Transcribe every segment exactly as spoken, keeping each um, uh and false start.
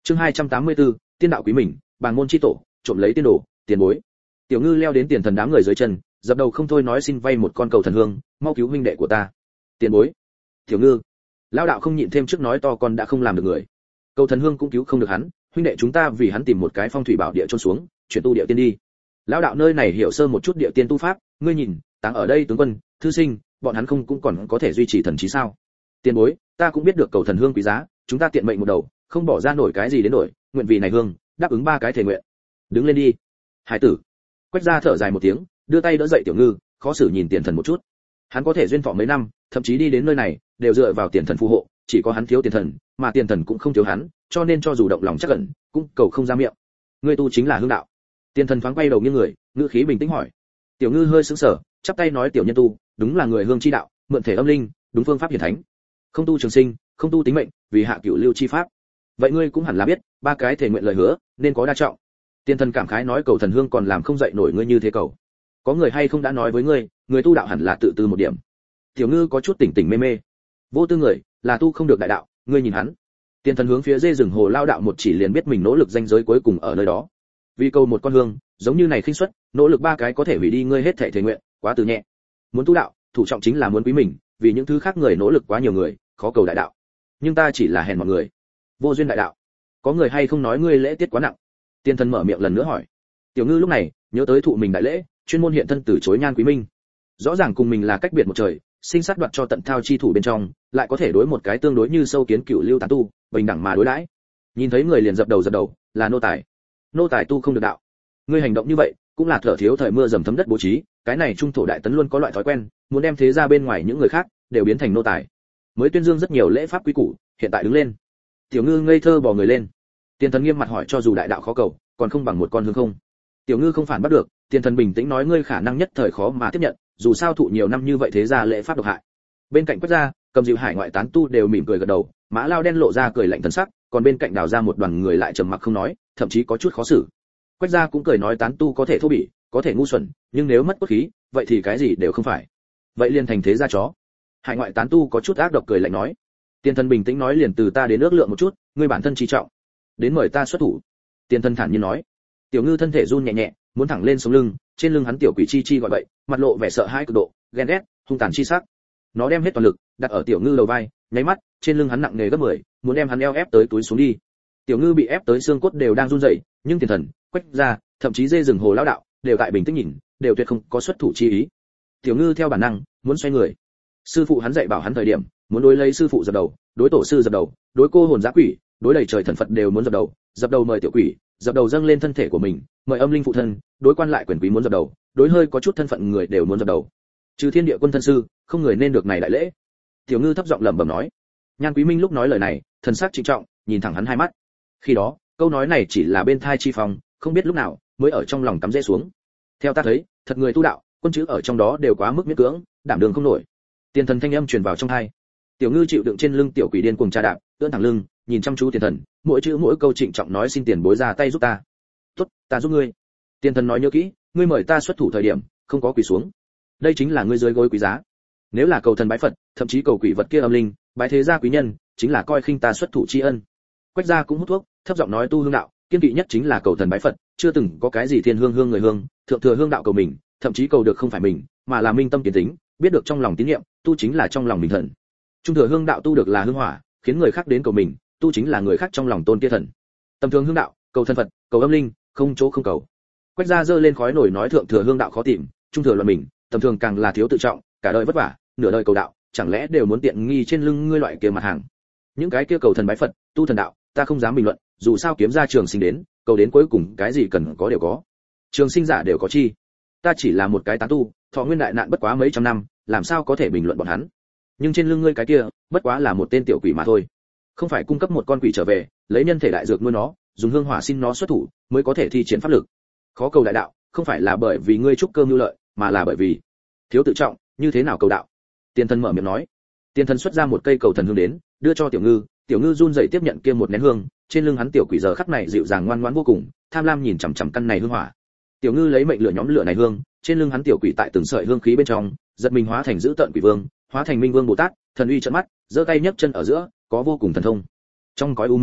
Chương hai trăm tám mươi tư, tiên đạo quý mình, bàng môn chi tổ, trộm lấy tiên đồ, tiền bối. Tiểu Ngư leo đến tiền thần đám người dưới chân, dập đầu không thôi nói xin vay một con cầu thần hương, mau cứu huynh đệ của ta. Tiền bối. Tiểu Ngư. Lão đạo không nhịn thêm trước nói to con đã không làm được người. Cầu thần hương cũng cứu không được hắn, huynh đệ chúng ta vì hắn tìm một cái phong thủy bảo địa chôn xuống, chuyển tu địa tiên đi. Lão đạo nơi này hiểu sơ một chút địa tiên tu pháp, ngươi nhìn, táng ở đây tướng quân, thư sinh, bọn hắn không cũng còn có thể duy trì thần trí sao? Tiền bối, ta cũng biết được cầu thần hương quý giá, chúng ta tiện mệnh một đầu, không bỏ ra nổi cái gì đến nổi, nguyện vì này hương, đáp ứng ba cái thể nguyện. Đứng lên đi. Hải tử. Quách gia thở dài một tiếng, đưa tay đỡ dậy Tiểu Ngư, khó xử nhìn tiền thần một chút. Hắn có thể duyên thọ mấy năm, thậm chí đi đến nơi này đều dựa vào tiền thần phù hộ, chỉ có hắn thiếu tiền thần, mà tiền thần cũng không thiếu hắn, cho nên cho dù động lòng chắc ẩn, cũng cầu không ra miệng. Ngươi tu chính là hương đạo. Tiền thần thoáng quay đầu nghiêng người, ngữ khí bình tĩnh hỏi. Tiểu Ngư hơi sững sờ, chắp tay nói tiểu nhân tu, đúng là người hương chi đạo, mượn thể âm linh, đúng phương pháp hiển thánh. Không tu trường sinh, không tu tính mệnh, vì hạ cửu lưu chi pháp. Vậy ngươi cũng hẳn là biết, ba cái thể nguyện lời hứa, nên có đa trọng. Tiền thần cảm khái nói cầu thần hương còn làm không dậy nổi ngươi như thế cầu. Có người hay không đã nói với ngươi, người tu đạo hẳn là tự tư một điểm. Tiểu Ngư có chút tỉnh tỉnh mê mê. Vô tư người, là tu không được đại đạo, ngươi nhìn hắn. Tiền thần hướng phía dê rừng hồ lao đạo một chỉ liền biết mình nỗ lực danh giới cuối cùng ở nơi đó. Vì cầu một con hương, giống như này khinh suất, nỗ lực ba cái có thể hủy đi ngươi hết thảy thể nguyện, quá từ nhẹ. Muốn tu đạo, thủ trọng chính là muốn quý mình, vì những thứ khác người nỗ lực quá nhiều người, khó cầu đại đạo. Nhưng ta chỉ là hèn mọi người, vô duyên đại đạo. Có người hay không nói ngươi lễ tiết quá nặng? Tiên thần mở miệng lần nữa hỏi. Tiểu Ngư lúc này nhớ tới thụ mình đại lễ, chuyên môn hiện thân từ chối nhan quý minh. Rõ ràng cùng mình là cách biệt một trời, sinh sát đoạt cho tận thao chi thủ bên trong, lại có thể đối một cái tương đối như sâu kiến cựu lưu tán tu, bình đẳng mà đối đãi. Nhìn thấy người liền dập đầu dập đầu, là nô tài. Nô tài tu không được đạo. Ngươi hành động như vậy, cũng là thở thiếu thời mưa dầm thấm đất bố trí, cái này trung thổ đại tấn luôn có loại thói quen, muốn đem thế ra bên ngoài những người khác đều biến thành nô tài. Mới tuyên dương rất nhiều lễ pháp quý củ, hiện tại đứng lên. Tiểu Ngư ngây thơ bò người lên. Tiền thần nghiêm mặt hỏi cho dù đại đạo khó cầu, còn không bằng một con hương không? Tiểu Ngư không phản bắt được, tiền thần bình tĩnh nói ngươi khả năng nhất thời khó mà tiếp nhận, dù sao thụ nhiều năm như vậy thế ra lễ pháp độc hại. Bên cạnh Quách gia, cầm dịu hải ngoại tán tu đều mỉm cười gật đầu, Mã Lao đen lộ ra cười lạnh thần sắc, còn bên cạnh đào ra một đoàn người lại trầm mặc không nói, thậm chí có chút khó xử. Quách gia cũng cười nói tán tu có thể thô bỉ, có thể ngu xuẩn, nhưng nếu mất cốt khí, vậy thì cái gì đều không phải. Vậy liền thành thế gia chó. Hải ngoại tán tu có chút ác độc cười lạnh nói. Tiền thần bình tĩnh nói liền từ ta đến ước lượng một chút, ngươi bản thân chi trọng, đến mời ta xuất thủ. Tiền thần thản nhiên nói. Tiểu Ngư thân thể run nhẹ nhẹ, muốn thẳng lên sống lưng, trên lưng hắn tiểu quỷ chi chi gọi vậy, mặt lộ vẻ sợ hãi cực độ, ghen ghét, hung tàn chi sắc. Nó đem hết toàn lực đặt ở Tiểu Ngư đầu vai, nháy mắt, trên lưng hắn nặng nề gấp mười, muốn đem hắn eo ép tới túi xuống đi. Tiểu Ngư bị ép tới xương cốt đều đang run rẩy, nhưng tiền thần, Quách gia, thậm chí dê rừng hồ lão đạo, đều tại bình tĩnh nhìn, đều tuyệt không có xuất thủ chi ý. Tiểu Ngư theo bản năng muốn xoay người. Sư phụ hắn dạy bảo hắn thời điểm, muốn đối lấy sư phụ dập đầu, đối tổ sư dập đầu, đối cô hồn dã quỷ, đối đầy trời thần Phật đều muốn dập đầu, dập đầu mời tiểu quỷ, dập đầu dâng lên thân thể của mình, mời âm linh phụ thân, đối quan lại quyền quý muốn dập đầu, đối hơi có chút thân phận người đều muốn dập đầu. Trừ thiên địa quân thân sư, không người nên được này đại lễ. Tiểu Ngư thấp giọng lẩm bẩm nói. Nhan Quý Minh lúc nói lời này, thần sắc trịnh trọng, nhìn thẳng hắn hai mắt. Khi đó, câu nói này chỉ là bên thai chi phòng, không biết lúc nào mới ở trong lòng cắm rễ xuống. Theo ta thấy, thật người tu đạo, quân chữ ở trong đó đều quá mức miễn cưỡng, đảm đường không nổi. Tiền thần thanh âm truyền vào trong tai. Tiểu Ngư chịu đựng trên lưng tiểu quỷ điên cuồng tra đạp, ưỡn thẳng lưng, nhìn chăm chú tiền thần, mỗi chữ mỗi câu trịnh trọng nói xin tiền bối ra tay giúp ta. Tốt, ta giúp ngươi. Tiền thần nói nhớ kỹ, ngươi mời ta xuất thủ thời điểm, không có quỳ xuống. Đây chính là ngươi dưới gối quý giá. Nếu là cầu thần bái Phật, thậm chí cầu quỷ vật kia âm linh, bái thế gia quý nhân, chính là coi khinh ta xuất thủ tri ân. Quách gia cũng hút thuốc, thấp giọng nói tu hương đạo, kiên kỵ nhất chính là cầu thần bái Phật, chưa từng có cái gì thiên hương hương người hương, thượng thừa hương đạo cầu mình, thậm chí cầu được không phải mình, mà là minh tâm kiến tính, biết được trong lòng tín niệm, tu chính là trong lòng mình thần. Trung thừa hương đạo tu được là hương hỏa, khiến người khác đến cầu mình, tu chính là người khác trong lòng tôn kia thần. Tầm thường hương đạo, cầu thân Phật, cầu âm linh, không chỗ không cầu. Quách gia giơ lên khói nổi nói thượng thừa hương đạo khó tìm, trung thừa luận mình, tầm thường càng là thiếu tự trọng, cả đời vất vả, nửa đời cầu đạo, chẳng lẽ đều muốn tiện nghi trên lưng ngươi loại kia mặt hàng. Những cái kia cầu thần bái Phật, tu thần đạo, ta không dám bình luận, dù sao kiếm ra trường sinh đến, cầu đến cuối cùng cái gì cần có đều có. Trường sinh giả đều có chi. Ta chỉ là một cái tán tu, thọ nguyên đại nạn bất quá mấy trăm năm, làm sao có thể bình luận bọn hắn. Nhưng trên lưng ngươi cái kia, bất quá là một tên tiểu quỷ mà thôi. Không phải cung cấp một con quỷ trở về, lấy nhân thể đại dược nuôi nó, dùng hương hỏa xin nó xuất thủ, mới có thể thi triển pháp lực. Khó cầu đại đạo, không phải là bởi vì ngươi trúc cơ mưu lợi, mà là bởi vì thiếu tự trọng, như thế nào cầu đạo. Tiền thần mở miệng nói. Tiền thần xuất ra một cây cầu thần hương đến, đưa cho Tiểu Ngư, Tiểu Ngư run rẩy tiếp nhận kia một nén hương, trên lưng hắn tiểu quỷ giờ khắc này dịu dàng ngoan ngoãn vô cùng, tham lam nhìn chằm chằm căn này hương hỏa. Tiểu Ngư lấy mệnh lửa nhóm lửa này hương, trên lưng hắn tiểu quỷ tại từng sợi hương khí bên trong, giật mình hóa thành dữ tợn quỷ vương, hóa thành minh vương bồ tát, thần uy trợn mắt, giơ tay nhấc chân ở giữa, có vô cùng thần thông. Trong cõi u minh,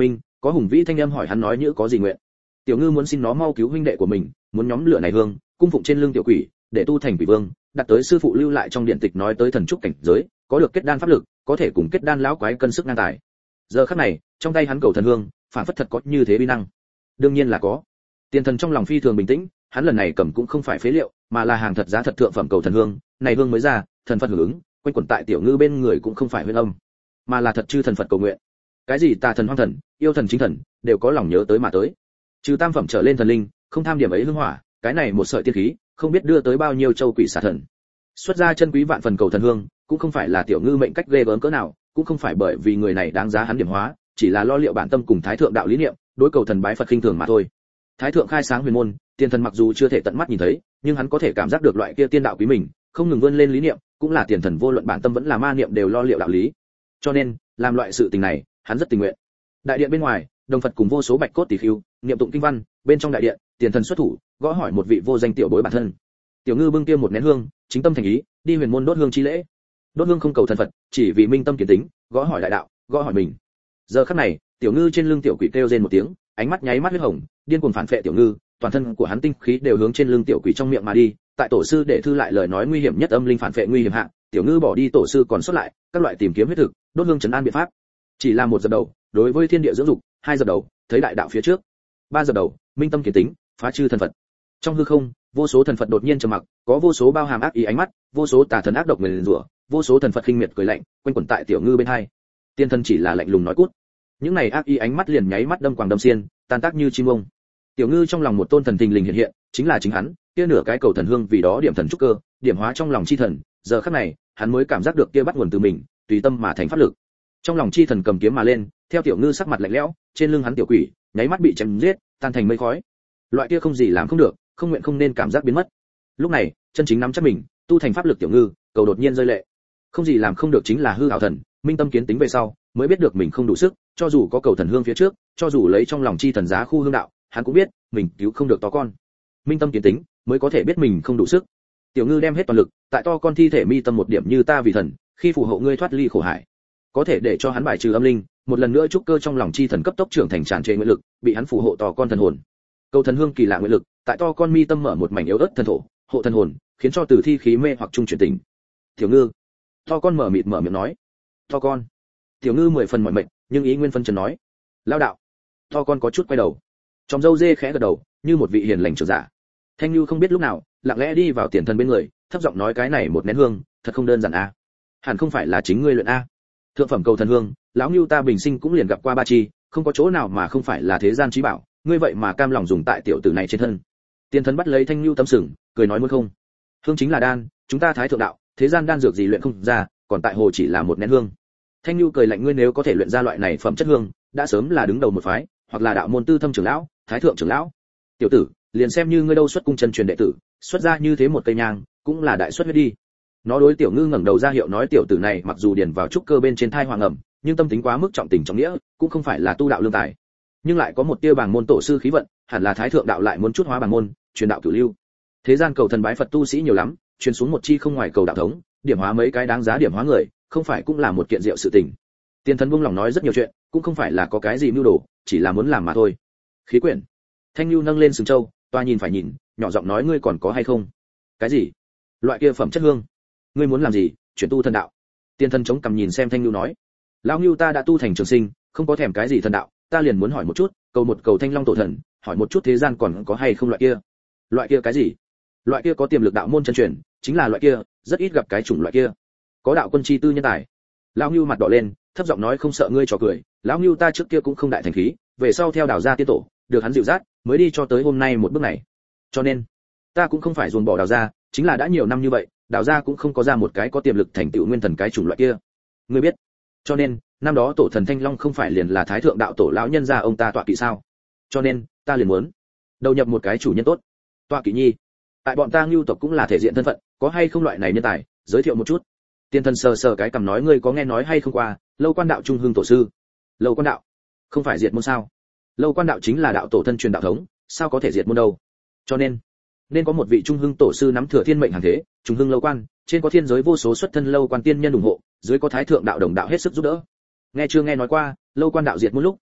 Có hùng vĩ thanh âm hỏi hắn nói như có gì nguyện. Tiểu Ngư muốn xin nó mau cứu huynh đệ của mình, muốn nhóm lửa này hương, cung phụng trên lưng tiểu quỷ, để tu thành quỷ vương, đặt tới sư phụ lưu lại trong điện tịch nói tới thần trúc cảnh giới, có được kết đan pháp lực, có thể cùng kết đan lão quái cân sức ngang tài. Giờ khắc này, trong tay hắn cầu thần hương, phản phất thật có như thế uy năng. Đương nhiên là có. Tiền Thần trong lòng phi thường bình tĩnh, hắn lần này cầm cũng không phải phế liệu, mà là hàng thật giá thật thượng phẩm cầu thần hương, này hương mới ra, thần Phật hưởng ứng, quanh quẩn tại Tiểu Ngư bên người cũng không phải huyễn âm, mà là thật chư thần Phật cầu nguyện. Cái gì tà thần hoang thần, yêu thần chính thần, đều có lòng nhớ tới mà tới. Trừ tam phẩm trở lên thần linh, không tham điểm ấy hương hỏa, cái này một sợi tiên khí, không biết đưa tới bao nhiêu châu quỷ xà thần. Xuất ra chân quý vạn phần cầu thần hương, cũng không phải là Tiểu Ngư mệnh cách ghê gớm cỡ nào, cũng không phải bởi vì người này đáng giá hắn điểm hóa, chỉ là lo liệu bản tâm cùng thái thượng đạo lý niệm, đối cầu thần bái Phật khinh thường mà thôi. Thái thượng khai sáng huyền môn, Tiền Thần mặc dù chưa thể tận mắt nhìn thấy, nhưng hắn có thể cảm giác được loại kia tiên đạo quý mình, không ngừng vươn lên lý niệm, cũng là Tiền Thần vô luận bản tâm vẫn là ma niệm đều lo liệu đạo lý. Cho nên, làm loại sự tình này, hắn rất tình nguyện. Đại điện bên ngoài, đồng Phật cùng vô số bạch cốt tỷ khưu, niệm tụng kinh văn, bên trong đại điện, Tiền Thần xuất thủ, gõ hỏi một vị vô danh tiểu bối bản thân. Tiểu Ngư bưng kia một nén hương, chính tâm thành ý, đi huyền môn đốt hương chi lễ. Đốt hương không cầu thần Phật, chỉ vì minh tâm kiến tính, gõ hỏi đại đạo, gõ hỏi mình. Giờ khắc này, Tiểu Ngư trên lưng tiểu quỷ kêu rên một tiếng, ánh mắt nháy mắt huyết hồng, điên cuồng phản phệ Tiểu Ngư, toàn thân của hắn tinh khí đều hướng trên lưng tiểu quỷ trong miệng mà đi. Tại tổ sư để thư lại lời nói nguy hiểm nhất âm linh phản phệ nguy hiểm hạ, Tiểu Ngư bỏ đi tổ sư còn xuất lại các loại tìm kiếm huyết thực, đốt hương trấn an biện pháp. Chỉ là một giờ đầu, đối với thiên địa dưỡng dục, hai giờ đầu, thấy đại đạo phía trước. Ba giờ đầu, minh tâm kiến tính, phá chư thần Phật. Trong hư không, vô số thần Phật đột nhiên trầm mặc, có vô số bao hàm ác ý ánh mắt, vô số tà thần ác độc nguyền rủa, vô số thần Phật khinh miệt cười lạnh, quanh quẩn tại Tiểu Ngư bên hai. Tiên Thần chỉ là lạnh lùng nói cút. Những này ác ý ánh mắt liền nháy mắt đâm quàng đâm xiên, tan tác như chim ông. Tiểu Ngư trong lòng một tôn thần thình lình hiện hiện, chính là chính hắn, kia nửa cái cầu thần hương vì đó điểm thần trúc cơ, điểm hóa trong lòng chi thần, giờ khắc này, hắn mới cảm giác được kia bắt nguồn từ mình, tùy tâm mà thành pháp lực. Trong lòng chi thần cầm kiếm mà lên, theo Tiểu Ngư sắc mặt lạnh lẽo, trên lưng hắn tiểu quỷ, nháy mắt bị chém giết, tan thành mây khói. Loại kia không gì làm không được, không nguyện không nên cảm giác biến mất. Lúc này, chân chính nắm chắc mình, tu thành pháp lực Tiểu Ngư, cầu đột nhiên rơi lệ. Không gì làm không được chính là hư ảo thần, minh tâm kiến tính về sau, mới biết được mình không đủ sức, cho dù có cầu thần hương phía trước, cho dù lấy trong lòng chi thần giá khu hương đạo, hắn cũng biết, mình cứu không được to con. Minh tâm kiến tính, mới có thể biết mình không đủ sức. Tiểu Ngư đem hết toàn lực, tại to con thi thể mi tâm một điểm như ta vì thần, khi phù hộ ngươi thoát ly khổ hải, có thể để cho hắn bài trừ âm linh, một lần nữa trúc cơ trong lòng chi thần cấp tốc trưởng thành tràn trề nguyện lực, bị hắn phù hộ to con thần hồn. Cầu thần hương kỳ lạ nguyện lực, tại to con mi tâm mở một mảnh yếu ớt thần thổ, hộ thần hồn, khiến cho từ thi khí mê hoặc trung chuyển tình. Tiểu Ngư, to con mở mịt mở miệng nói, to con. Tiểu Ngư mười phần mỏi mệt, nhưng ý nguyên phân trần nói, lao đạo. To con có chút quay đầu, trong râu dê khẽ gật đầu, như một vị hiền lành trưởng giả. Thanh Nhu không biết lúc nào, lặng lẽ đi vào Tiền Thần bên người, thấp giọng nói cái này một nén hương, thật không đơn giản a. Hẳn không phải là chính ngươi luyện a. Thượng phẩm cầu thần hương, lão Nhu ta bình sinh cũng liền gặp qua ba chi, không có chỗ nào mà không phải là thế gian chí bảo, ngươi vậy mà cam lòng dùng tại tiểu tử này trên thân. Tiền Thần bắt lấy Thanh Nhu tâm sừng, cười nói muốn không. Hương chính là đan, chúng ta thái thượng đạo, thế gian đan dược gì luyện không ra, còn tại hồ chỉ là một nén hương. Thanh Nhu cười lạnh, ngươi nếu có thể luyện ra loại này phẩm chất hương, đã sớm là đứng đầu một phái, hoặc là đạo môn tư thâm trưởng lão, thái thượng trưởng lão. Tiểu tử, liền xem như ngươi đâu xuất cung chân truyền đệ tử, xuất ra như thế một cây nhang, cũng là đại xuất huyết đi. Nó đối Tiểu Ngư ngẩng đầu ra hiệu nói tiểu tử này mặc dù điền vào trúc cơ bên trên thai hoàng ẩm, nhưng tâm tính quá mức trọng tình trọng nghĩa, cũng không phải là tu đạo lương tài, nhưng lại có một tia bảng môn tổ sư khí vận, hẳn là thái thượng đạo lại muốn chút hóa bảng môn, truyền đạo cửu lưu. Thế gian cầu thần bái Phật tu sĩ nhiều lắm, truyền xuống một chi không ngoài cầu đạo thống, điểm hóa mấy cái đáng giá điểm hóa người, không phải cũng là một kiện diệu sự tình. Tiền Thần buông lòng nói rất nhiều chuyện, cũng không phải là có cái gì mưu đồ, chỉ là muốn làm mà thôi. Khí quyển. Thanh Nhu nâng lên sừng châu, toa nhìn phải nhìn, nhỏ giọng nói ngươi còn có hay không? Cái gì? Loại kia phẩm chất hương. Ngươi muốn làm gì? Chuyển tu thần đạo. Tiền Thần chống cằm nhìn xem Thanh Nhu nói, lão Nhu ta đã tu thành trường sinh, không có thèm cái gì thần đạo, ta liền muốn hỏi một chút, cầu một cầu Thanh Long tổ thần, hỏi một chút thế gian còn có hay không loại kia. Loại kia cái gì? Loại kia có tiềm lực đạo môn chân truyền, chính là loại kia, rất ít gặp cái chủng loại kia. Có đạo quân chi tư nhân tài. Lão Nhu mặt đỏ lên, thấp giọng nói không sợ ngươi trò cười, lão Nhu ta trước kia cũng không đại thành khí, về sau theo đào gia tiên tổ, được hắn dịu dắt, mới đi cho tới hôm nay một bước này. Cho nên, ta cũng không phải ruồng bỏ đào gia, chính là đã nhiều năm như vậy, đào gia cũng không có ra một cái có tiềm lực thành tựu nguyên thần cái chủng loại kia. Ngươi biết? Cho nên, năm đó tổ thần Thanh Long không phải liền là thái thượng đạo tổ lão nhân gia ông ta tọa kỵ sao? Cho nên, ta liền muốn đầu nhập một cái chủ nhân tốt. Tọa kỵ nhi. Tại bọn ta Nưu tộc cũng là thể diện thân phận, có hay không loại này nhân tài, giới thiệu một chút. Tiên Thần sờ sờ cái cằm nói ngươi có nghe nói hay không qua, Lâu Quan đạo trung hưng tổ sư. Lâu Quan đạo? Không phải diệt môn sao? Lâu Quan đạo chính là đạo tổ thân truyền đạo thống, sao có thể diệt môn đâu? Cho nên, nên có một vị trung hưng tổ sư nắm thừa thiên mệnh hàng thế, trung hưng Lâu Quan, trên có thiên giới vô số xuất thân Lâu Quan tiên nhân ủng hộ, dưới có thái thượng đạo đồng đạo hết sức giúp đỡ. Nghe chưa nghe nói qua, Lâu Quan đạo diệt môn lúc,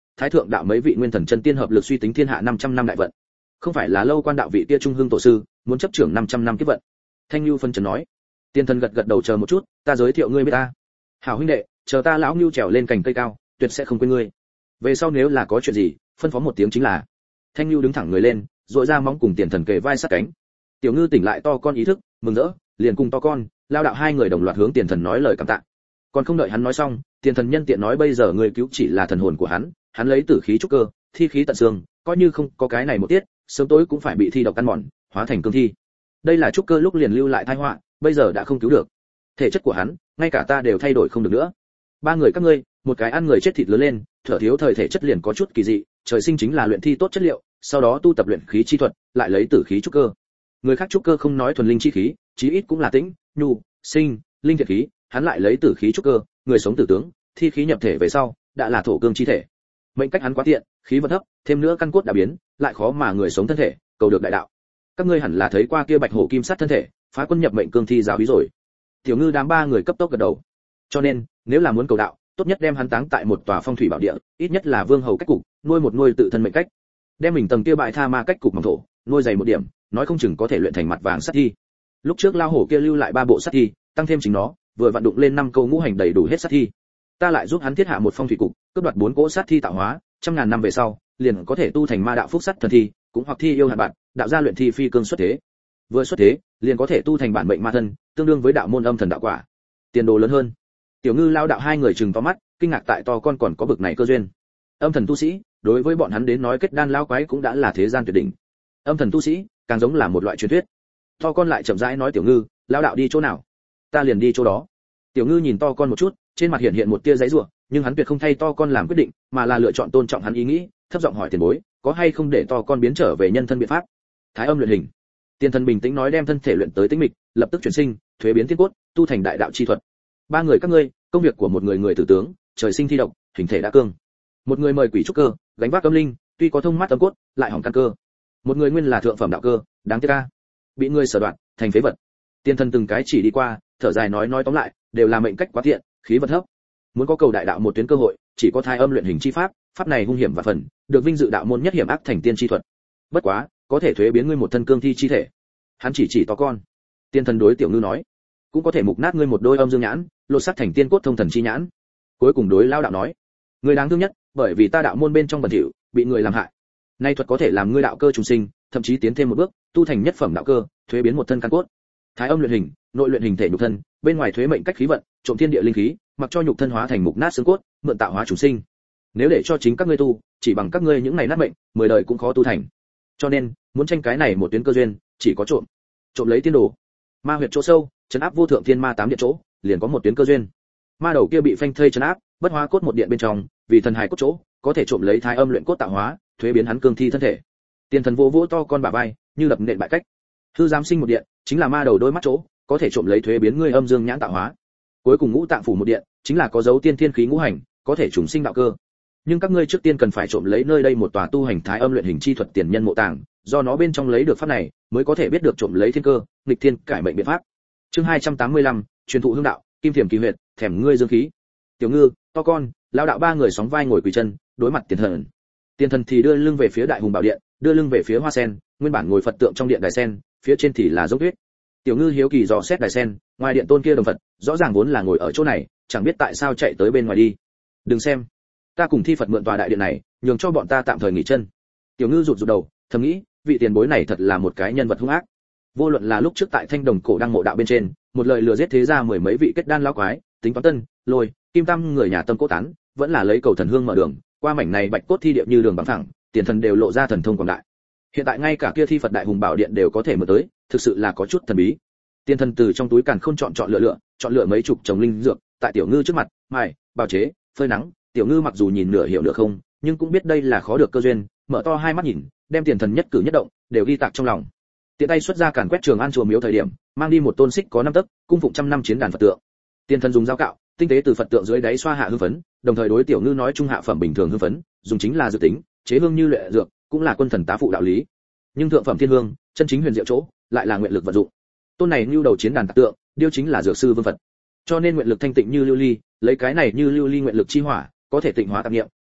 thái thượng đạo mấy vị nguyên thần chân tiên hợp lực suy tính thiên hạ năm trăm năm đại vận. Không phải là lâu quan đạo vị kia trung hương tổ sư muốn chấp trưởng năm trăm năm kiếp vận. Thanh Nhu phân trần nói. Tiên thần gật gật đầu, chờ một chút, ta giới thiệu ngươi với ta. Hảo huynh đệ, chờ ta lão Nhu trèo lên cành cây cao, tuyệt sẽ không quên ngươi. Về sau nếu là có chuyện gì, phân phó một tiếng chính là. Thanh Nhu đứng thẳng người lên, rũa ra móng cùng Tiền thần kề vai sát cánh. Tiểu Ngư tỉnh lại to con ý thức, mừng rỡ, liền cùng to con, lao đạo hai người đồng loạt hướng Tiền thần nói lời cảm tạ. Còn không đợi hắn nói xong, Tiền thần nhân tiện nói bây giờ người cứu chỉ là thần hồn của hắn, hắn lấy tử khí trúc cơ, thi khí tận xương, coi như không có cái này một tiết, sớm tối cũng phải bị thi độc ăn mòn, hóa thành cương thi. Đây là trúc cơ lúc liền lưu lại tai họa, bây giờ đã không cứu được. Thể chất của hắn, ngay cả ta đều thay đổi không được nữa. Ba người các ngươi, một cái ăn người chết thịt lớn lên, thở thiếu thời thể chất liền có chút kỳ dị, trời sinh chính là luyện thi tốt chất liệu, sau đó tu tập luyện khí chi thuật, lại lấy tử khí trúc cơ. Người khác trúc cơ không nói thuần linh chi khí, chí ít cũng là tĩnh, nhu, sinh, linh thiệt khí, hắn lại lấy tử khí trúc cơ, người sống tử tướng, thi khí nhập thể về sau, đã là thổ cương chi thể. Mệnh cách hắn quá tiện, khí vận thấp, thêm nữa căn cốt đã biến, lại khó mà người sống thân thể, cầu được đại đạo. Các ngươi hẳn là thấy qua kia bạch hổ kim sát thân thể, phá quân nhập mệnh cương thi giáo ý rồi. Tiểu Ngư đám ba người cấp tốc gật đầu. Cho nên, nếu là muốn cầu đạo, tốt nhất đem hắn táng tại một tòa phong thủy bảo địa, ít nhất là vương hầu cách cục, nuôi một nuôi tự thân mệnh cách. Đem mình tầng kia bại tha ma cách cục mỏng thổ, nuôi dày một điểm, nói không chừng có thể luyện thành mặt vàng sát thi. Lúc trước lao hổ kia lưu lại ba bộ sát thi, tăng thêm chính nó, vừa vận đụng lên năm câu ngũ hành đầy đủ hết sát thi. Ta lại giúp hắn thiết hạ một phong thủy cục, cướp đoạt bốn cỗ sát thi tạo hóa, trăm ngàn năm về sau, liền có thể tu thành ma đạo phúc sát thần thi, cũng hoặc thi yêu hạt bạn, đạo gia luyện thi phi cương xuất thế. Vừa xuất thế, liền có thể tu thành bản mệnh ma thân, tương đương với đạo môn âm thần đạo quả. Tiền đồ lớn hơn. Tiểu Ngư lao đạo hai người trừng to mắt, kinh ngạc tại to con còn có bực này cơ duyên. Âm thần tu sĩ, đối với bọn hắn đến nói kết đan lao quái cũng đã là thế gian tuyệt đỉnh. Âm thần tu sĩ, càng giống là một loại truyền thuyết. To con lại chậm rãi nói Tiểu Ngư, lao đạo đi chỗ nào? Ta liền đi chỗ đó. Tiểu Ngư nhìn to con một chút, trên mặt hiện hiện một tia giãy giụa, nhưng hắn tuyệt không thay to con làm quyết định, mà là lựa chọn tôn trọng hắn ý nghĩ, thấp giọng hỏi tiền bối, có hay không để to con biến trở về nhân thân biện pháp? Thái âm luyện hình. Tiền thần bình tĩnh nói đem thân thể luyện tới tĩnh mịch, lập tức chuyển sinh, thuế biến thiên cốt, tu thành đại đạo chi thuật. Ba người các ngươi, công việc của một người người tử tướng, trời sinh thi độc, hình thể đã cương. Một người mời quỷ trúc cơ, gánh vác âm linh, tuy có thông mắt âm cốt, lại hỏng căn cơ. Một người nguyên là thượng phẩm đạo cơ, đáng tiếc a, bị người sở đoạn, thành phế vật. Tiền thần từng cái chỉ đi qua, thở dài nói nói tóm lại, đều là mệnh cách quá thiện, khí vận thấp. Muốn có cầu đại đạo một tuyến cơ hội, chỉ có thái âm luyện hình chi pháp, pháp này hung hiểm và phần, được vinh dự đạo môn nhất hiểm ác thành tiên chi thuật. Bất quá, có thể thuế biến ngươi một thân cương thi chi thể. Hắn chỉ chỉ to con. Tiên thần đối Tiểu Ngư nói, cũng có thể mục nát ngươi một đôi âm dương nhãn, lột xác thành tiên cốt thông thần chi nhãn. Cuối cùng đối lao đạo nói, ngươi đáng thương nhất, bởi vì ta đạo môn bên trong bẩn thỉu, bị người làm hại. Nay thuật có thể làm ngươi đạo cơ trùng sinh, thậm chí tiến thêm một bước, tu thành nhất phẩm đạo cơ, thuế biến một thân căn cốt. Thái âm luyện hình, nội luyện hình thể nhục thân, bên ngoài thuế mệnh cách khí vận, trộm thiên địa linh khí, mặc cho nhục thân hóa thành mục nát xương cốt, mượn tạo hóa chủ sinh. Nếu để cho chính các ngươi tu, chỉ bằng các ngươi những này nát mệnh, mười đời cũng khó tu thành. Cho nên, muốn tranh cái này một tuyến cơ duyên, chỉ có trộm. Trộm lấy tiên đồ. Ma huyệt chỗ sâu, trấn áp vô thượng thiên ma tám điện chỗ, liền có một tuyến cơ duyên. Ma đầu kia bị phanh thây trấn áp, bất hóa cốt một điện bên trong, vì thần hài cốt chỗ, có thể trộm lấy thái âm luyện cốt tạo hóa, thuế biến hắn cương thi thân thể. Tiền thần vô vỗ to con bả vai, như lập nện bại cách. Hư giám sinh một điện, chính là ma đầu đôi mắt chỗ, có thể trộm lấy thuế biến ngươi âm dương nhãn tạo hóa. Cuối cùng ngũ tạng phủ một điện, chính là có dấu tiên thiên khí ngũ hành, có thể trùng sinh đạo cơ. Nhưng các ngươi trước tiên cần phải trộm lấy nơi đây một tòa tu hành thái âm luyện hình chi thuật tiền nhân mộ tàng, do nó bên trong lấy được pháp này, mới có thể biết được trộm lấy thiên cơ, nghịch thiên cải mệnh biện pháp. Chương hai trăm tám mươi lăm, truyền thụ hương đạo, kim thiểm kỳ huyệt, thèm ngươi dương khí. Tiểu Ngư, to con, lão đạo ba người sóng vai ngồi quỳ chân, đối mặt tiền thần. Tiền thần thì đưa lưng về phía đại hùng bảo điện, đưa lưng về phía hoa sen, nguyên bản ngồi Phật tượng trong điện đài sen, phía trên thì là dốc tuyết. Tiểu Ngư hiếu kỳ dò xét đài sen, ngoài điện tôn kia đồng Phật, rõ ràng vốn là ngồi ở chỗ này, chẳng biết tại sao chạy tới bên ngoài đi. Đừng xem, ta cùng thi Phật mượn tòa đại điện này, nhường cho bọn ta tạm thời nghỉ chân. Tiểu Ngư rụt rụt đầu, thầm nghĩ, vị tiền bối này thật là một cái nhân vật hung ác. Vô luận là lúc trước tại Thanh Đồng cổ đăng mộ đạo bên trên, một lời lừa giết thế ra mười mấy vị kết đan lão quái, tính toán tân, lôi, kim tam người nhà tâm cốt tán, vẫn là lấy cầu thần hương mở đường, qua mảnh này bạch cốt thi địa như đường bằng phẳng, tiền thần đều lộ ra thần thông quảng đại. Hiện tại ngay cả kia thi Phật đại hùng bảo điện đều có thể mở tới, thực sự là có chút thần bí. Tiền thần từ trong túi càn khôn chọn chọn lựa lựa, chọn lựa mấy chục trồng linh dược, tại Tiểu Ngư trước mặt, mài, bào chế, phơi nắng. Tiểu Ngư mặc dù nhìn nửa hiểu nửa không, nhưng cũng biết đây là khó được cơ duyên, mở to hai mắt nhìn, đem tiền thần nhất cử nhất động đều ghi tạc trong lòng. Tiện tay xuất ra càn quét Trường An chùa miếu thời điểm, mang đi một tôn xích có năm tấc, cung phụng trăm năm chiến đàn Phật tượng. Tiền thần dùng dao cạo, tinh tế từ Phật tượng dưới đáy xoa hạ hương phấn, đồng thời đối Tiểu Ngư nói trung hạ phẩm bình thường hương phấn, dùng chính là dược tính, chế hương như luyện dược, cũng là quân thần tá phụ đạo lý. Nhưng thượng phẩm thiên hương, chân chính huyền diệu chỗ, lại là nguyện lực vận dụng. Tôn này lưu đầu chiến đàn Phật tượng, điêu chính là dược sư vương Phật. Cho nên nguyện lực thanh tịnh như lưu ly, lấy cái này như lưu ly nguyện lực chi hỏa, có thể tịnh hóa tạp niệm,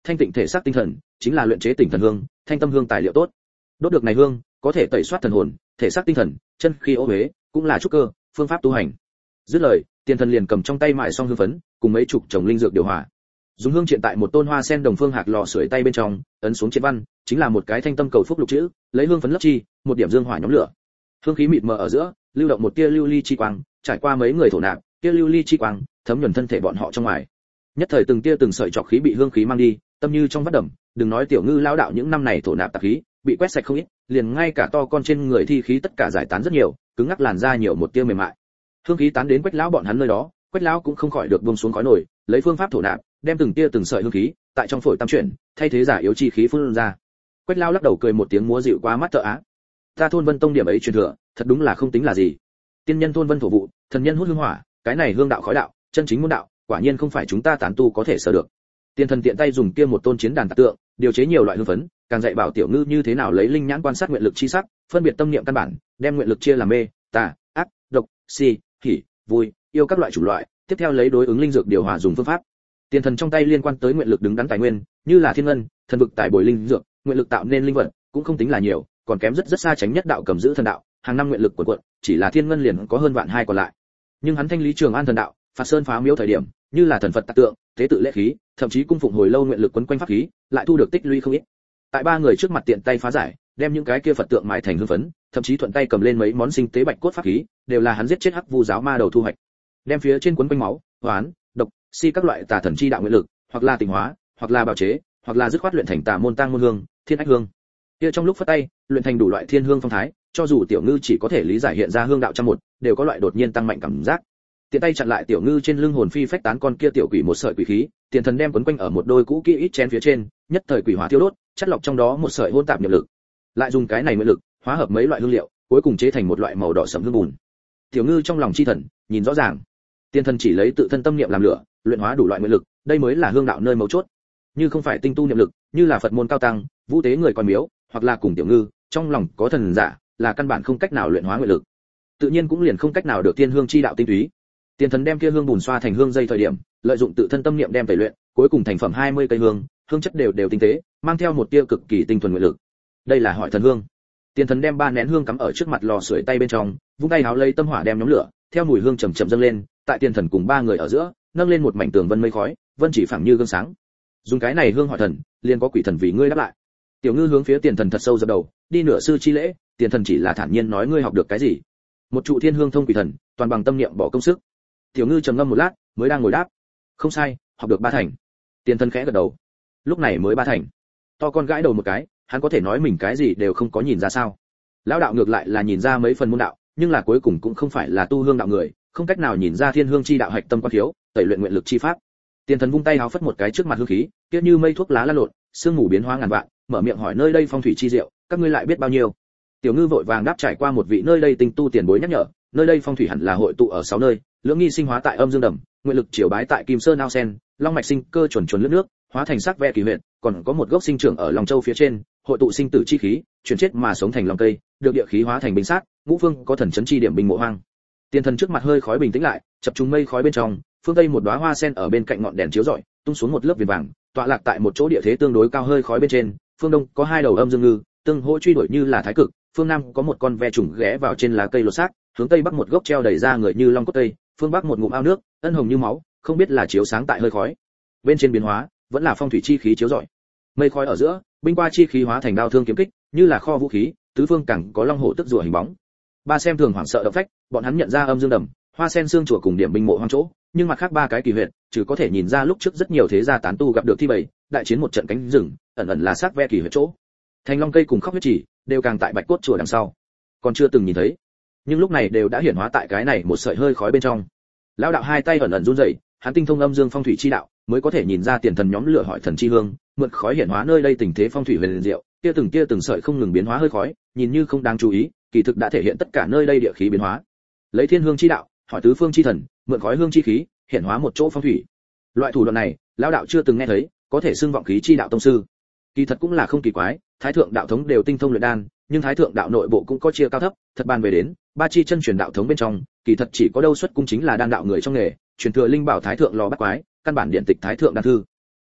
thanh tịnh thể xác tinh thần, chính là luyện chế tỉnh thần hương, thanh tâm hương tài liệu tốt. Đốt được này hương, có thể tẩy soát thần hồn, thể xác tinh thần, chân khi ô uế, cũng là trúc cơ, phương pháp tu hành. Dứt lời, Tiền Thần liền cầm trong tay mại xong hương phấn, cùng mấy chục chồng linh dược điều hòa. Dùng hương triện tại một tôn hoa sen đồng phương hạt lò sưởi tay bên trong, ấn xuống triện văn, chính là một cái thanh tâm cầu phúc lục chữ, lấy hương phấn lấp chi, một điểm dương hỏa nhóm lửa. Hương khí mịt mờ ở giữa, lưu động một tia lưu ly chi quang, trải qua mấy người thổ nạp, tia lưu ly chi quang, thấm nhuần thân thể bọn họ trong ngoài. Nhất thời từng tia từng sợi trọc khí bị hương khí mang đi, tâm như trong vắt đầm, đừng nói Tiểu Ngư lão đạo những năm này thổ nạp tạp khí, bị quét sạch không ít, liền ngay cả to con trên người thi khí tất cả giải tán rất nhiều, cứng ngắc làn da nhiều một tia mềm mại. Hương khí tán đến Quách lão bọn hắn nơi đó, Quách lão cũng không khỏi được buông xuống khói nổi, lấy phương pháp thổ nạp, đem từng tia từng sợi hương khí tại trong phổi tam chuyển, thay thế giả yếu chi khí phun ra. Quách lão lắc đầu cười một tiếng múa dịu quá mắt thợ á. Ta thôn Vân Tông điểm ấy truyền thừa, thật đúng là không tính là gì. Tiên nhân thôn Vân thổ vụ, thần nhân hút hương hỏa, cái này hương đạo khói đạo, chân chính môn đạo, quả nhiên không phải chúng ta tán tu có thể sở được. Tiên Thần tiện tay dùng kia một tôn chiến đàn tạc tượng, điều chế nhiều loại hương phấn, càng dạy bảo Tiểu Ngư như thế nào lấy linh nhãn quan sát nguyện lực chi sắc, phân biệt tâm niệm căn bản, đem nguyện lực chia làm mê, tà, ác, độc, si, hỉ, vui, yêu các loại chủ loại, tiếp theo lấy đối ứng linh dược điều hòa dùng phương pháp. Tiên Thần trong tay liên quan tới nguyện lực đứng đắn tài nguyên, như là thiên ngân, thần vực tài bồi linh dược, nguyện lực tạo nên linh vật, cũng không tính là nhiều, còn kém rất rất xa tránh nhất đạo cầm giữ thần đạo, hàng năm nguyện lực cuộn cuộn, chỉ là thiên ngân liền có hơn vạn hai còn lại. Nhưng hắn thanh lý Trường An thần đạo, phạt sơn phá miếu thời điểm, như là thần Phật tạc tượng, tế tự lễ khí, thậm chí cung phụng hồi lâu nguyện lực quấn quanh pháp khí, lại thu được tích lũy không ít. Tại ba người trước mặt tiện tay phá giải, đem những cái kia Phật tượng mài thành hương phấn, thậm chí thuận tay cầm lên mấy món sinh tế bạch cốt pháp khí, đều là hắn giết chết Hắc Vu giáo ma đầu thu hoạch. Đem phía trên quấn quanh máu, hoán, độc, si các loại tà thần chi đạo nguyện lực, hoặc là tịnh hóa, hoặc là bào chế, hoặc là dứt khoát luyện thành tà môn tang môn hương, thiên ách hương. Kia trong lúc phất tay, luyện thành đủ loại thiên hương phong thái, cho dù Tiểu Ngư chỉ có thể lý giải hiện ra hương đạo trăm một, đều có loại đột nhiên tăng mạnh cảm giác. Tiện tay chặn lại Tiểu Ngư trên lưng hồn phi phách tán con kia tiểu quỷ một sợi quỷ khí, Tiền Thần đem quấn quanh ở một đôi cũ kỹ ít chén phía trên, nhất thời quỷ hỏa thiêu đốt, chất lọc trong đó một sợi hỗn tạp nhập lực. Lại dùng cái này nguyện lực, hóa hợp mấy loại hương liệu, cuối cùng chế thành một loại màu đỏ sẫm hương bùn. Tiểu Ngư trong lòng chi thần, nhìn rõ ràng. Tiền Thần chỉ lấy tự thân tâm niệm làm lửa, luyện hóa đủ loại nguyện lực, đây mới là hương đạo nơi mấu chốt. Như không phải tinh tu niệm lực, như là Phật môn cao tăng, vũ tế người coi miếu, hoặc là cùng Tiểu Ngư, trong lòng có thần giả, là căn bản không cách nào luyện hóa nguyện lực. Tự nhiên cũng liền không cách nào được tiên hương chi đạo tinh túy. Tiền Thần đem kia hương bùn xoa thành hương dây thời điểm, lợi dụng tự thân tâm niệm đem tẩy luyện, cuối cùng thành phẩm hai mươi cây hương, hương chất đều đều tinh tế, mang theo một tia cực kỳ tinh thuần nguyện lực. Đây là hỏi thần hương. Tiền Thần đem ba nén hương cắm ở trước mặt lò sưởi tay bên trong, vung tay háo lấy tâm hỏa đem nhóm lửa, theo mùi hương chậm chậm dâng lên, tại Tiền Thần cùng ba người ở giữa, nâng lên một mảnh tường vân mây khói, vân chỉ phẳng như gương sáng. Dùng cái này hương hỏi thần, liền có quỷ thần vì ngươi đáp lại. Tiểu Ngư hướng phía Tiền Thần thật sâu dập đầu, đi nửa sư chi lễ, Tiền Thần chỉ là thản nhiên nói ngươi học được cái gì? Một trụ thiên hương thông quỷ thần, toàn bằng tâm niệm bỏ công sức. Tiểu Ngư trầm ngâm một lát, mới đang ngồi đáp. Không sai, học được ba thành. Tiền Thần khẽ gật đầu. Lúc này mới ba thành. To con gãi đầu một cái, hắn có thể nói mình cái gì đều không có nhìn ra sao? Lão đạo ngược lại là nhìn ra mấy phần môn đạo, nhưng là cuối cùng cũng không phải là tu hương đạo người, không cách nào nhìn ra thiên hương chi đạo hạch tâm quan thiếu, tẩy luyện nguyện lực chi pháp. Tiền Thần vung tay háo phất một cái trước mặt hương khí, kia như mây thuốc lá lan lộn, sương mù biến hóa ngàn vạn, mở miệng hỏi nơi đây phong thủy chi diệu, các ngươi lại biết bao nhiêu? Tiểu Ngư vội vàng đáp trải qua một vị nơi đây tinh tu tiền bối nhắc nhở, nơi đây phong thủy hẳn là hội tụ ở sáu nơi, lưỡng nghi sinh hóa tại âm dương đầm, nguyện lực triều bái tại kim sơn ao sen, long mạch sinh cơ chuẩn chuẩn lướt nước, hóa thành sắc ve kỳ huyện, còn có một gốc sinh trưởng ở Long Châu phía trên, hội tụ sinh tử chi khí, chuyển chết mà sống thành long cây, được địa khí hóa thành binh sát, ngũ phương có thần chấn chi điểm binh mộ hoang. Tiền Thần trước mặt hơi khói bình tĩnh lại, chập trùng mây khói bên trong, phương tây một đóa hoa sen ở bên cạnh ngọn đèn chiếu rọi, tung xuống một lớp viền vàng, tọa lạc tại một chỗ địa thế tương đối cao hơi khói bên trên, phương đông có hai đầu âm dương ngư, tương hỗ truy đuổi như là thái cực, phương nam có một con ve trùng ghé vào trên lá cây lột xác, hướng tây bắc một gốc treo đầy ra người như long cốt tây, phương bắc một ngụm ao nước, ân hồng như máu, không biết là chiếu sáng tại hơi khói. Bên trên biến hóa, vẫn là phong thủy chi khí chiếu rọi. Mây khói ở giữa, binh qua chi khí hóa thành đao thương kiếm kích, như là kho vũ khí, tứ phương cẳng có long hổ tức rùa hình bóng. Ba xem thường hoảng sợ động phách, bọn hắn nhận ra âm dương đầm, hoa sen xương chùa cùng điểm binh mộ hoang chỗ, nhưng mặt khác ba cái kỳ huyệt, trừ có thể nhìn ra lúc trước rất nhiều thế gia tán tu gặp được thi bầy, đại chiến một trận cánh rừng, ẩn ẩn là sắc ve kỳ huyệt chỗ. Thành long cây cùng khóc huyết chỉ, đều càng tại bạch cốt chùa đằng sau. Còn chưa từng nhìn thấy, nhưng lúc này đều đã hiển hóa tại cái này một sợi hơi khói bên trong. Lão đạo hai tay ẩn ẩn run rẩy, hắn tinh thông âm dương phong thủy chi đạo, mới có thể nhìn ra Tiền Thần nhóm lửa hỏi thần chi hương, mượn khói hiển hóa nơi đây tình thế phong thủy huyền diệu, kia từng kia từng sợi không ngừng biến hóa hơi khói, nhìn như không đáng chú ý, kỳ thực đã thể hiện tất cả nơi đây địa khí biến hóa. Lấy thiên hương chi đạo, hỏi tứ phương chi thần, mượn khói hương chi khí, hiển hóa một chỗ phong thủy. Loại thủ đoạn này, lão đạo chưa từng nghe thấy, có thể xưng vọng khí chi đạo tông sư. Kỳ thật cũng là không kỳ quái, thái thượng đạo thống đều tinh thông luyện đan, nhưng thái thượng đạo nội bộ cũng có chia cao thấp, thật bàn về đến, ba chi chân truyền đạo thống bên trong, kỳ thật chỉ có đâu xuất cung chính là đan đạo người trong nghề, truyền thừa linh bảo thái thượng lò bắt quái, căn bản điện tịch thái thượng đan thư.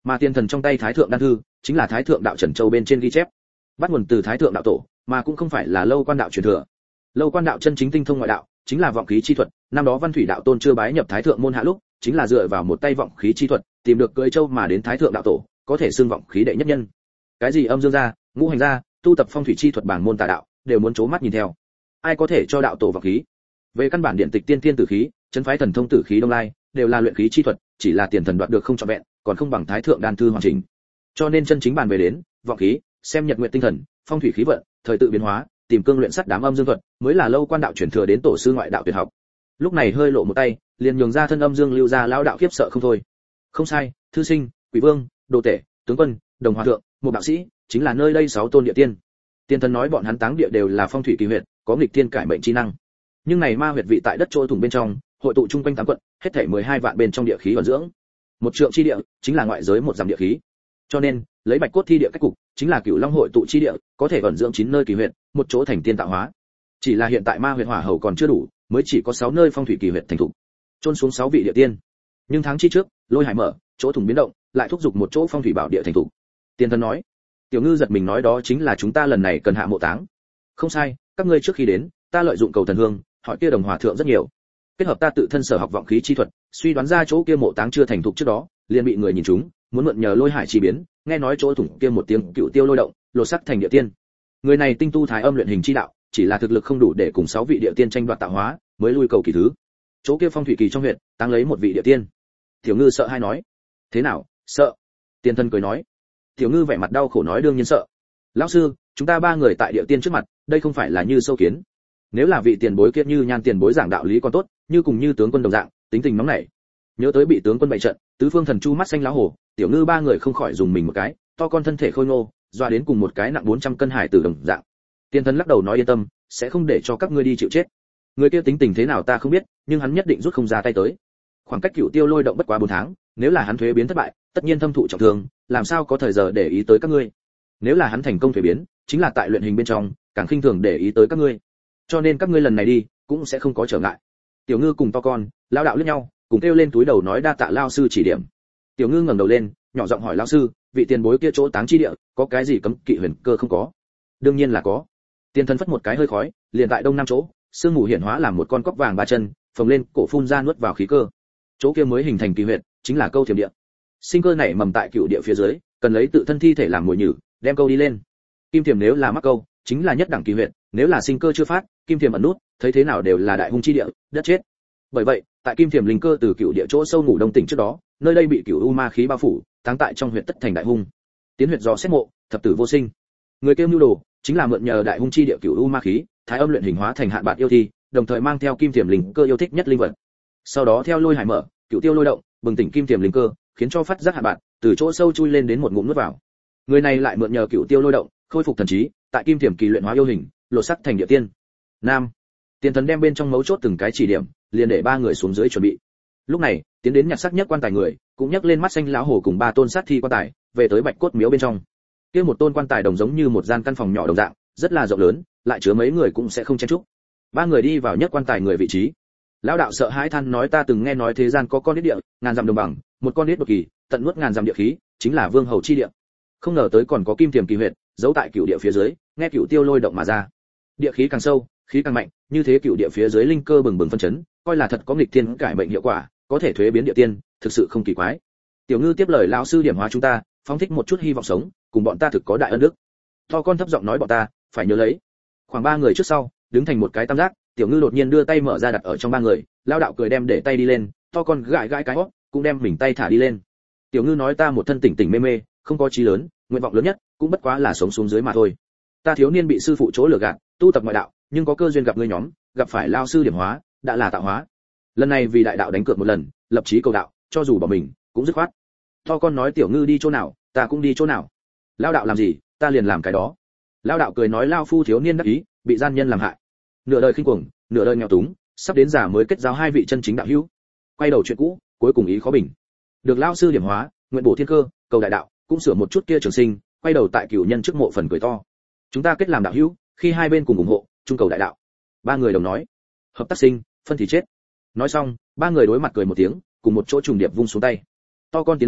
Mà tiền thần trong tay thái thượng đan thư chính là thái thượng đạo trần châu bên trên ghi chép, bắt nguồn từ thái thượng đạo tổ, mà cũng không phải là lâu quan đạo truyền thừa. Lâu quan đạo chân chính tinh thông ngoại đạo, chính là vọng khí chi thuật, năm đó Văn Thủy đạo tôn chưa bái nhập thái thượng môn hạ lúc, chính là dựa vào một tay vọng khí chi thuật, tìm được cưỡi châu mà đến thái thượng đạo tổ, có thể xưng vọng khí đệ nhất nhân. Cái gì âm dương gia, ngũ hành gia, tu tập phong thủy chi thuật bảng môn tà đạo, đều muốn chố mắt nhìn theo. Ai có thể cho đạo tổ vọng khí? Về căn bản điện tịch tiên tiên tử khí, chân phái thần thông tử khí đông lai, đều là luyện khí chi thuật, chỉ là tiền thần đoạt được không trọn vẹn, còn không bằng thái thượng đan thư hoàn chỉnh. Cho nên chân chính bàn về đến vọng khí, xem nhật nguyện tinh thần, phong thủy khí vận, thời tự biến hóa, tìm cương luyện sắt đám âm dương thuật, mới là lâu quan đạo truyền thừa đến tổ sư ngoại đạo tuyệt học. Lúc này hơi lộ một tay, liền nhường ra thân âm dương lưu ra lão đạo khiếp sợ không thôi. Không sai, thư sinh, quỷ vương, đồ tể, tướng quân, đồng hòa thượng, một đạo sĩ, chính là nơi đây sáu tôn địa tiên. Tiên thần nói bọn hắn táng địa đều là phong thủy kỳ huyệt, có nghịch tiên cải mệnh chi năng. Nhưng này ma huyệt vị tại đất trôi thủng bên trong, hội tụ chung quanh tám quận, hết thảy mười hai vạn bên trong địa khí vận dưỡng. Một trượng chi địa, chính là ngoại giới một dặm địa khí. Cho nên, lấy bạch cốt thi địa cách cục, chính là cửu long hội tụ chi địa, có thể vận dưỡng chín nơi kỳ huyệt, một chỗ thành tiên tạo hóa. Chỉ là hiện tại ma huyệt hỏa hầu còn chưa đủ, mới chỉ có sáu nơi phong thủy kỳ huyệt thành thủ. Chôn xuống sáu vị địa tiên. Nhưng tháng chi trước, lôi hải mở, chỗ thủng biến động, lại thúc giục một chỗ phong thủy bảo địa thành thủ. Tiên thần nói, tiểu ngư giật mình nói đó chính là chúng ta lần này cần hạ mộ táng. Không sai, các ngươi trước khi đến, ta lợi dụng cầu thần hương, hỏi kia đồng hòa thượng rất nhiều. Kết hợp ta tự thân sở học vọng khí chi thuật, suy đoán ra chỗ kia mộ táng chưa thành thục trước đó, liền bị người nhìn trúng, muốn mượn nhờ lôi hải chi biến, nghe nói chỗ thủng kia một tiếng cựu tiêu lôi động, lột sắc thành địa tiên. Người này tinh tu thái âm luyện hình chi đạo, chỉ là thực lực không đủ để cùng sáu vị địa tiên tranh đoạt tạo hóa, mới lui cầu kỳ thứ. Chỗ kia phong thủy kỳ trong huyện, táng lấy một vị địa tiên. Tiểu ngư sợ hai nói, thế nào, sợ? Tiên thân cười nói. Tiểu ngư vẻ mặt đau khổ nói đương nhiên sợ. Lão sư, chúng ta ba người tại địa tiên trước mặt, đây không phải là như sâu kiến. Nếu là vị tiền bối kia như nhan tiền bối giảng đạo lý còn tốt, như cùng như tướng quân đồng dạng, tính tình nóng nảy. Nhớ tới bị tướng quân bày trận, tứ phương thần chu mắt xanh lão hổ, tiểu ngư ba người không khỏi dùng mình một cái, to con thân thể khôi ngô, doa đến cùng một cái nặng bốn trăm cân hải tử đồng dạng. Tiên thần lắc đầu nói yên tâm, sẽ không để cho các ngươi đi chịu chết. Người kia tính tình thế nào ta không biết, nhưng hắn nhất định rút không ra tay tới. Khoảng cách cửu tiêu lôi động bất quá bốn tháng, nếu là hắn thuế biến thất bại, tất nhiên thâm thụ trọng thương, làm sao có thời giờ để ý tới các ngươi. Nếu là hắn thành công thuế biến, chính là tại luyện hình bên trong, càng khinh thường để ý tới các ngươi. Cho nên các ngươi lần này đi, cũng sẽ không có trở ngại. Tiểu ngư cùng to con, lão đạo liếc nhau, cùng kêu lên túi đầu nói đa tạ lao sư chỉ điểm. Tiểu ngư ngẩng đầu lên, nhỏ giọng hỏi lão sư, vị tiền bối kia chỗ táng chi địa, có cái gì cấm kỵ huyền cơ không có? Đương nhiên là có. Tiên thần phất một cái hơi khói, liền tại đông nam chỗ, sương mù hiển hóa làm một con cóc vàng ba chân, phồng lên, cổ phun ra nuốt vào khí cơ. Chỗ kia mới hình thành kỳ huyệt, chính là câu thiểm địa. Sinh cơ nảy mầm tại cựu địa phía dưới, cần lấy tự thân thi thể làm mồi nhử, đem câu đi lên. Kim thiểm nếu là mắc câu, chính là nhất đẳng kỳ huyệt, nếu là sinh cơ chưa phát, kim thiểm ẩn nút, thấy thế nào đều là đại hung chi địa, đất chết. Bởi vậy, tại kim thiểm linh cơ từ cựu địa chỗ sâu ngủ đông tỉnh trước đó, nơi đây bị cựu u ma khí bao phủ, táng tại trong huyệt tất thành đại hung. Tiến huyệt dò xét mộ, thập tử vô sinh. Người kêu nhu đồ, chính là mượn nhờ đại hung chi địa cựu u ma khí, thái âm luyện hình hóa thành hạn bạt yêu thi, đồng thời mang theo kim thiểm linh cơ yêu thích nhất linh vật. Sau đó theo lôi hải mở, cựu tiêu lôi động, bừng tỉnh kim thiểm linh cơ, khiến cho phát giác hạn bạt, từ chỗ sâu chui lên đến một ngụm nuốt vào. Người này lại mượn nhờ cựu tiêu lôi động, khôi phục thần trí, tại kim thiểm kỳ luyện hóa yêu hình, lột sắc thành địa tiên. Nam, tiên thần đem bên trong mấu chốt từng cái chỉ điểm, liền để ba người xuống dưới chuẩn bị. Lúc này, tiến đến nhặt sắc nhất quan tài người, cũng nhắc lên mắt xanh lão hổ cùng ba tôn sát thi quan tài, về tới bạch cốt miếu bên trong. Kia một tôn quan tài đồng giống như một gian căn phòng nhỏ đồng dạng, rất là rộng lớn, lại chứa mấy người cũng sẽ không chen chúc. Ba người đi vào nhất quan tài người vị trí. Lão đạo sợ hãi than nói ta từng nghe nói thế gian có con đít địa, ngàn dặm đồng bằng, một con đít đột kỳ, tận nuốt ngàn dặm địa khí, chính là vương hầu chi địa. Không ngờ tới còn có kim tiềm kỳ huyệt, giấu tại cửu địa phía dưới, nghe cửu tiêu lôi động mà ra. Địa khí càng sâu, khí càng mạnh, như thế cửu địa phía dưới linh cơ bừng bừng phân chấn, coi là thật có nghịch thiên cải mệnh hiệu quả, có thể thuế biến địa tiên, thực sự không kỳ quái. Tiểu ngư tiếp lời lão sư điểm hóa chúng ta, phóng thích một chút hy vọng sống, cùng bọn ta thực có đại ân đức. To con thấp giọng nói bọn ta, phải nhớ lấy. Khoảng ba người trước sau, đứng thành một cái tam giác, tiểu ngư đột nhiên đưa tay mở ra đặt ở trong ba người, lao đạo cười đem để tay đi lên, to con gãi gãi cái hót, cũng đem mình tay thả đi lên. Tiểu ngư nói ta một thân tỉnh tỉnh mê mê, không có chí lớn, nguyện vọng lớn nhất cũng bất quá là sống xuống dưới mà thôi. Ta thiếu niên bị sư phụ chỗ lừa gạt, tu tập ngoại đạo, nhưng có cơ duyên gặp ngươi nhóm, gặp phải lao sư điểm hóa, đã là tạo hóa. Lần này vì đại đạo đánh cược một lần, lập chí cầu đạo, cho dù bỏ mình, cũng dứt khoát. To con nói tiểu ngư đi chỗ nào, ta cũng đi chỗ nào. Lao đạo làm gì, ta liền làm cái đó. Lao đạo cười nói lao phu thiếu niên đắc ý, bị gian nhân làm hại, nửa đời khinh cuồng, nửa đời nghèo túng, sắp đến già mới kết giao hai vị chân chính đạo hữu. Quay đầu chuyện cũ, cuối cùng ý khó bình. Được lao sư điểm hóa, nguyện bổ thiên cơ, cầu đại đạo, cũng sửa một chút kia trường sinh, quay đầu tại cửu nhân trước mộ phần cười to. Chúng ta kết làm đạo hữu, khi hai bên cùng ủng hộ, chung cầu đại đạo. Ba người đồng nói, hợp tác sinh, phân thì chết. Nói xong, ba người đối mặt cười một tiếng, cùng một chỗ trùng điệp vung xuống tay. To con tiến lên,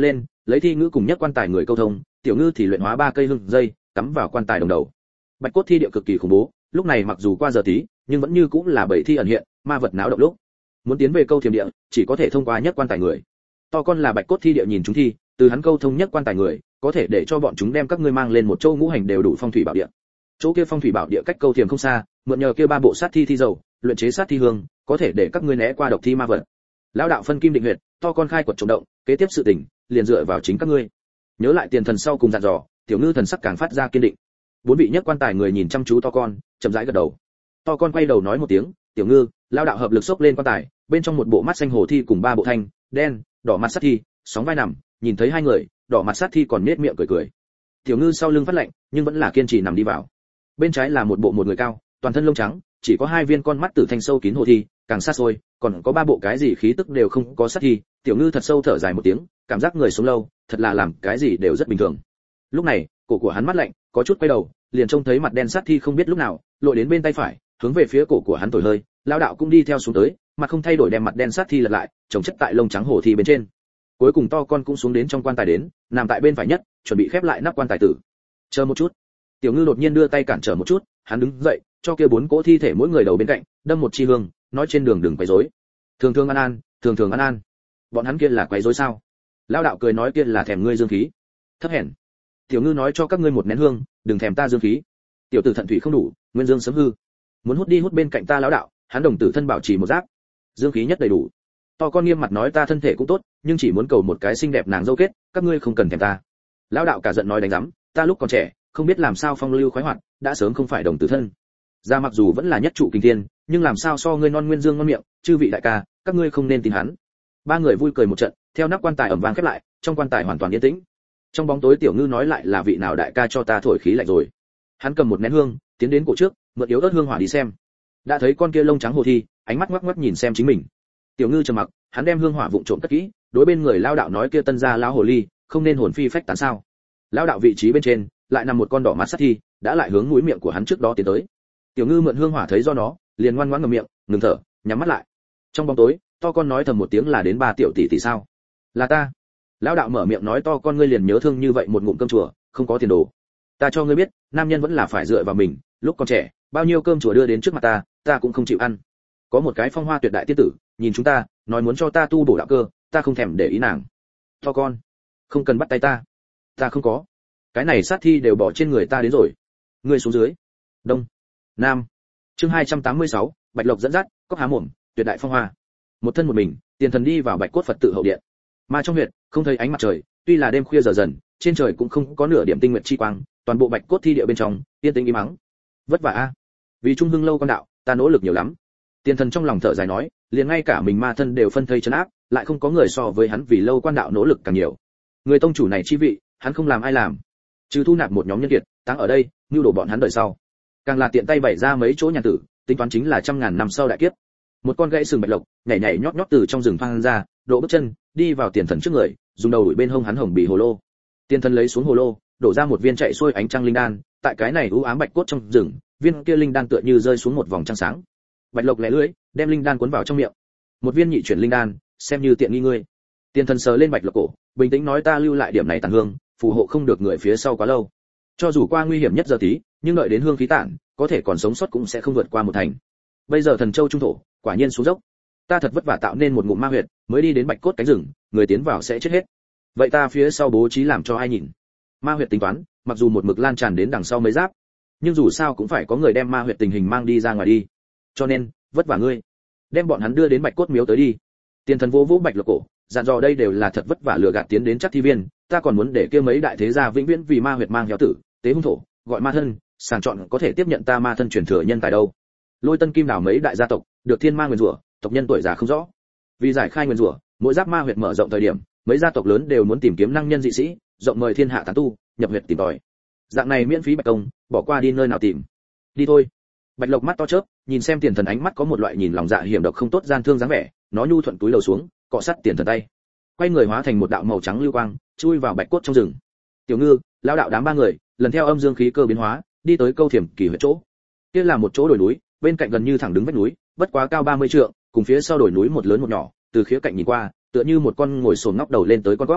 lấy thi ngữ cùng nhất quan tài người câu thông, tiểu ngư thì luyện hóa ba cây hương dây cắm vào quan tài đồng đầu. Bạch cốt thi địa cực kỳ khủng bố, lúc này mặc dù qua giờ tí nhưng vẫn như cũng là bảy thi ẩn hiện, ma vật náo động lúc. Muốn tiến về câu thiềm địa chỉ có thể thông qua nhất quan tài người. To con là bạch cốt thi địa nhìn chúng thi, từ hắn câu thông nhất quan tài người có thể để cho bọn chúng đem các ngươi mang lên một châu ngũ hành đều đủ phong thủy bảo địa. Chỗ kia phong thủy bảo địa cách câu thiềm không xa, mượn nhờ kia ba bộ sát thi thi dầu luyện chế sát thi hương có thể để các ngươi né qua độc thi ma vật. Lão đạo phân kim định huyệt, to con khai quật trùng động, kế tiếp sự tình liền dựa vào chính các ngươi. Nhớ lại tiền thần sau cùng dặn dò, tiểu ngư thần sắc càng phát ra kiên định. Bốn vị nhất quan tài người nhìn chăm chú to con, chậm rãi gật đầu. To con quay đầu nói một tiếng, tiểu ngư, lão đạo hợp lực xốc lên quan tài, bên trong một bộ mắt xanh hồ thi cùng ba bộ thanh đen đỏ mặt sát thi sóng vai nằm, nhìn thấy hai người, đỏ mặt sát thi còn nết miệng cười cười. Tiểu ngư sau lưng phát lạnh, nhưng vẫn là kiên trì nằm đi vào. Bên trái là một bộ một người cao, toàn thân lông trắng, chỉ có hai viên con mắt tử thanh sâu kín hồ thi, càng xa xôi còn có ba bộ cái gì khí tức đều không có sát thi. Tiểu ngư thật sâu thở dài một tiếng, cảm giác người sống lâu thật là làm cái gì đều rất bình thường. Lúc này cổ của hắn mắt lạnh, có chút quay đầu, liền trông thấy mặt đen sát thi không biết lúc nào lội đến bên tay phải, hướng về phía cổ của hắn thổi hơi. Lão đạo cũng đi theo xuống tới, mặt không thay đổi đem mặt đen sát thi lật lại, chồng chất tại lông trắng hồ thi bên trên. Cuối cùng to con cũng xuống đến trong quan tài đến, nằm tại bên phải nhất, chuẩn bị khép lại nắp quan tài tử. Chờ một chút. Tiểu ngư đột nhiên đưa tay cản trở một chút, hắn đứng dậy, cho kia bốn cỗ thi thể mỗi người đầu bên cạnh đâm một chi hương, nói trên đường đừng quấy rối. Thường thường an an, thường thường an an. Bọn hắn kia là quấy rối sao? Lão đạo cười nói kia là thèm ngươi dương khí. Thấp hèn. Tiểu ngư nói cho các ngươi một nén hương, đừng thèm ta dương khí. Tiểu tử thận thủy không đủ, nguyên dương sớm hư. Muốn hút đi hút bên cạnh ta lão đạo, hắn đồng tử thân bảo trì một giáp, dương khí nhất đầy đủ. To con nghiêm mặt nói ta thân thể cũng tốt, nhưng chỉ muốn cầu một cái xinh đẹp nàng dâu kết, các ngươi không cần thèm ta. Lão đạo cả giận nói đánh rắm, ta lúc còn trẻ không biết làm sao phong lưu khoái hoạt, đã sớm không phải đồng tử thân. Ra mặc dù vẫn là nhất trụ kinh thiên, nhưng làm sao so ngươi non nguyên dương ngon miệng, chư vị đại ca, các ngươi không nên tin hắn. Ba người vui cười một trận, theo nắp quan tài ầm vang khép lại, trong quan tài hoàn toàn yên tĩnh. Trong bóng tối tiểu ngư nói lại là vị nào đại ca cho ta thổi khí lạnh rồi. Hắn cầm một nén hương, tiến đến cổ trước, mượn yếu ớt hương hỏa đi xem. Đã thấy con kia lông trắng hồ thi, ánh mắt ngoắc ngoắc nhìn xem chính mình. Tiểu ngư trầm mặc, hắn đem hương hỏa vụng trộm cất kỹ, đối bên người lao đạo nói kia tân gia lão hồ ly, không nên hồn phi phách tán sao? Lao đạo vị trí bên trên, lại nằm một con đỏ mắt sát thi, đã lại hướng mũi miệng của hắn trước đó tiến tới. Tiểu ngư mượn hương hỏa thấy do nó, liền ngoan ngoãn ngậm miệng, ngừng thở, nhắm mắt lại. Trong bóng tối, to con nói thầm một tiếng là đến ba tiểu tỷ tỷ sao? Là ta. Lão đạo mở miệng nói to con ngươi liền nhớ thương như vậy một ngụm cơm chùa, không có tiền đồ. Ta cho ngươi biết, nam nhân vẫn là phải dựa vào mình, lúc còn trẻ, bao nhiêu cơm chùa đưa đến trước mặt ta, ta cũng không chịu ăn. Có một cái phong hoa tuyệt đại tiên tử, nhìn chúng ta, nói muốn cho ta tu bổ đạo cơ, ta không thèm để ý nàng. To con, không cần bắt tay ta. Ta không có. Cái này sát thi đều bỏ trên người ta đến rồi. Ngươi xuống dưới. Đông, Nam. Chương hai trăm tám mươi sáu, Bạch Lộc dẫn dắt, cốc há mồm, tuyệt đại phong hoa. Một thân một mình, tiền thần đi vào Bạch Cốt Phật tự hậu điện. Mà trong huyệt, không thấy ánh mặt trời, tuy là đêm khuya giờ dần, trên trời cũng không có nửa điểm tinh nguyệt chi quang, toàn bộ Bạch Cốt thi địa bên trong, yên tĩnh im mắng. Vất vả a. Vì trung hưng lâu con đạo, ta nỗ lực nhiều lắm. Tiền thần trong lòng thở dài nói, liền ngay cả mình ma thân đều phân thây trấn áp, lại không có người so với hắn vì lâu quan đạo nỗ lực càng nhiều. Người tông chủ này chi vị, hắn không làm ai làm, trừ thu nạp một nhóm nhân kiệt, táng ở đây, nưu đổ bọn hắn đời sau. Càng là tiện tay bày ra mấy chỗ nhà tử, tính toán chính là trăm ngàn năm sau đại kiếp. Một con gãy sừng bạch lộc, nhảy nhảy nhót nhót từ trong rừng phang ra, độ bước chân, đi vào tiền thần trước người, dùng đầu đuổi bên hông hắn hồng bị hồ lô. Tiền thần lấy xuống hồ lô, đổ ra một viên chạy xuôi ánh trăng linh đan, tại cái này u ám bạch cốt trong rừng, viên kia linh đan tựa như rơi xuống một vòng trăng sáng. Bạch lộc lẻ lưỡi, đem linh đan cuốn vào trong miệng. Một viên nhị chuyển linh đan, xem như tiện nghi ngươi. Tiền thần sờ lên bạch lộc cổ, bình tĩnh nói ta lưu lại điểm này tàn hương, phù hộ không được người phía sau quá lâu. Cho dù qua nguy hiểm nhất giờ tí, nhưng đợi đến hương khí tản, có thể còn sống sót cũng sẽ không vượt qua một thành. Bây giờ thần châu trung thổ, quả nhiên xuống dốc. Ta thật vất vả tạo nên một ngụm ma huyệt, mới đi đến bạch cốt cánh rừng, người tiến vào sẽ chết hết. Vậy ta phía sau bố trí làm cho ai nhìn? Ma huyệt tính toán, mặc dù một mực lan tràn đến đằng sau mấy giáp, nhưng dù sao cũng phải có người đem ma huyệt tình hình mang đi ra ngoài đi. Cho nên, vất vả ngươi, đem bọn hắn đưa đến bạch cốt miếu tới đi. Tiền thần vô vũ bạch lộc cổ, dặn dò đây đều là thật vất vả lừa gạt tiến đến chắc thi viên, ta còn muốn để kia mấy đại thế gia vĩnh viễn vì ma huyệt mang héo tử, tế hung thổ, gọi ma thân, sàng chọn có thể tiếp nhận ta ma thân truyền thừa nhân tài đâu. Lôi Tân Kim đảo mấy đại gia tộc, được thiên ma nguyên rủa, tộc nhân tuổi già không rõ. Vì giải khai nguyên rủa, mỗi giáp ma huyệt mở rộng thời điểm, mấy gia tộc lớn đều muốn tìm kiếm năng nhân dị sĩ, rộng mời thiên hạ tán tu, nhập huyệt tìm tòi. Dạng này miễn phí bạch công, bỏ qua đi nơi nào tìm. Đi thôi. Bạch Lộc mắt to chớp, nhìn xem tiền thần ánh mắt có một loại nhìn lòng dạ hiểm độc không tốt gian thương dáng vẻ, nó nhu thuận túi lầu xuống, cọ sát tiền thần tay. Quay người hóa thành một đạo màu trắng lưu quang, chui vào bạch cốt trong rừng. Tiểu Ngư, lão đạo đám ba người, lần theo âm dương khí cơ biến hóa, đi tới câu thiểm kỳ huyệt chỗ. Kia là một chỗ đồi núi, bên cạnh gần như thẳng đứng vách núi, bất quá cao ba mươi trượng, cùng phía sau đồi núi một lớn một nhỏ, từ khía cạnh nhìn qua, tựa như một con ngồi xổm ngóc đầu lên tới con góc.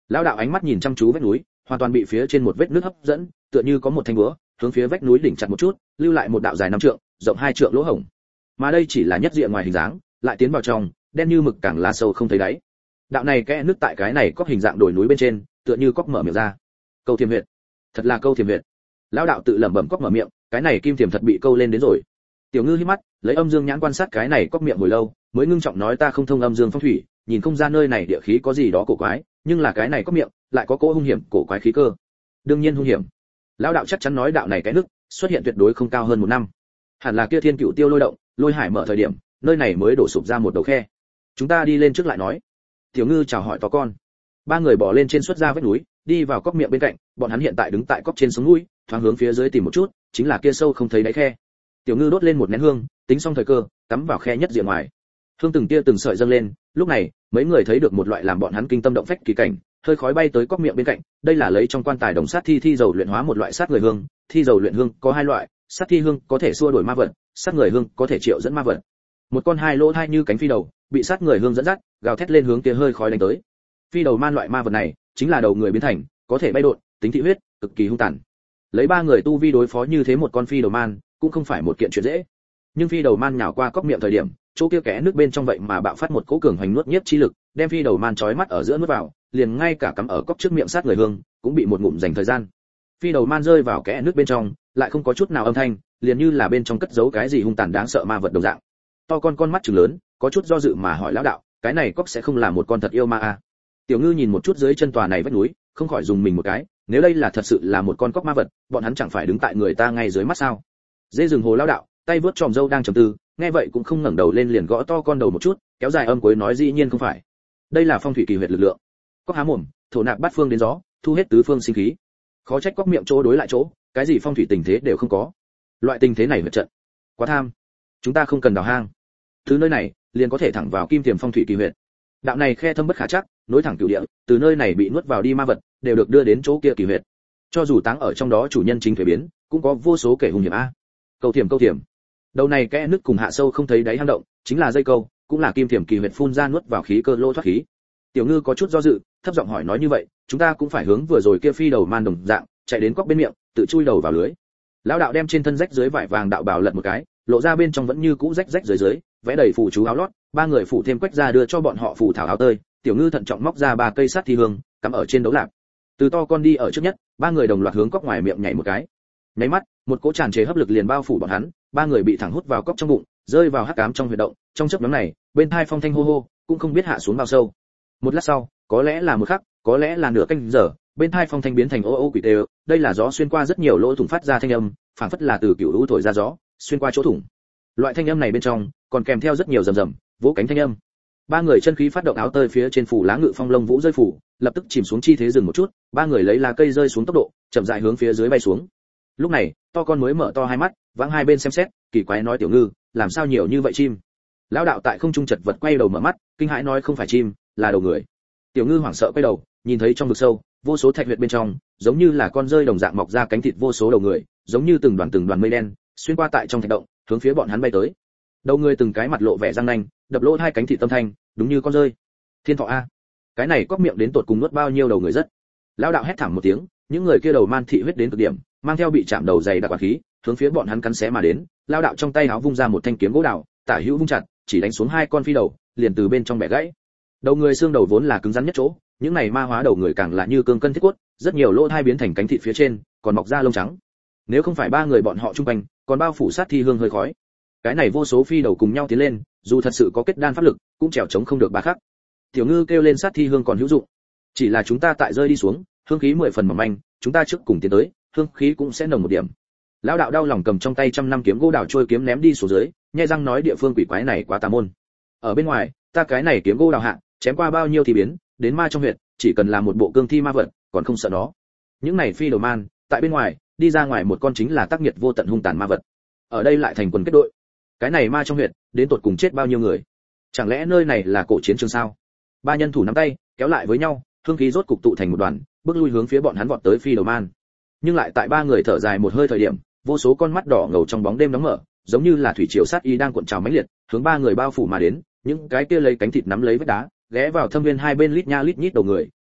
Lão đạo ánh mắt nhìn chăm chú vách núi, hoàn toàn bị phía trên một vết nước hấp dẫn, tựa như có một thanh búa hướng phía vách núi đỉnh chặt một chút, lưu lại một đạo dài năm trượng, rộng hai trượng lỗ hổng. Mà đây chỉ là nhất diện ngoài hình dáng, lại tiến vào trong, đen như mực càng là sâu không thấy đáy. Đạo này kẽ nước tại cái này có hình dạng đồi núi bên trên, tựa như cóc mở miệng ra. Câu thiềm huyệt, thật là câu thiềm huyệt. Lão đạo tự lẩm bẩm cóc mở miệng, cái này kim thiềm thật bị câu lên đến rồi. Tiểu Ngư hí mắt, lấy âm dương nhãn quan sát cái này cóc miệng hồi lâu, mới ngưng trọng nói ta không thông âm dương phong thủy, nhìn không ra nơi này địa khí có gì đó cổ quái, nhưng là cái này cóc miệng, lại có cỗ hung hiểm, cổ quái khí cơ. Đương nhiên hung hiểm. Lão đạo chắc chắn nói đạo này cái nước xuất hiện tuyệt đối không cao hơn một năm. Hẳn là kia Thiên Cửu Tiêu lôi động, lôi hải mở thời điểm, nơi này mới đổ sụp ra một đầu khe. Chúng ta đi lên trước lại nói. Tiểu Ngư chào hỏi to con. Ba người bỏ lên trên xuất ra vách núi, đi vào cóc miệng bên cạnh, bọn hắn hiện tại đứng tại cóc trên sống núi, thoáng hướng phía dưới tìm một chút, chính là kia sâu không thấy đáy khe. Tiểu Ngư đốt lên một nén hương, tính xong thời cơ, cắm vào khe nhất diện ngoài. Hương từng tia từng sợi dâng lên, lúc này, mấy người thấy được một loại làm bọn hắn kinh tâm động phách kỳ cảnh, hơi khói bay tới cóc miệng bên cạnh, đây là lấy trong quan tài đồng sát thi thi dầu luyện hóa một loại sát người hương, thi dầu luyện hương có hai loại, sát thi hương có thể xua đuổi ma vật, sát người hương có thể triệu dẫn ma vật. Một con hai lỗ hai như cánh phi đầu, bị sát người hương dẫn dắt, gào thét lên hướng kia hơi khói đánh tới. Phi đầu man loại ma vật này, chính là đầu người biến thành, có thể bay độn, tính thị huyết, cực kỳ hung tàn. Lấy ba người tu vi đối phó như thế một con phi đầu man, cũng không phải một kiện chuyện dễ. Nhưng phi đầu man nhào qua cóc miệng thời điểm, chỗ kia kẽ nước bên trong vậy mà bạo phát một cỗ cường hành nuốt nhiếp chi lực, đem phi đầu man chói mắt ở giữa nuốt vào, liền ngay cả cắm ở cóc trước miệng sát người hương, cũng bị một ngụm dành thời gian. Phi đầu man rơi vào kẽ nước bên trong, lại không có chút nào âm thanh, liền như là bên trong cất giấu cái gì hung tàn đáng sợ ma vật đồng dạng. To con con mắt trừng lớn, có chút do dự mà hỏi lão đạo, cái này cóc sẽ không là một con thật yêu ma à? Tiểu Ngư nhìn một chút dưới chân tòa này vách núi, không khỏi dùng mình một cái, nếu đây là thật sự là một con cóc ma vật, bọn hắn chẳng phải đứng tại người ta ngay dưới mắt sao? Dê rừng hồ lão đạo, tay vớt tròm râu đang trầm tư, nghe vậy cũng không ngẩng đầu lên liền gõ to con đầu một chút, kéo dài âm cuối nói dĩ nhiên không phải. Đây là phong thủy kỳ huyệt lực lượng. Cóc há mồm, thổ nạp bát phương đến gió, thu hết tứ phương sinh khí. Khó trách cóc miệng chỗ đối lại chỗ, cái gì phong thủy tình thế đều không có. Loại tình thế này huyệt trận, quá tham. Chúng ta không cần đào hang. Từ nơi này, liền có thể thẳng vào kim tiềm phong thủy kỳ huyệt. Đạo này khe thâm bất khả trắc, nối thẳng cửu địa, từ nơi này bị nuốt vào đi ma vật, đều được đưa đến chỗ kia kỳ huyệt. Cho dù táng ở trong đó chủ nhân chính thuế biến, cũng có vô số kẻ hung hiểm a. Câu thiểm câu thiểm. Đầu này kẽ nước cùng hạ sâu không thấy đáy hang động, chính là dây câu, cũng là kim thiểm kỳ huyệt phun ra nuốt vào khí cơ lô thoát khí. Tiểu Ngư có chút do dự, thấp giọng hỏi nói như vậy, chúng ta cũng phải hướng vừa rồi kia phi đầu man đồng dạng, chạy đến cóc bên miệng, tự chui đầu vào lưới. Lão đạo đem trên thân rách dưới vải vàng đạo bào lật một cái, lộ ra bên trong vẫn như cũ rách rách dưới dưới, vẽ đầy phù chú áo lót, ba người phủ thêm quách ra đưa cho bọn họ phù thảo áo tơi. Tiểu Ngư thận trọng móc ra ba cây sắt thi hương, cắm ở trên đấu lạc. Từ to con đi ở trước nhất, ba người đồng loạt hướng cóc ngoài miệng nhảy một cái. Nháy mắt, một cỗ tràn trề hấp lực liền bao phủ bọn hắn, ba người bị thẳng hút vào cóc trong bụng, rơi vào hắc ám trong huyệt động. Trong chớp nhoáng này, bên tai phong thanh hô hô, cũng không biết hạ xuống bao sâu. Một lát sau, có lẽ là một khắc, có lẽ là nửa canh giờ, bên tai phong thanh biến thành ô ô quỷ tê. Đây là gió xuyên qua rất nhiều lỗ thủng phát ra thanh âm, phảng phất là từ cựu u thổi ra gió, xuyên qua chỗ thủng. Loại thanh âm này bên trong còn kèm theo rất nhiều rầm rầm, vỗ cánh thanh âm. Ba người chân khí phát động áo tơi phía trên phủ lá ngự phong lông vũ rơi phủ, lập tức chìm xuống chi thế dừng một chút, ba người lấy lá cây rơi xuống tốc độ, chậm rãi hướng phía dưới bay xuống. Lúc này, to con mới mở to hai mắt, vãng hai bên xem xét, kỳ quái nói Tiểu Ngư, làm sao nhiều như vậy chim? Lão đạo tại không trung chật vật quay đầu mở mắt, kinh hãi nói không phải chim, là đầu người. Tiểu Ngư hoảng sợ quay đầu, nhìn thấy trong vực sâu, vô số thạch huyệt bên trong, giống như là con rơi đồng dạng mọc ra cánh thịt vô số đầu người, giống như từng đoàn từng đoàn mây đen, xuyên qua tại trong thạch động, hướng phía bọn hắn bay tới. Đầu người từng cái mặt lộ vẻ răng nanh, đập lỗ hai cánh thịt tâm thanh, đúng như con rơi. Thiên thọ a, cái này cóc miệng đến tột cùng nuốt bao nhiêu đầu người rất. Lão đạo hét thảm một tiếng, những người kia đầu man thị huyết đến cực điểm, mang theo bị chạm đầu dày đặc quả khí, hướng phía bọn hắn cắn xé mà đến. Lão đạo trong tay áo vung ra một thanh kiếm gỗ đào, tả hữu vung chặt, chỉ đánh xuống hai con phi đầu, liền từ bên trong bẻ gãy. Đầu người xương đầu vốn là cứng rắn nhất chỗ, những này ma hóa đầu người càng là như cương cân thiết cốt, rất nhiều lỗ hai biến thành cánh thịt phía trên, còn mọc ra lông trắng. Nếu không phải ba người bọn họ trung quanh, còn bao phủ sát thi hương hơi khói. Cái này vô số phi đầu cùng nhau tiến lên, dù thật sự có kết đan pháp lực, cũng trèo chống không được ba khắc. Tiểu Ngư kêu lên sát thi hương còn hữu dụng, chỉ là chúng ta tại rơi đi xuống, hương khí mười phần mỏng manh, chúng ta trước cùng tiến tới, hương khí cũng sẽ nồng một điểm. Lão đạo đau lòng cầm trong tay trăm năm kiếm gỗ đào trôi kiếm ném đi xuống dưới, nhếch răng nói địa phương quỷ quái này quá tà môn. Ở bên ngoài, ta cái này kiếm gỗ đào hạ, chém qua bao nhiêu thì biến, đến ma trong huyệt, chỉ cần là một bộ cương thi ma vật, còn không sợ nó. Những này phi đầu man, tại bên ngoài, đi ra ngoài một con chính là tác nghiệt vô tận hung tàn ma vật. Ở đây lại thành quần kết đội. Cái này ma trong huyệt, đến tột cùng chết bao nhiêu người? Chẳng lẽ nơi này là cổ chiến trường sao? Ba nhân thủ nắm tay, kéo lại với nhau, hương khí rốt cục tụ thành một đoàn, bước lui hướng phía bọn hắn vọt tới phi đầu man. Nhưng lại tại ba người thở dài một hơi thời điểm, vô số con mắt đỏ ngầu trong bóng đêm đóng mở, giống như là thủy triều sát y đang cuộn trào mãnh liệt, hướng ba người bao phủ mà đến, những cái kia lấy cánh thịt nắm lấy vách đá, ghé vào thâm viên hai bên lít nha lít nhít đầu người,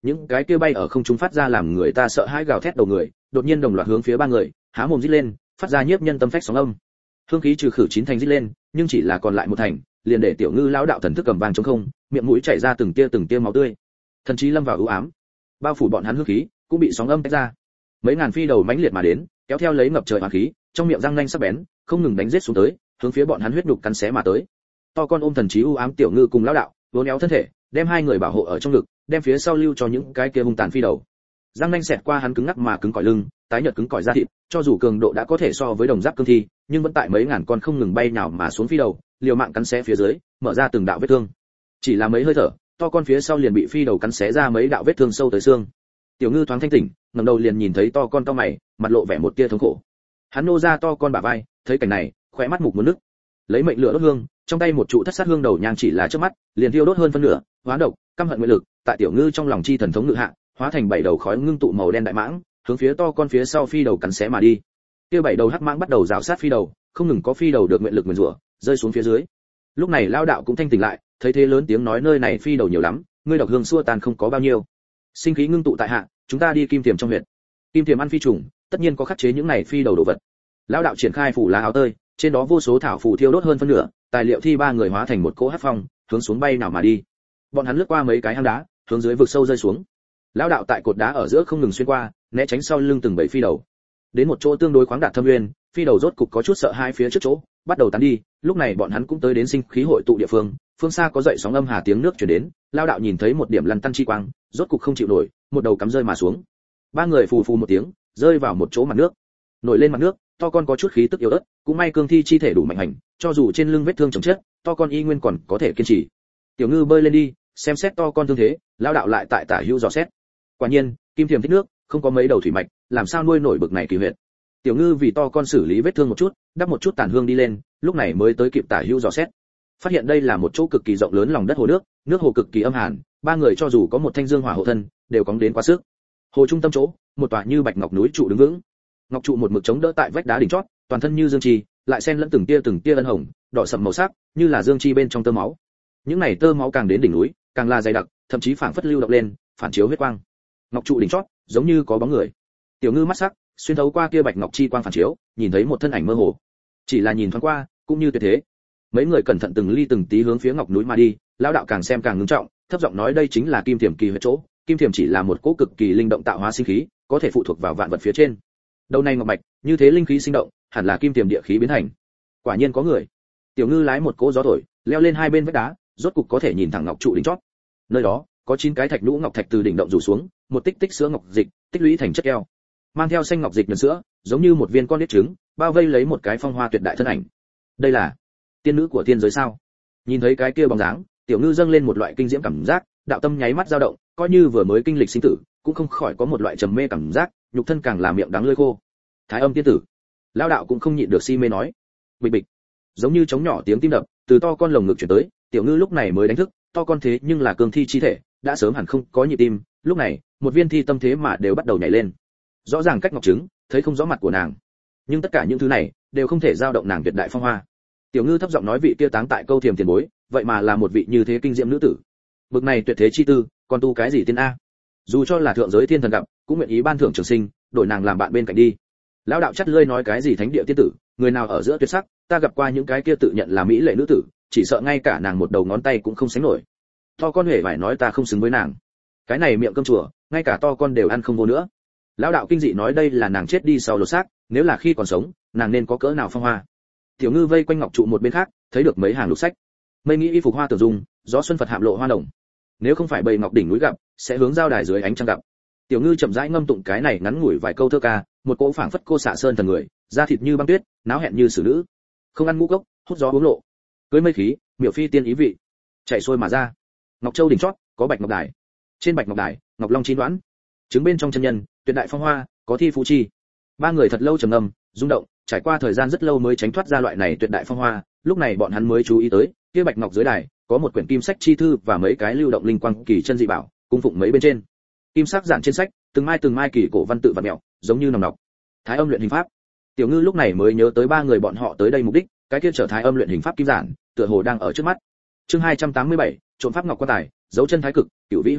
những cái kia bay ở không trung phát ra làm người ta sợ hãi gào thét đầu người, đột nhiên đồng loạt hướng phía ba người, há mồm rít lên, phát ra nhiếp nhân tâm phách sóng âm. Hương khí trừ khử chín thành rít lên, nhưng chỉ là còn lại một thành, liền để Tiểu Ngư lão đạo thần thức cầm vàng trống không, miệng mũi chảy ra từng tia từng tia máu tươi. Thần trí lâm vào ưu ám, bao phủ bọn hắn hương khí cũng bị sóng âm tách ra. Mấy ngàn phi đầu mãnh liệt mà đến, kéo theo lấy ngập trời hỏa khí, trong miệng răng nanh sắc bén, không ngừng đánh giết xuống tới, hướng phía bọn hắn huyết nhục cắn xé mà tới. To con ôm thần trí ưu ám Tiểu Ngư cùng lão đạo, vốn éo thân thể, đem hai người bảo hộ ở trong ngực, đem phía sau lưu cho những cái kia hung tàn phi đầu. Răng nanh xẹt qua hắn cứng ngắc mà cứng cỏi lưng, tái nhợt cứng cỏi da thịt, cho dù cường độ đã có thể so với đồng giáp cương thi, nhưng vẫn tại mấy ngàn con không ngừng bay nhào mà xuống phi đầu, liều mạng cắn xé phía dưới, mở ra từng đạo vết thương. Chỉ là mấy hơi thở, to con phía sau liền bị phi đầu cắn xé ra mấy đạo vết thương sâu tới xương. Tiểu Ngư thoáng thanh tỉnh, ngẩng đầu liền nhìn thấy to con cau mày, mặt lộ vẻ một tia thống khổ. Hắn nô ra to con bả vai, thấy cảnh này, khóe mắt mục muốn nứt. Lấy mệnh lửa đốt hương, trong tay một trụ thất sát hương đầu nhang chỉ là trước mắt, liền thiêu đốt hơn phân nửa, hóa độc, căm hận nguyện lực, tại Tiểu Ngư trong lòng chi thần thống ngự hạ, hóa thành bảy đầu khói ngưng tụ màu đen đại mãng, hướng phía to con phía sau phi đầu cắn xé mà đi. Kia bảy đầu hắc mãng bắt đầu rào sát phi đầu, không ngừng có phi đầu được nguyện lực nguyền rủa, rơi xuống phía dưới. Lúc này lao đạo cũng thanh tỉnh lại, thấy thế lớn tiếng nói nơi này phi đầu nhiều lắm, ngươi độc hương xua tan không có bao nhiêu. Sinh khí ngưng tụ tại hạ, chúng ta đi kim tiềm trong huyện. Kim tiềm ăn phi trùng, tất nhiên có khắc chế những này phi đầu đồ vật. Lao đạo triển khai phủ lá áo tơi, trên đó vô số thảo phù thiêu đốt hơn phân nửa, tài liệu thi ba người hóa thành một cỗ hắc phong, hướng xuống bay nào mà đi. Bọn hắn lướt qua mấy cái hang đá, hướng dưới vực sâu rơi xuống. Lão đạo tại cột đá ở giữa không ngừng xuyên qua, né tránh sau lưng từng bầy phi đầu. Đến một chỗ tương đối khoáng đạt thâm nguyên, phi đầu rốt cục có chút sợ hai phía trước chỗ, bắt đầu tán đi. Lúc này bọn hắn cũng tới đến sinh khí hội tụ địa phương, phương xa có dậy sóng âm hà tiếng nước truyền đến. Lão đạo nhìn thấy một điểm lăn tăn chi quang, rốt cục không chịu nổi, một đầu cắm rơi mà xuống. Ba người phù phù một tiếng, rơi vào một chỗ mặt nước. Nổi lên mặt nước, to con có chút khí tức yếu ớt, cũng may cương thi chi thể đủ mạnh hành, cho dù trên lưng vết thương chồng chết, to con y nguyên còn có thể kiên trì. Tiểu Ngư bơi lên đi, xem xét to con thương thế, lão đạo lại tại tả hữu dò xét. Quả nhiên, kim thiềm thích nước, không có mấy đầu thủy mạch, làm sao nuôi nổi bực này kỳ huyệt. Tiểu Ngư vì to con xử lý vết thương một chút, đắp một chút tàn hương đi lên, lúc này mới tới kịp tả hữu dò xét. Phát hiện đây là một chỗ cực kỳ rộng lớn lòng đất hồ nước, nước hồ cực kỳ âm hàn, ba người cho dù có một thanh dương hỏa hộ thân, đều cóng đến quá sức. Hồ trung tâm chỗ, một tòa như bạch ngọc núi trụ đứng vững. Ngọc trụ một mực chống đỡ tại vách đá đỉnh chót, toàn thân như dương chi, lại xen lẫn từng tia từng tia ân hồng, đỏ sậm màu sắc, như là dương chi bên trong tơ máu. Những này tơ máu càng đến đỉnh núi, càng là dày đặc, thậm chí phảng phất lưu động lên, phản chiếu huyết quang. Ngọc trụ đỉnh chót, giống như có bóng người. Tiểu Ngư mắt sắc, xuyên thấu qua kia bạch ngọc chi quang phản chiếu, nhìn thấy một thân ảnh mơ hồ. Chỉ là nhìn thoáng qua, cũng như tuyệt thế. Mấy người cẩn thận từng ly từng tí hướng phía ngọc núi mà đi, lão đạo càng xem càng ngưng trọng, thấp giọng nói đây chính là kim thiểm kỳ huyệt chỗ. Kim thiểm chỉ là một cỗ cực kỳ linh động tạo hóa sinh khí, có thể phụ thuộc vào vạn vật phía trên. Đầu này ngọc bạch, như thế linh khí sinh động, hẳn là kim tiềm địa khí biến thành. Quả nhiên có người. Tiểu Ngư lái một cỗ gió thổi, leo lên hai bên vách đá, rốt cục có thể nhìn thẳng ngọc trụ đỉnh chót. Nơi đó, có chín cái thạch nhũ ngọc thạch từ đỉnh động rủ xuống, một tích tích sữa ngọc dịch, tích lũy thành chất keo. Mang theo xanh ngọc dịch nhờn sữa, giống như một viên con nít trứng, bao vây lấy một cái phong hoa tuyệt đại thân ảnh. Đây là tiên nữ của tiên giới sao? Nhìn thấy cái kia bóng dáng, Tiểu Ngư dâng lên một loại kinh diễm cảm giác, đạo tâm nháy mắt dao động, coi như vừa mới kinh lịch sinh tử, cũng không khỏi có một loại trầm mê cảm giác, nhục thân càng là miệng đắng lưỡi khô. Thái Âm tiên tử. Lão đạo cũng không nhịn được si mê nói. Bịch bịch. Giống như trống nhỏ tiếng tim đập, từ to con lồng ngực chuyển tới, Tiểu Ngư lúc này mới đánh thức, to con thế nhưng là cương thi chi thể, đã sớm hẳn không có nhịp tim, lúc này, một viên thi tâm thế mà đều bắt đầu nhảy lên. Rõ ràng cách ngọc trứng, thấy không rõ mặt của nàng. Nhưng tất cả những thứ này, đều không thể dao động nàng tuyệt đại phong hoa. Tiểu Ngư thấp giọng nói vị kia táng tại câu thiềm tiền bối, vậy mà là một vị như thế kinh diễm nữ tử. Bực này tuyệt thế chi tư, còn tu cái gì tiên a? Dù cho là thượng giới thiên thần gặp, cũng nguyện ý ban thưởng trường sinh, đổi nàng làm bạn bên cạnh đi. Lão đạo chắt lưỡi nói cái gì thánh địa tiên tử, người nào ở giữa tuyệt sắc, ta gặp qua những cái kia tự nhận là mỹ lệ nữ tử, chỉ sợ ngay cả nàng một đầu ngón tay cũng không sánh nổi. To con hề phải nói ta không xứng với nàng. Cái này miệng cơm chùa, ngay cả to con đều ăn không vô nữa. Lão đạo kinh dị nói đây là nàng chết đi sau lột xác, nếu là khi còn sống, nàng nên có cỡ nào phong hoa. Tiểu Ngư vây quanh ngọc trụ một bên khác, thấy được mấy hàng lục sách. Mây nghĩ y phục hoa tử dung, gió xuân Phật hạm lộ hoa đồng. Nếu không phải bầy ngọc đỉnh núi gặp, sẽ hướng giao đài dưới ánh trăng gặp. Tiểu Ngư chậm rãi ngâm tụng cái này ngắn ngủi vài câu thơ ca, một cỗ phảng phất cô xạ sơn thần người, da thịt như băng tuyết, náo hẹn như xử nữ. Không ăn ngũ cốc, hút gió uống lộ. Cưới mây khí, miểu phi tiên ý vị. Chạy xuôi mà ra. Ngọc Châu đỉnh chót, có bạch ngọc đài. Trên bạch ngọc đài, ngọc long chín đoán. Trứng bên trong chân nhân, tuyệt đại phong hoa, có thi phú chi. Ba người thật lâu trầm ngâm, rung động, trải qua thời gian rất lâu mới tránh thoát ra loại này tuyệt đại phong hoa, lúc này bọn hắn mới chú ý tới, kia bạch ngọc dưới đài, có một quyển kim sách chi thư và mấy cái lưu động linh quang kỳ chân dị bảo, cung phụng mấy bên trên. Kim sắc giản trên sách, từng mai từng mai kỳ cổ văn tự và mèo, giống như nòng nọc. Thái Âm luyện hình pháp. Tiểu Ngư lúc này mới nhớ tới ba người bọn họ tới đây mục đích, cái kia trở Thái Âm luyện hình pháp kim giản, tựa hồ đang ở trước mắt. Chương hai trăm tám mươi bảy, trộm pháp ngọc quan tài, dấu chân thái cực, cửu vĩ huyền mèo,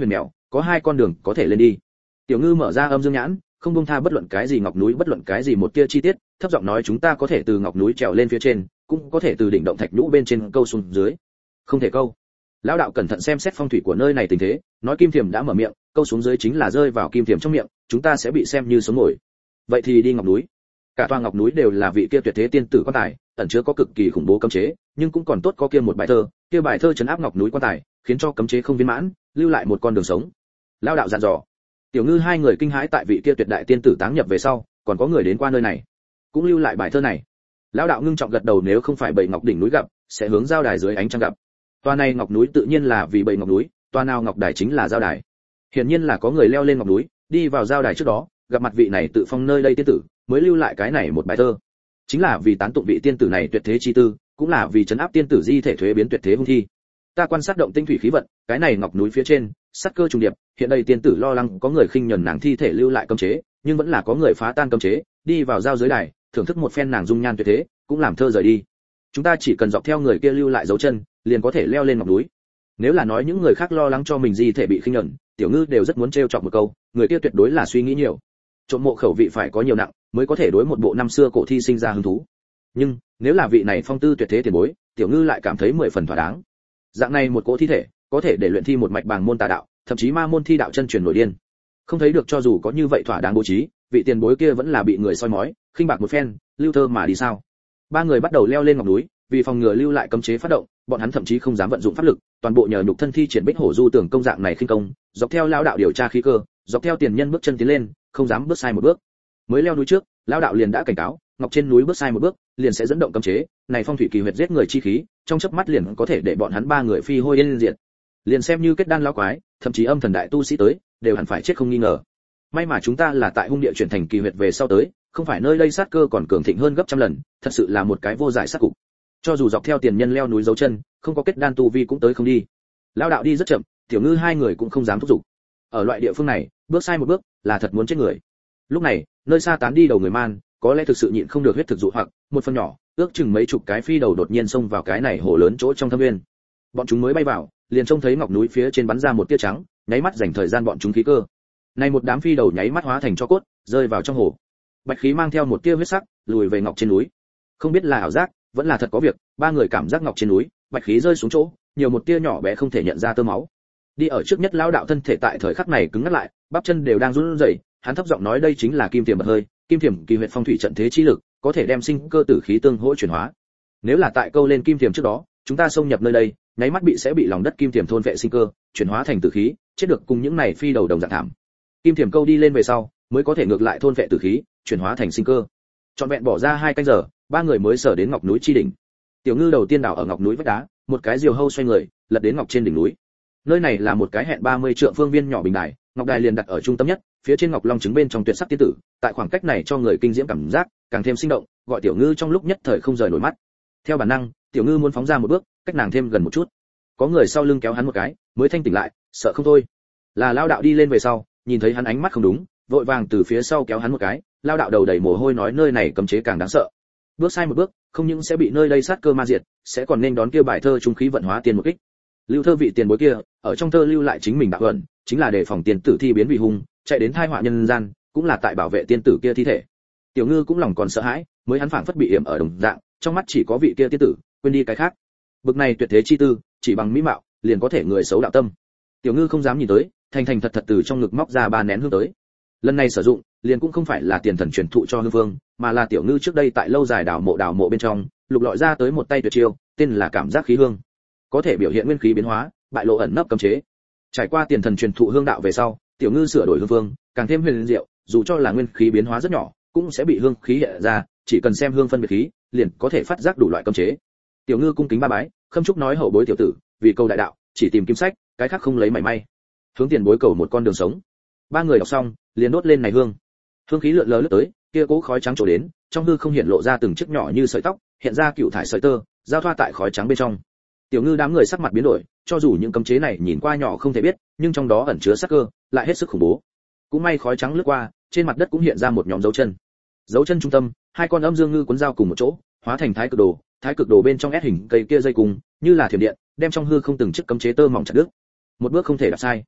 có hai con đường có thể lên đi. Tiểu Ngư mở ra âm dương nhãn, không buông tha bất luận cái gì ngọc núi, bất luận cái gì một tia chi tiết, thấp giọng nói chúng ta có thể từ ngọc núi trèo lên phía trên, cũng có thể từ đỉnh động thạch nhũ bên trên câu xuống dưới. Không thể câu. Lão đạo cẩn thận xem xét phong thủy của nơi này tình thế, nói kim thiềm đã mở miệng, câu xuống dưới chính là rơi vào kim thiềm trong miệng, chúng ta sẽ bị xem như sống ngồi. Vậy thì đi ngọc núi. Cả tòa ngọc núi đều là vị kia tuyệt thế tiên tử quan tài, ẩn chứa có cực kỳ khủng bố cấm chế, nhưng cũng còn tốt có kia một bài thơ, kia bài thơ trấn áp ngọc núi quan tài, khiến cho cấm chế không viên mãn, lưu lại một con đường sống. Lão đạo dặn dò. Tiểu Ngư hai người kinh hãi tại vị kia tuyệt đại tiên tử táng nhập về sau, còn có người đến qua nơi này, cũng lưu lại bài thơ này. Lão đạo ngưng trọng gật đầu, nếu không phải bầy ngọc đỉnh núi gặp, sẽ hướng giao đài dưới ánh trăng gặp. Tòa này ngọc núi tự nhiên là vì bầy ngọc núi, tòa nào ngọc đài chính là giao đài. Hiển nhiên là có người leo lên ngọc núi, đi vào giao đài trước đó, gặp mặt vị này tự phong nơi đây tiên tử, mới lưu lại cái này một bài thơ. Chính là vì tán tụng vị tiên tử này tuyệt thế chi tư, cũng là vì trấn áp tiên tử di thể thuế biến tuyệt thế hung thi. Ta quan sát động tinh thủy khí vận, cái này ngọc núi phía trên, sát cơ trùng điệp, hiện đây tiên tử lo lắng có người khinh nhẫn nàng thi thể lưu lại cấm chế, nhưng vẫn là có người phá tan cấm chế, đi vào giao giới đài, thưởng thức một phen nàng dung nhan tuyệt thế, cũng làm thơ rời đi. Chúng ta chỉ cần dọc theo người kia lưu lại dấu chân, liền có thể leo lên ngọc núi. Nếu là nói những người khác lo lắng cho mình di thể bị khinh nhẫn, Tiểu Ngư đều rất muốn trêu chọc một câu, người kia tuyệt đối là suy nghĩ nhiều. Trộm mộ khẩu vị phải có nhiều nặng, mới có thể đối một bộ năm xưa cổ thi sinh ra hứng thú. Nhưng nếu là vị này phong tư tuyệt thế tiền bối, Tiểu Ngư lại cảm thấy mười phần thỏa đáng. Dạng này một cỗ thi thể, có thể để luyện thi một mạch bàng môn tà đạo, thậm chí ma môn thi đạo chân truyền nổi điên. Không thấy được cho dù có như vậy thỏa đáng bố trí, vị tiền bối kia vẫn là bị người soi mói, khinh bạc một phen, lưu thơ mà đi sao? Ba người bắt đầu leo lên ngọc núi, vì phòng ngừa lưu lại cấm chế phát động, bọn hắn thậm chí không dám vận dụng pháp lực, toàn bộ nhờ nhục thân thi triển Bích Hổ Du tưởng công dạng này khinh công, dọc theo lão đạo điều tra khí cơ, dọc theo tiền nhân bước chân tiến lên, không dám bước sai một bước. Mới leo núi trước, lão đạo liền đã cảnh cáo, ngọc trên núi bước sai một bước, liền sẽ dẫn động cấm chế, này phong thủy kỳ huyệt giết người chi khí, trong chớp mắt liền có thể để bọn hắn ba người phi hôi yên diệt. Liền xem như kết đan lão quái, thậm chí âm thần đại tu sĩ tới, đều hẳn phải chết không nghi ngờ. May mà chúng ta là tại hung địa chuyển thành kỳ huyệt về sau tới, không phải nơi đây sát cơ còn cường thịnh hơn gấp trăm lần, thật sự là một cái vô giải sát cục. Cho dù dọc theo tiền nhân leo núi dấu chân, không có kết đan tu vi cũng tới không đi. Lão đạo đi rất chậm, Tiểu Ngư hai người cũng không dám thúc giục. Ở loại địa phương này, bước sai một bước là thật muốn chết người. Lúc này, nơi xa tán đi đầu người man, có lẽ thực sự nhịn không được huyết thực dụ hoặc, một phần nhỏ, ước chừng mấy chục cái phi đầu đột nhiên xông vào cái này hồ lớn chỗ trong thâm nguyên. Bọn chúng mới bay vào, liền trông thấy ngọc núi phía trên bắn ra một tia trắng, nháy mắt dành thời gian bọn chúng khí cơ. Này một đám phi đầu nháy mắt hóa thành tro cốt, rơi vào trong hồ. Bạch khí mang theo một tia huyết sắc, lùi về ngọc trên núi. Không biết là ảo giác, vẫn là thật có việc, ba người cảm giác ngọc trên núi, bạch khí rơi xuống chỗ, nhiều một tia nhỏ bé không thể nhận ra tơ máu. Đi ở trước nhất lão đạo thân thể tại thời khắc này cứng ngắt lại, bắp chân đều đang run rẩy, hắn thấp giọng nói đây chính là kim tiềm bật hơi, kim tiềm kỳ huyệt phong thủy trận thế chi lực, có thể đem sinh cơ tử khí tương hỗ chuyển hóa. Nếu là tại câu lên kim tiềm trước đó, chúng ta xông nhập nơi đây, nháy mắt bị sẽ bị lòng đất kim tiềm thôn vệ sinh cơ, chuyển hóa thành tử khí, chết được cùng những này phi đầu đồng dạng thảm. Kim tiềm câu đi lên về sau, mới có thể ngược lại thôn vệ tử khí, chuyển hóa thành sinh cơ. Trọn vẹn bỏ ra hai canh giờ, ba người mới sở đến ngọc núi chi đỉnh. Tiểu Ngư đầu tiên đảo ở ngọc núi vách đá, một cái diều hâu xoay người, lật đến ngọc trên đỉnh núi. Nơi này là một cái hẹn ba mươi trượng phương viên nhỏ bình đài, ngọc đài liền đặt ở trung tâm nhất, phía trên ngọc long trứng bên trong tuyệt sắc tiên tử, tại khoảng cách này cho người kinh diễm cảm giác, càng thêm sinh động, gọi Tiểu Ngư trong lúc nhất thời không rời nổi mắt. Theo bản năng, Tiểu Ngư muốn phóng ra một bước, cách nàng thêm gần một chút. Có người sau lưng kéo hắn một cái, mới thanh tỉnh lại, sợ không thôi. Là Lao đạo đi lên về sau, nhìn thấy hắn ánh mắt không đúng, vội vàng từ phía sau kéo hắn một cái, Lao đạo đầu đầy mồ hôi nói nơi này cấm chế càng đáng sợ. Bước sai một bước, không những sẽ bị nơi đây sát cơ ma diệt, sẽ còn nên đón kia bài thơ trung khí vận hóa tiên một kích. Lưu thơ vị tiền bối kia, ở trong thơ lưu lại chính mình đạo ẩn, chính là để phòng tiền tử thi biến vì hung, chạy đến thai họa nhân gian, cũng là tại bảo vệ tiên tử kia thi thể. Tiểu Ngư cũng lòng còn sợ hãi, mới hắn phảng phất bị yểm ở đồng dạng, trong mắt chỉ có vị kia tiên tử, quên đi cái khác. Bực này tuyệt thế chi tư, chỉ bằng mỹ mạo, liền có thể người xấu đạo tâm. Tiểu Ngư không dám nhìn tới, thành thành thật thật từ trong ngực móc ra ba nén hương tới. Lần này sử dụng, liền cũng không phải là tiền thần truyền thụ cho hương vương, mà là Tiểu Ngư trước đây tại lâu dài đào mộ đào mộ bên trong, lục lọi ra tới một tay tuyệt chiêu, tên là cảm giác khí hương. Có thể biểu hiện nguyên khí biến hóa, bại lộ ẩn nấp cấm chế. Trải qua tiền thần truyền thụ hương đạo về sau, Tiểu Ngư sửa đổi hương vương, càng thêm huyền diệu, dù cho là nguyên khí biến hóa rất nhỏ, cũng sẽ bị hương khí hiện ra, chỉ cần xem hương phân biệt khí, liền có thể phát giác đủ loại cấm chế. Tiểu Ngư cung kính ba bái, khâm chúc nói hậu bối tiểu tử, vì câu đại đạo, chỉ tìm kim sách, cái khác không lấy mảy may. Hướng tiền bối cầu một con đường sống. Ba người đọc xong, liền đốt lên này hương. Hương khí lượn lờ lướt tới, kia cố khói trắng trổ đến, trong hư không hiện lộ ra từng chiếc nhỏ như sợi tóc, hiện ra cựu thải sợi tơ, giao thoa tại khói trắng bên trong. Tiểu Ngư đám người sắc mặt biến đổi, cho dù những cấm chế này nhìn qua nhỏ không thể biết, nhưng trong đó ẩn chứa sát cơ, lại hết sức khủng bố. Cũng may khói trắng lướt qua, trên mặt đất cũng hiện ra một nhóm dấu chân. Dấu chân trung tâm, hai con âm dương ngư cuốn dao cùng một chỗ, hóa thành thái cực đồ, thái cực đồ bên trong ép hình cây kia dây cùng, như là thiểm điện, đem trong hư không từng chiếc cấm chế tơ mỏng chặt đứt. Một bước không thể đạp sai.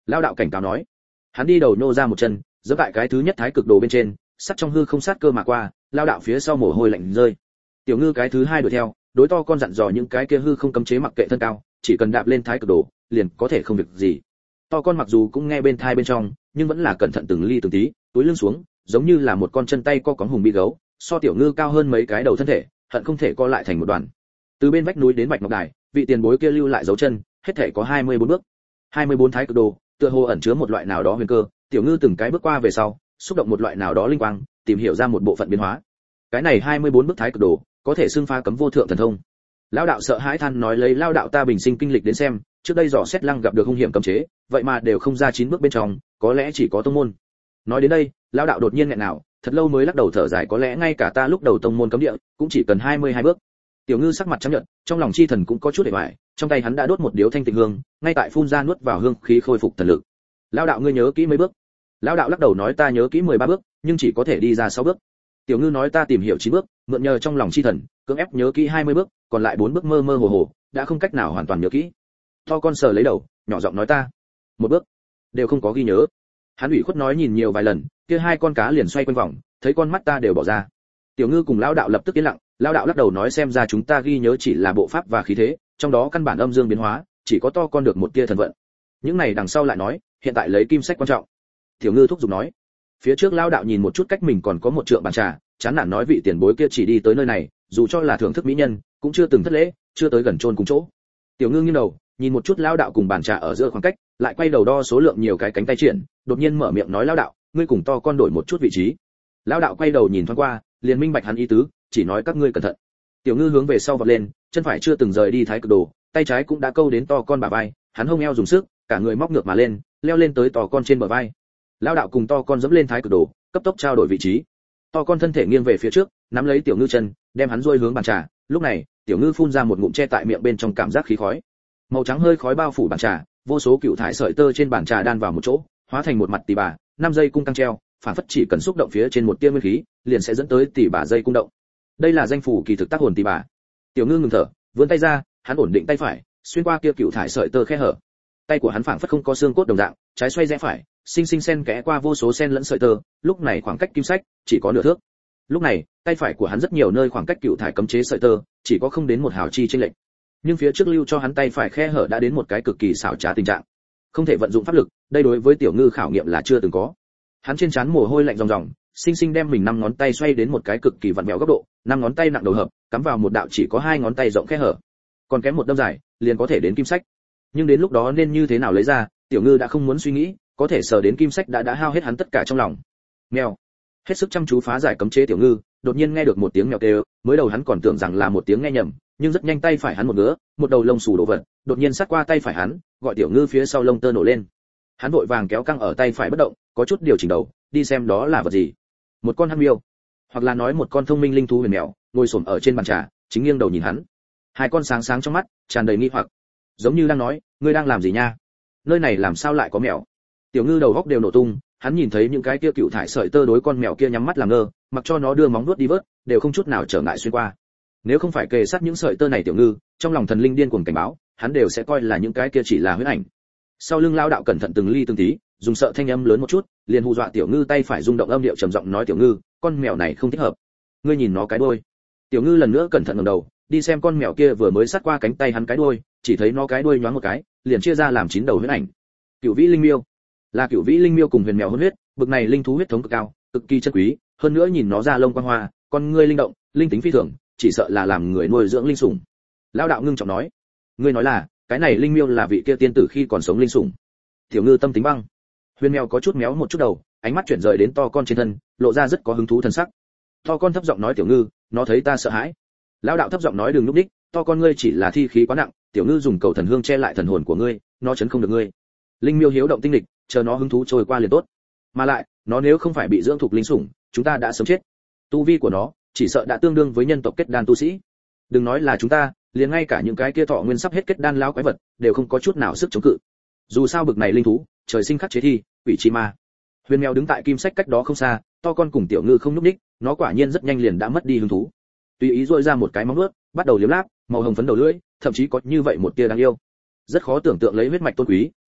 Lão đạo cảnh cáo nói. Hắn đi đầu nô ra một chân, giẫm tại cái thứ nhất thái cực đồ bên trên, sắt trong hư không sát cơ mà qua, Lão đạo phía sau mồ hôi lạnh rơi. Tiểu Ngư cái thứ hai đuổi theo, đối to con dặn dò những cái kia hư không cấm chế mặc kệ thân cao, chỉ cần đạp lên thái cực đồ, liền có thể không việc gì. To con mặc dù cũng nghe bên thai bên trong, nhưng vẫn là cẩn thận từng ly từng tí, túi lưng xuống, giống như là một con chân tay co cóng hùng bi gấu, so Tiểu Ngư cao hơn mấy cái đầu thân thể, hận không thể co lại thành một đoàn. Từ bên vách núi đến Bạch Ngọc Đài, vị tiền bối kia lưu lại dấu chân, hết thể có hai mươi bốn bước. hai mươi bốn thái cực đồ, tựa hồ ẩn chứa một loại nào đó huyền cơ, Tiểu Ngư từng cái bước qua về sau, xúc động một loại nào đó linh quang, tìm hiểu ra một bộ phận biến hóa. Cái này hai mươi bốn bước thái cực đồ, có thể xưng phá cấm vô thượng thần thông. Lão đạo sợ hãi than nói lấy Lão đạo ta bình sinh kinh lịch đến xem, trước đây dò xét lăng gặp được hung hiểm cấm chế, vậy mà đều không ra chín bước bên trong, có lẽ chỉ có tông môn. Nói đến đây, Lão đạo đột nhiên nghẹn nào, thật lâu mới lắc đầu thở dài có lẽ ngay cả ta lúc đầu tông môn cấm địa, cũng chỉ cần hai mươi hai bước. Tiểu Ngư sắc mặt trắng nhợt, trong lòng chi thần cũng có chút hề bại, trong tay hắn đã đốt một điếu thanh tịnh hương, ngay tại phun ra nuốt vào hương khí khôi phục thần lực. Lão đạo ngươi nhớ kỹ mấy bước? Lão đạo lắc đầu nói ta nhớ kỹ mười ba bước, nhưng chỉ có thể đi ra sáu bước. Tiểu Ngư nói ta tìm hiểu chín bước, mượn nhờ trong lòng chi thần, cưỡng ép nhớ kỹ hai mươi bước, còn lại bốn bước mơ mơ hồ hồ, đã không cách nào hoàn toàn nhớ kỹ. To con sờ lấy đầu, nhỏ giọng nói ta, một bước đều không có ghi nhớ. Hắn ủy khuất nói nhìn nhiều vài lần, kia hai con cá liền xoay quanh vòng, thấy con mắt ta đều bỏ ra. Tiểu Ngư cùng Lão đạo lập tức yên lặng, Lão đạo lắc đầu nói xem ra chúng ta ghi nhớ chỉ là bộ pháp và khí thế, trong đó căn bản âm dương biến hóa, chỉ có to con được một tia thần vận. Những này đằng sau lại nói, hiện tại lấy kim sách quan trọng. Tiểu Ngư thúc giục nói. Phía trước Lão đạo nhìn một chút cách mình còn có một trượng bàn trà, chán nản nói vị tiền bối kia chỉ đi tới nơi này, dù cho là thưởng thức mỹ nhân, cũng chưa từng thất lễ, chưa tới gần chôn cùng chỗ. Tiểu Ngư nghiêng đầu, nhìn một chút Lão đạo cùng bàn trà ở giữa khoảng cách, lại quay đầu đo số lượng nhiều cái cánh tay triển, đột nhiên mở miệng nói Lão đạo, ngươi cùng to con đổi một chút vị trí. Lão đạo quay đầu nhìn thoáng qua, liền minh bạch hắn ý tứ, chỉ nói các ngươi cẩn thận. Tiểu Ngư hướng về sau vọt lên, chân phải chưa từng rời đi thái cực đồ, tay trái cũng đã câu đến to con bả vai, hắn hông eo dùng sức, cả người móc ngược mà lên, leo lên tới to con trên bờ vai. Lão đạo cùng to con dẫm lên thái cực đồ, cấp tốc trao đổi vị trí. To con thân thể nghiêng về phía trước, nắm lấy Tiểu Ngư chân, đem hắn duỗi hướng bàn trà. Lúc này, Tiểu Ngư phun ra một ngụm che tại miệng bên trong cảm giác khí khói. Màu trắng hơi khói bao phủ bàn trà, vô số cựu thải sợi tơ trên bàn trà đan vào một chỗ, hóa thành một mặt tỷ bà, năm dây cung căng treo, phản phất chỉ cần xúc động phía trên một tia nguyên khí, liền sẽ dẫn tới tỷ bà dây cung động. Đây là danh phủ kỳ thực tác hồn tỷ bà. Tiểu Ngư ngừng thở, vươn tay ra, hắn ổn định tay phải, xuyên qua kia cựu thải sợi tơ khe hở. Tay của hắn phảng phất không có xương cốt đồng dạng, trái xoay rẽ phải, sinh sinh xen kẽ qua vô số sen lẫn sợi tơ, lúc này khoảng cách kim sách chỉ có nửa thước. Lúc này, tay phải của hắn rất nhiều nơi khoảng cách cựu thải cấm chế sợi tơ, chỉ có không đến một hào chi chênh lệch. Nhưng phía trước lưu cho hắn tay phải khe hở đã đến một cái cực kỳ xảo trá tình trạng. Không thể vận dụng pháp lực, đây đối với Tiểu Ngư khảo nghiệm là chưa từng có. Hắn trên trán mồ hôi lạnh ròng ròng, sinh sinh đem mình năm ngón tay xoay đến một cái cực kỳ vặn vẹo góc độ, năm ngón tay nặng đầu hợp, cắm vào một đạo chỉ có hai ngón tay rộng khe hở. Còn kém một đâm dài, liền có thể đến kim sách. Nhưng đến lúc đó nên như thế nào lấy ra, Tiểu Ngư đã không muốn suy nghĩ, có thể sờ đến kim sách đã đã hao hết hắn tất cả trong lòng. Mèo. Hết sức chăm chú phá giải cấm chế Tiểu Ngư, đột nhiên nghe được một tiếng mèo kêu, mới đầu hắn còn tưởng rằng là một tiếng nghe nhầm, nhưng rất nhanh tay phải hắn một ngứa, một đầu lông xù đổ vật, đột nhiên sát qua tay phải hắn, gọi Tiểu Ngư phía sau lông tơ nổ lên. Hắn vội vàng kéo căng ở tay phải bất động, có chút điều chỉnh đầu, đi xem đó là vật gì. Một con hắc miêu, hoặc là nói một con thông minh linh thú huyền mèo, ngồi xổm ở trên bàn trà, chính nghiêng đầu nhìn hắn. Hai con sáng sáng trong mắt, tràn đầy nghi hoặc, giống như đang nói, ngươi đang làm gì nha? Nơi này làm sao lại có mèo? Tiểu Ngư đầu góc đều nổ tung, hắn nhìn thấy những cái kia cựu thải sợi tơ đối con mèo kia nhắm mắt làm ngơ, mặc cho nó đưa móng vuốt đi vớt, đều không chút nào trở ngại xuyên qua. Nếu không phải kề sát những sợi tơ này Tiểu Ngư, trong lòng thần linh điên cuồng cảnh báo, hắn đều sẽ coi là những cái kia chỉ là huyễn ảnh. Sau lưng Lão đạo cẩn thận từng ly từng tí, dùng sợ thanh âm lớn một chút, liền hù dọa Tiểu Ngư tay phải rung động âm điệu trầm giọng nói Tiểu Ngư, con mèo này không thích hợp. Ngươi nhìn nó cái đuôi. Tiểu Ngư lần nữa cẩn thận ngẩng đầu, đi xem con mèo kia vừa mới sát qua cánh tay hắn cái đuôi, chỉ thấy nó cái đuôi nhoáng một cái, liền chia ra làm chín đầu huyễn ảnh. Cửu vĩ linh miêu, là cửu vĩ linh miêu cùng huyền mèo hôn huyết, bực này linh thú huyết thống cực cao, cực kỳ chân quý, hơn nữa nhìn nó da lông quang hoa, con ngươi linh động, linh tính phi thường, chỉ sợ là làm người nuôi dưỡng linh sủng. Lão đạo ngưng trọng nói, ngươi nói là, cái này linh miêu là vị kia tiên tử khi còn sống linh sủng. Tiểu Ngư tâm tính băng. Huyền mèo có chút méo một chút đầu, ánh mắt chuyển rời đến to con trên thân, lộ ra rất có hứng thú thần sắc. To con thấp giọng nói Tiểu Ngư, nó thấy ta sợ hãi. Lão đạo thấp giọng nói đừng lúc đích, to con ngươi chỉ là thi khí quá nặng, Tiểu Ngư dùng cầu thần hương che lại thần hồn của ngươi, nó chấn không được ngươi. Linh miêu hiếu động tinh lịch, chờ nó hứng thú trôi qua liền tốt. Mà lại, nó nếu không phải bị dưỡng thuộc linh sủng, chúng ta đã sớm chết. Tu vi của nó, chỉ sợ đã tương đương với nhân tộc kết đan tu sĩ. Đừng nói là chúng ta, liền ngay cả những cái kia thọ nguyên sắp hết kết đan lão quái vật, đều không có chút nào sức chống cự. Dù sao bực này linh thú, trời sinh khắc chế thi, quỷ chi ma. Huyền mèo đứng tại kim sách cách đó không xa, to con cùng Tiểu Ngư không nhúc nhích, nó quả nhiên rất nhanh liền đã mất đi hứng thú. Tùy ý duỗi ra một cái móng vuốt, bắt đầu liếm láp, màu hồng phấn đầu lưỡi, thậm chí có như vậy một tia đáng yêu. Rất khó tưởng tượng lấy huyết mạch tôn quý,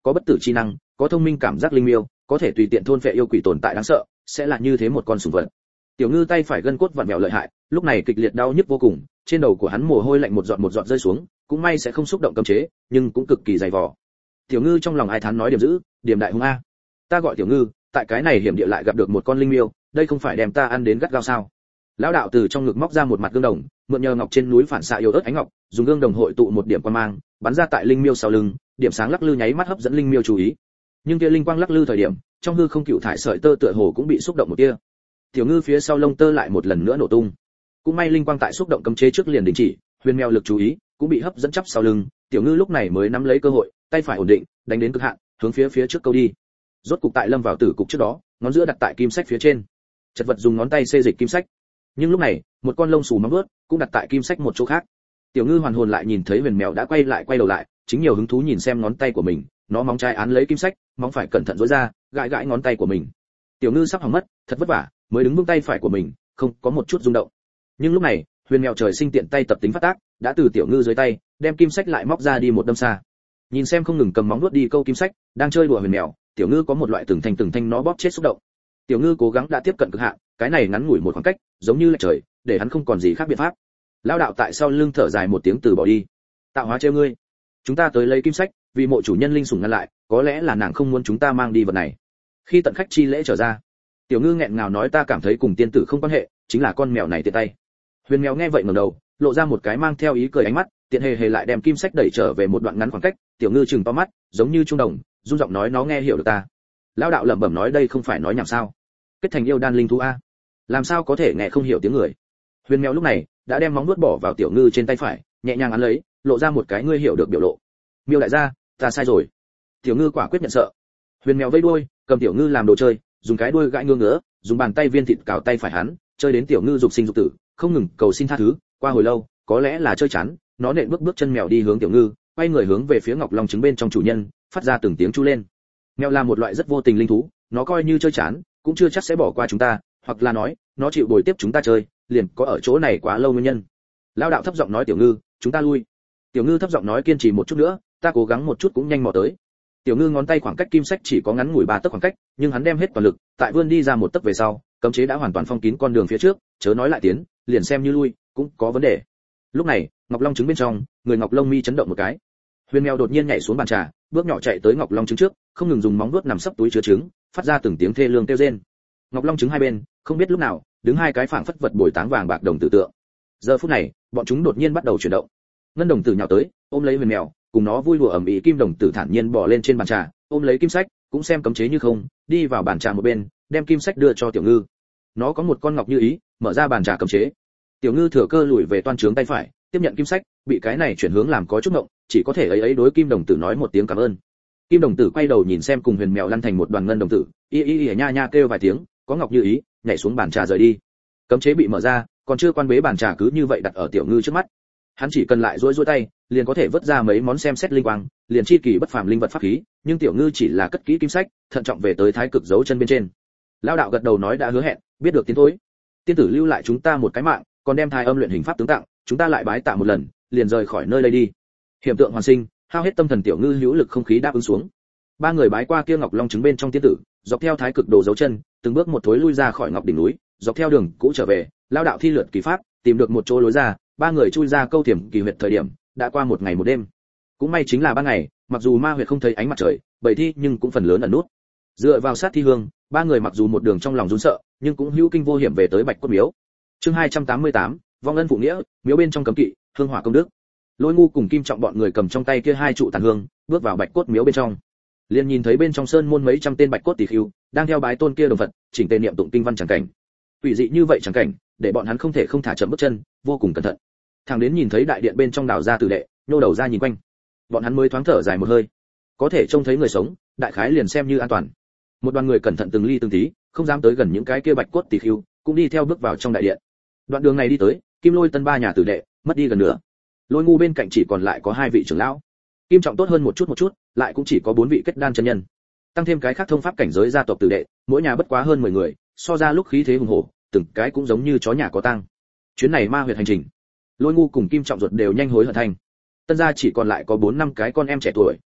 có bất tử chi năng, có thông minh cảm giác linh miêu, có thể tùy tiện thôn phệ yêu quỷ tồn tại đáng sợ, sẽ là như thế một con sủng vật. Tiểu Ngư tay phải gân cốt vặn vẹo lợi hại, lúc này kịch liệt đau nhức vô cùng, trên đầu của hắn mồ hôi lạnh một giọt một giọt rơi xuống, cũng may sẽ không xúc động cấm chế, nhưng cũng cực kỳ dày vò. Tiểu Ngư trong lòng ai thán nói điểm dữ, điểm đại hung a. Ta gọi Tiểu Ngư, tại cái này hiểm địa lại gặp được một con linh miêu, đây không phải đem ta ăn đến gắt gao sao? Lão đạo từ trong ngực móc ra một mặt gương đồng, mượn nhờ ngọc trên núi phản xạ yếu ớt ánh ngọc, dùng gương đồng hội tụ một điểm quang mang, bắn ra tại linh miêu sau lưng, điểm sáng lắc lư nháy mắt hấp dẫn linh miêu chú ý. Nhưng kia linh quang lắc lư thời điểm, trong hư không cựu thải sợi tơ tựa hồ cũng bị xúc động một tia. Tiểu Ngư phía sau lông tơ lại một lần nữa nổ tung. Cũng may linh quang tại xúc động cấm chế trước liền đình chỉ, huyền mèo lực chú ý cũng bị hấp dẫn chắp sau lưng, Tiểu Ngư lúc này mới nắm lấy cơ hội, tay phải ổn định, đánh đến cực hạn, hướng phía phía trước câu đi. Rốt cục tại lâm vào tử cục trước đó, ngón giữa đặt tại kim sách phía trên. Chật vật dùng ngón tay xê dịch kim sách. Nhưng lúc này, một con lông xù móng vuốt cũng đặt tại kim sách một chỗ khác. Tiểu Ngư hoàn hồn lại nhìn thấy huyền mèo đã quay lại quay đầu lại, chính nhiều hứng thú nhìn xem ngón tay của mình, nó móng trái án lấy kim sách, móng phải cẩn thận duỗi ra, gãi gãi ngón tay của mình. Tiểu Ngư sắp hỏng mất, thật vất vả mới đứng vững tay phải của mình, không có một chút rung động. Nhưng lúc này, huyền mèo trời sinh tiện tay tập tính phát tác, đã từ Tiểu Ngư dưới tay đem kim sách lại móc ra đi một đâm xa. Nhìn xem không ngừng cầm móng vuốt đi câu kim sách, đang chơi đùa huyền mèo, Tiểu Ngư có một loại từng thanh từng thanh nó bóp chết xúc động. Tiểu Ngư cố gắng đã tiếp cận cực hạn, cái này ngắn ngủi một khoảng cách, giống như là trời, để hắn không còn gì khác biện pháp. Lão đạo tại sau lưng thở dài một tiếng từ bỏ đi. Tạo hóa trêu ngươi, chúng ta tới lấy kim sách, vì mộ chủ nhân linh sủng ngăn lại, có lẽ là nàng không muốn chúng ta mang đi vật này. Khi tận khách chi lễ trở ra, Tiểu Ngư nghẹn ngào nói ta cảm thấy cùng tiên tử không quan hệ, chính là con mèo này tiện tay. Huyền mèo nghe vậy ngẩng đầu, lộ ra một cái mang theo ý cười ánh mắt, tiện hề hề lại đem kim sách đẩy trở về một đoạn ngắn khoảng cách. Tiểu Ngư chừng to mắt, giống như trung đồng, run giọng nói nó nghe hiểu được ta. Lão đạo lẩm bẩm nói đây không phải nói nhảm sao? Kết thành yêu đan linh thú a, làm sao có thể nghe không hiểu tiếng người? Huyền mèo lúc này đã đem móng vuốt bỏ vào Tiểu Ngư trên tay phải, nhẹ nhàng ấn lấy, lộ ra một cái ngươi hiểu được biểu lộ. Miêu đại gia, ta sai rồi. Tiểu Ngư quả quyết nhận sợ. Huyền mèo vây đuôi, cầm Tiểu Ngư làm đồ chơi, dùng cái đuôi gãi ngứa ngứa, dùng bàn tay viên thịt cào tay phải hắn, chơi đến Tiểu Ngư dục sinh dục tử, không ngừng cầu xin tha thứ. Qua hồi lâu, có lẽ là chơi chán, nó nện bước bước chân mèo đi hướng Tiểu Ngư, quay người hướng về phía Ngọc Long trứng bên trong chủ nhân, phát ra từng tiếng chu lên. Mèo là một loại rất vô tình linh thú, nó coi như chơi chán, cũng chưa chắc sẽ bỏ qua chúng ta, hoặc là nói, nó chịu bồi tiếp chúng ta chơi, liền có ở chỗ này quá lâu nguyên nhân. Lão đạo thấp giọng nói Tiểu Ngư, chúng ta lui. Tiểu Ngư thấp giọng nói kiên trì một chút nữa, ta cố gắng một chút cũng nhanh mò tới. Tiểu Ngư ngón tay khoảng cách kim sách chỉ có ngắn ngủi ba tấc khoảng cách, nhưng hắn đem hết toàn lực, tại vươn đi ra một tấc về sau, cấm chế đã hoàn toàn phong kín con đường phía trước, chớ nói lại tiến, liền xem như lui, cũng có vấn đề. Lúc này, Ngọc Long trứng bên trong, người Ngọc Long mi chấn động một cái. Huyền mèo đột nhiên nhảy xuống bàn trà, bước nhỏ chạy tới Ngọc Long trứng trước, không ngừng dùng móng vuốt nằm sấp túi chứa trứng, phát ra từng tiếng thê lương kêu rên. Ngọc Long trứng hai bên, không biết lúc nào, đứng hai cái phảng phất vật bồi táng vàng bạc đồng tử tượng. Giờ phút này, bọn chúng đột nhiên bắt đầu chuyển động. Ngân đồng tử nhào tới, ôm lấy huyền mèo, cùng nó vui đùa ầm ĩ. Kim đồng tử thản nhiên bò lên trên bàn trà, ôm lấy kim sách, cũng xem cấm chế như không, đi vào bàn trà một bên, đem kim sách đưa cho Tiểu Ngư. Nó có một con ngọc như ý, mở ra bàn trà cấm chế. Tiểu Ngư thừa cơ lùi về toan trướng tay phải, tiếp nhận kim sách, bị cái này chuyển hướng làm có chút ngộng, chỉ có thể ấy ấy đối kim đồng tử nói một tiếng cảm ơn. Kim đồng tử quay đầu nhìn xem cùng huyền mèo lăn thành một đoàn ngân đồng tử, y y y nha nha kêu vài tiếng, có ngọc như ý, nhảy xuống bàn trà rời đi. Cấm chế bị mở ra, còn chưa quan bế bàn trà cứ như vậy đặt ở Tiểu Ngư trước mắt. Hắn chỉ cần lại duỗi duỗi tay, liền có thể vớt ra mấy món xem xét linh quang, liền chi kỳ bất phàm linh vật pháp khí, nhưng Tiểu Ngư chỉ là cất kỹ kim sách, thận trọng về tới thái cực dấu chân bên trên. Lão đạo gật đầu nói đã hứa hẹn, biết được tiến thối. Tiên tử lưu lại chúng ta một cái mạng, còn đem thai âm luyện hình pháp tướng tặng, chúng ta lại bái tạ một lần, liền rời khỏi nơi đây đi. Hiểm tượng hoàn sinh, hao hết tâm thần Tiểu Ngư hữu lực không khí đáp ứng xuống. Ba người bái qua kia Ngọc Long trứng bên trong tiên tử, dọc theo thái cực đồ dấu chân, từng bước một thối lui ra khỏi Ngọc đỉnh núi, dọc theo đường cũ trở về. Lão đạo thi lượt kỳ pháp, tìm được một chỗ lối ra, ba người chui ra câu thiểm kỳ huyệt thời điểm, đã qua một ngày một đêm. Cũng may chính là ban ngày, mặc dù ma huyệt không thấy ánh mặt trời, bầy thi nhưng cũng phần lớn ẩn nút. Dựa vào sát thi hương, ba người mặc dù một đường trong lòng run sợ, nhưng cũng hữu kinh vô hiểm về tới Bạch Cốt miếu. Chương hai trăm tám mươi tám, vong ân phụ nghĩa, miếu bên trong cấm kỵ, hương hỏa công đức. Lôi Ngu cùng Kim Trọng bọn người cầm trong tay kia hai trụ tàn hương, bước vào Bạch Cốt miếu bên trong. Liền nhìn thấy bên trong sơn môn mấy trăm tên Bạch Cốt tỷ khưu, đang theo bái tôn kia đồng Phật, chỉnh tề niệm tụng kinh văn chẳng cảnh. Quỷ dị như vậy chẳng cảnh, để bọn hắn không thể không thả chậm bước chân, vô cùng cẩn thận. Thằng đến nhìn thấy đại điện bên trong đào ra tử đệ, nhô đầu ra nhìn quanh, bọn hắn mới thoáng thở dài một hơi. Có thể trông thấy người sống, đại khái liền xem như an toàn. Một đoàn người cẩn thận từng ly từng tí, không dám tới gần những cái kia Bạch Cốt tỷ khưu, cũng đi theo bước vào trong đại điện. Đoạn đường này đi tới, Kim Lôi Tân ba nhà tử đệ, mất đi gần nửa. Lôi Ngu bên cạnh chỉ còn lại có hai vị trưởng lão. Kim Trọng tốt hơn một chút một chút, lại cũng chỉ có bốn vị kết đan chân nhân. Tăng thêm cái khác thông pháp cảnh giới gia tộc tử đệ, mỗi nhà bất quá hơn mười người, so ra lúc khí thế hùng hổ, từng cái cũng giống như chó nhà có tang. Chuyến này ma huyệt hành trình, Lôi Ngu cùng Kim Trọng ruột đều nhanh hối hận thành. Tân gia chỉ còn lại có bốn năm cái con em trẻ tuổi,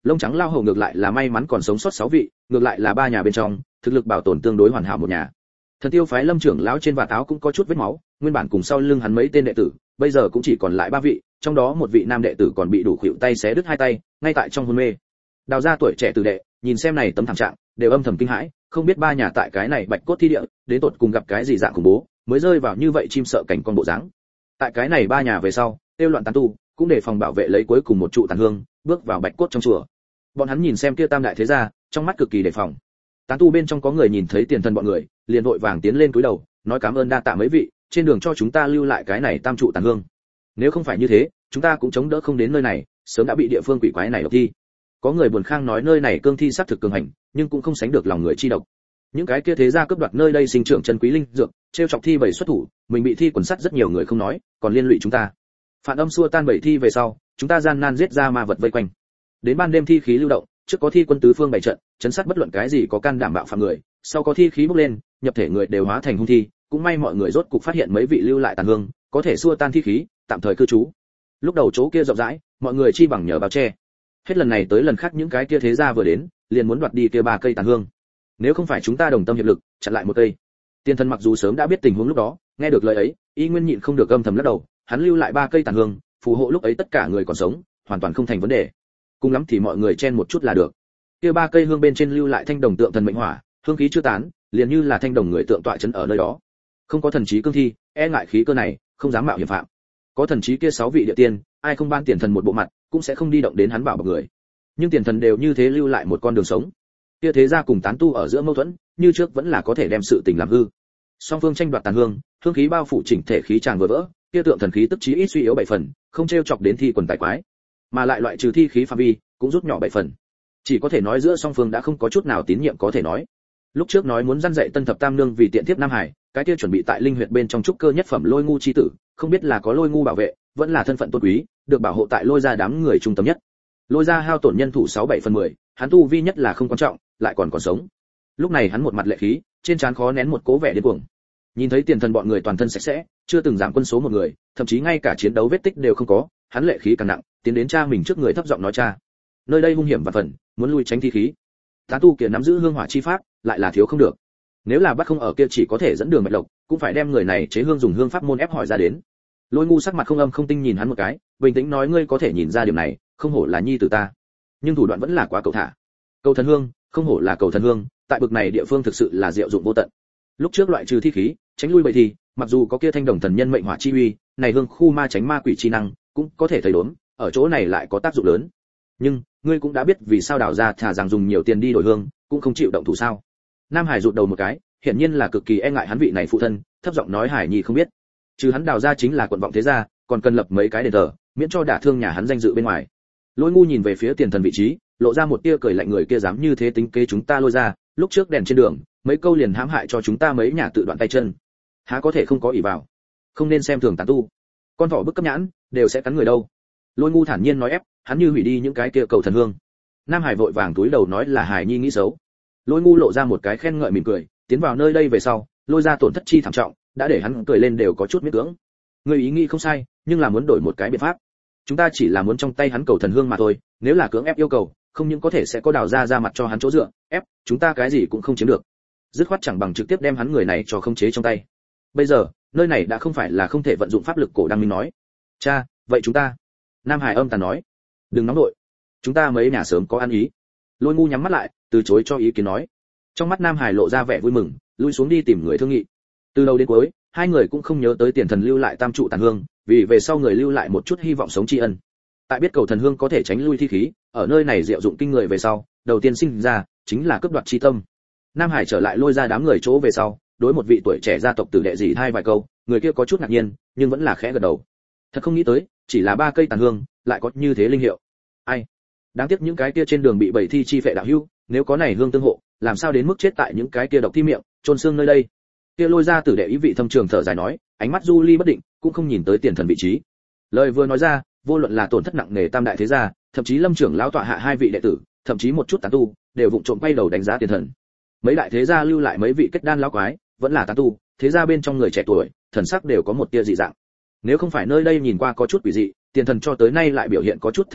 Lông trắng lao hầu ngược lại là may mắn còn sống sót sáu vị, ngược lại là ba nhà bên trong, thực lực bảo tồn tương đối hoàn hảo một nhà. Thần Tiêu phái Lâm trưởng lão trên vạt áo cũng có chút vết máu, nguyên bản cùng sau lưng hắn mấy tên đệ tử, bây giờ cũng chỉ còn lại ba vị, trong đó một vị nam đệ tử còn bị đủ khuỵu tay xé đứt hai tay, ngay tại trong hôn mê. Đào gia tuổi trẻ tử đệ, nhìn xem này tấm thảm trạng, đều âm thầm kinh hãi, không biết ba nhà tại cái này Bạch Cốt thi địa, đến tột cùng gặp cái gì dạng khủng bố, mới rơi vào như vậy chim sợ cảnh con bộ dáng. Tại cái này ba nhà về sau, tiêu loạn tán tu, cũng để phòng bảo vệ lấy cuối cùng một trụ tàn hương, bước vào Bạch Cốt trong chùa. Bọn hắn nhìn xem kia tam đại thế gia, trong mắt cực kỳ đề phòng. Tán tu bên trong có người nhìn thấy tiền thân bọn người, liền vội vàng tiến lên cúi đầu, nói cảm ơn đa tạ mấy vị, trên đường cho chúng ta lưu lại cái này tam trụ tàn hương. Nếu không phải như thế, chúng ta cũng chống đỡ không đến nơi này, sớm đã bị địa phương quỷ quái này độc thi. Có người buồn khang nói nơi này cương thi sát thực cường hành, nhưng cũng không sánh được lòng người chi độc. Những cái kia thế gia cướp đoạt nơi đây sinh trưởng chân quý linh dược, trêu chọc thi bảy xuất thủ, mình bị thi quần sắt rất nhiều người không nói, còn liên lụy chúng ta. Phản âm xua tan bảy thi về sau, chúng ta gian nan giết ra ma vật vây quanh. Đến ban đêm thi khí lưu động, trước có thi quân tứ phương bảy trận, chấn sát bất luận cái gì có can đảm bạo phạm người, sau có thi khí bốc lên, nhập thể người đều hóa thành hung thi, cũng may mọi người rốt cục phát hiện mấy vị lưu lại tàn hương, có thể xua tan thi khí, tạm thời cư trú. Lúc đầu chỗ kia rộng rãi, mọi người chi bằng nhờ bao che. Hết lần này tới lần khác những cái kia thế gia vừa đến, liền muốn đoạt đi kia ba cây tàn hương. Nếu không phải chúng ta đồng tâm hiệp lực, chặn lại một cây. Tiên thân mặc dù sớm đã biết tình huống lúc đó, nghe được lời ấy, y nguyên nhịn không được âm thầm lắc đầu, hắn lưu lại ba cây tàn hương, phù hộ lúc ấy tất cả người còn sống, hoàn toàn không thành vấn đề. Cùng lắm thì mọi người chen một chút là được. Kia ba cây hương bên trên lưu lại thanh đồng tượng thần mệnh hỏa, hương khí chưa tán, liền như là thanh đồng người tượng tọa trấn ở nơi đó. Không có thần trí cương thi, e ngại khí cơ này, không dám mạo hiểm phạm. Có thần trí kia sáu vị địa tiên, ai không ban tiền thần một bộ mặt, cũng sẽ không đi động đến hắn bảo bọc người. Nhưng tiền thần đều như thế lưu lại một con đường sống. Kia thế gia cùng tán tu ở giữa mâu thuẫn, như trước vẫn là có thể đem sự tình làm hư. Song phương tranh đoạt tàn hương, hương khí bao phủ chỉnh thể khí tràng vừa vỡ, kia tượng thần khí tức chí ít suy yếu bảy phần, không trêu chọc đến thi quần tài quái, mà lại loại trừ thi khí phạm vi, cũng rút nhỏ bảy phần. Chỉ có thể nói giữa song phương đã không có chút nào tín nhiệm có thể nói. Lúc trước nói muốn răn dạy Tân Thập Tam Nương vì tiện tiếp Nam Hải, cái kia chuẩn bị tại linh huyệt bên trong trúc cơ nhất phẩm Lôi Ngu chi tử, không biết là có Lôi Ngu bảo vệ, vẫn là thân phận tôn quý, được bảo hộ tại Lôi gia đám người trung tâm nhất. Lôi gia hao tổn nhân thủ sáu bảy phần mười, hắn tu vi nhất là không quan trọng, lại còn còn sống. Lúc này hắn một mặt lệ khí, trên trán khó nén một cố vẻ điên cuồng. Nhìn thấy tiền thần bọn người toàn thân sạch sẽ, chưa từng giảm quân số một người, thậm chí ngay cả chiến đấu vết tích đều không có, hắn lệ khí càng nặng, tiến đến cha mình trước người thấp giọng nói cha, nơi đây hung hiểm và phần, muốn lui tránh thi khí. Tán tu kia nắm giữ hương hỏa chi pháp, lại là thiếu không được. Nếu là bắt không ở kia chỉ có thể dẫn đường mạch lộc, cũng phải đem người này chế hương dùng hương pháp môn ép hỏi ra đến. Lôi Ngu sắc mặt không âm không tinh nhìn hắn một cái, bình tĩnh nói ngươi có thể nhìn ra điểm này, không hổ là nhi tử ta. Nhưng thủ đoạn vẫn là quá cầu thả. Cầu thần hương, không hổ là cầu thần hương, tại bực này địa phương thực sự là diệu dụng vô tận. Lúc trước loại trừ thi khí, tránh lui bầy thi, mặc dù có kia thanh đồng thần nhân mệnh hỏa chi uy, này hương khu ma tránh ma quỷ chi năng, cũng có thể thấy đốn, ở chỗ này lại có tác dụng lớn. Nhưng, ngươi cũng đã biết vì sao đào ra thả rằng dùng nhiều tiền đi đổi hương, cũng không chịu động thủ sao? Nam Hải rụt đầu một cái, hiển nhiên là cực kỳ e ngại hắn vị này phụ thân, thấp giọng nói Hải Nhi không biết. Chứ hắn đào ra chính là quận vọng thế gia, còn cần lập mấy cái đền thờ, miễn cho đả thương nhà hắn danh dự bên ngoài. Lôi Ngu nhìn về phía tiền thần vị trí, lộ ra một tia cười lạnh người kia dám như thế tính kế chúng ta Lôi ra, lúc trước đèn trên đường, mấy câu liền hãm hại cho chúng ta mấy nhà tự đoạn tay chân. Há có thể không có ỷ vào. Không nên xem thường tán tu. Con thỏ bức cấp nhãn, đều sẽ cắn người đâu. Lôi Ngu thản nhiên nói ép, hắn như hủy đi những cái kia cầu thần hương. Nam Hải vội vàng túi đầu nói là Hải Nhi nghĩ xấu. Lôi Ngu lộ ra một cái khen ngợi mỉm cười, tiến vào nơi đây về sau, Lôi ra tổn thất chi thảm trọng, đã để hắn cười lên đều có chút miễn cưỡng. Người ý nghĩ không sai, nhưng là muốn đổi một cái biện pháp. Chúng ta chỉ là muốn trong tay hắn cầu thần hương mà thôi, nếu là cưỡng ép yêu cầu, không những có thể sẽ có đào ra ra mặt cho hắn chỗ dựa, ép, chúng ta cái gì cũng không chiếm được. Dứt khoát chẳng bằng trực tiếp đem hắn người này cho khống chế trong tay. Bây giờ, nơi này đã không phải là không thể vận dụng pháp lực cổ đăng minh nói. Cha, vậy chúng ta? Nam Hải âm tàn nói, đừng nóng nội, chúng ta mấy nhà sớm có ăn ý. Lôi Ngu nhắm mắt lại, từ chối cho ý kiến nói. Trong mắt Nam Hải lộ ra vẻ vui mừng, lui xuống đi tìm người thương nghị. Từ đầu đến cuối, hai người cũng không nhớ tới tiền thần lưu lại tam trụ tàn hương, vì về sau người lưu lại một chút hy vọng sống tri ân. Tại biết cầu thần hương có thể tránh lui thi khí, ở nơi này diệu dụng kinh người về sau, đầu tiên sinh ra chính là cướp đoạt chi tâm. Nam Hải trở lại Lôi ra đám người chỗ về sau, đối một vị tuổi trẻ gia tộc tử đệ gì hai vài câu, người kia có chút ngạc nhiên, nhưng vẫn là khẽ gật đầu. Thật không nghĩ tới, chỉ là ba cây tàn hương, lại có như thế linh hiệu. Ai? Đáng tiếc những cái kia trên đường bị bảy thi chi phệ đạo hưu, nếu có này hương tương hộ, làm sao đến mức chết tại những cái kia độc thi miệng, chôn xương nơi đây. Kia Lôi ra tử đệ ý vị thâm trường thở dài nói, ánh mắt du ly bất định, cũng không nhìn tới tiền thần vị trí. Lời vừa nói ra, vô luận là tổn thất nặng nề tam đại thế gia, thậm chí Lâm trưởng lão tọa hạ hai vị đệ tử, thậm chí một chút tán tu, đều vụng trộm quay đầu đánh giá tiền thần. Mấy đại thế gia lưu lại mấy vị kết đan lão quái, vẫn là tán tu, thế gia bên trong người trẻ tuổi, thần sắc đều có một tia dị dạng. Nếu không phải nơi đây nhìn qua có chút quỷ dị, tiền thần cho tới nay lại biểu hiện có chút thần bí,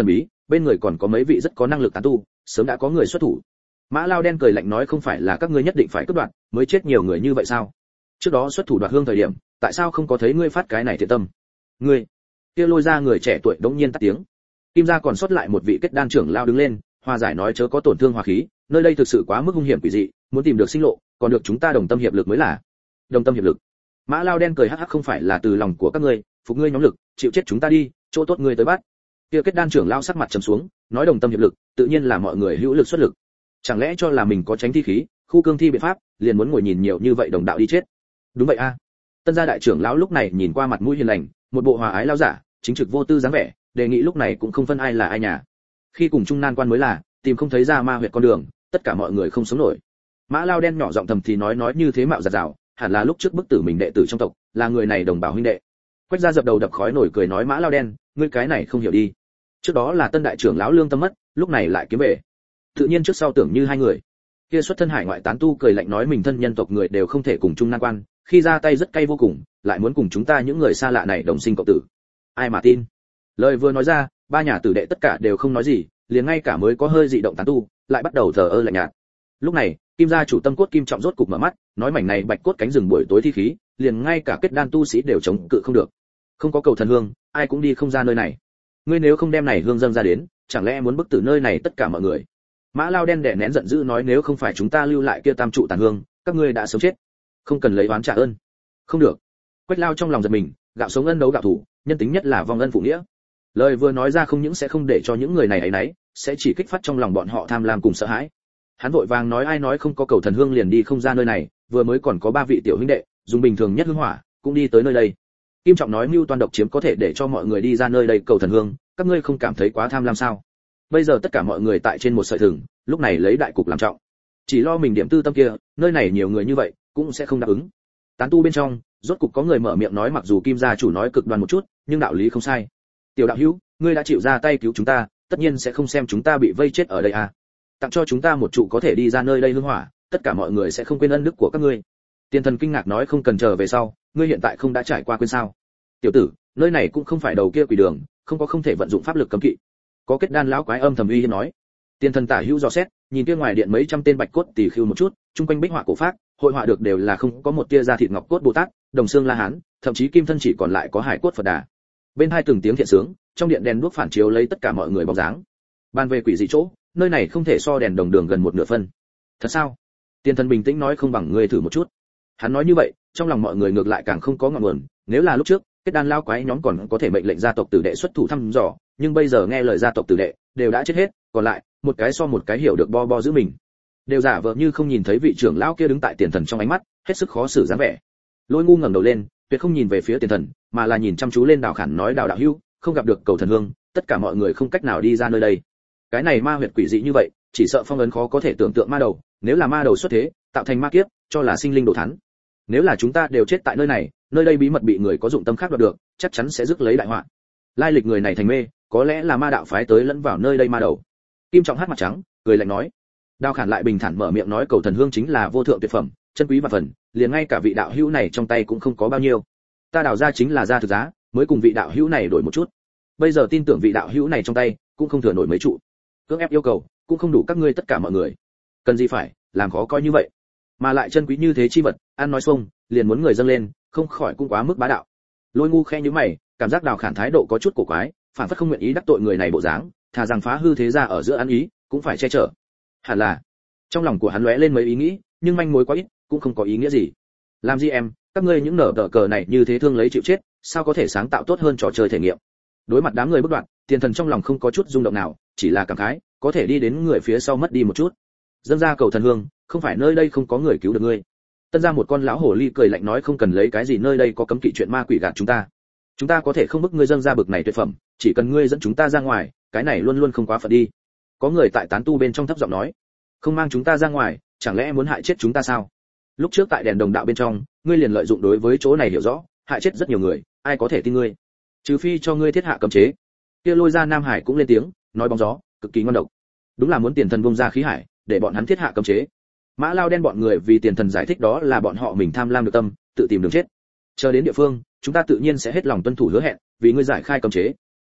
bên người còn có mấy vị rất có năng lực tán tu, sớm đã có người xuất thủ. Mã Lao đen cười lạnh nói không phải là các ngươi nhất định phải cướp đoạt, mới chết nhiều người như vậy sao? Trước đó xuất thủ đoạt hương thời điểm, tại sao không có thấy ngươi phát cái này thiện tâm? Ngươi, kia lôi ra người trẻ tuổi đống nhiên tắt tiếng. Kim gia còn sót lại một vị kết đan trưởng lao đứng lên, hòa giải nói chớ có tổn thương hòa khí, nơi đây thực sự quá mức hung hiểm quỷ dị, muốn tìm được sinh lộ, còn được chúng ta đồng tâm hiệp lực mới là. Đồng tâm hiệp lực. Mã Lao đen cười hắc hắc không phải là từ lòng của các ngươi, phục ngươi nhóm lực, chịu chết chúng ta đi, chỗ tốt ngươi tới bắt. Kia kết đan trưởng lao sắc mặt trầm xuống, nói đồng tâm hiệp lực, tự nhiên là mọi người hữu lực xuất lực. Chẳng lẽ cho là mình có tránh thi khí, khu cương thi biện pháp, liền muốn ngồi nhìn nhiều như vậy đồng đạo đi chết? Đúng vậy a. Tân gia đại trưởng lão lúc này nhìn qua mặt mũi hiền lành, một bộ hòa ái lao giả, chính trực vô tư dáng vẻ, đề nghị lúc này cũng không phân ai là ai nhà. Khi cùng chung nan quan mới là, tìm không thấy ra ma huyệt con đường, tất cả mọi người không sống nổi. Mã Lao đen nhỏ giọng thầm thì nói nói như thế mạo giật rào, hẳn là lúc trước bức tử mình đệ tử trong tộc, là người này đồng bào huynh đệ. Quách gia dập đầu đập khói nổi cười nói Mã Lao đen, ngươi cái này không hiểu đi. Trước đó là tân đại trưởng lão lương tâm mất, lúc này lại kiếm về. Tự nhiên trước sau tưởng như hai người. Kia xuất thân hải ngoại tán tu cười lạnh nói mình thân nhân tộc người đều không thể cùng chung nan quan, khi ra tay rất cay vô cùng, lại muốn cùng chúng ta những người xa lạ này đồng sinh cộng tử. Ai mà tin? Lời vừa nói ra, ba nhà tử đệ tất cả đều không nói gì, liền ngay cả mới có hơi dị động tán tu, lại bắt đầu thờ ơ lạnh nhạt. Lúc này, Kim gia chủ tâm cốt Kim Trọng rốt cục mở mắt, nói mảnh này bạch cốt cánh rừng buổi tối thi khí, liền ngay cả kết đan tu sĩ đều chống cự không được. Không có cầu thần hương, ai cũng đi không ra nơi này. Ngươi nếu không đem này hương dâng ra đến, chẳng lẽ muốn bức tử nơi này tất cả mọi người? Mã Lao đen đè nén giận dữ nói nếu không phải chúng ta lưu lại kia tam trụ tàn hương, các ngươi đã sớm chết. Không cần lấy oán trả ơn. Không được. Quách Lao trong lòng giật mình, gạo sống ân đấu gạo thủ, nhân tính nhất là vong ân phụ nghĩa. Lời vừa nói ra không những sẽ không để cho những người này ấy nấy, sẽ chỉ kích phát trong lòng bọn họ tham lam cùng sợ hãi. Hắn vội vàng nói ai nói không có cầu thần hương liền đi không ra nơi này, vừa mới còn có ba vị tiểu huynh đệ, dùng bình thường nhất hương hỏa, cũng đi tới nơi đây. Kim Trọng nói mưu toan độc chiếm có thể để cho mọi người đi ra nơi đây cầu thần hương, các ngươi không cảm thấy quá tham lam sao? Bây giờ tất cả mọi người tại trên một sợi thừng, lúc này lấy đại cục làm trọng. Chỉ lo mình điểm tư tâm kia, nơi này nhiều người như vậy, cũng sẽ không đáp ứng. Tán tu bên trong, rốt cục có người mở miệng nói mặc dù Kim gia chủ nói cực đoan một chút, nhưng đạo lý không sai. Tiểu đạo hữu, ngươi đã chịu ra tay cứu chúng ta, tất nhiên sẽ không xem chúng ta bị vây chết ở đây à? Tặng cho chúng ta một trụ có thể đi ra nơi đây hương hỏa, tất cả mọi người sẽ không quên ân đức của các ngươi. Tiên thần kinh ngạc nói không cần chờ về sau, ngươi hiện tại không đã trải qua quên sao? Tiểu tử, nơi này cũng không phải đầu kia quỷ đường, không có không thể vận dụng pháp lực cấm kỵ. Có kết đan lão quái âm thầm uy hiếp nói. Tiên thần tả hữu dò xét, nhìn kia ngoài điện mấy trăm tên bạch cốt tỳ khưu một chút, trung quanh bích họa cổ phác, hội họa được đều là không có một tia da thịt ngọc cốt Bồ Tát, đồng xương La Hán, thậm chí kim thân chỉ còn lại có hải cốt Phật Đà. Bên hai từng tiếng thiện sướng, trong điện đèn đuốc phản chiếu lấy tất cả mọi người bóng dáng. Ban về quỷ dị chỗ, nơi này không thể so đèn đồng đường gần một nửa phân. Thật sao? Tiên thần bình tĩnh nói không bằng ngươi thử một chút. Hắn nói như vậy, trong lòng mọi người ngược lại càng không có ngọn nguồn, nếu là lúc trước, kết đan lao quái nhóm còn có thể mệnh lệnh gia tộc tử đệ xuất thủ thăm dò, nhưng bây giờ nghe lời gia tộc tử đệ đều đã chết hết, còn lại, một cái so một cái hiểu được bo bo giữ mình. Đều giả vờ như không nhìn thấy vị trưởng lão kia đứng tại tiền thần trong ánh mắt, hết sức khó xử dáng vẻ. Lôi ngu ngẩng đầu lên, tuyệt không nhìn về phía tiền thần, mà là nhìn chăm chú lên Đào Khản nói Đào đạo hữu, không gặp được cầu thần hương, tất cả mọi người không cách nào đi ra nơi đây. Cái này ma huyệt quỷ dị như vậy, chỉ sợ phong ấn khó có thể tưởng tượng ma đầu, nếu là ma đầu xuất thế, tạo thành ma kiếp, cho là sinh linh đổ thán. Nếu là chúng ta đều chết tại nơi này, nơi đây bí mật bị người có dụng tâm khác đoạt được, chắc chắn sẽ rước lấy đại họa. Lai lịch người này thành mê, có lẽ là ma đạo phái tới lẫn vào nơi đây ma đầu. Kim Trọng hát mặt trắng, cười lạnh nói. Đào Khản lại bình thản mở miệng nói cầu thần hương chính là vô thượng tuyệt phẩm, chân quý và phần, liền ngay cả vị đạo hữu này trong tay cũng không có bao nhiêu. Ta đào ra chính là ra thực giá, mới cùng vị đạo hữu này đổi một chút. Bây giờ tin tưởng vị đạo hữu này trong tay cũng không thừa nổi mấy trụ. Cưỡng ép yêu cầu, cũng không đủ các ngươi tất cả mọi người. Cần gì phải làm khó coi như vậy? Mà lại chân quý như thế chi vật, ăn nói xuông, liền muốn người dâng lên, không khỏi cũng quá mức bá đạo. Lôi ngu khẽ nhíu mày, cảm giác Đào Khản thái độ có chút cổ quái, phản phất không nguyện ý đắc tội người này bộ dáng, thà rằng phá hư thế gia ở giữa ăn ý, cũng phải che chở. Hẳn là, trong lòng của hắn lóe lên mấy ý nghĩ, nhưng manh mối quá ít, cũng không có ý nghĩa gì. Làm gì em, các ngươi những nở tờ cờ này như thế thương lấy chịu chết, sao có thể sáng tạo tốt hơn trò chơi thể nghiệm? Đối mặt đám người bất đoạn, Tiền Thần trong lòng không có chút rung động nào, chỉ là cảm khái, có thể đi đến người phía sau mất đi một chút. Dâng ra cầu thần hương, không phải nơi đây không có người cứu được ngươi. Tân ra một con lão hổ ly cười lạnh nói không cần lấy cái gì nơi đây có cấm kỵ chuyện ma quỷ gạt chúng ta. Chúng ta có thể không bức ngươi dâng ra bực này tuyệt phẩm, chỉ cần ngươi dẫn chúng ta ra ngoài, cái này luôn luôn không quá phận đi. Có người tại tán tu bên trong thấp giọng nói, không mang chúng ta ra ngoài, chẳng lẽ muốn hại chết chúng ta sao? Lúc trước tại đèn đồng đạo bên trong, ngươi liền lợi dụng đối với chỗ này hiểu rõ, hại chết rất nhiều người, ai có thể tin ngươi? Trừ phi cho ngươi thiết hạ cấm chế. Kia Lôi ra Nam Hải cũng lên tiếng, nói bóng gió, cực kỳ ngon độc. Đúng là muốn Tiền Thần bung ra khí hải, để bọn hắn thiết hạ cấm chế. Mã Lao đen bọn người vì Tiền Thần giải thích đó là bọn họ mình tham lam được tâm, tự tìm đường chết. Chờ đến địa phương, chúng ta tự nhiên sẽ hết lòng tuân thủ hứa hẹn, vì ngươi giải khai cấm chế.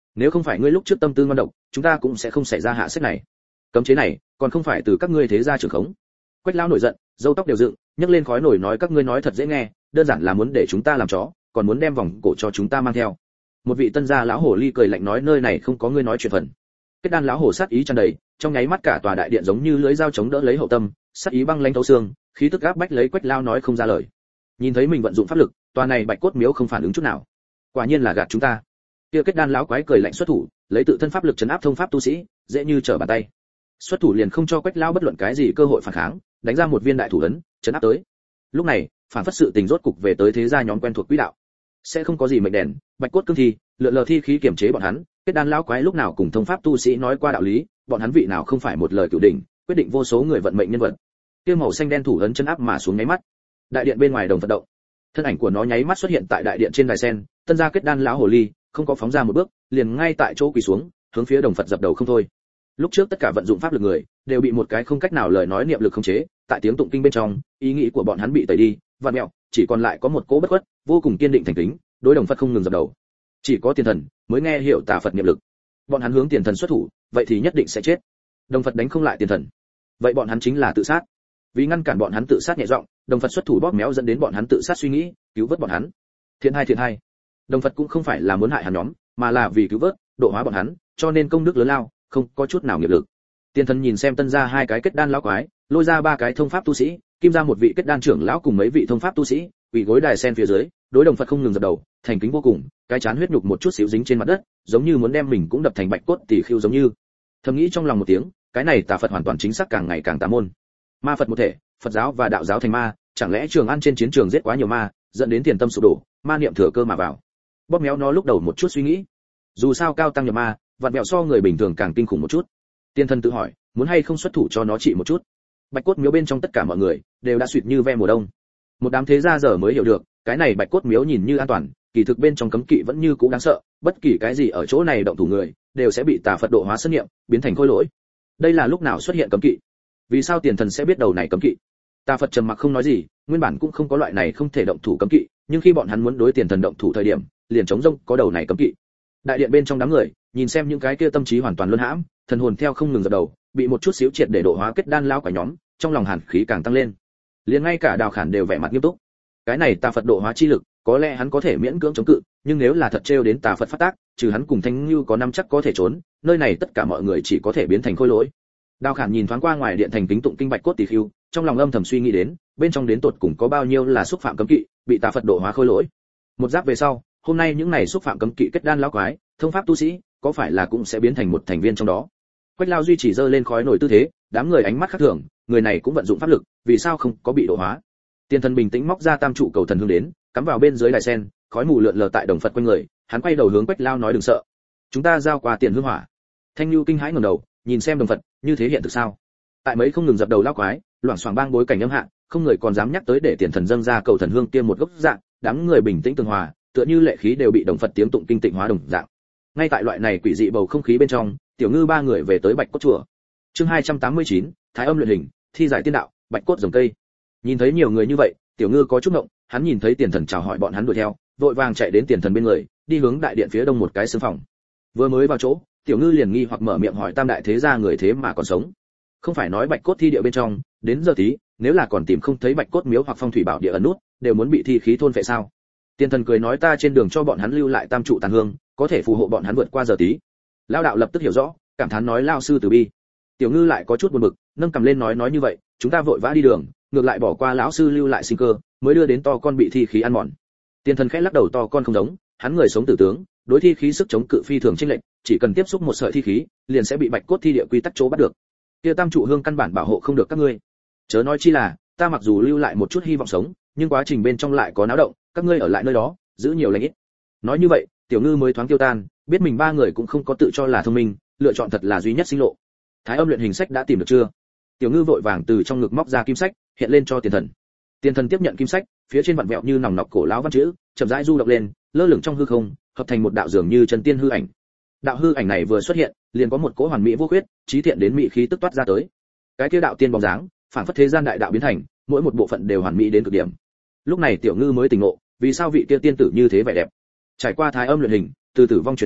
nếu không phải ngươi lúc trước tâm tư ngon độc, chúng ta cũng sẽ không xảy ra hạ sách này. Cấm chế này còn không phải từ các ngươi thế gia trưởng khống. Quách lão nổi giận, râu tóc đều dựng, nhấc lên khói nổi nói các ngươi nói thật dễ nghe, đơn giản là muốn để chúng ta làm chó, còn muốn đem vòng cổ cho chúng ta mang theo. Một vị tân gia lão hồ ly cười lạnh nói nơi này không có ngươi nói chuyện phần. Kết đan lão hồ sát ý tràn đầy, trong nháy mắt cả tòa đại điện giống như lưỡi dao chống đỡ lấy hậu tâm, sát ý băng lãnh thấu xương, khí tức áp bách lấy Quách lão nói không ra lời. Nhìn thấy mình vận dụng pháp lực, tòa này bạch cốt miếu không phản ứng chút nào. Quả nhiên là gạt chúng ta. Kia kết đan lão quái cười lạnh xuất thủ, lấy tự thân pháp lực trấn áp thông pháp tu sĩ, dễ như trở bàn tay. Xuất thủ liền không cho Quách lão bất luận cái gì cơ hội phản kháng, đánh ra một viên đại thủ ấn, trấn áp tới. Lúc này, phản phất sự tình rốt cục về tới thế gia nhóm quen thuộc quỹ đạo. Sẽ không có gì mệnh đèn, bạch cốt cương thi, lượn lờ thi khí kiểm chế bọn hắn, kết đan lão quái lúc nào cùng thông pháp tu sĩ nói qua đạo lý, bọn hắn vị nào không phải một lời cửu đỉnh, quyết định vô số người vận mệnh nhân vật. Kia màu xanh đen thủ ấn chân áp mà xuống nháy mắt. Đại điện bên ngoài đồng vận động, thân ảnh của nó nháy mắt xuất hiện tại đại điện trên đài sen, tân gia kết đan lão hồ ly, không có phóng ra một bước, liền ngay tại chỗ quỳ xuống, hướng phía đồng Phật dập đầu không thôi. Lúc trước tất cả vận dụng pháp lực người, đều bị một cái không cách nào lời nói niệm lực khống chế, tại tiếng tụng kinh bên trong, ý nghĩ của bọn hắn bị tẩy đi, vặn mèo, chỉ còn lại có một cỗ bất khuất, vô cùng kiên định thành kính, đối đồng Phật không ngừng dập đầu. Chỉ có tiền thần mới nghe hiểu tà Phật niệm lực. Bọn hắn hướng tiền thần xuất thủ, vậy thì nhất định sẽ chết. Đồng Phật đánh không lại tiền thần, vậy bọn hắn chính là tự sát. Vì ngăn cản bọn hắn tự sát nhẹ giọng, đồng Phật xuất thủ bóp méo dẫn đến bọn hắn tự sát suy nghĩ, cứu vớt bọn hắn. Thiện hai thiện hai. Đồng Phật cũng không phải là muốn hại hắn nhóm, mà là vì cứu vớt, độ hóa bọn hắn, cho nên công đức lớn lao, không có chút nào nghiệp lực. Tiền thần nhìn xem tân gia hai cái kết đan lão quái, lôi ra ba cái thông pháp tu sĩ, kim ra một vị kết đan trưởng lão cùng mấy vị thông pháp tu sĩ, quỳ gối đài sen phía dưới, đối đồng Phật không ngừng dập đầu, thành kính vô cùng, cái chán huyết nhục một chút xíu dính trên mặt đất, giống như muốn đem mình cũng đập thành bạch cốt tỉ khiêu giống như. Thầm nghĩ trong lòng một tiếng, cái này tà Phật hoàn toàn chính xác càng ngày càng tà môn. Ma Phật một thể, Phật giáo và đạo giáo thành ma, chẳng lẽ Trường An trên chiến trường giết quá nhiều ma, dẫn đến tiền tâm sụp đổ, ma niệm thừa cơ mà vào. Bóp méo nó lúc đầu một chút suy nghĩ. Dù sao cao tăng nhập ma, vặn vẹo so người bình thường càng kinh khủng một chút. Tiên thần tự hỏi, muốn hay không xuất thủ cho nó trị một chút. Bạch cốt miếu bên trong tất cả mọi người đều đã suýt như ve mùa đông. Một đám thế gia giờ mới hiểu được, cái này bạch cốt miếu nhìn như an toàn, kỳ thực bên trong cấm kỵ vẫn như cũ đáng sợ, bất kỳ cái gì ở chỗ này động thủ người, đều sẽ bị tà Phật độ hóa sân niệm, biến thành khôi lỗi. Đây là lúc nào xuất hiện cấm kỵ? Vì sao tiền thần sẽ biết đầu này cấm kỵ? Tà Phật trầm mặc không nói gì, nguyên bản cũng không có loại này không thể động thủ cấm kỵ, nhưng khi bọn hắn muốn đối tiền thần động thủ thời điểm, liền chống rông có đầu này cấm kỵ. Đại điện bên trong đám người, nhìn xem những cái kia tâm trí hoàn toàn luân hãm, thần hồn theo không ngừng dập đầu, bị một chút xíu triệt để độ hóa kết đan lao cả nhóm, trong lòng hàn khí càng tăng lên. Liền ngay cả Đào Khản đều vẻ mặt nghiêm túc. Cái này tà Phật độ hóa chi lực, có lẽ hắn có thể miễn cưỡng chống cự, nhưng nếu là thật trêu đến tà Phật phát tác, trừ hắn cùng Thanh Nưu có năm chắc có thể trốn, nơi này tất cả mọi người chỉ có thể biến thành khôi lỗi. Đào Khản nhìn thoáng qua ngoài điện thành kính tụng kinh bạch cốt tỷ khiêu, trong lòng âm thầm suy nghĩ đến, bên trong đến tột cùng có bao nhiêu là xúc phạm cấm kỵ, bị tà Phật độ hóa khôi lỗi. Một giáp về sau, hôm nay những này xúc phạm cấm kỵ kết đan lão quái, thông pháp tu sĩ, có phải là cũng sẽ biến thành một thành viên trong đó. Quách Lao duy trì dơ lên khói nổi tư thế, đám người ánh mắt khác thường, người này cũng vận dụng pháp lực, vì sao không có bị độ hóa. Tiên thần bình tĩnh móc ra tam trụ cầu thần hương đến, cắm vào bên dưới đài sen, khói mù lượn lờ tại đồng Phật quanh người, hắn quay đầu hướng Quách Lao nói đừng sợ, chúng ta giao qua tiền hương hỏa. Thanh Nưu kinh hãi ngẩng đầu, nhìn xem đồng Phật, như thế hiện thực sao? Tại mấy không ngừng dập đầu lão quái, loảng xoảng bang bối cảnh âm hạ, không người còn dám nhắc tới để tiền thần dâng ra cầu thần hương kia một gốc dạng, đám người bình tĩnh tường hòa, tựa như lệ khí đều bị đồng Phật tiếng tụng kinh tịnh hóa đồng dạng. Ngay tại loại này quỷ dị bầu không khí bên trong, tiểu ngư ba người về tới bạch cốt chùa. Chương hai trăm tám mươi chín, thái âm luyện hình, thi giải tiên đạo, bạch cốt rồng cây. Nhìn thấy nhiều người như vậy, tiểu ngư có chút ngộng, hắn nhìn thấy tiền thần chào hỏi bọn hắn đuổi theo, vội vàng chạy đến tiền thần bên người, đi hướng đại điện phía đông một cái sương phòng. Vừa mới vào chỗ, tiểu ngư liền nghi hoặc mở miệng hỏi tam đại thế gia người thế mà còn sống. Không phải nói bạch cốt thi địa bên trong, đến giờ tí, nếu là còn tìm không thấy bạch cốt miếu hoặc phong thủy bảo địa ẩn nút, đều muốn bị thi khí thôn phệ sao? Tiền thần cười nói ta trên đường cho bọn hắn lưu lại tam trụ tàn hương, có thể phù hộ bọn hắn vượt qua giờ tí. Lão đạo lập tức hiểu rõ, cảm thán nói lao sư từ bi. Tiểu ngư lại có chút buồn bực, nâng cầm lên nói nói như vậy, chúng ta vội vã đi đường, ngược lại bỏ qua lão sư lưu lại sinh cơ, mới đưa đến to con bị thi khí ăn mòn. Tiền thần khẽ lắc đầu to con không giống, hắn người sống tử tướng, đối thi khí sức chống cự phi thường chênh lệch, chỉ cần tiếp xúc một sợi thi khí, liền sẽ bị bạch cốt thi địa quy tắc chỗ bắt được. Kia tam trụ hương căn bản bảo hộ không được các ngươi. Chớ nói chi là, ta mặc dù lưu lại một chút hy vọng sống, nhưng quá trình bên trong lại có náo động, các ngươi ở lại nơi đó, giữ nhiều lành ít. Nói như vậy, tiểu ngư mới thoáng tiêu tan, biết mình ba người cũng không có tự cho là thông minh, lựa chọn thật là duy nhất sinh lộ. Thái âm luyện hình sách đã tìm được chưa? Tiểu ngư vội vàng từ trong ngực móc ra kim sách, hiện lên cho tiền thần. Tiền thần tiếp nhận kim sách, phía trên vặn vẹo như nòng nọc cổ lão văn chữ, chậm rãi du động lên, lơ lửng trong hư không, hợp thành một đạo dường như chân tiên hư ảnh. Đạo hư ảnh này vừa xuất hiện, liền có một cỗ hoàn mỹ vô khuyết, trí thiện đến mỹ khí tức toát ra tới. Cái kia đạo tiên bóng dáng, phản phất thế gian đại đạo biến thành, mỗi một bộ phận đều hoàn mỹ đến cực điểm. Lúc này tiểu ngư mới tỉnh ngộ, vì sao vị kia tiên tử như thế vẻ đẹp. Trải qua thái âm luyện hình, từ tử vong chuyển sinh,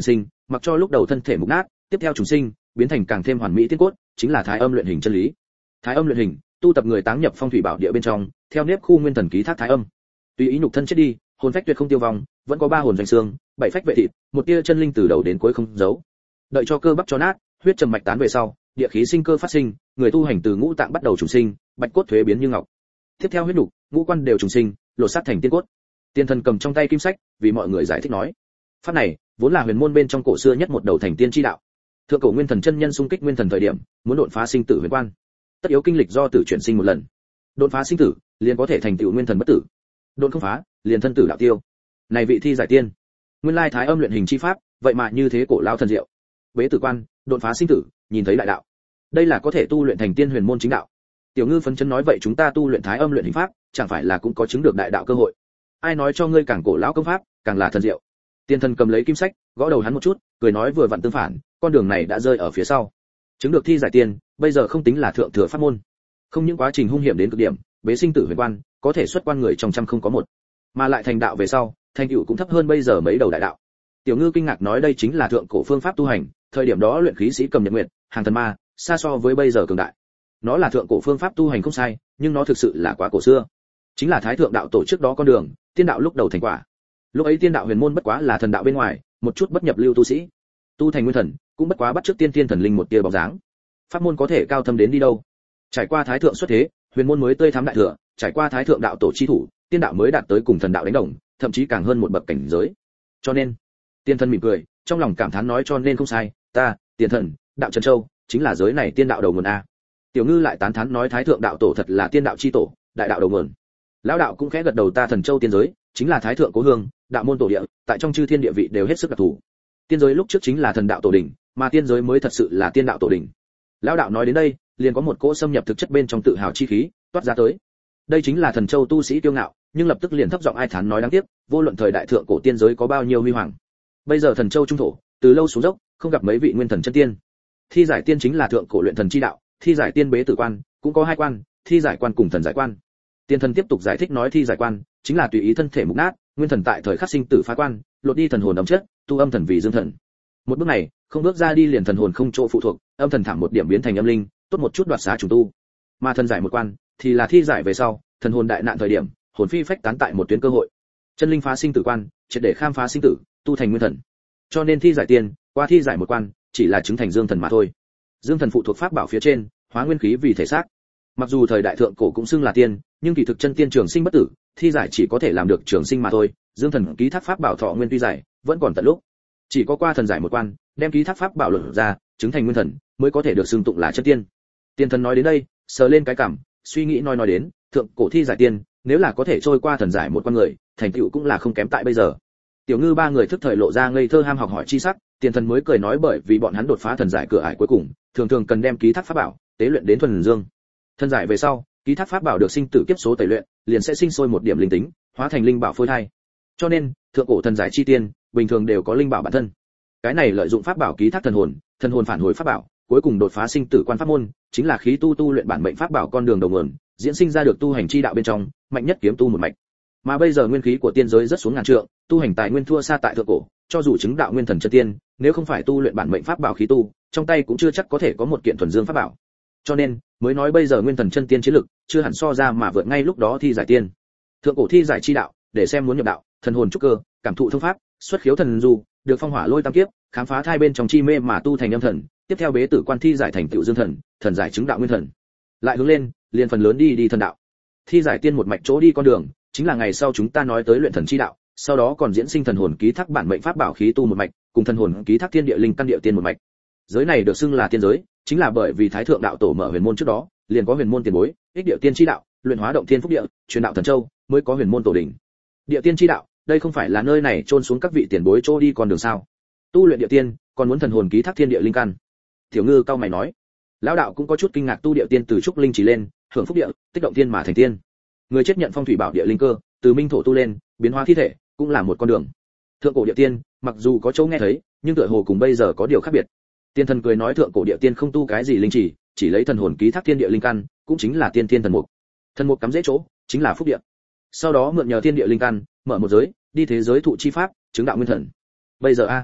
mặc cho lúc đầu thân thể mục nát, tiếp theo trùng sinh, biến thành càng thêm hoàn mỹ tiên cốt, chính là thái âm luyện hình chân lý. Thái âm luyện hình, tu tập người táng nhập phong thủy bảo địa bên trong, theo nếp khu nguyên thần ký thác thái âm. Tùy ý nhục thân chết đi, hồn phách tuyệt không tiêu vong, vẫn có ba hồn doanh xương, bảy phách vệ thịt, một tia chân linh từ đầu đến cuối không giấu. Đợi cho cơ bắp cho nát, huyết trầm mạch tán về sau, địa khí sinh cơ phát sinh, người tu hành từ ngũ tạng bắt đầu trùng sinh, bạch cốt thuế biến như ngọc. Tiếp theo huyết nục, ngũ quan đều trùng sinh, lột xác thành tiên cốt. Tiên thần cầm trong tay kim sách, vì mọi người giải thích nói, pháp này vốn là huyền môn bên trong cổ xưa nhất một đầu thành tiên chi đạo. Thượng cổ nguyên thần chân nhân xung kích nguyên thần thời điểm, muốn đột phá sinh tử huyền quan, tất yếu kinh lịch do tử chuyển sinh một lần. Đột phá sinh tử, liền có thể thành tựu nguyên thần bất tử. Đột không phá, liền thân tử đạo tiêu. Này vị thi giải tiên, nguyên lai thái âm luyện hình chi pháp, vậy mà như thế cổ lao thần diệu. Bế tử quan, đột phá sinh tử, nhìn thấy đại đạo. Đây là có thể tu luyện thành tiên huyền môn chính đạo. Tiểu Ngư phấn chấn nói vậy chúng ta tu luyện thái âm luyện hình pháp, chẳng phải là cũng có chứng được đại đạo cơ hội. Ai nói cho ngươi càng cổ lão công pháp, càng là thần diệu. Tiên thần cầm lấy kim sách, gõ đầu hắn một chút, cười nói vừa vặn tương phản, con đường này đã rơi ở phía sau. Chứng được thi giải tiên, bây giờ không tính là thượng thừa pháp môn. Không những quá trình hung hiểm đến cực điểm, bế sinh tử huyền quan, có thể xuất quan người trong trăm không có một. Mà lại thành đạo về sau, thành tựu cũng thấp hơn bây giờ mấy đầu đại đạo. Tiểu Ngư kinh ngạc nói đây chính là thượng cổ phương pháp tu hành, thời điểm đó luyện khí sĩ cầm nhật nguyệt, hàng thần ma, xa so với bây giờ cường đại. Nó là thượng cổ phương pháp tu hành không sai, nhưng nó thực sự là quá cổ xưa. Chính là thái thượng đạo tổ trước đó con đường, tiên đạo lúc đầu thành quả. Lúc ấy tiên đạo huyền môn bất quá là thần đạo bên ngoài, một chút bất nhập lưu tu sĩ. Tu thành nguyên thần, cũng bất quá bắt trước tiên tiên thần linh một tia bóng dáng. Pháp môn có thể cao thâm đến đi đâu? Trải qua thái thượng xuất thế, huyền môn mới tươi thắm đại thừa, trải qua thái thượng đạo tổ chi thủ, tiên đạo mới đạt tới cùng thần đạo đánh đồng, thậm chí càng hơn một bậc cảnh giới. Cho nên, tiên thần mỉm cười, trong lòng cảm thán nói cho nên không sai, ta, tiên thần, đạo Trần Châu, chính là giới này tiên đạo đầu nguồn a. Tiểu Ngư lại tán thán nói thái thượng đạo tổ thật là tiên đạo chi tổ, đại đạo đầu nguồn. Lão đạo cũng khẽ gật đầu ta Thần Châu tiên giới, chính là thái thượng cố hương, đạo môn tổ địa, tại trong chư thiên địa vị đều hết sức đặc thù. Tiên giới lúc trước chính là thần đạo tổ đỉnh, mà tiên giới mới thật sự là tiên đạo tổ đỉnh. Lão đạo nói đến đây, liền có một cỗ xâm nhập thực chất bên trong tự hào chi khí toát ra tới. Đây chính là Thần Châu tu sĩ kiêu ngạo, nhưng lập tức liền thấp giọng ai thán nói đáng tiếc, vô luận thời đại thượng cổ tiên giới có bao nhiêu huy hoàng, bây giờ Thần Châu trung thổ, từ lâu xuống dốc, không gặp mấy vị nguyên thần chân tiên. Thi giải tiên chính là thượng cổ luyện thần chi đạo, thi giải tiên bế tử quan, cũng có hai quan, thi giải quan cùng thần giải quan. Tiên thần tiếp tục giải thích nói thi giải quan chính là tùy ý thân thể mục nát, nguyên thần tại thời khắc sinh tử phá quan, lột đi thần hồn ấm chất, tu âm thần vì dương thần. Một bước này, không bước ra đi liền thần hồn không chỗ phụ thuộc, âm thần thẳng một điểm biến thành âm linh, tốt một chút đoạt xá trùng tu. Mà thần giải một quan thì là thi giải về sau, thần hồn đại nạn thời điểm, hồn phi phách tán tại một tuyến cơ hội. Chân linh phá sinh tử quan, triệt để khám phá sinh tử, tu thành nguyên thần. Cho nên thi giải tiên, qua thi giải một quan, chỉ là chứng thành dương thần mà thôi. Dương thần phụ thuộc pháp bảo phía trên, hóa nguyên khí vì thể xác. Mặc dù thời đại thượng cổ cũng xưng là tiên, nhưng kỳ thực chân tiên trường sinh bất tử, thi giải chỉ có thể làm được trường sinh mà thôi. Dương thần ký thác pháp bảo thọ nguyên tuy giải, vẫn còn tận lúc. Chỉ có qua thần giải một quan, đem ký thác pháp bảo luận ra, chứng thành nguyên thần, mới có thể được xưng tụng là chân tiên. Tiên thần nói đến đây, sờ lên cái cằm, suy nghĩ nói nói đến, thượng cổ thi giải tiên, nếu là có thể trôi qua thần giải một quan người, thành tựu cũng là không kém tại bây giờ. Tiểu Ngư ba người thức thời lộ ra ngây thơ ham học hỏi chi sắc, Tiên thần mới cười nói bởi vì bọn hắn đột phá thần giải cửa ải cuối cùng, thường thường cần đem ký thác pháp bảo tế luyện đến thuần dương. Thần giải về sau, ký thác pháp bảo được sinh tử kiếp số tẩy luyện, liền sẽ sinh sôi một điểm linh tính, hóa thành linh bảo phôi thai. Cho nên, thượng cổ thần giải chi tiên, bình thường đều có linh bảo bản thân. Cái này lợi dụng pháp bảo ký thác thần hồn, thần hồn phản hồi pháp bảo, cuối cùng đột phá sinh tử quan pháp môn, chính là khí tu tu luyện bản mệnh pháp bảo con đường đầu nguồn, diễn sinh ra được tu hành chi đạo bên trong, mạnh nhất kiếm tu một mạch. Mà bây giờ nguyên khí của tiên giới rất xuống ngàn trượng, tu hành tài nguyên thua xa tại thượng cổ, cho dù chứng đạo nguyên thần chân tiên, nếu không phải tu luyện bản mệnh pháp bảo khí tu, trong tay cũng chưa chắc có thể có một kiện thuần dương pháp bảo. Cho nên, mới nói bây giờ nguyên thần chân tiên chiến lực, chưa hẳn so ra mà vượt ngay lúc đó thi giải tiên. Thượng cổ thi giải chi đạo, để xem muốn nhập đạo, thần hồn trúc cơ, cảm thụ thông pháp, xuất khiếu thần du, được phong hỏa lôi tam kiếp, khám phá thai bên trong chi mê mà tu thành âm thần, tiếp theo bế tử quan thi giải thành tựu dương thần, thần giải chứng đạo nguyên thần. Lại hướng lên, liền phần lớn đi đi thần đạo. Thi giải tiên một mạch chỗ đi con đường, chính là ngày sau chúng ta nói tới luyện thần chi đạo, sau đó còn diễn sinh thần hồn ký thác bản mệnh pháp bảo khí tu một mạch, cùng thần hồn ký thác thiên địa linh căn địa tiên một mạch. Giới này được xưng là tiên giới, chính là bởi vì thái thượng đạo tổ mở huyền môn trước đó, liền có huyền môn tiền bối, ích địa tiên chi đạo, luyện hóa động thiên phúc địa, truyền đạo thần châu, mới có huyền môn tổ đỉnh. Địa tiên chi đạo, đây không phải là nơi này trôn xuống các vị tiền bối chỗ đi con đường sao? Tu luyện địa tiên, còn muốn thần hồn ký thác thiên địa linh căn. Tiểu Ngư cao mày nói, lão đạo cũng có chút kinh ngạc tu địa tiên từ trúc linh chỉ lên, hưởng phúc địa, tích động tiên mà thành tiên. Người chết nhận phong thủy bảo địa linh cơ, từ minh thổ tu lên, biến hóa thi thể, cũng là một con đường. Thượng cổ địa tiên, mặc dù có chỗ nghe thấy, nhưng tựa hồ cùng bây giờ có điều khác biệt. Tiên thần cười nói thượng cổ địa tiên không tu cái gì linh chỉ, chỉ lấy thần hồn ký thác thiên địa linh căn, cũng chính là tiên tiên thần mục. Thần mục cắm dễ chỗ, chính là phúc địa. Sau đó mượn nhờ thiên địa linh căn, mở một giới, đi thế giới thụ chi pháp, chứng đạo nguyên thần. Bây giờ a,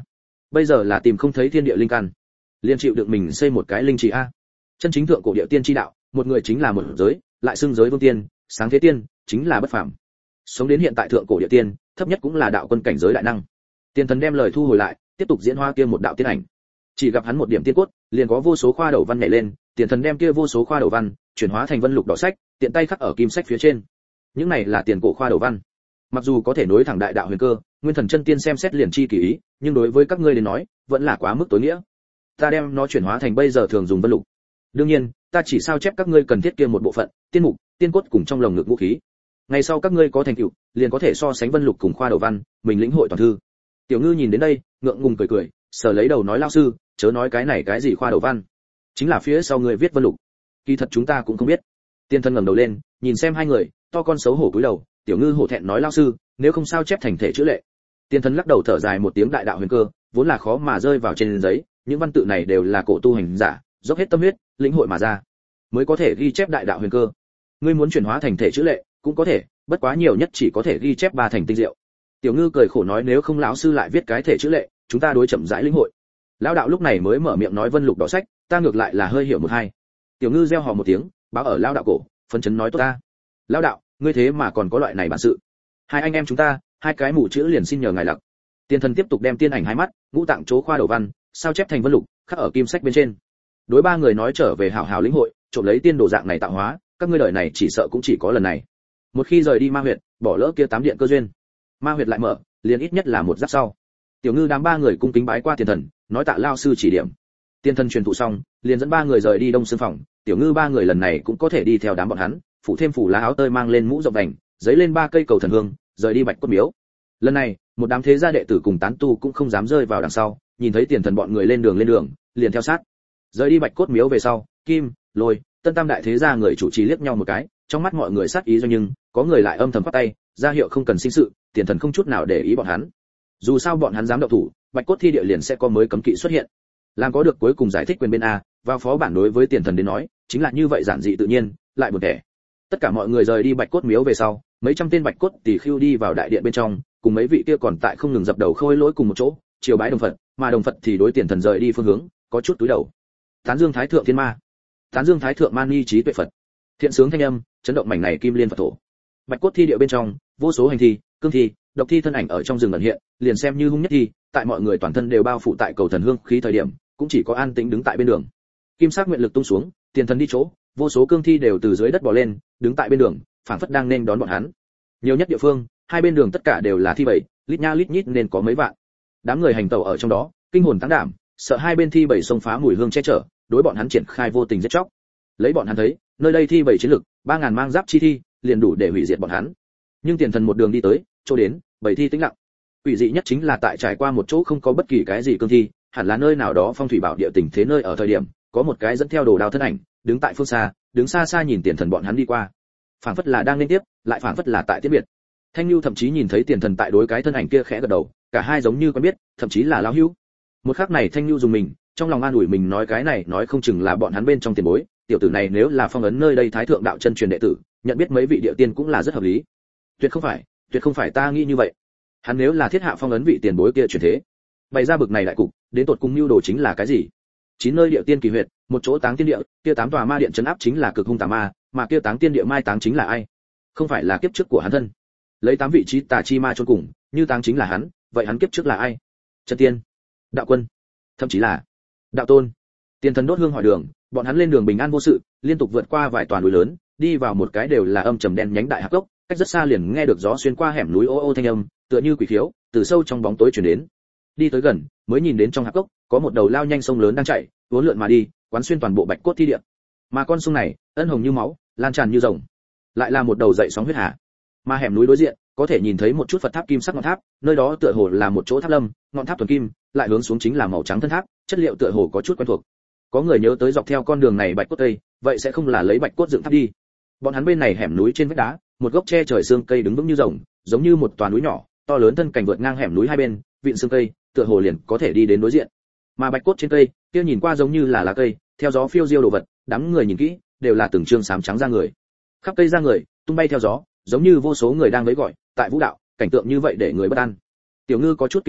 bây giờ là tìm không thấy thiên địa linh căn, liền chịu đựng mình xây một cái linh trì a. Chân chính thượng cổ địa tiên chi đạo, một người chính là một giới, lại xưng giới vương tiên, sáng thế tiên, chính là bất phàm. Sống đến hiện tại thượng cổ địa tiên, thấp nhất cũng là đạo quân cảnh giới đại năng. Tiền Thần đem lời thu hồi lại, tiếp tục diễn hóa kia một đạo tiên ảnh. Chỉ gặp hắn một điểm tiên cốt, liền có vô số khoa đầu văn nhảy lên, Tiền Thần đem kia vô số khoa đầu văn chuyển hóa thành vân lục đỏ sách, tiện tay khắc ở kim sách phía trên. Những này là tiền cổ khoa đầu văn. Mặc dù có thể nối thẳng đại đạo huyền cơ, Nguyên Thần chân tiên xem xét liền chi kỳ ý, nhưng đối với các ngươi đến nói, vẫn là quá mức tối nghĩa. Ta đem nó chuyển hóa thành bây giờ thường dùng vân lục. Đương nhiên, ta chỉ sao chép các ngươi cần thiết kia một bộ phận, tiên mục, tiên cốt cùng trong lồng ngực vũ khí. Ngày sau các ngươi có thành tựu, liền có thể so sánh vân lục cùng khoa đầu văn, mình lĩnh hội toàn thư. Tiểu Ngư nhìn đến đây, ngượng ngùng cười cười, sờ lấy đầu nói lão sư, chớ nói cái này cái gì khoa đầu văn, chính là phía sau người viết vân lục. Kỳ thật chúng ta cũng không biết. Tiên Thân ngẩng đầu lên, nhìn xem hai người, to con xấu hổ cúi đầu, Tiểu Ngư hổ thẹn nói lão sư, nếu không sao chép thành thể chữ lệ. Tiên Thân lắc đầu thở dài một tiếng, đại đạo huyền cơ, vốn là khó mà rơi vào trên giấy, những văn tự này đều là cổ tu hành giả, dốc hết tâm huyết, lĩnh hội mà ra, mới có thể ghi chép đại đạo huyền cơ. Ngươi muốn chuyển hóa thành thể chữ lệ, cũng có thể, bất quá nhiều nhất chỉ có thể ghi chép ba thành tinh diệu. Tiểu Ngư cười khổ nói nếu không lão sư lại viết cái thể chữ lệ, chúng ta đối chậm rãi lĩnh hội. Lão đạo lúc này mới mở miệng nói vân lục đỏ sách, ta ngược lại là hơi hiểu một hai. Tiểu Ngư reo hò một tiếng, báo ở lão đạo cổ, phấn chấn nói tốt ta. Lão đạo, ngươi thế mà còn có loại này bản sự. Hai anh em chúng ta, hai cái mù chữ liền xin nhờ ngài lặc. Tiên Thần tiếp tục đem tiên ảnh hai mắt, ngũ tạng chỗ khoa đầu văn, sao chép thành vân lục, khắc ở kim sách bên trên. Đối ba người nói trở về hảo hảo lĩnh hội, trộm lấy tiên đồ dạng này tạo hóa, các ngươi đời này chỉ sợ cũng chỉ có lần này. Một khi rời đi ma huyệt, bỏ lỡ kia tám điện cơ duyên, ma huyệt lại mở, liền ít nhất là một giáp sau. Tiểu Ngư đám ba người cung kính bái qua Tiền Thần, nói tạ lao sư chỉ điểm. Tiên Thần truyền thụ xong, liền dẫn ba người rời đi Đông Sương phòng. Tiểu Ngư ba người lần này cũng có thể đi theo đám bọn hắn, phủ thêm phủ lá áo tơi, mang lên mũ rộng vành, giấy lên ba cây cầu thần hương, rời đi Bạch Cốt Miếu. Lần này, một đám thế gia đệ tử cùng tán tu cũng không dám rơi vào đằng sau, nhìn thấy Tiền Thần bọn người lên đường lên đường, liền theo sát. Rời đi Bạch Cốt Miếu về sau, Kim, Lôi, Tân Tam đại thế gia người chủ trì liếc nhau một cái, trong mắt mọi người sát ý do nhưng, có người lại âm thầm bắt tay, ra hiệu không cần sinh sự, Tiền Thần không chút nào để ý bọn hắn. Dù sao bọn hắn dám động thủ, Bạch Cốt thi địa liền sẽ có mới cấm kỵ xuất hiện. Làm có được cuối cùng giải thích quyền bên a, vào phó bản đối với Tiền Thần đến nói, chính là như vậy giản dị tự nhiên, lại buồn tẻ. Tất cả mọi người rời đi Bạch Cốt Miếu về sau, mấy trăm tên Bạch Cốt tỷ khưu đi vào đại điện bên trong, cùng mấy vị kia còn tại không ngừng dập đầu khôi lỗi cùng một chỗ, triều bái đồng Phật, mà đồng Phật thì đối Tiền Thần rời đi phương hướng, có chút túi đầu. Tán dương Thái thượng thiên ma, tán dương Thái thượng Mani trí tuệ Phật. Thiện sướng thanh âm, chấn động mảnh này kim liên Phật thổ. Bạch Cốt thi địa bên trong, vô số hành thi, cương thi, độc thi thân ảnh ở trong rừng ẩn hiện, liền xem như hung nhất thi, tại mọi người toàn thân đều bao phủ tại cầu thần hương khí thời điểm, cũng chỉ có an tĩnh đứng tại bên đường. Kim sắc nguyện lực tung xuống, Tiền Thần đi chỗ, vô số cương thi đều từ dưới đất bò lên, đứng tại bên đường, phảng phất đang nên đón bọn hắn. Nhiều nhất địa phương, hai bên đường tất cả đều là thi bầy, lít nha lít nhít nên có mấy vạn. Đám người hành tẩu ở trong đó, kinh hồn tăng đảm, sợ hai bên thi bầy xông phá mùi hương che chở, đối bọn hắn triển khai vô tình giết chóc. Lấy bọn hắn thấy, nơi đây thi bầy chiến lực, ba ngàn mang giáp chi thi, liền đủ để hủy diệt bọn hắn. Nhưng Tiền Thần một đường đi tới, chỗ đến, bầy thi tĩnh lặng. Quỷ dị nhất chính là tại trải qua một chỗ không có bất kỳ cái gì cương thi, hẳn là nơi nào đó phong thủy bảo địa tình thế nơi ở thời điểm, có một cái dẫn theo đồ đao thân ảnh, đứng tại phương xa, đứng xa xa nhìn Tiền Thần bọn hắn đi qua. Phảng phất là đang liên tiếp, lại phảng phất là tại tiết biệt. Thanh Nưu thậm chí nhìn thấy Tiền Thần tại đối cái thân ảnh kia khẽ gật đầu, cả hai giống như quen biết, thậm chí là lão hữu. Một khắc này Thanh Nưu dùng mình, trong lòng an ủi mình nói cái này nói không chừng là bọn hắn bên trong tiền bối, tiểu tử này nếu là phong ấn nơi đây Thái thượng đạo chân truyền đệ tử, nhận biết mấy vị địa tiên cũng là rất hợp lý. Tuyệt không phải, tuyệt không phải ta nghĩ như vậy. Hắn nếu là thiết hạ phong ấn vị tiền bối kia truyền thế, bày ra bực này đại cục, đến tột cùng mưu đồ chính là cái gì? Chín nơi địa tiên kỳ huyệt, một chỗ táng tiên địa, kia tám tòa ma điện trấn áp chính là cực hung tà ma, mà kia táng tiên địa mai táng chính là ai? Không phải là kiếp trước của hắn thân. Lấy tám vị trí tà chi ma chôn cùng, như táng chính là hắn, vậy hắn kiếp trước là ai? Chân tiên, đạo quân, thậm chí là đạo tôn. Tiền Thần đốt hương hỏi đường, bọn hắn lên đường bình an vô sự, liên tục vượt qua vài tòa núi lớn, đi vào một cái đều là âm trầm đen nhánh đại hạp cốc, cách rất xa liền nghe được gió xuyên qua hẻm núi ô ô thanh âm, tựa như quỷ khiếu, từ sâu trong bóng tối truyền đến. Đi tới gần, mới nhìn đến trong hạp cốc, có một đầu lao nhanh sông lớn đang chảy, uốn lượn mà đi, quán xuyên toàn bộ Bạch Cốt thi địa. Mà con sông này, ân hồng như máu, lan tràn như rồng, lại là một đầu dậy sóng huyết hà. Mà hẻm núi đối diện, có thể nhìn thấy một chút Phật tháp kim sắc ngọn tháp, nơi đó tựa hồ là một chỗ tháp lâm, ngọn tháp thuần kim, lại hướng xuống chính là màu trắng thân tháp, chất liệu tựa hồ có chút quen thuộc. Có người nhớ tới dọc theo con đường này Bạch Cốt tây, vậy sẽ không là lấy Bạch Cốt dựng tháp đi. Bọn hắn bên này hẻm núi trên vách đá, một gốc tre trời xương cây đứng vững như rồng, giống như một tòa núi nhỏ, to lớn thân cành vượt ngang hẻm núi hai bên, vịn xương cây, tựa hồ liền có thể đi đến đối diện. Mà Bạch Cốt trên cây, kia nhìn qua giống như là lá cây, theo gió phiêu diêu đồ vật, đám người nhìn kỹ, đều là từng trương xám trắng da người. Khắp cây da người, tung bay theo gió, giống như vô số người đang vẫy gọi, tại vũ đạo, cảnh tượng như vậy để người bất an. Tiểu Ngư có chút kinh hãi,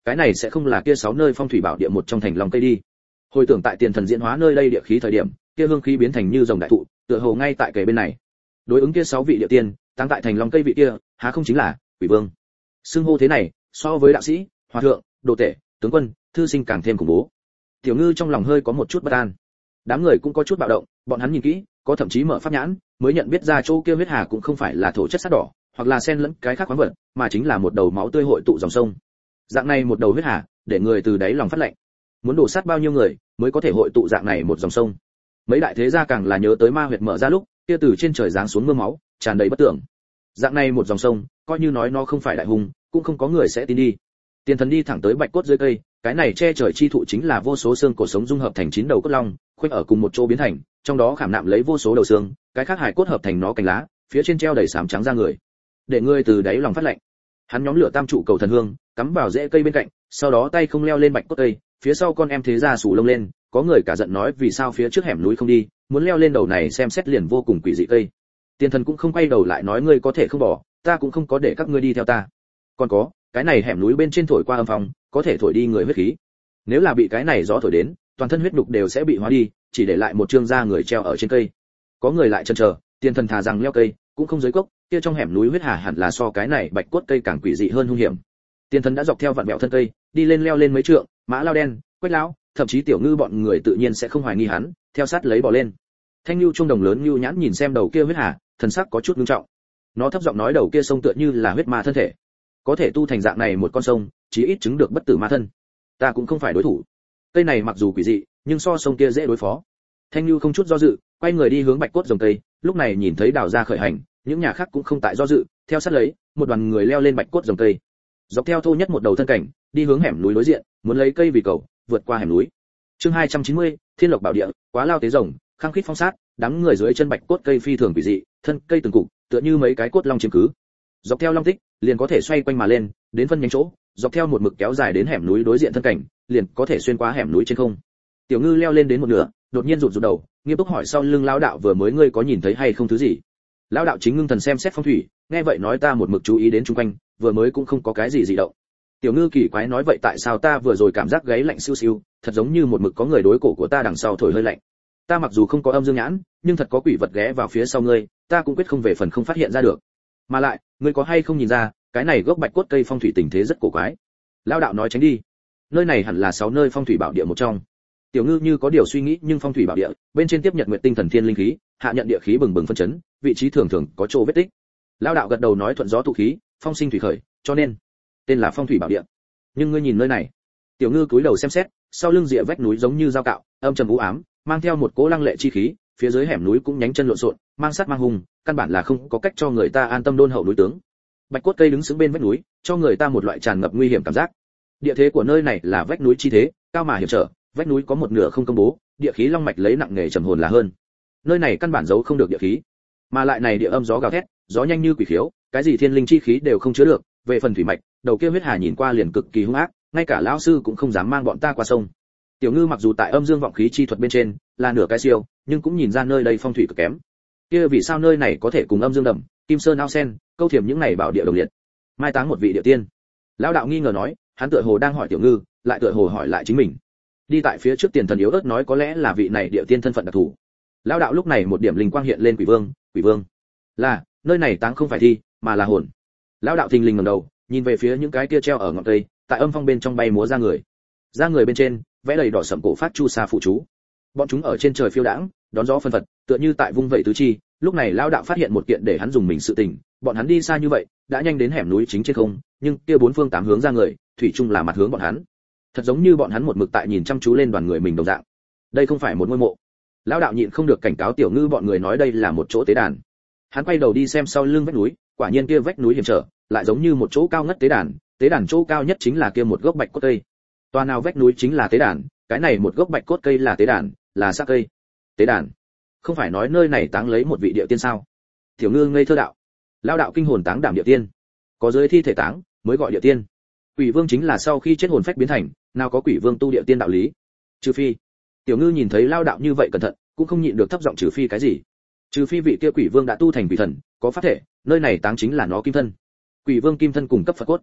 cái này sẽ không là kia sáu nơi phong thủy bảo địa một trong thành long cây đi. Hồi tưởng tại tiền thần diễn hóa nơi đây địa khí thời điểm, kia hương khí biến thành như rồng đại thụ, tựa hồ ngay tại kề bên này. Đối ứng kia sáu vị địa tiên, tăng tại thành long cây vị kia, há không chính là Quỷ Vương. Xưng hô thế này, so với đạo sĩ, hòa thượng, đồ tể, tướng quân, thư sinh càng thêm khủng bố. Tiểu Ngư trong lòng hơi có một chút bất an. Đám người cũng có chút bạo động, bọn hắn nhìn kỹ, có thậm chí mở pháp nhãn, mới nhận biết ra chỗ kia huyết hà cũng không phải là thổ chất sắt đỏ, hoặc là xen lẫn cái khác khoáng vật, mà chính là một đầu máu tươi hội tụ dòng sông. Dạng này một đầu huyết hà, để người từ đáy lòng phát lạnh. Muốn đổ sát bao nhiêu người mới có thể hội tụ dạng này một dòng sông. Mấy đại thế gia càng là nhớ tới ma huyệt mở ra lúc, kia từ trên trời giáng xuống mưa máu, tràn đầy bất tưởng. Dạng này một dòng sông, coi như nói nó không phải đại hùng, cũng không có người sẽ tin đi. Tiền thần đi thẳng tới bạch cốt dưới cây, cái này che trời chi thụ chính là vô số xương cổ sống dung hợp thành chín đầu cốt long, khoanh ở cùng một chỗ biến thành, trong đó khảm nạm lấy vô số đầu xương, cái khác hải cốt hợp thành nó cánh lá, phía trên treo đầy sám trắng da người. Để ngươi từ đáy lòng phát lạnh. Hắn nhóm lửa tam trụ cầu thần hương, cắm vào rễ cây bên cạnh, sau đó tay không leo lên bạch cốt cây, phía sau con em thế gia sủ lông lên, có người cả giận nói vì sao phía trước hẻm núi không đi, muốn leo lên đầu này xem xét liền vô cùng quỷ dị cây. Tiền thần cũng không quay đầu lại nói ngươi có thể không bỏ, ta cũng không có để các ngươi đi theo ta. Còn có, cái này hẻm núi bên trên thổi qua âm phong, có thể thổi đi người huyết khí. Nếu là bị cái này gió thổi đến, toàn thân huyết đục đều sẽ bị hóa đi, chỉ để lại một trương da người treo ở trên cây. Có người lại chần chờ, tiền thần thà rằng leo cây, cũng không dưới cốc, kia trong hẻm núi huyết hà hẳn là so cái này bạch cốt cây càng quỷ dị hơn hung hiểm. Tiền thần đã dọc theo vạn mèo thân cây, đi lên leo lên mấy trượng, Mã Lao Đen, Quách lão, thậm chí Tiểu Ngư bọn người tự nhiên sẽ không hoài nghi hắn, theo sát lấy bò lên. Thanh Nưu trung đồng lớn Nưu nhãn nhìn xem đầu kia huyết hà, thần sắc có chút nghiêm trọng. Nó thấp giọng nói đầu kia sông tựa như là huyết ma thân thể, có thể tu thành dạng này một con sông, chí ít chứng được bất tử ma thân. Ta cũng không phải đối thủ. Cây này mặc dù quỷ dị, nhưng so sông kia dễ đối phó. Thanh Nưu không chút do dự, quay người đi hướng bạch cốt rồng cây, lúc này nhìn thấy đào ra khởi hành, những nhà khác cũng không tại do dự, theo sát lấy, một đoàn người leo lên bạch cốt rồng cây. Dọc theo thô nhất một đầu thân cảnh, đi hướng hẻm núi đối diện, muốn lấy cây vì cầu, vượt qua hẻm núi. Chương hai trăm chín mươi, Thiên Lộc Bảo Địa, quá lao tế rồng, khăng khít phong sát, đám người dưới chân bạch cốt cây phi thường quỷ dị, thân cây từng cục, tựa như mấy cái cốt long chiếm cứ. Dọc theo long tích, liền có thể xoay quanh mà lên, đến phân nhánh chỗ, dọc theo một mực kéo dài đến hẻm núi đối diện thân cảnh, liền có thể xuyên qua hẻm núi trên không. Tiểu Ngư leo lên đến một nửa, đột nhiên rụt rụt đầu, nghiêm túc hỏi sau lưng lão đạo vừa mới ngươi có nhìn thấy hay không thứ gì? Lão đạo chính ngưng thần xem xét phong thủy, nghe vậy nói ta một mực chú ý đến xung quanh, vừa mới cũng không có cái gì dị động. Tiểu Ngư kỳ quái nói vậy tại sao ta vừa rồi cảm giác gáy lạnh siêu siêu, thật giống như một mực có người đối cổ của ta đằng sau thổi hơi lạnh. Ta mặc dù không có âm dương nhãn, nhưng thật có quỷ vật ghé vào phía sau ngươi, ta cũng quyết không về phần không phát hiện ra được. Mà lại, ngươi có hay không nhìn ra, cái này gốc bạch cốt cây phong thủy tình thế rất cổ quái. Lão đạo nói tránh đi. Nơi này hẳn là sáu nơi phong thủy bảo địa một trong. Tiểu Ngư như có điều suy nghĩ nhưng phong thủy bảo địa, bên trên tiếp nhận nguyệt tinh thần thiên linh khí, hạ nhận địa khí bừng bừng phân chấn, vị trí thường thường có chỗ vết tích. Lão đạo gật đầu nói thuận gió tụ khí, phong sinh thủy khởi, cho nên tên là phong thủy bảo địa. Nhưng ngươi nhìn nơi này. Tiểu Ngư cúi đầu xem xét, sau lưng rìa vách núi giống như dao cạo, âm trầm u ám, mang theo một cỗ lăng lệ chi khí, phía dưới hẻm núi cũng nhánh chân lộn xộn, mang sát mang hùng, căn bản là không có cách cho người ta an tâm đôn hậu núi tướng. Bạch cốt cây đứng sững bên vách núi, cho người ta một loại tràn ngập nguy hiểm cảm giác. Địa thế của nơi này là vách núi chi thế, cao mà hiểm trở, vách núi có một nửa không công bố, địa khí long mạch lấy nặng nghề trầm hồn là hơn. Nơi này căn bản giấu không được địa khí, mà lại này địa âm gió gào thét, gió nhanh như quỷ khiếu, cái gì thiên linh chi khí đều không chứa được. Về phần thủy mạch, đầu kia huyết hà nhìn qua liền cực kỳ hung ác, ngay cả lão sư cũng không dám mang bọn ta qua sông. Tiểu Ngư mặc dù tại âm dương vọng khí chi thuật bên trên là nửa cái siêu, nhưng cũng nhìn ra nơi đây phong thủy cực kém. Kia vì sao nơi này có thể cùng âm dương đầm, kim sơn ao sen, câu thiểm những này bảo địa đồng liệt, mai táng một vị địa tiên? Lão đạo nghi ngờ nói, hắn tựa hồ đang hỏi Tiểu Ngư, lại tựa hồ hỏi lại chính mình. Đi tại phía trước tiền thần yếu ớt nói có lẽ là vị này địa tiên thân phận đặc thù. Lão đạo lúc này một điểm linh quang hiện lên quỷ vương, quỷ vương là nơi này táng không phải thi, mà là hồn. Lão đạo thình lình ngẩng đầu, nhìn về phía những cái kia treo ở ngọn cây, tại âm phong bên trong bay múa ra người. Ra người bên trên vẽ đầy đỏ sẫm cổ phát chu sa phụ chú. Bọn chúng ở trên trời phiêu đãng, đón gió phân phật, tựa như tại vung vẩy tứ chi. Lúc này lão đạo phát hiện một kiện để hắn dùng mình sự tình, bọn hắn đi xa như vậy, đã nhanh đến hẻm núi chính trên không, nhưng kia bốn phương tám hướng ra người, thủy chung là mặt hướng bọn hắn. Thật giống như bọn hắn một mực tại nhìn chăm chú lên đoàn người mình đồng dạng. Đây không phải một ngôi mộ. Lão đạo nhịn không được cảnh cáo Tiểu Ngư bọn người nói đây là một chỗ tế đàn. Hắn quay đầu đi xem sau lưng vách núi, quả nhiên kia vách núi hiểm trở, lại giống như một chỗ cao ngất tế đàn, tế đàn chỗ cao nhất chính là kia một gốc bạch cốt cây. Toa nào vách núi chính là tế đàn, cái này một gốc bạch cốt cây là tế đàn, là xác cây. Tế đàn? Không phải nói nơi này táng lấy một vị địa tiên sao? Tiểu Ngư ngây thơ đạo. Lão đạo kinh hồn táng đảm địa tiên, có giới thi thể táng mới gọi địa tiên. Quỷ vương chính là sau khi chết hồn phách biến thành, nào có quỷ vương tu địa tiên đạo lý. Trừ phi. Tiểu Ngư nhìn thấy lão đạo như vậy cẩn thận, cũng không nhịn được thấp giọng trừ phi cái gì. Trừ phi vị kia quỷ vương đã tu thành quỷ thần, có pháp thể, nơi này táng chính là nó kim thân. Quỷ vương kim thân cùng cấp Phật cốt.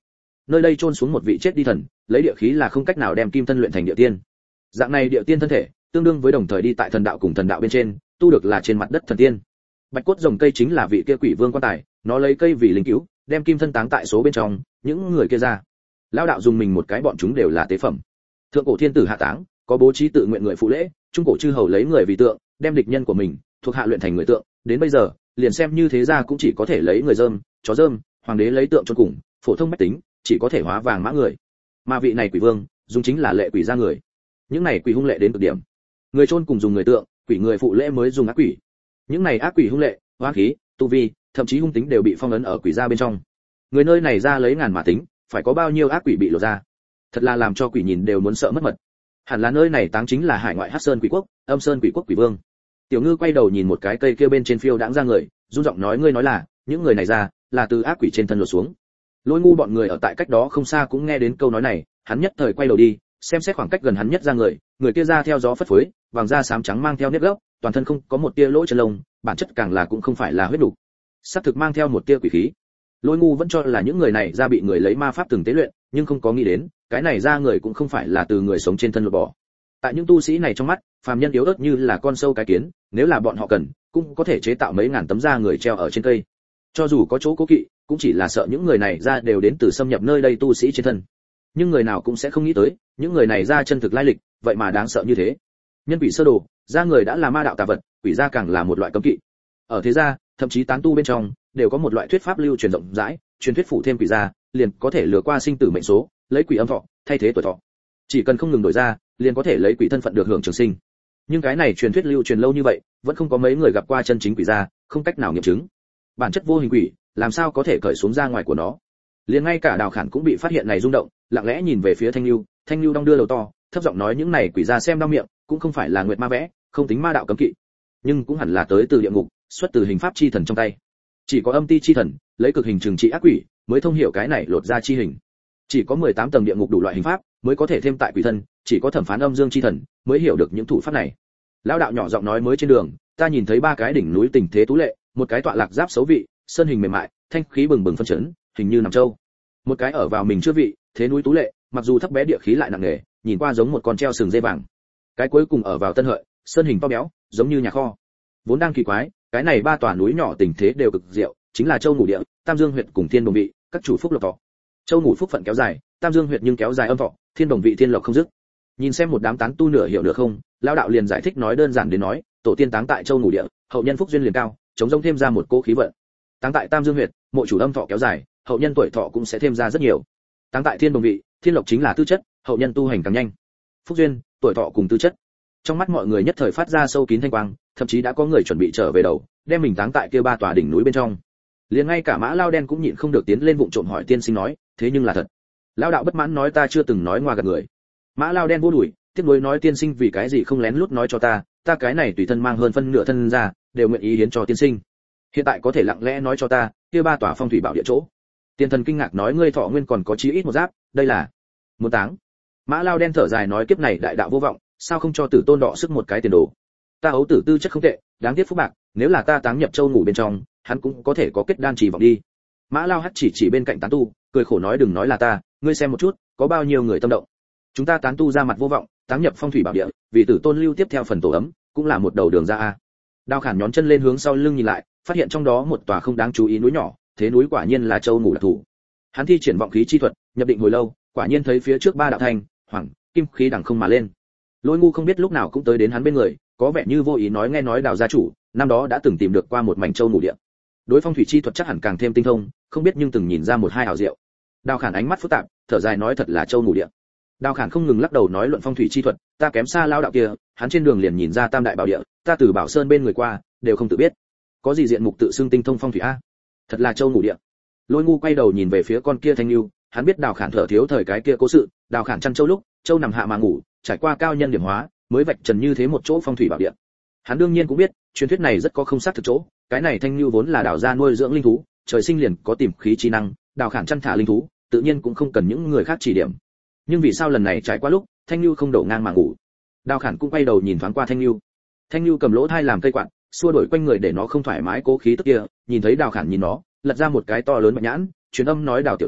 nơi đây chôn xuống một vị chết đi thần, lấy địa khí là không cách nào đem kim thân luyện thành địa tiên. Dạng này địa tiên thân thể, tương đương với đồng thời đi tại thần đạo cùng thần đạo bên trên, tu được là trên mặt đất thần tiên. Bạch cốt rồng cây chính là vị kia quỷ vương quan tài, nó lấy cây vì linh cứu, đem kim thân táng tại số bên trong, những người kia ra. Lão đạo dùng mình một cái, bọn chúng đều là tế phẩm. Thượng cổ thiên tử hạ táng, có bố trí tự nguyện người phụ lễ, trung cổ chư hầu lấy người vì tượng, đem địch nhân của mình thuộc hạ luyện thành người tượng, đến bây giờ, liền xem như thế gia cũng chỉ có thể lấy người dơm, chó dơm, hoàng đế lấy tượng chôn cùng, phổ thông bách tính chỉ có thể hóa vàng mã người. Mà vị này quỷ vương, dùng chính là lệ quỷ ra người. Những này quỷ hung lệ đến cực điểm. Người chôn cùng dùng người tượng, quỷ người phụ lễ mới dùng ác quỷ. Những này ác quỷ hung lệ, hóa khí, tu vi, thậm chí hung tính đều bị phong ấn ở quỷ gia bên trong. Người nơi này ra lấy ngàn mà tính, phải có bao nhiêu ác quỷ bị lộ ra. Thật là làm cho quỷ nhìn đều muốn sợ mất mật. Hẳn là nơi này táng chính là hải ngoại Hắc Sơn Quỷ Quốc, Âm Sơn Quỷ Quốc quỷ vương. Tiểu Ngư quay đầu nhìn một cái cây kia bên trên phiêu đãng ra người, run giọng nói, ngươi nói là, những người này ra là từ ác quỷ trên thân lột xuống. Lôi Ngu bọn người ở tại cách đó không xa cũng nghe đến câu nói này, hắn nhất thời quay đầu đi, xem xét khoảng cách gần hắn nhất ra người, người kia ra theo gió phất phới, vàng da xám trắng mang theo nếp gốc, toàn thân không có một tia lỗ chân lông, bản chất càng là cũng không phải là huyết đủ. Sát thực mang theo một tia quỷ khí. Lôi Ngu vẫn cho là những người này ra bị người lấy ma pháp từng tế luyện, nhưng không có nghĩ đến, cái này ra người cũng không phải là từ người sống trên thân lột bỏ. Tại những tu sĩ này trong mắt, phàm nhân yếu ớt như là con sâu cái kiến, nếu là bọn họ cần, cũng có thể chế tạo mấy ngàn tấm da người treo ở trên cây. Cho dù có chỗ cố kỵ, cũng chỉ là sợ những người này ra đều đến từ xâm nhập nơi đây tu sĩ trên thân. Nhưng người nào cũng sẽ không nghĩ tới, những người này ra chân thực lai lịch, vậy mà đáng sợ như thế. Nhân quỷ sơ đồ, da người đã là ma đạo tà vật, quỷ da càng là một loại cấm kỵ. Ở thế gia, thậm chí tán tu bên trong, đều có một loại thuyết pháp lưu truyền rộng rãi, truyền thuyết phụ thêm quỷ da, liền có thể lừa qua sinh tử mệnh số, lấy quỷ âm thọ thay thế tuổi thọ. Chỉ cần không ngừng đổi ra, liền có thể lấy quỷ thân phận được hưởng trường sinh. Nhưng cái này truyền thuyết lưu truyền lâu như vậy, vẫn không có mấy người gặp qua chân chính quỷ da, không cách nào nghiệm chứng. Bản chất vô hình quỷ, làm sao có thể cởi xuống ra ngoài của nó? Liền ngay cả Đào Khản cũng bị phát hiện này rung động, lặng lẽ nhìn về phía Thanh Nưu, Thanh Nưu đong đưa đầu to, thấp giọng nói, những này quỷ da xem đau miệng, cũng không phải là nguyệt ma vẽ, không tính ma đạo cấm kỵ, nhưng cũng hẳn là tới từ địa ngục, xuất từ hình pháp chi thần trong tay. Chỉ có âm ti chi thần, lấy cực hình trừng trị ác quỷ, mới thông hiểu cái này lột ra chi hình. Chỉ có mười tám tầng địa ngục đủ loại hình pháp, mới có thể thêm tại quỷ thân, chỉ có thẩm phán âm dương chi thần, mới hiểu được những thủ pháp này. Lão đạo nhỏ giọng nói, mới trên đường, ta nhìn thấy ba cái đỉnh núi tình thế tú lệ, một cái tọa lạc giáp xấu vị, sơn hình mềm mại, thanh khí bừng bừng phân chấn, hình như nằm châu. Một cái ở vào mình chưa vị, thế núi tú lệ, mặc dù thấp bé địa khí lại nặng nề, nhìn qua giống một con treo sừng dây vàng. Cái cuối cùng ở vào tân hợi, sơn hình to béo, giống như nhà kho. Vốn đang kỳ quái, cái này ba tòa núi nhỏ tình thế đều cực diệu, chính là châu ngủ địa, Tam Dương huyệt cùng Thiên Đồng vị, các chủ phúc lộc thọ. Châu ngủ phúc phận kéo dài, Tam Dương huyệt nhưng kéo dài âm thọ, Thiên Đồng vị thiên lộc không dứt. Nhìn xem một đám tán tu nửa hiểu được không, lão đạo liền giải thích nói đơn giản đến nói, tổ tiên táng tại châu ngủ địa, hậu nhân phúc duyên liền cao, chống rông thêm ra một cô khí vận. Táng tại Tam Dương huyệt, mộ chủ âm thọ kéo dài, hậu nhân tuổi thọ cũng sẽ thêm ra rất nhiều. Táng tại Thiên Đồng vị, thiên lộc chính là tư chất, hậu nhân tu hành càng nhanh. Phúc duyên, tuổi thọ cùng tư chất. Trong mắt mọi người nhất thời phát ra sâu kín thanh quang, thậm chí đã có người chuẩn bị trở về đầu, đem mình táng tại kia ba tòa đỉnh núi bên trong. Liền ngay cả Mã Lao Đen cũng nhịn không được tiến lên vụng trộm hỏi tiên sinh nói, thế nhưng là thật? Lão đạo bất mãn nói, ta chưa từng nói ngoa gạt người. Mã Lao Đen vô đuổi, tiếp nối nói, tiên sinh vì cái gì không lén lút nói cho ta, ta cái này tùy thân mang hơn phân nửa thân ra, đều nguyện ý hiến cho tiên sinh. Hiện tại có thể lặng lẽ nói cho ta, kia ba tòa phong thủy bảo địa chỗ. Tiên thần kinh ngạc nói, ngươi thọ nguyên còn có chí ít một giáp, đây là muốn táng. Mã Lao Đen thở dài nói, kiếp này đại đạo vô vọng, sao không cho Tử Tôn đọ sức một cái tiền đồ. Ta ấu tử tư chất không tệ, đáng tiếc phúc bạc, nếu là ta táng nhập châu ngủ bên trong, hắn cũng có thể có kết đan trì vọng đi. Mã Lao Hắt chỉ chỉ bên cạnh tán tu, cười khổ nói, đừng nói là ta, ngươi xem một chút, có bao nhiêu người tâm động. Chúng ta tán tu ra mặt vô vọng, táng nhập phong thủy bảo địa, vì Tử Tôn lưu tiếp theo phần tổ ấm, cũng là một đầu đường ra a. Đao Khản nhón chân lên hướng sau lưng nhìn lại, phát hiện trong đó một tòa không đáng chú ý núi nhỏ, thế núi quả nhiên là châu ngủ đặc thủ. Hắn thi triển vọng khí chi thuật, nhập định hồi lâu, quả nhiên thấy phía trước ba đạo thanh, hoàng, kim khí đằng không mà lên. Lôi Ngu không biết lúc nào cũng tới đến hắn bên người, có vẻ như vô ý nói, nghe nói Đào gia chủ năm đó đã từng tìm được qua một mảnh châu ngủ địa. Đối phong thủy chi thuật chắc hẳn càng thêm tinh thông, không biết nhưng từng nhìn ra một hai hảo diệu. Đào Khản ánh mắt phức tạp, thở dài nói, thật là châu ngủ địa. Đào Khản không ngừng lắc đầu nói, luận phong thủy chi thuật, ta kém xa lao đạo kia, hắn trên đường liền nhìn ra tam đại bảo địa, ta từ Bảo Sơn bên người qua, đều không tự biết. Có gì diện mục tự xưng tinh thông phong thủy a? Thật là châu ngủ địa. Lôi Ngu quay đầu nhìn về phía con kia Thanh Nưu, hắn biết Đào Khản thở thiếu thời cái kia cố sự, Đào Khản chăn châu lúc, châu nằm hạ mà ngủ, trải qua cao nhân điểm hóa, mới vạch trần như thế một chỗ phong thủy bảo địa. Hắn đương nhiên cũng biết, truyền thuyết này rất có không xác thực chỗ, cái này Thanh Nưu vốn là Đào gia nuôi dưỡng linh thú, trời sinh liền có tìm khí trí năng, Đào Khản chăn thả linh thú, tự nhiên cũng không cần những người khác chỉ điểm. Nhưng vì sao lần này trải qua lúc, Thanh Nưu không đổ ngang mà ngủ? Đào Khản cũng quay đầu nhìn thoáng qua Thanh Nưu. Thanh Nưu cầm lỗ thai làm cây quạt, xua đuổi quanh người để nó không thoải mái cố khí tức kia, nhìn thấy Đào Khản nhìn nó, lật ra một cái to lớn bạch nhãn, truyền âm nói, Đào tiểu tử,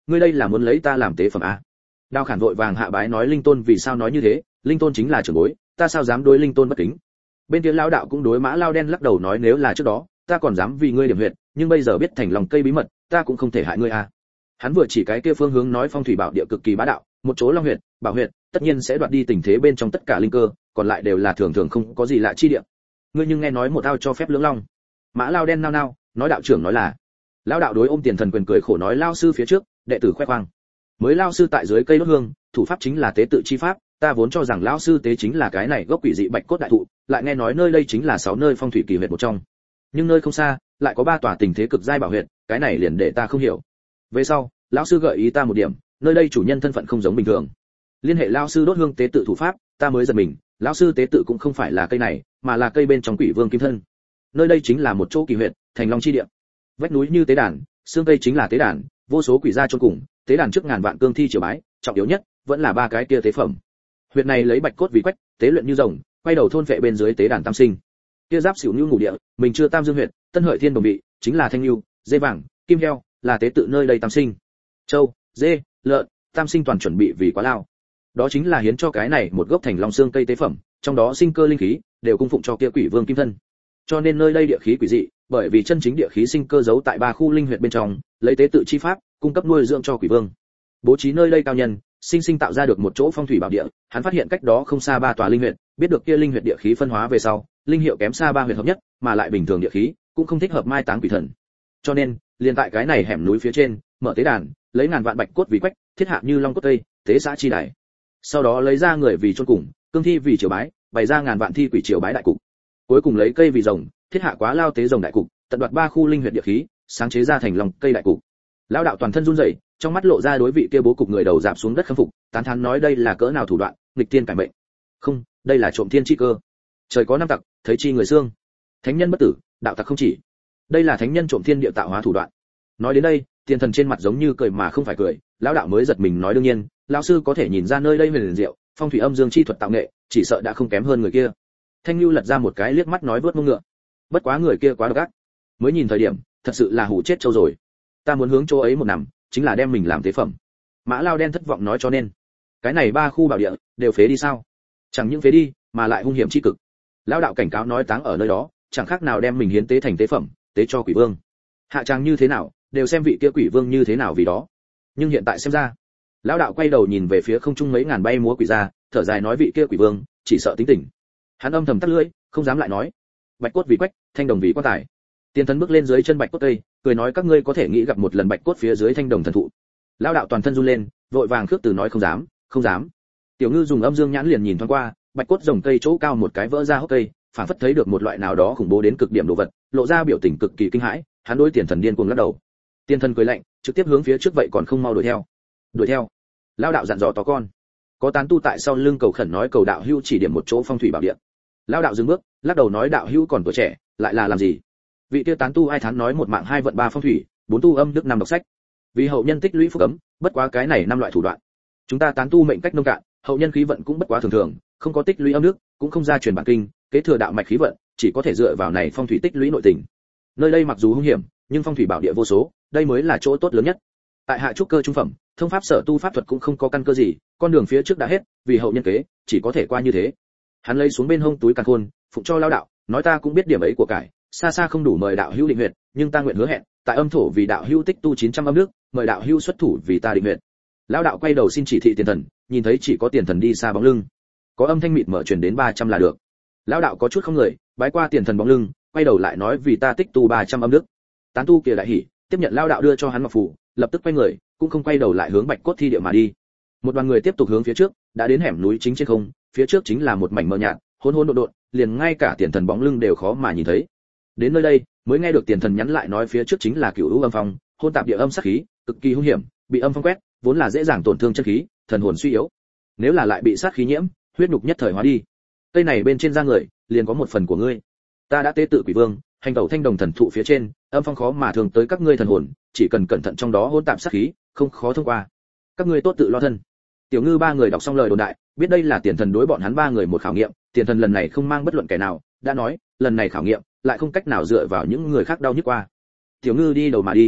ngươi đây là muốn lấy ta làm tế phẩm à? Đao Khản vội vàng hạ bái nói linh tôn vì sao nói như thế, linh tôn chính là trưởng bối, ta sao dám đối linh tôn bất kính. Bên kia lão đạo cũng đối Mã Lao Đen lắc đầu nói nếu là trước đó, ta còn dám vì ngươi điểm huyệt, nhưng bây giờ biết thành lòng cây bí mật, ta cũng không thể hại ngươi à. Hắn vừa chỉ cái kia phương hướng nói phong thủy bảo địa cực kỳ bá đạo, một chỗ long huyệt, bảo huyệt, tất nhiên sẽ đoạt đi tình thế bên trong tất cả linh cơ, còn lại đều là thường thường không có gì lạ chi địa. Ngươi nhưng nghe nói một ao cho phép lưỡng long. Mã Lao Đen nao nao, nói đạo trưởng nói là. Lão đạo đối ôm tiền thần quyền cười khổ nói lao sư phía trước, đệ tử khoe khoang. Mới lao sư tại dưới cây đốt hương, thủ pháp chính là tế tự chi pháp, ta vốn cho rằng lão sư tế chính là cái này gốc quỷ dị bạch cốt đại thụ, lại nghe nói nơi đây chính là sáu nơi phong thủy kỳ huyệt một trong. Nhưng nơi không xa, lại có ba tòa tình thế cực giai bảo huyệt, cái này liền để ta không hiểu. Về sau, lão sư gợi ý ta một điểm, nơi đây chủ nhân thân phận không giống bình thường. Liên hệ lão sư đốt hương tế tự thủ pháp, ta mới giật mình, lão sư tế tự cũng không phải là cây này, mà là cây bên trong quỷ vương kim thân. Nơi đây chính là một chỗ kỳ huyệt, thành long chi địa. Vách núi như tế đàn, xương cây chính là tế đàn, vô số quỷ gia chôn cùng, tế đàn trước ngàn vạn cương thi triều bái, trọng yếu nhất vẫn là ba cái kia tế phẩm. Huyệt này lấy bạch cốt vì quách, tế luyện như rồng, quay đầu thôn vệ bên dưới tế đàn tam sinh. Kia giáp xỉu nưu ngủ địa, mình chưa tam dương huyệt, tân hợi thiên đồng vị, chính là thanh nưu, dê vàng, kim heo, là tế tự nơi đây tam sinh. Châu, dê, lợn, tam sinh toàn chuẩn bị vì quá lao. Đó chính là hiến cho cái này một gốc thành long xương cây tế phẩm, trong đó sinh cơ linh khí đều cung phụng cho kia quỷ vương kim thân. Cho nên nơi đây địa khí quỷ dị, bởi vì chân chính địa khí sinh cơ giấu tại ba khu linh huyệt bên trong, lấy tế tự chi pháp, cung cấp nuôi dưỡng cho quỷ vương. Bố trí nơi đây cao nhân, sinh sinh tạo ra được một chỗ phong thủy bảo địa, hắn phát hiện cách đó không xa ba tòa linh huyệt, biết được kia linh huyệt địa khí phân hóa về sau, linh hiệu kém xa ba huyệt hợp nhất, mà lại bình thường địa khí cũng không thích hợp mai táng quỷ thần. Cho nên, liền tại cái này hẻm núi phía trên, mở tế đàn, lấy ngàn vạn bạch cốt vì quách, thiết hạ như long cốt tây, tế xã chi đài. Sau đó lấy ra người vì chôn cùng, cương thi vì triều bái, bày ra ngàn vạn thi quỷ triều bái đại cục. Cuối cùng lấy cây vì rồng, thiết hạ quá lao tế rồng đại cục, tận đoạt ba khu linh huyệt địa khí, sáng chế ra thành long cây đại cục. Lão đạo toàn thân run rẩy, trong mắt lộ ra đối vị kia bố cục người đầu dạp xuống đất khâm phục, tán thán nói đây là cỡ nào thủ đoạn, nghịch tiên cải mệnh. Không, đây là trộm thiên chi cơ. Trời có năm tặc, thấy chi người xương. Thánh nhân bất tử, đạo tặc không chỉ. Đây là thánh nhân trộm thiên địa tạo hóa thủ đoạn. Nói đến đây, tiền thần trên mặt giống như cười mà không phải cười, lão đạo mới giật mình nói đương nhiên, lão sư có thể nhìn ra nơi đây huyền diệu, phong thủy âm dương chi thuật tạo nghệ, chỉ sợ đã không kém hơn người kia. Thanh Nưu lật ra một cái liếc mắt nói vớt mông ngựa. Bất quá người kia quá độc ác, mới nhìn thời điểm, thật sự là hủ chết trâu rồi. Ta muốn hướng chỗ ấy một nằm, chính là đem mình làm tế phẩm. Mã Lao Đen thất vọng nói cho nên, cái này ba khu bảo địa đều phế đi sao? Chẳng những phế đi, mà lại hung hiểm chi cực. Lão đạo cảnh cáo nói táng ở nơi đó, chẳng khác nào đem mình hiến tế thành tế phẩm, tế cho quỷ vương. Hạ trang như thế nào, đều xem vị kia quỷ vương như thế nào vì đó. Nhưng hiện tại xem ra, lão đạo quay đầu nhìn về phía không trung mấy ngàn bay múa quỷ ra, thở dài nói vị kia quỷ vương, chỉ sợ tính tình. Hắn âm thầm tắt lưỡi, không dám lại nói. Bạch cốt vì quách, thanh đồng vì quan tài. Tiền thần bước lên dưới chân bạch cốt cây, cười nói các ngươi có thể nghĩ gặp một lần bạch cốt phía dưới thanh đồng thần thụ. Lão đạo toàn thân run lên, vội vàng khước từ nói không dám, không dám. Tiểu Ngư dùng âm dương nhãn liền nhìn thoáng qua, bạch cốt rồng cây chỗ cao một cái vỡ ra hốc cây, phản phất thấy được một loại nào đó khủng bố đến cực điểm đồ vật, lộ ra biểu tình cực kỳ kinh hãi, hắn đối tiền thần điên cuồng lắc đầu. Tiền thần cười lạnh, trực tiếp hướng phía trước vậy còn không mau đuổi theo. Đuổi theo. Lão đạo dặn dò to con. Có tán tu tại sau lưng cầu khẩn nói cầu đạo hữu chỉ điểm một chỗ phong thủy bảo địa. Lão đạo dừng bước, lắc đầu nói đạo hữu còn tuổi trẻ, lại là làm gì? Vị kia tán tu ai thán nói một mạng hai vận ba phong thủy, bốn tu âm đức năm đọc sách. Vì hậu nhân tích lũy phúc ấm, bất quá cái này năm loại thủ đoạn. Chúng ta tán tu mệnh cách nông cạn, hậu nhân khí vận cũng bất quá thường thường, không có tích lũy âm đức, cũng không gia truyền bản kinh, kế thừa đạo mạch khí vận, chỉ có thể dựa vào này phong thủy tích lũy nội tình. Nơi đây mặc dù hung hiểm, nhưng phong thủy bảo địa vô số, đây mới là chỗ tốt lớn nhất. Tại hạ trúc cơ trung phẩm, thông pháp sở tu pháp thuật cũng không có căn cơ gì, con đường phía trước đã hết, vì hậu nhân kế, chỉ có thể qua như thế. Hắn lấy xuống bên hông túi càn khôn, phụng cho lao đạo, nói ta cũng biết điểm ấy của cải, xa xa không đủ mời đạo hữu định huyệt, nhưng ta nguyện hứa hẹn, tại âm thổ vì đạo hữu tích tu chín trăm âm nước, mời đạo hữu xuất thủ vì ta định huyệt. Lão đạo quay đầu xin chỉ thị tiền thần, nhìn thấy chỉ có tiền thần đi xa bóng lưng, có âm thanh mịt mở truyền đến ba trăm là được. Lão đạo có chút không người, bái qua tiền thần bóng lưng, quay đầu lại nói vì ta tích tu ba trăm âm nước. Tán tu kia đại hỉ, tiếp nhận lão đạo đưa cho hắn ngọc phù, lập tức quay người, cũng không quay đầu lại hướng bạch cốt thi địa mà đi. Một đoàn người tiếp tục hướng phía trước, đã đến hẻm núi chính trên không, phía trước chính là một mảnh mờ nhạt, hỗn hỗn độn độn, liền ngay cả tiền thần bóng lưng đều khó mà nhìn thấy. Đến nơi đây, mới nghe được tiền thần nhắn lại nói phía trước chính là cửu u âm phong, hôn tạp địa âm sát khí, cực kỳ hung hiểm, bị âm phong quét, vốn là dễ dàng tổn thương chân khí, thần hồn suy yếu. Nếu là lại bị sát khí nhiễm, huyết nhục nhất thời hóa đi. Cây này bên trên da người, liền có một phần của ngươi. Ta đã tế tự quỷ vương, hành tẩu thanh đồng thần thụ phía trên, âm phong khó mà thường tới các ngươi thần hồn, chỉ cần cẩn thận trong đó hỗn tạp sát khí, không khó thông qua. Các ngươi tốt tự lo thân. Tiểu Ngư ba người đọc xong lời đồn đại, biết đây là tiền thần đối bọn hắn ba người một khảo nghiệm, tiền thần lần này không mang bất luận kẻ nào, đã nói, lần này khảo nghiệm, lại không cách nào dựa vào những người khác đau nhức qua. Tiểu Ngư đi đầu mà đi.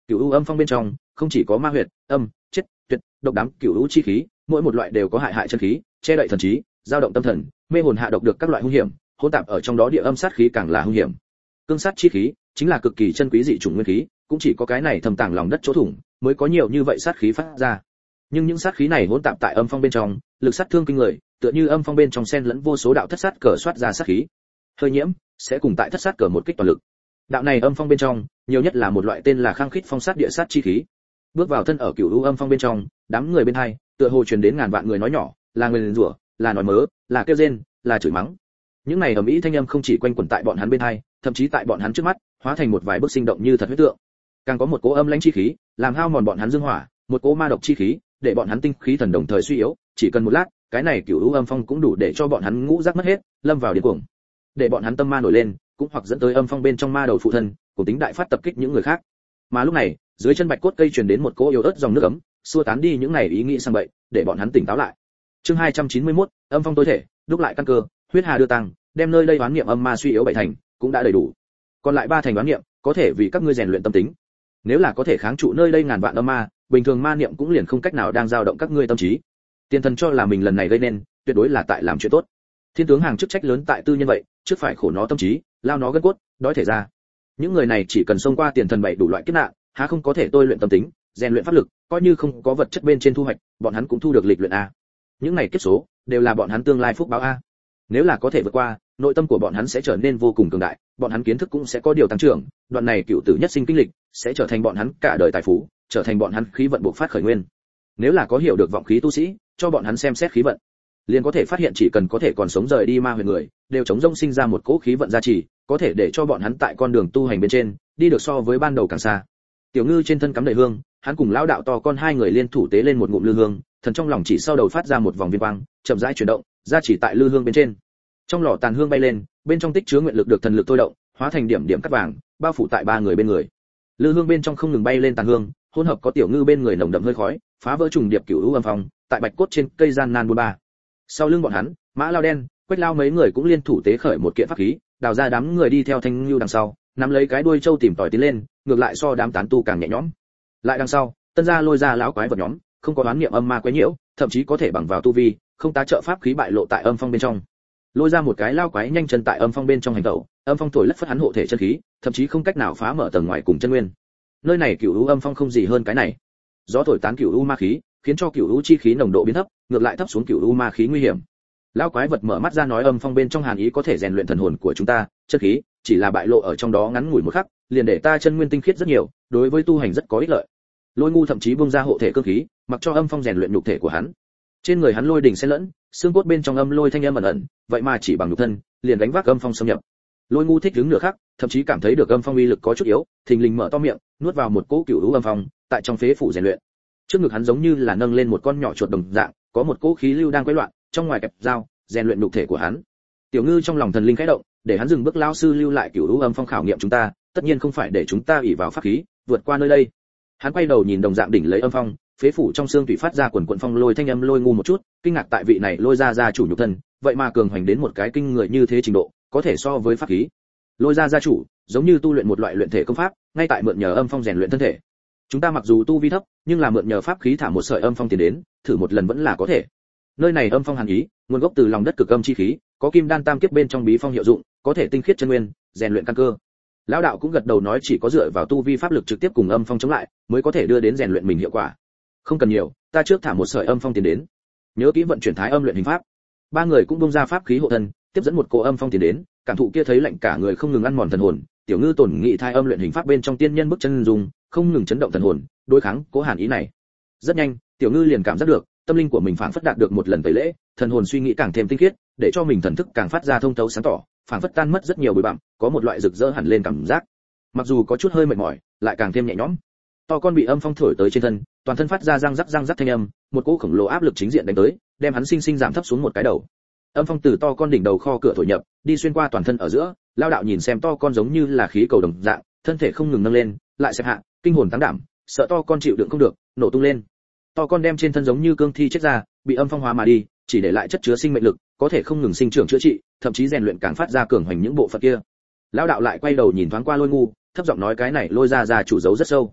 Cửu u âm phong bên trong không chỉ có ma huyệt, âm, chết, tuyệt, độc đám cửu u chi khí, mỗi một loại đều có hại hại chân khí, che đậy thần trí, dao động tâm thần, mê hồn hạ độc được các loại hung hiểm, hỗn tạp ở trong đó địa âm sát khí càng là hung hiểm. Cương sát chi khí chính là cực kỳ chân quý dị chủng nguyên khí, cũng chỉ có cái này thầm tàng lòng đất chỗ thủng, mới có nhiều như vậy sát khí phát ra. Nhưng những sát khí này hỗn tạp tại âm phong bên trong, lực sát thương kinh người, tựa như âm phong bên trong xen lẫn vô số đạo thất sát cờ xoát ra sát khí. Hơi nhiễm sẽ cùng tại thất sát cờ một kích toàn lực. Đạo này âm phong bên trong, nhiều nhất là một loại tên là khang khít phong sát địa sát chi khí. Bước vào thân ở cửu u âm phong bên trong, đám người bên hai, tựa hồ truyền đến ngàn vạn người nói nhỏ, là nguyền rủa, là nói mớ, là kêu rên, là chửi mắng. Những này ầm ĩ thanh âm không chỉ quanh quẩn tại bọn hắn bên hai, thậm chí tại bọn hắn trước mắt, hóa thành một vài bức sinh động như thật huyết tượng. Càng có một cỗ âm lãnh chi khí, làm hao mòn bọn hắn dương hỏa, một cỗ ma độc chi khí, để bọn hắn tinh khí thần đồng thời suy yếu, chỉ cần một lát, cái này cửu u âm phong cũng đủ để cho bọn hắn ngũ giác mất hết, lâm vào điên cuồng. Để bọn hắn tâm ma nổi lên, cũng hoặc dẫn tới âm phong bên trong ma đầu phụ thân, cùng tính đại phát tập kích những người khác. Mà lúc này, dưới chân bạch cốt cây truyền đến một cỗ yếu ớt dòng nước ấm, xua tán đi những này ý nghĩ sang bậy, để bọn hắn tỉnh táo lại. Chương hai trăm chín mươi mốt, âm phong tối thể, đúc lại căn cơ, huyết hà đưa tăng, đem nơi đây đoán niệm âm ma suy yếu bảy thành, cũng đã đầy đủ. Còn lại ba thành đoán niệm, có thể vì các ngươi rèn luyện tâm tính. Nếu là có thể kháng trụ nơi đây ngàn vạn âm ma, bình thường ma niệm cũng liền không cách nào đang dao động các ngươi tâm trí. Tiên thần cho là mình lần này gây nên, tuyệt đối là tại làm chuyện tốt. Thiên tướng hàng chức trách lớn tại tư nhân vậy, trước phải khổ nó tâm trí, lao nó gân cốt, đói thể ra. Những người này chỉ cần xông qua tiền thần bảy đủ loại kiếp nạn, há không có thể tôi luyện tâm tính, rèn luyện pháp lực, coi như không có vật chất bên trên thu hoạch, bọn hắn cũng thu được lịch luyện a. Những này kiếp số đều là bọn hắn tương lai phúc báo a. Nếu là có thể vượt qua, nội tâm của bọn hắn sẽ trở nên vô cùng cường đại, bọn hắn kiến thức cũng sẽ có điều tăng trưởng, đoạn này cựu tử nhất sinh kinh lịch sẽ trở thành bọn hắn cả đời tài phú, trở thành bọn hắn khí vận bộc phát khởi nguyên. Nếu là có hiểu được vọng khí tu sĩ, cho bọn hắn xem xét khí vận, liền có thể phát hiện chỉ cần có thể còn sống rời đi ma huyền người, đều chống rông sinh ra một cỗ khí vận gia trì, có thể để cho bọn hắn tại con đường tu hành bên trên đi được so với ban đầu càng xa. Tiểu Ngư trên thân cắm đầy hương, hắn cùng lão đạo to con hai người liên thủ tế lên một ngụm lư hương, thần trong lòng chỉ sau đầu phát ra một vòng viên quang, chậm rãi chuyển động, gia chỉ tại lư hương bên trên. Trong lò tàn hương bay lên, bên trong tích chứa nguyện lực được thần lực thôi động, hóa thành điểm điểm cát vàng, bao phủ tại ba người bên người. Lư hương bên trong không ngừng bay lên tàn hương, hỗn hợp có Tiểu Ngư bên người nồng đậm hơi khói, phá vỡ trùng điệp cửu u âm phong, tại bạch cốt trên cây gian nan buôn ba. Sau lưng bọn hắn, Mã Lao Đen, Quách Lao mấy người cũng liên thủ tế khởi một kiện pháp khí, đào ra đám người đi theo Thanh Nưu đằng sau, nắm lấy cái đuôi châu tìm tòi tiến lên, ngược lại so đám tán tu càng nhẹ nhõm. Lại đằng sau, Tân gia lôi ra lão quái vật nhóm, không có đoán niệm âm ma quấy nhiễu, thậm chí có thể bằng vào tu vi, không tá trợ pháp khí bại lộ tại âm phong bên trong. Lôi ra một cái lao quái nhanh chân tại âm phong bên trong hành tẩu, âm phong thổi lất phất hắn hộ thể chân khí, thậm chí không cách nào phá mở tầng ngoài cùng chân nguyên. Nơi này cửu u âm phong không gì hơn cái này. Gió thổi tán cửu u ma khí, khiến cho cửu u chi khí nồng độ biến thấp, ngược lại thấp xuống cửu u ma khí nguy hiểm. Lão quái vật mở mắt ra nói âm phong bên trong hàn ý có thể rèn luyện thần hồn của chúng ta, chân khí chỉ là bại lộ ở trong đó ngắn ngủi một khắc, liền để ta chân nguyên tinh khiết rất nhiều, đối với tu hành rất có ích lợi. Lôi Ngu thậm chí buông ra hộ thể cương khí, mặc cho âm phong rèn luyện nhục thể của hắn. Trên người hắn lôi đỉnh xen lẫn, xương cốt bên trong âm lôi thanh âm ẩn ẩn, vậy mà chỉ bằng nhục thân, liền đánh vác âm phong xâm nhập. Lôi Ngu thích đứng nửa khắc, thậm chí cảm thấy được âm phong uy lực có chút yếu, thình lình mở to miệng, nuốt vào một cỗ cửu u âm phong, tại trong phế phủ rèn luyện. Trước ngực hắn giống như là nâng lên một con nhỏ chuột đồng dạng, có một cỗ khí lưu đang quấy loạn, trong ngoài kẹp dao, rèn luyện nhục thể của hắn. Tiểu Ngư trong lòng thần linh khẽ động, để hắn dừng bước lao sư lưu lại cửu u âm phong khảo nghiệm chúng ta, tất nhiên không phải để chúng ta ỷ vào pháp khí, vượt qua nơi đây. Hắn quay đầu nhìn đồng dạng đỉnh lấy âm phong, phế phủ trong xương thủy phát ra quần quần phong lôi thanh âm. Lôi Ngu một chút, kinh ngạc tại vị này lôi ra gia chủ nhục thân, vậy mà cường hoành đến một cái kinh người như thế trình độ, có thể so với pháp khí. Lôi ra gia chủ, giống như tu luyện một loại luyện thể công pháp, ngay tại mượn nhờ âm phong rèn luyện thân thể. Chúng ta mặc dù tu vi thấp, nhưng là mượn nhờ pháp khí thả một sợi âm phong tiến đến, thử một lần vẫn là có thể. Nơi này âm phong hàn ý, nguồn gốc từ lòng đất cực âm chi khí, có kim đan tam kiếp bên trong bí phong hiệu dụng, có thể tinh khiết chân nguyên, rèn luyện căn cơ. Lão đạo cũng gật đầu nói chỉ có dựa vào tu vi pháp lực trực tiếp cùng âm phong chống lại, mới có thể đưa đến rèn luyện mình hiệu quả. Không cần nhiều, ta trước thả một sợi âm phong tiến đến. Nhớ kỹ vận chuyển thái âm luyện hình pháp. Ba người cũng bung ra pháp khí hộ thân, tiếp dẫn một cỗ âm phong tiến đến, cảm thụ kia thấy lạnh cả người không ngừng ăn mòn thần hồn. Tiểu Ngư tổn nghị thái âm luyện hình pháp bên trong tiên nhân bước chân dùng, không ngừng chấn động thần hồn, đối kháng cố hàn ý này. Rất nhanh, Tiểu Ngư liền cảm giác được, tâm linh của mình phảng phất đạt được một lần tẩy lễ, thần hồn suy nghĩ càng thêm tinh khiết, để cho mình thần thức càng phát ra thông thấu sáng tỏ, phảng phất tan mất rất nhiều bụi bặm, có một loại rực rỡ hẳn lên cảm giác. Mặc dù có chút hơi mệt mỏi, lại càng thêm nhẹ nhõm. To con bị âm phong thổi tới trên thân, toàn thân phát ra răng rắc răng rắc thanh âm, một cỗ khổng lồ áp lực chính diện đánh tới, đem hắn sinh sinh giảm thấp xuống một cái đầu. Âm phong từ to con đỉnh đầu kho cửa thổi nhập, đi xuyên qua toàn thân ở giữa, lao đạo nhìn xem to con giống như là khí cầu đồng dạng, thân thể không ngừng nâng lên, lại xẹp hạ, kinh hồn táng đảm, sợ to con chịu đựng không được, nổ tung lên. To con đem trên thân giống như cương thi chết ra, bị âm phong hóa mà đi, chỉ để lại chất chứa sinh mệnh lực, có thể không ngừng sinh trưởng chữa trị, thậm chí rèn luyện càng phát ra cường hành những bộ phận kia. Lão đạo lại quay đầu nhìn thoáng qua Lôi Ngu, thấp giọng nói cái này Lôi ra ra chủ giấu rất sâu.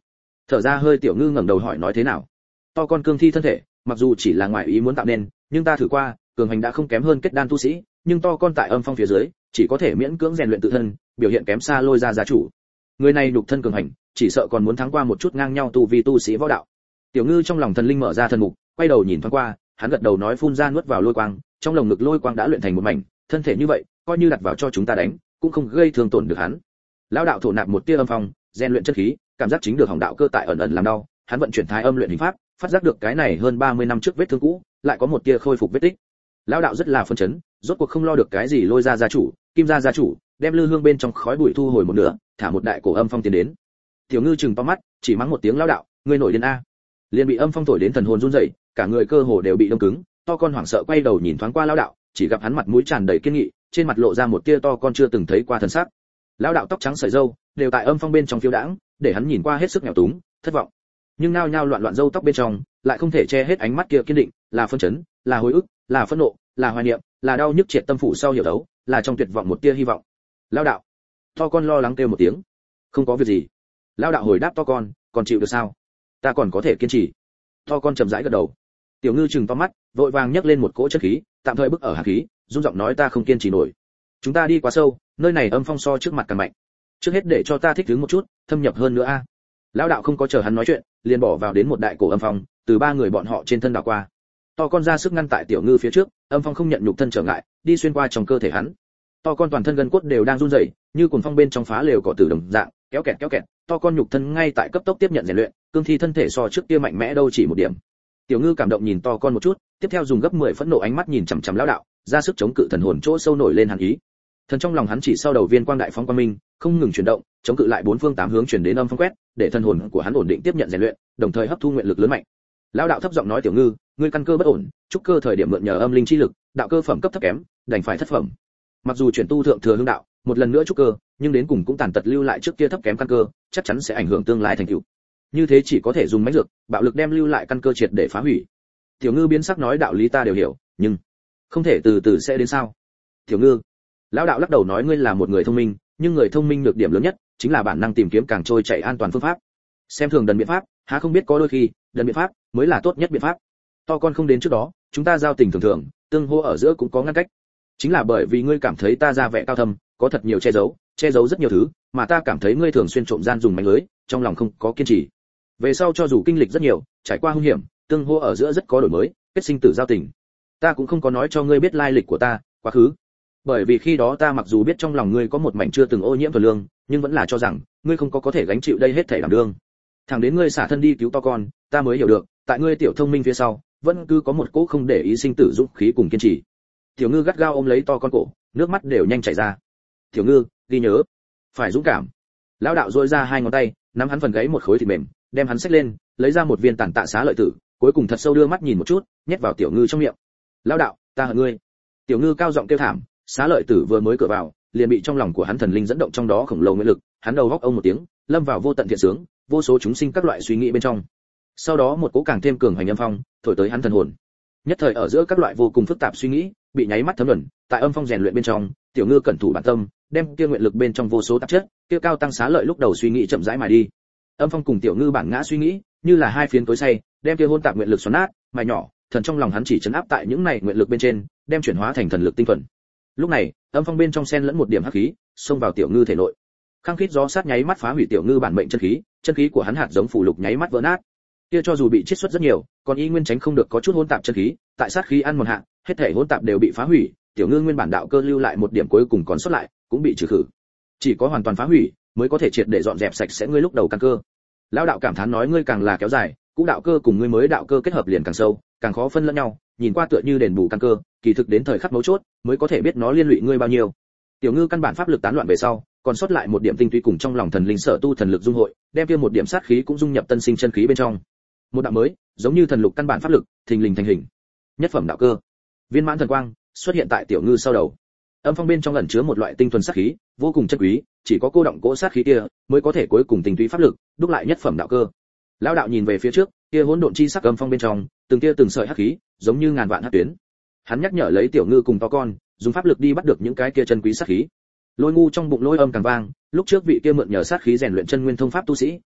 Thở ra hơi, Tiểu Ngư ngẩng đầu hỏi nói thế nào. To con cương thi thân thể, mặc dù chỉ là ngoài ý muốn tạo nên, nhưng ta thử qua, cường hành đã không kém hơn kết đan tu sĩ, nhưng to con tại âm phong phía dưới, chỉ có thể miễn cưỡng rèn luyện tự thân, biểu hiện kém xa Lôi Gia gia chủ. Người này nhục thân cường hành, chỉ sợ còn muốn thắng qua một chút ngang nhau tu vi tu sĩ võ đạo. Tiểu Ngư trong lòng thần linh mở ra thần mục, quay đầu nhìn thoáng qua, hắn gật đầu nói phun ra nuốt vào lôi quang, trong lồng ngực lôi quang đã luyện thành một mảnh, thân thể như vậy, coi như đặt vào cho chúng ta đánh, cũng không gây thương tổn được hắn. Lão đạo thổ nạp một tia âm phong, rèn luyện chân khí, cảm giác chính được hỏng đạo cơ tại ẩn ẩn làm đau, hắn vận chuyển thái âm luyện hình pháp, phát giác được cái này hơn ba mươi năm trước vết thương cũ, lại có một tia khôi phục vết tích. Lão đạo rất là phấn chấn, rốt cuộc không lo được cái gì Lôi Gia gia chủ, Kim Gia gia chủ, đem lư hương bên trong khói bụi thu hồi một nửa, thả một đại cổ âm phong tiến đến. Tiểu Ngư chừng to mắt, chỉ mắng một tiếng lão đạo, ngươi nổi điên a. Liền bị âm phong thổi đến thần hồn run rẩy, cả người cơ hồ đều bị đông cứng, to con hoảng sợ quay đầu nhìn thoáng qua lão đạo, chỉ gặp hắn mặt mũi tràn đầy kiên nghị, trên mặt lộ ra một tia to con chưa từng thấy qua thần sắc. Lão đạo tóc trắng sợi râu, đều tại âm phong bên trong phiêu đãng, để hắn nhìn qua hết sức nghèo túng, thất vọng. Nhưng nao nhao loạn loạn râu tóc bên trong, lại không thể che hết ánh mắt kia kiên định, là phân chấn, là hối ức, là phẫn nộ, là hoài niệm, là đau nhức triệt tâm phủ sau hiểu đấu, là trong tuyệt vọng một tia hy vọng. Lão đạo, to con lo lắng kêu một tiếng. Không có việc gì. Lão đạo hồi đáp to con, còn chịu được sao? Ta còn có thể kiên trì. To con chậm rãi gật đầu. Tiểu Ngư chừng to mắt, vội vàng nhấc lên một cỗ chất khí, tạm thời bức ở hàn khí, run giọng nói ta không kiên trì nổi. Chúng ta đi quá sâu, nơi này âm phong so trước mặt càng mạnh. Trước hết để cho ta thích ứng một chút, thâm nhập hơn nữa a. Lão đạo không có chờ hắn nói chuyện, liền bỏ vào đến một đại cổ âm phong, từ ba người bọn họ trên thân đảo qua. To con ra sức ngăn tại Tiểu Ngư phía trước, âm phong không nhận nhục thân trở ngại, đi xuyên qua trong cơ thể hắn. To con toàn thân gân cốt đều đang run rẩy, như cuồng phong bên trong phá lều cỏ tử đồng dạng, kéo kẹt kéo kẹt, to con nhục thân ngay tại cấp tốc tiếp nhận rèn luyện, cương thi thân thể so trước kia mạnh mẽ đâu chỉ một điểm. Tiểu Ngư cảm động nhìn to con một chút, tiếp theo dùng gấp mười phẫn nộ ánh mắt nhìn chằm chằm lão đạo, ra sức chống cự thần hồn chỗ sâu nổi lên hàn ý. Thần trong lòng hắn chỉ sau đầu viên quang đại phóng quang minh, không ngừng chuyển động, chống cự lại bốn phương tám hướng chuyển đến âm phong quét, để thần hồn của hắn ổn định tiếp nhận rèn luyện, đồng thời hấp thu nguyện lực lớn mạnh. Lão đạo thấp giọng nói Tiểu Ngư, ngươi căn cơ bất ổn, trúc cơ thời điểm mượn nhờ âm linh chi lực, đạo cơ phẩm cấp thấp kém, đành phải thất phẩm. Mặc dù chuyển tu thượng thừa hương đạo, một lần nữa trúc cơ, nhưng đến cùng cũng tàn tật lưu lại trước kia thấp kém căn cơ, chắc chắn sẽ ảnh hưởng tương lai thành tựu. Như thế chỉ có thể dùng mãnh dược, bạo lực đem lưu lại căn cơ triệt để phá hủy. Tiểu Ngư biến sắc nói đạo lý ta đều hiểu, nhưng không thể từ từ sẽ đến sao? Tiểu Ngư, lão đạo lắc đầu nói ngươi là một người thông minh, nhưng người thông minh được điểm lớn nhất chính là bản năng tìm kiếm càng trôi chảy an toàn phương pháp. Xem thường đần biện pháp, há không biết có đôi khi đần biện pháp mới là tốt nhất biện pháp. To con không đến trước đó, chúng ta giao tình thường thường, tương hô ở giữa cũng có ngăn cách. Chính là bởi vì ngươi cảm thấy ta ra vẻ cao thâm, có thật nhiều che giấu, che giấu rất nhiều thứ, mà ta cảm thấy ngươi thường xuyên trộm gian dùng mánh lưới, trong lòng không có kiên trì. Về sau cho dù kinh lịch rất nhiều, trải qua hung hiểm, tương hô ở giữa rất có đổi mới, kết sinh tử giao tình. Ta cũng không có nói cho ngươi biết lai lịch của ta, quá khứ. Bởi vì khi đó ta mặc dù biết trong lòng ngươi có một mảnh chưa từng ô nhiễm thuần lương, nhưng vẫn là cho rằng ngươi không có có thể gánh chịu đây hết thảy đảm đương. Thẳng đến ngươi xả thân đi cứu to con, ta mới hiểu được, tại ngươi tiểu thông minh phía sau, vẫn cứ có một cỗ không để ý sinh tử dũng khí cùng kiên trì. Tiểu Ngư gắt gao ôm lấy to con cổ, nước mắt đều nhanh chảy ra. Tiểu Ngư, ghi nhớ, phải dũng cảm. Lão đạo duỗi ra hai ngón tay, nắm hắn phần gáy một khối thịt mềm, đem hắn xách lên, lấy ra một viên tản tạ xá lợi tử, cuối cùng thật sâu đưa mắt nhìn một chút, nhét vào Tiểu Ngư trong miệng. Lão đạo, ta hận ngươi. Tiểu Ngư cao giọng kêu thảm, xá lợi tử vừa mới cửa vào, liền bị trong lòng của hắn thần linh dẫn động trong đó khổng lồ nguyện lực, hắn đầu góc ông một tiếng, lâm vào vô tận thiện sướng, vô số chúng sinh các loại suy nghĩ bên trong. Sau đó một cỗ càng thêm cường hành âm phong, thổi tới hắn thần hồn. Nhất thời ở giữa các loại vô cùng phức tạp suy nghĩ, bị nháy mắt thấm nhuần, tại âm phong rèn luyện bên trong, Tiểu Ngư cẩn thủ bản tâm, đem kia nguyện lực bên trong vô số tạp chất, kia cao tăng xá lợi lúc đầu suy nghĩ chậm rãi mài đi. Âm phong cùng Tiểu Ngư bản ngã suy nghĩ, như là hai phiến tối say, đem kia hôn tạp nguyện lực xoắn nát, mài nhỏ, thần trong lòng hắn chỉ trấn áp tại những này nguyện lực bên trên, đem chuyển hóa thành thần lực tinh thuần. Lúc này, âm phong bên trong xen lẫn một điểm hắc khí, xông vào Tiểu Ngư thể nội. Khăng khít gió sát nháy mắt phá hủy Tiểu Ngư bản mệnh chân khí, chân khí của hắn hạt giống phủ lục nháy mắt vỡ nát. Kia cho dù bị chiết xuất rất nhiều, còn y nguyên tránh không được có chút hỗn tạp chân khí, tại sát khí ăn một hạ, hết thể hỗn tạp đều bị phá hủy, Tiểu Ngư nguyên bản đạo cơ lưu lại một điểm cuối cùng còn sót lại, cũng bị trừ khử. Chỉ có hoàn toàn phá hủy, mới có thể triệt để dọn dẹp sạch sẽ ngươi lúc đầu căn cơ. Lão đạo cảm thán nói ngươi càng là kéo dài, cũ đạo cơ cùng ngươi mới đạo cơ kết hợp liền càng sâu, càng khó phân lẫn nhau, nhìn qua tựa như đền bù căn cơ, kỳ thực đến thời khắc mấu chốt, mới có thể biết nó liên lụy ngươi bao nhiêu. Tiểu Ngư căn bản pháp lực tán loạn về sau, còn sót lại một điểm tinh túy cùng trong lòng thần linh sở tu thần lực dung hội, đem kia một điểm sát khí cũng dung nhập tân sinh chân khí bên trong. Một đạo mới, giống như thần lục căn bản pháp lực, thình lình thành hình. Nhất phẩm đạo cơ, viên mãn thần quang xuất hiện tại Tiểu Ngư sau đầu. Âm phong bên trong ẩn chứa một loại tinh thuần sát khí, vô cùng chân quý, chỉ có cô động cỗ sát khí kia mới có thể cuối cùng tinh túy pháp lực, đúc lại nhất phẩm đạo cơ. Lão đạo nhìn về phía trước, kia hỗn độn chi sắc âm phong bên trong, từng kia từng sợi hắc khí, giống như ngàn vạn hắc tuyến. Hắn nhắc nhở lấy Tiểu Ngư cùng to con, dùng pháp lực đi bắt được những cái kia chân quý sát khí. Lôi ngu trong bụng lôi âm càng vang, lúc trước vị kia mượn nhờ sát khí rèn luyện chân nguyên thông pháp tu sĩ,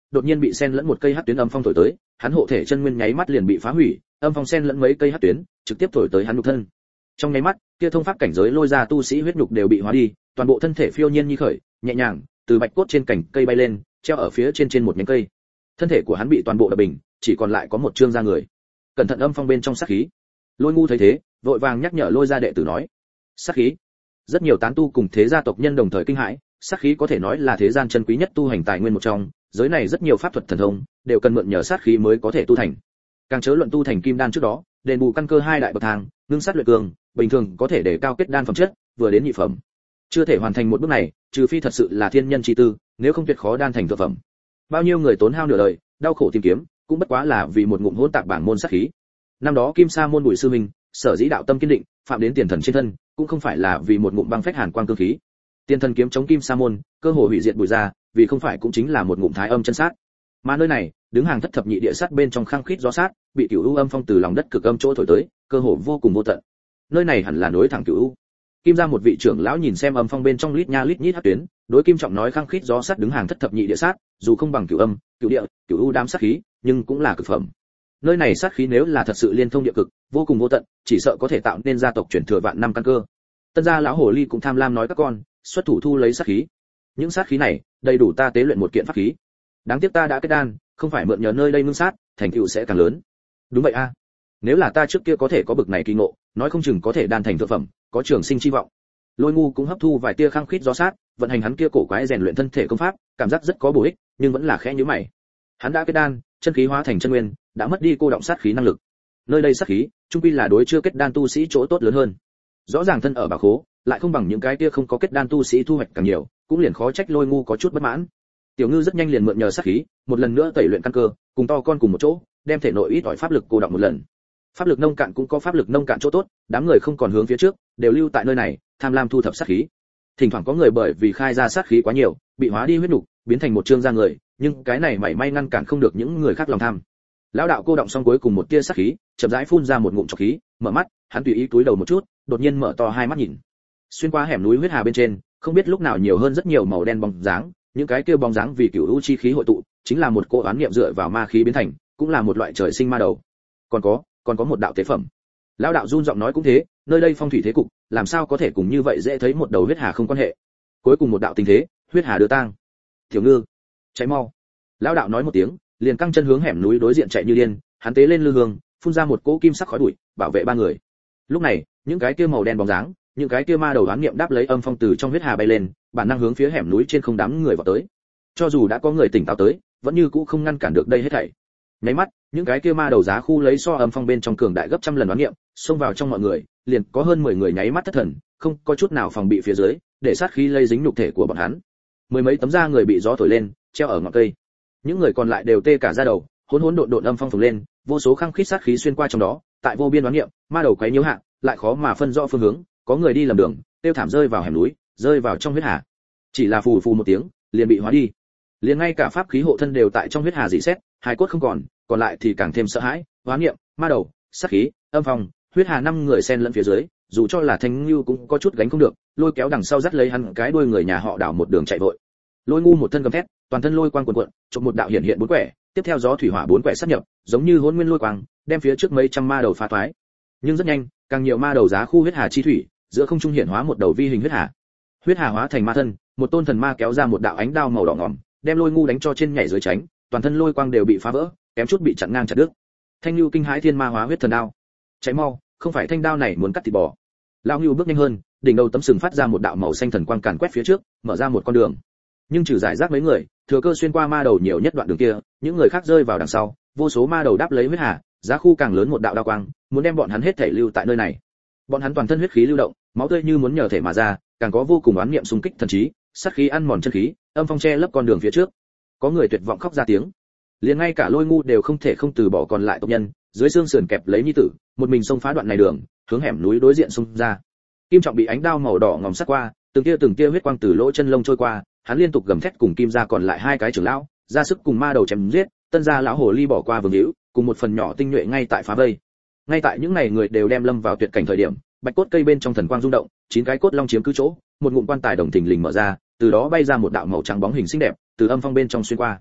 đột nhiên bị xen lẫn một cây hắc tuyến âm phong thổi tới, hắn hộ thể chân nguyên nháy mắt liền bị phá hủy, âm phong xen lẫn mấy cây hắc tuyến, trực tiếp thổi tới hắn nhục thân. Trong nháy mắt, kia thông pháp cảnh giới lôi ra tu sĩ huyết nhục đều bị hóa đi, toàn bộ thân thể phiêu nhiên như khởi, nhẹ nhàng từ bạch cốt trên cành cây bay lên, treo ở phía trên trên một nhánh cây. Thân thể của hắn bị toàn bộ đập bình, chỉ còn lại có một trương da người. Cẩn thận âm phong bên trong sát khí. Lôi ngu thấy thế, vội vàng nhắc nhở lôi gia đệ tử nói: sát khí. Rất nhiều tán tu cùng thế gia tộc nhân đồng thời kinh hãi, sát khí có thể nói là thế gian chân quý nhất tu hành tài nguyên một trong, giới này rất nhiều pháp thuật thần thông đều cần mượn nhờ sát khí mới có thể tu thành. Càng chớ luận tu thành kim đan trước đó, đền bù căn cơ hai đại bậc thang, ngưng sát luyện cường, bình thường có thể để cao kết đan phẩm chất, vừa đến nhị phẩm. Chưa thể hoàn thành một bước này, trừ phi thật sự là thiên nhân chi tư, nếu không tuyệt khó đan thành thượng phẩm. Bao nhiêu người tốn hao nửa đời, đau khổ tìm kiếm, cũng bất quá là vì một ngụm hỗn tạp bảng môn sát khí. Năm đó Kim Sa môn Bùi sư huynh, sở dĩ đạo tâm kiên định, phạm đến tiền thần trên thân, cũng không phải là vì một ngụm băng phách hàn quang cương khí. Tiền thần kiếm chống Kim Sa môn, cơ hồ hủy diệt Bùi gia, vì không phải cũng chính là một ngụm thái âm chân sát. Mà nơi này, đứng hàng thất thập nhị địa sát bên trong khăng khít gió sát, bị cửu u âm phong từ lòng đất cực âm chỗ thổi tới, cơ hồ vô cùng vô tận. Nơi này hẳn là nối thẳng cửu u. Kim gia một vị trưởng lão nhìn xem âm phong bên trong lít nha lít nhít hắc tuyến, đối Kim Trọng nói khăng khít gió sát đứng hàng thất thập nhị địa sát, dù không bằng cửu âm, cửu địa, cửu u đám sát khí, nhưng cũng là cực phẩm. Nơi này sát khí nếu là thật sự liên thông địa cực, vô cùng vô tận, chỉ sợ có thể tạo nên gia tộc truyền thừa vạn năm căn cơ. Tân gia lão hồ ly cũng tham lam nói các con, xuất thủ thu lấy sát khí. Những sát khí này, đầy đủ ta tế luyện một kiện pháp khí. Đáng tiếc ta đã kết đan, không phải mượn nhờ nơi đây ngưng sát, thành tựu sẽ càng lớn. Đúng vậy a. Nếu là ta trước kia có thể có bực này kỳ ngộ, nói không chừng có thể đan thành thượng phẩm, có trường sinh chi vọng. Lôi ngu cũng hấp thu vài tia khăng khít gió sát, vận hành hắn kia cổ quái rèn luyện thân thể công pháp, cảm giác rất có bổ ích, nhưng vẫn là khẽ nhíu mày. Hắn đã kết đan, chân khí hóa thành chân nguyên, đã mất đi cô động sát khí năng lực. Nơi đây sát khí, chung quy là đối chưa kết đan tu sĩ chỗ tốt lớn hơn. Rõ ràng thân ở bảo khố, lại không bằng những cái kia không có kết đan tu sĩ thu hoạch càng nhiều, cũng liền khó trách Lôi ngu có chút bất mãn. Tiểu Ngư rất nhanh liền mượn nhờ sát khí, một lần nữa tẩy luyện căn cơ, cùng to con cùng một chỗ, đem thể nội ít ỏi pháp lực cô động một lần. Pháp lực nông cạn cũng có pháp lực nông cạn chỗ tốt, đám người không còn hướng phía trước, đều lưu tại nơi này, tham lam thu thập sát khí. Thỉnh thoảng có người bởi vì khai ra sát khí quá nhiều, bị hóa đi huyết nục, biến thành một trương da người, nhưng cái này mảy may ngăn cản không được những người khác lòng tham. Lão đạo cô động xong cuối cùng một tia sát khí, chậm rãi phun ra một ngụm trọc khí, mở mắt, hắn tùy ý cúi đầu một chút, đột nhiên mở to hai mắt nhìn. Xuyên qua hẻm núi huyết hà bên trên, không biết lúc nào nhiều hơn rất nhiều màu đen bóng dáng, những cái kia bóng dáng vì cửu u chi khí hội tụ, chính là một cỗ oán niệm dựa vào ma khí biến thành, cũng là một loại trời sinh ma đầu. Còn có, còn có một đạo tế phẩm. Lão đạo run giọng nói cũng thế, nơi đây phong thủy thế cục, làm sao có thể cùng như vậy dễ thấy một đầu huyết hà không quan hệ. Cuối cùng một đạo tình thế, huyết hà đưa tang. Tiểu Ngư, cháy mau. Lão đạo nói một tiếng, liền căng chân hướng hẻm núi đối diện chạy như điên, hắn tế lên lư hương, phun ra một cỗ kim sắc khói bụi, bảo vệ ba người. Lúc này, những cái kia màu đen bóng dáng, những cái kia ma đầu đoán niệm đáp lấy âm phong từ trong huyết hà bay lên, bản năng hướng phía hẻm núi trên không đám người vào tới. Cho dù đã có người tỉnh táo tới, vẫn như cũ không ngăn cản được đây hết thảy. Nháy mắt, những cái kia ma đầu giá khu lấy so âm phong bên trong cường đại gấp trăm lần đoán niệm, xông vào trong mọi người, liền có hơn mười người nháy mắt thất thần, không có chút nào phòng bị phía dưới, để sát khí lây dính nhục thể của bọn hắn. Mười mấy tấm da người bị gió thổi lên, treo ở ngọn cây. Những người còn lại đều tê cả da đầu, hỗn hỗn độn độn âm phong phồng lên, vô số khăng khít sát khí xuyên qua trong đó, tại vô biên đoán niệm, ma đầu quấy nhiễu hạ, lại khó mà phân rõ phương hướng, có người đi lầm đường, tiêu thảm rơi vào hẻm núi, rơi vào trong huyết hà. Chỉ là phù phù một tiếng, liền bị hóa đi. Liền ngay cả pháp khí hộ thân đều tại trong huyết hà rỉ sét, hai cốt không còn, còn lại thì càng thêm sợ hãi, hóa niệm, ma đầu, sát khí, âm phong, huyết hà năm người xen lẫn phía dưới, dù cho là Thanh Nưu cũng có chút gánh không được, lôi kéo đằng sau dắt lấy hắn cái đuôi người nhà họ đảo một đường chạy vội. Lôi ngu một thân gầm thét, toàn thân lôi quang cuồn cuộn, chụp một đạo hiện hiện bốn quẻ, tiếp theo gió thủy hỏa bốn quẻ sát nhập, giống như hỗn nguyên lôi quang, đem phía trước mấy trăm ma đầu phá toái. Nhưng rất nhanh, càng nhiều ma đầu giá khu huyết hà chi thủy, giữa không trung hiện hóa một đầu vi hình huyết hà. Huyết hà hóa thành ma thân, một tôn thần ma kéo ra một đạo ánh đao màu đỏ ngòm, đem lôi ngu đánh cho trên nhảy dưới tránh, toàn thân lôi quang đều bị phá vỡ, kém chút bị chặn ngang chặt đứt. Thanh Nưu kinh hãi thiên ma hóa huyết thần đao. Cháy mau, không phải thanh đao này muốn cắt thịt bò. Lão Nưu bước nhanh hơn, đỉnh đầu tấm sừng phát ra một đạo màu xanh thần quang càn quét phía trước, mở ra một con đường. Nhưng trừ giải rác mấy người, thừa cơ xuyên qua ma đầu nhiều nhất đoạn đường kia, những người khác rơi vào đằng sau, vô số ma đầu đáp lấy huyết hà, giá khu càng lớn một đạo đao quang, muốn đem bọn hắn hết thể lưu tại nơi này. Bọn hắn toàn thân huyết khí lưu động, máu tươi như muốn nhờ thể mà ra, càng có vô cùng oán niệm xung kích thần trí, sát khí ăn mòn chân khí, âm phong che lấp con đường phía trước. Có người tuyệt vọng khóc ra tiếng. Liền ngay cả Lôi ngu đều không thể không từ bỏ còn lại tộc nhân, dưới xương sườn kẹp lấy nhi tử, một mình xông phá đoạn này đường, hướng hẻm núi đối diện xông ra. Kim Trọng bị ánh đao màu đỏ ngòm sát qua, từng tia từng tia huyết quang từ lỗ chân lông trôi qua, hắn liên tục gầm thét cùng Kim gia còn lại hai cái trưởng lão, ra sức cùng ma đầu chém giết, Tân gia lão hồ ly bỏ qua vương hữu, cùng một phần nhỏ tinh nhuệ ngay tại phá vây. Ngay tại những này người đều đem lâm vào tuyệt cảnh thời điểm, bạch cốt cây bên trong thần quang rung động, chín cái cốt long chiếm cứ chỗ, một ngụm quan tài đồng thình lình mở ra, từ đó bay ra một đạo màu trắng bóng hình xinh đẹp, từ âm phong bên trong xuyên qua.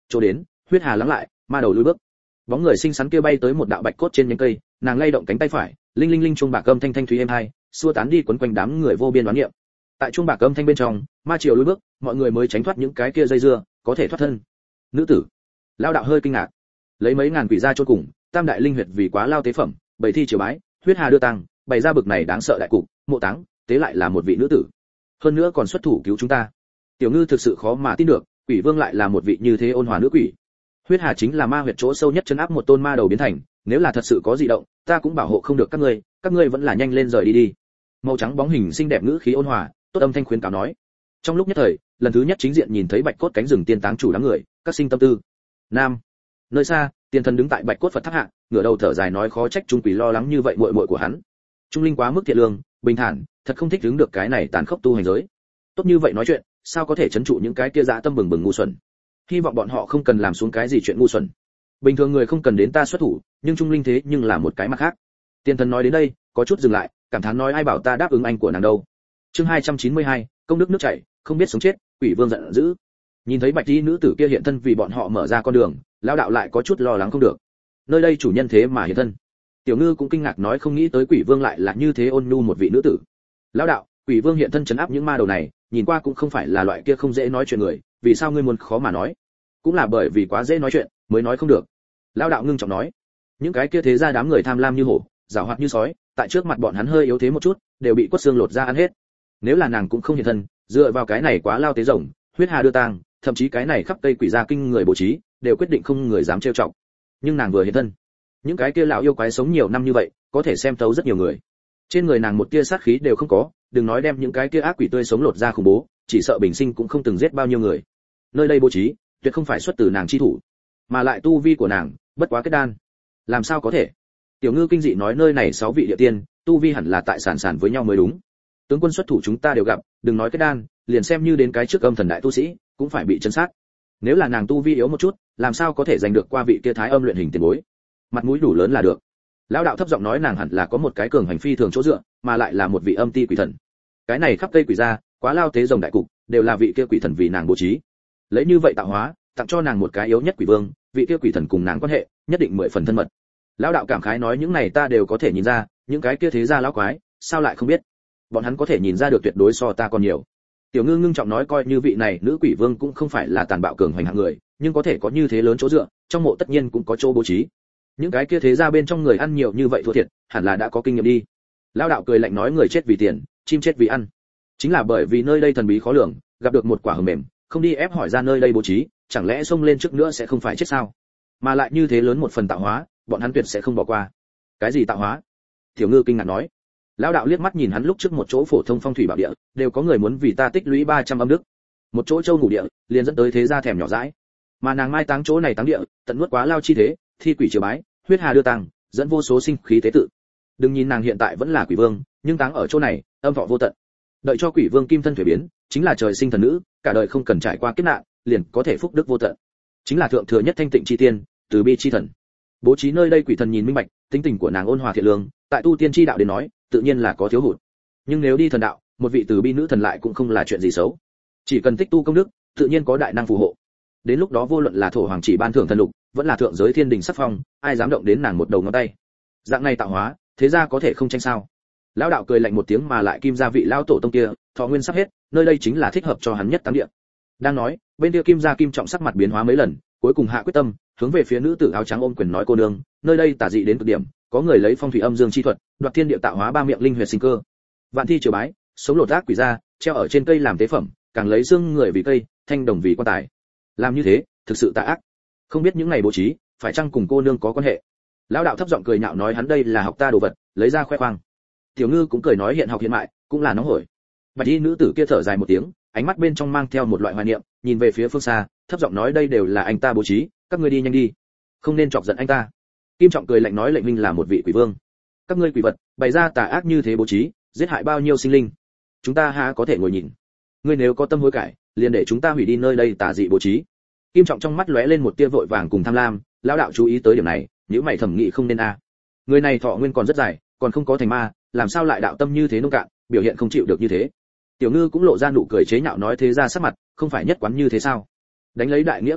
chỗ đến, huyết hà lắng lại, ma đầu lùi bước. Bóng người xinh xắn kia bay tới một đạo bạch cốt trên nhánh cây, nàng lay động cánh tay phải, linh linh linh chuông bạc âm thanh thanh thúy êm hai, xua tán đi quấn quanh đám người vô biên đoán niệm. Tại chuông bạc âm thanh bên trong, ma triều lùi bước, mọi người mới tránh thoát những cái kia dây dưa, có thể thoát thân. Nữ tử, lão đạo hơi kinh ngạc, lấy mấy ngàn quỷ ra chôn cùng, tam đại linh huyệt vì quá lao tế phẩm, bảy thi triều bái, huyết hà đưa tăng, bày ra bực này đáng sợ đại cục, mộ táng, tế lại là một vị nữ tử. Hơn nữa còn xuất thủ cứu chúng ta. Tiểu Ngư thực sự khó mà tin được, quỷ vương lại là một vị như thế ôn hòa nữ quỷ. Huyết hà chính là ma huyệt chỗ sâu nhất trấn áp một tôn ma đầu biến thành, nếu là thật sự có dị động, ta cũng bảo hộ không được các ngươi, các ngươi vẫn là nhanh lên rời đi đi. Màu trắng bóng hình xinh đẹp ngữ khí ôn hòa, tốt âm thanh khuyến cáo nói. Trong lúc nhất thời, lần thứ nhất chính diện nhìn thấy bạch cốt cánh rừng tiên táng chủ đám người, các sinh tâm tư. Nam, nơi xa, tiên thần đứng tại bạch cốt Phật tháp hạ, ngửa đầu thở dài nói khó trách trung quỷ lo lắng như vậy muội muội của hắn. Trung linh quá mức thiện lương, bình thản, thật không thích đứng được cái này tàn khốc tu hành giới. Tốt như vậy nói chuyện, sao có thể trấn trụ những cái kia dã tâm bừng bừng ngu xuẩn. Hy vọng bọn họ không cần làm xuống cái gì chuyện ngu xuẩn. Bình thường người không cần đến ta xuất thủ, nhưng trung linh thế nhưng là một cái mặt khác. Tiên thần nói đến đây, có chút dừng lại, cảm thán nói ai bảo ta đáp ứng anh của nàng đâu. Chương hai trăm chín mươi hai, công đức nước chảy, không biết sống chết, quỷ vương giận dữ. Nhìn thấy bạch y nữ tử kia hiện thân vì bọn họ mở ra con đường, lão đạo lại có chút lo lắng không được. Nơi đây chủ nhân thế mà hiện thân. Tiểu Ngư cũng kinh ngạc nói không nghĩ tới quỷ vương lại là như thế ôn nhu một vị nữ tử. Lão đạo, quỷ vương hiện thân trấn áp những ma đầu này, nhìn qua cũng không phải là loại kia không dễ nói chuyện người, vì sao ngươi muốn khó mà nói? Cũng là bởi vì quá dễ nói chuyện, mới nói không được. Lão đạo ngưng trọng nói, những cái kia thế ra đám người tham lam như hổ, giảo hoạt như sói, tại trước mặt bọn hắn hơi yếu thế một chút, đều bị quất xương lột ra ăn hết. Nếu là nàng cũng không hiện thân, dựa vào cái này quá lao tế rồng, huyết hà đưa tang, thậm chí cái này khắp cây quỷ gia kinh người bố trí, đều quyết định không người dám trêu chọc. Nhưng nàng vừa hiện thân, những cái kia lão yêu quái sống nhiều năm như vậy, có thể xem thấu rất nhiều người. Trên người nàng một tia sát khí đều không có, đừng nói đem những cái kia ác quỷ tươi sống lột ra khủng bố, chỉ sợ bình sinh cũng không từng giết bao nhiêu người. Nơi đây bố trí, tuyệt không phải xuất từ nàng chi thủ, mà lại tu vi của nàng, bất quá kết đan. Làm sao có thể? Tiểu Ngư kinh dị nói nơi này sáu vị địa tiên, tu vi hẳn là tại sản sản với nhau mới đúng. Tướng quân xuất thủ chúng ta đều gặp, đừng nói kết đan, liền xem như đến cái trước âm thần đại tu sĩ, cũng phải bị chấn sát. Nếu là nàng tu vi yếu một chút, làm sao có thể giành được qua vị kia thái âm luyện hình tiền bối? Mặt mũi đủ lớn là được. Lão đạo thấp giọng nói nàng hẳn là có một cái cường hành phi thường chỗ dựa, mà lại là một vị âm ti quỷ thần. Cái này khắp cây quỷ gia, quá lao tế rồng đại cục, đều là vị kia quỷ thần vì nàng bố trí. Lấy như vậy tạo hóa, tặng cho nàng một cái yếu nhất quỷ vương, vị kia quỷ thần cùng nàng quan hệ, nhất định mười phần thân mật. Lão đạo cảm khái nói những này ta đều có thể nhìn ra, những cái kia thế gia lão quái, sao lại không biết? Bọn hắn có thể nhìn ra được tuyệt đối so ta còn nhiều. Tiểu Ngư ngưng trọng nói coi như vị này nữ quỷ vương cũng không phải là tàn bạo cường hoành hạng người, nhưng có thể có như thế lớn chỗ dựa, trong mộ tất nhiên cũng có chỗ bố trí. Những cái kia thế gia bên trong người ăn nhiều như vậy thua thiệt, hẳn là đã có kinh nghiệm đi. Lão đạo cười lạnh nói người chết vì tiền, chim chết vì ăn. Chính là bởi vì nơi đây thần bí khó lường, gặp được một quả hờ mềm, không đi ép hỏi ra nơi đây bố trí, chẳng lẽ xông lên trước nữa sẽ không phải chết sao? Mà lại như thế lớn một phần tạo hóa, bọn hắn tuyệt sẽ không bỏ qua. Cái gì tạo hóa? Tiểu Ngư kinh ngạc nói. Lão đạo liếc mắt nhìn hắn lúc trước một chỗ phổ thông phong thủy bảo địa, đều có người muốn vì ta tích lũy ba trăm âm đức. Một chỗ châu ngủ địa, liền dẫn tới thế gia thèm nhỏ dãi. Mà nàng mai táng chỗ này táng địa, tận nuốt quá lao chi thế, thi quỷ triều bái, huyết hà đưa tang, dẫn vô số sinh khí tế tự. Đừng nhìn nàng hiện tại vẫn là quỷ vương, nhưng táng ở chỗ này, âm thọ vô tận. Đợi cho quỷ vương kim thân thủy biến, chính là trời sinh thần nữ, cả đời không cần trải qua kiếp nạn, liền có thể phúc đức vô tận. Chính là thượng thừa nhất thanh tịnh chi tiên, từ bi chi thần. Bố trí nơi đây quỷ thần nhìn minh bạch, tính tình của nàng ôn hòa thiện lương, tại tu tiên chi đạo đến nói, tự nhiên là có thiếu hụt. Nhưng nếu đi thần đạo, một vị từ bi nữ thần lại cũng không là chuyện gì xấu. Chỉ cần tích tu công đức, tự nhiên có đại năng phù hộ. Đến lúc đó vô luận là thổ hoàng chỉ ban thưởng thần lục, vẫn là thượng giới thiên đình sắc phong, ai dám động đến nàng một đầu ngón tay. Dạng này tạo hóa, thế ra có thể không tranh sao? Lão đạo cười lạnh một tiếng mà lại kim gia vị lão tổ tông kia, thọ nguyên sắp hết, nơi đây chính là thích hợp cho hắn nhất táng địa. Đang nói, bên kia kim gia kim trọng sắc mặt biến hóa mấy lần, cuối cùng hạ quyết tâm, hướng về phía nữ tử áo trắng ôm quyền nói cô nương, nơi đây tà dị đến cực điểm, có người lấy phong thủy âm dương chi thuật, đoạt thiên địa tạo hóa ba miệng linh huyệt sinh cơ. Vạn thi triều bái, sống lột ác quỷ ra, treo ở trên cây làm tế phẩm, càng lấy xương người vì cây, thanh đồng vì quan tài. Làm như thế, thực sự tà ác. Không biết những ngày bố trí, phải chăng cùng cô nương có quan hệ? Lão đạo thấp giọng cười nhạo nói hắn đây là học ta đồ vật, lấy ra khoe khoang. Tiểu Ngư cũng cười nói hiện học hiện mại, cũng là nóng hổi. Bạch y nữ tử kia thở dài một tiếng, ánh mắt bên trong mang theo một loại hoài niệm, nhìn về phía phương xa, thấp giọng nói đây đều là anh ta bố trí, các ngươi đi nhanh đi, không nên chọc giận anh ta. Kim Trọng cười lạnh nói lệnh minh là một vị quỷ vương, các ngươi quỷ vật bày ra tà ác như thế bố trí, giết hại bao nhiêu sinh linh, chúng ta há có thể ngồi nhìn? Ngươi nếu có tâm hối cải, liền để chúng ta hủy đi nơi đây tà dị bố trí. Kim Trọng trong mắt lóe lên một tia vội vàng cùng tham lam, lão đạo chú ý tới điểm này, nếu mày thẩm nghị không nên a. À. Người này thọ nguyên còn rất dài, còn không có thành ma, làm sao lại đạo tâm như thế nông cạn, biểu hiện không chịu được như thế. Tiểu Ngư cũng lộ ra nụ cười chế nhạo nói thế ra sắc mặt, không phải nhất quán như thế sao? Đánh lấy đại nghĩa cờ hiệu,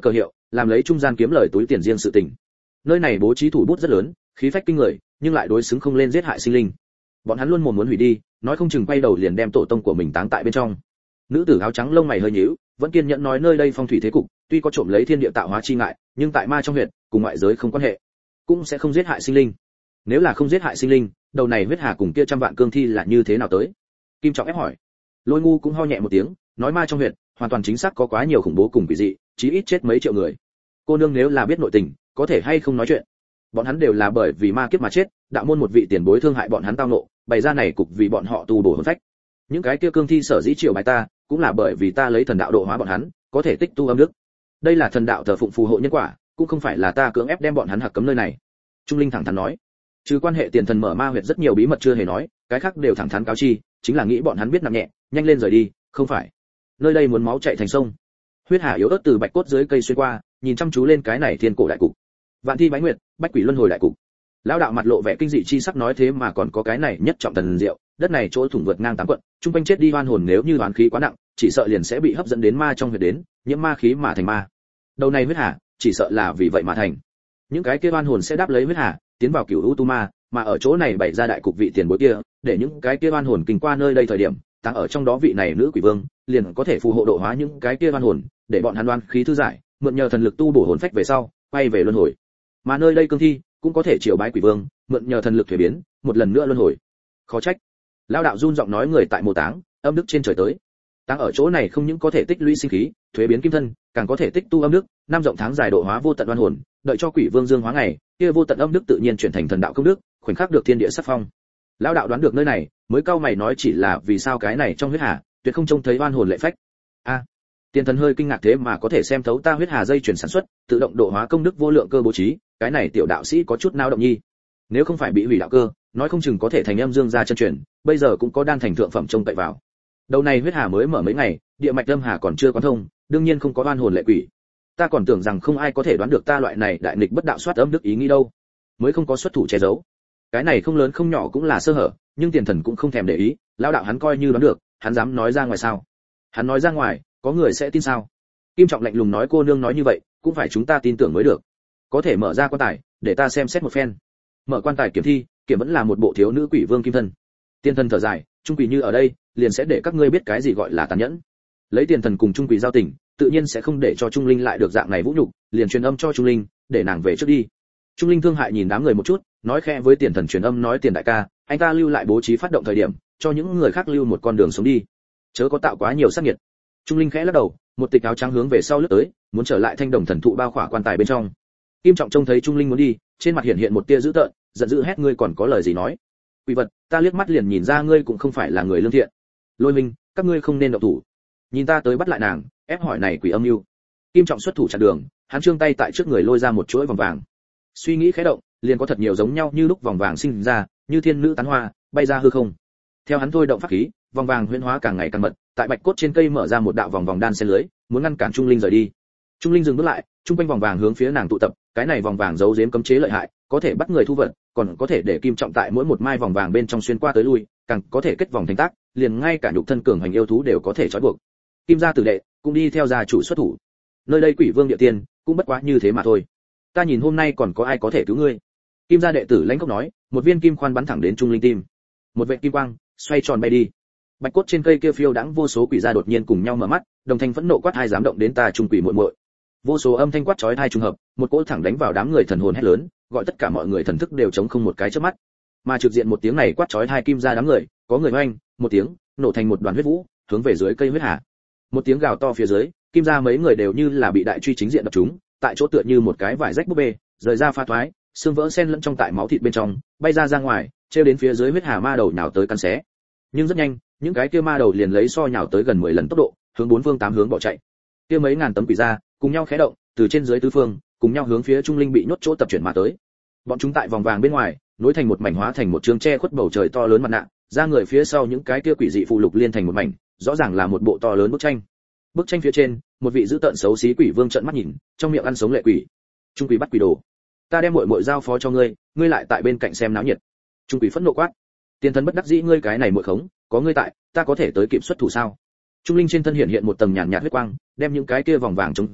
làm lấy trung gian kiếm lời túi tiền riêng sự tình. Nơi này bố trí thủ bút rất lớn, khí phách kinh người, nhưng lại đối xứng không lên giết hại sinh linh. Bọn hắn luôn mồm muốn hủy đi, nói không chừng quay đầu liền đem tổ tông của mình táng tại bên trong. Nữ tử áo trắng lông mày hơi nhíu, vẫn kiên nhẫn nói nơi đây phong thủy thế cục, tuy có trộm lấy thiên địa tạo hóa chi ngại, nhưng tại ma trong huyệt, cùng ngoại giới không quan hệ, cũng sẽ không giết hại sinh linh. Nếu là không giết hại sinh linh, đầu này huyết hà cùng kia trăm vạn cương thi là như thế nào tới? Kim Trọng ép hỏi. Lôi Ngu cũng ho nhẹ một tiếng, nói ma trong huyệt, hoàn toàn chính xác có quá nhiều khủng bố cùng quỷ dị, chí ít chết mấy triệu người. Cô nương nếu là biết nội tình, có thể hay không nói chuyện? Bọn hắn đều là bởi vì ma kiếp mà chết, đạo môn một vị tiền bối thương hại bọn hắn tao nộ, bày ra này cục vì bọn họ tu bổ hồn phách. Những cái kia cương thi sở dĩ triều bài ta, cũng là bởi vì ta lấy thần đạo độ hóa bọn hắn, có thể tích tu âm đức. Đây là thần đạo thờ phụng phù hộ nhân quả, cũng không phải là ta cưỡng ép đem bọn hắn hạc cấm nơi này. Trung Linh thẳng thắn nói. Trừ quan hệ tiền thần mở ma huyệt rất nhiều bí mật chưa hề nói, cái khác đều thẳng thắn cáo chi, chính là nghĩ bọn hắn biết nặng nhẹ, nhanh lên rời đi, không phải. Nơi đây muốn máu chảy thành sông. Huyết hà yếu ớt từ bạch cốt dưới cây xuyên qua, nhìn chăm chú lên cái này thiên cổ đại cục. Vạn thi bái nguyệt, bách quỷ luân hồi đại cục. Lão đạo mặt lộ vẻ kinh dị chi sắc nói thế mà còn có cái này nhất trọng thần diệu, đất này chỗ thủng vượt ngang tám quận, trung quanh chết đi oan hồn nếu như oán khí quá nặng, chỉ sợ liền sẽ bị hấp dẫn đến ma trong huyệt đến, nhiễm ma khí mà thành ma. Đầu này huyết hà, chỉ sợ là vì vậy mà thành. Những cái kia oan hồn sẽ đáp lấy huyết hà, tiến vào cửu u tu ma, mà ở chỗ này bày ra đại cục vị tiền bối kia, để những cái kia oan hồn kinh qua nơi đây thời điểm, tăng ở trong đó vị này nữ quỷ vương, liền có thể phù hộ độ hóa những cái kia oan hồn, để bọn hắn oan khí thư giải, mượn nhờ thần lực tu bổ hồn phách về sau, quay về luân hồi. Mà nơi đây cương thi cũng có thể triều bái quỷ vương, mượn nhờ thần lực thuế biến, một lần nữa luân hồi. Khó trách. Lão đạo run giọng nói người tại mồ táng, âm đức trên trời tới. Táng ở chỗ này không những có thể tích lũy sinh khí, thuế biến kim thân, càng có thể tích tu âm đức, năm rộng tháng dài độ hóa vô tận oan hồn, đợi cho quỷ vương dương hóa ngày, kia vô tận âm đức tự nhiên chuyển thành thần đạo công đức, khoảnh khắc được thiên địa sắc phong. Lão đạo đoán được nơi này, mới cau mày nói chỉ là vì sao cái này trong huyết hà, tuyệt không trông thấy oan hồn lệ phách. A, à, tiền thần hơi kinh ngạc thế mà có thể xem thấu ta huyết hà dây chuyển sản xuất, tự động độ hóa công đức vô lượng cơ bố trí, cái này tiểu đạo sĩ có chút nao động nhi. Nếu không phải bị hủy đạo cơ, nói không chừng có thể thành âm dương gia chân truyền, bây giờ cũng có đan thành thượng phẩm trông cậy vào. Đầu này huyết hà mới mở mấy ngày, địa mạch âm hà còn chưa quán thông, đương nhiên không có oan hồn lệ quỷ. Ta còn tưởng rằng không ai có thể đoán được ta loại này đại nghịch bất đạo soát âm đức ý nghĩ đâu, mới không có xuất thủ che giấu. Cái này không lớn không nhỏ cũng là sơ hở, nhưng tiền thần cũng không thèm để ý, lão đạo hắn coi như đoán được, hắn dám nói ra ngoài sao? Hắn nói ra ngoài, có người sẽ tin sao? Kim Trọng lạnh lùng nói cô nương nói như vậy, cũng phải chúng ta tin tưởng mới được. Có thể mở ra quan tài, để ta xem xét một phen. Mở quan tài kiểm thi, kiểm vẫn là một bộ thiếu nữ quỷ vương kim thân. Tiên thần thở dài, trung quỷ như ở đây, liền sẽ để các ngươi biết cái gì gọi là tàn nhẫn. Lấy tiền thần cùng trung quỷ giao tình, tự nhiên sẽ không để cho trung linh lại được dạng này vũ nhục, liền truyền âm cho trung linh, để nàng về trước đi. Trung linh thương hại nhìn đám người một chút, nói khẽ với tiền thần truyền âm nói tiền đại ca, anh ta lưu lại bố trí phát động thời điểm, cho những người khác lưu một con đường sống đi, chớ có tạo quá nhiều sát nhiệt. Trung linh khẽ lắc đầu, một tịch áo trắng hướng về sau lướt tới, muốn trở lại thanh đồng thần thụ bao khỏa quan tài bên trong. Kim Trọng trông thấy Trung linh muốn đi, trên mặt hiện hiện một tia dữ tợn, giận dữ hét ngươi còn có lời gì nói? Quỷ vật, ta liếc mắt liền nhìn ra ngươi cũng không phải là người lương thiện. Lôi Minh, các ngươi không nên động thủ. Nhìn ta tới bắt lại nàng, ép hỏi này quỷ âm mưu. Kim Trọng xuất thủ chặn đường, hắn trương tay tại trước người lôi ra một chuỗi vòng vàng. Suy nghĩ khẽ động, liền có thật nhiều giống nhau như lúc vòng vàng sinh ra, như thiên nữ tán hoa, bay ra hư không. Theo hắn thôi động pháp khí, vòng vàng huyễn hóa càng ngày càng mật, tại bạch cốt trên cây mở ra một đạo vòng vòng đan xen lưới, muốn ngăn cản Trung linh rời đi. Trung linh dừng bước lại, trung quanh vòng vàng hướng phía nàng tụ tập, cái này vòng vàng giấu giếm cấm chế lợi hại, có thể bắt người thu vật, còn có thể để Kim Trọng tại mỗi một mai vòng vàng bên trong xuyên qua tới lui, càng có thể kết vòng thành tác, liền ngay cả nhục thân cường hành yêu thú đều có thể trói buộc. Kim gia tử đệ cũng đi theo gia chủ xuất thủ. Nơi đây quỷ vương địa tiên, cũng bất quá như thế mà thôi. Ta nhìn hôm nay còn có ai có thể cứu ngươi? Kim gia đệ tử lãnh cốc nói, một viên kim khoan bắn thẳng đến Trung linh tim. Một vệt kim quang xoay tròn bay đi. Bạch cốt trên cây kia phiêu đãng vô số quỷ gia đột nhiên cùng nhau mở mắt, đồng thanh phẫn nộ quát hai dám động đến ta trung quỷ muội muội. Vô số âm thanh quát chói tai trùng hợp, một cỗ thẳng đánh vào đám người thần hồn hét lớn, gọi tất cả mọi người thần thức đều chống không một cái chớp mắt. Mà trực diện một tiếng này quát chói tai kim gia đám người, có người oanh, một tiếng, nổ thành một đoàn huyết vũ, hướng về dưới cây huyết hà. Một tiếng gào to phía dưới, kim gia mấy người đều như là bị đại truy chính diện đập trúng, tại chỗ tựa như một cái vải rách búp bê, rời ra pha thoái, xương vỡ xen lẫn trong tại máu thịt bên trong, bay ra ra ngoài, treo đến phía dưới huyết hà ma đầu nhào tới cắn xé. Nhưng rất nhanh, những cái kia ma đầu liền lấy so nhào tới gần mười lần tốc độ, hướng bốn phương tám hướng bỏ chạy. Kia mấy ngàn tấm quỷ gia, cùng nhau khẽ động, từ trên dưới tứ phương, cùng nhau hướng phía Trung linh bị nhốt chỗ tập chuyển mà tới. Bọn chúng tại vòng vàng bên ngoài, nối thành một mảnh hóa thành một trường che khuất bầu trời to lớn mặt nạ, ra người phía sau những cái kia quỷ dị phụ lục liên thành một mảnh, rõ ràng là một bộ to lớn bức tranh. Bức tranh phía trên, một vị dữ tợn xấu xí quỷ vương trợn mắt nhìn, trong miệng ăn sống lệ quỷ. Trung quỷ bắt quỷ đồ. Ta đem muội muội giao phó cho ngươi, ngươi lại tại bên cạnh xem náo nhiệt. Trung quỷ phẫn nộ quát. Tiên thần bất đắc dĩ ngươi cái này muội khống, có ngươi tại, ta có thể tới kịp xuất thủ sao? Trung linh trên thân hiện hiện một tầng nhàn nhạt huyết quang, đem những cái kia vòng vàng chống ra,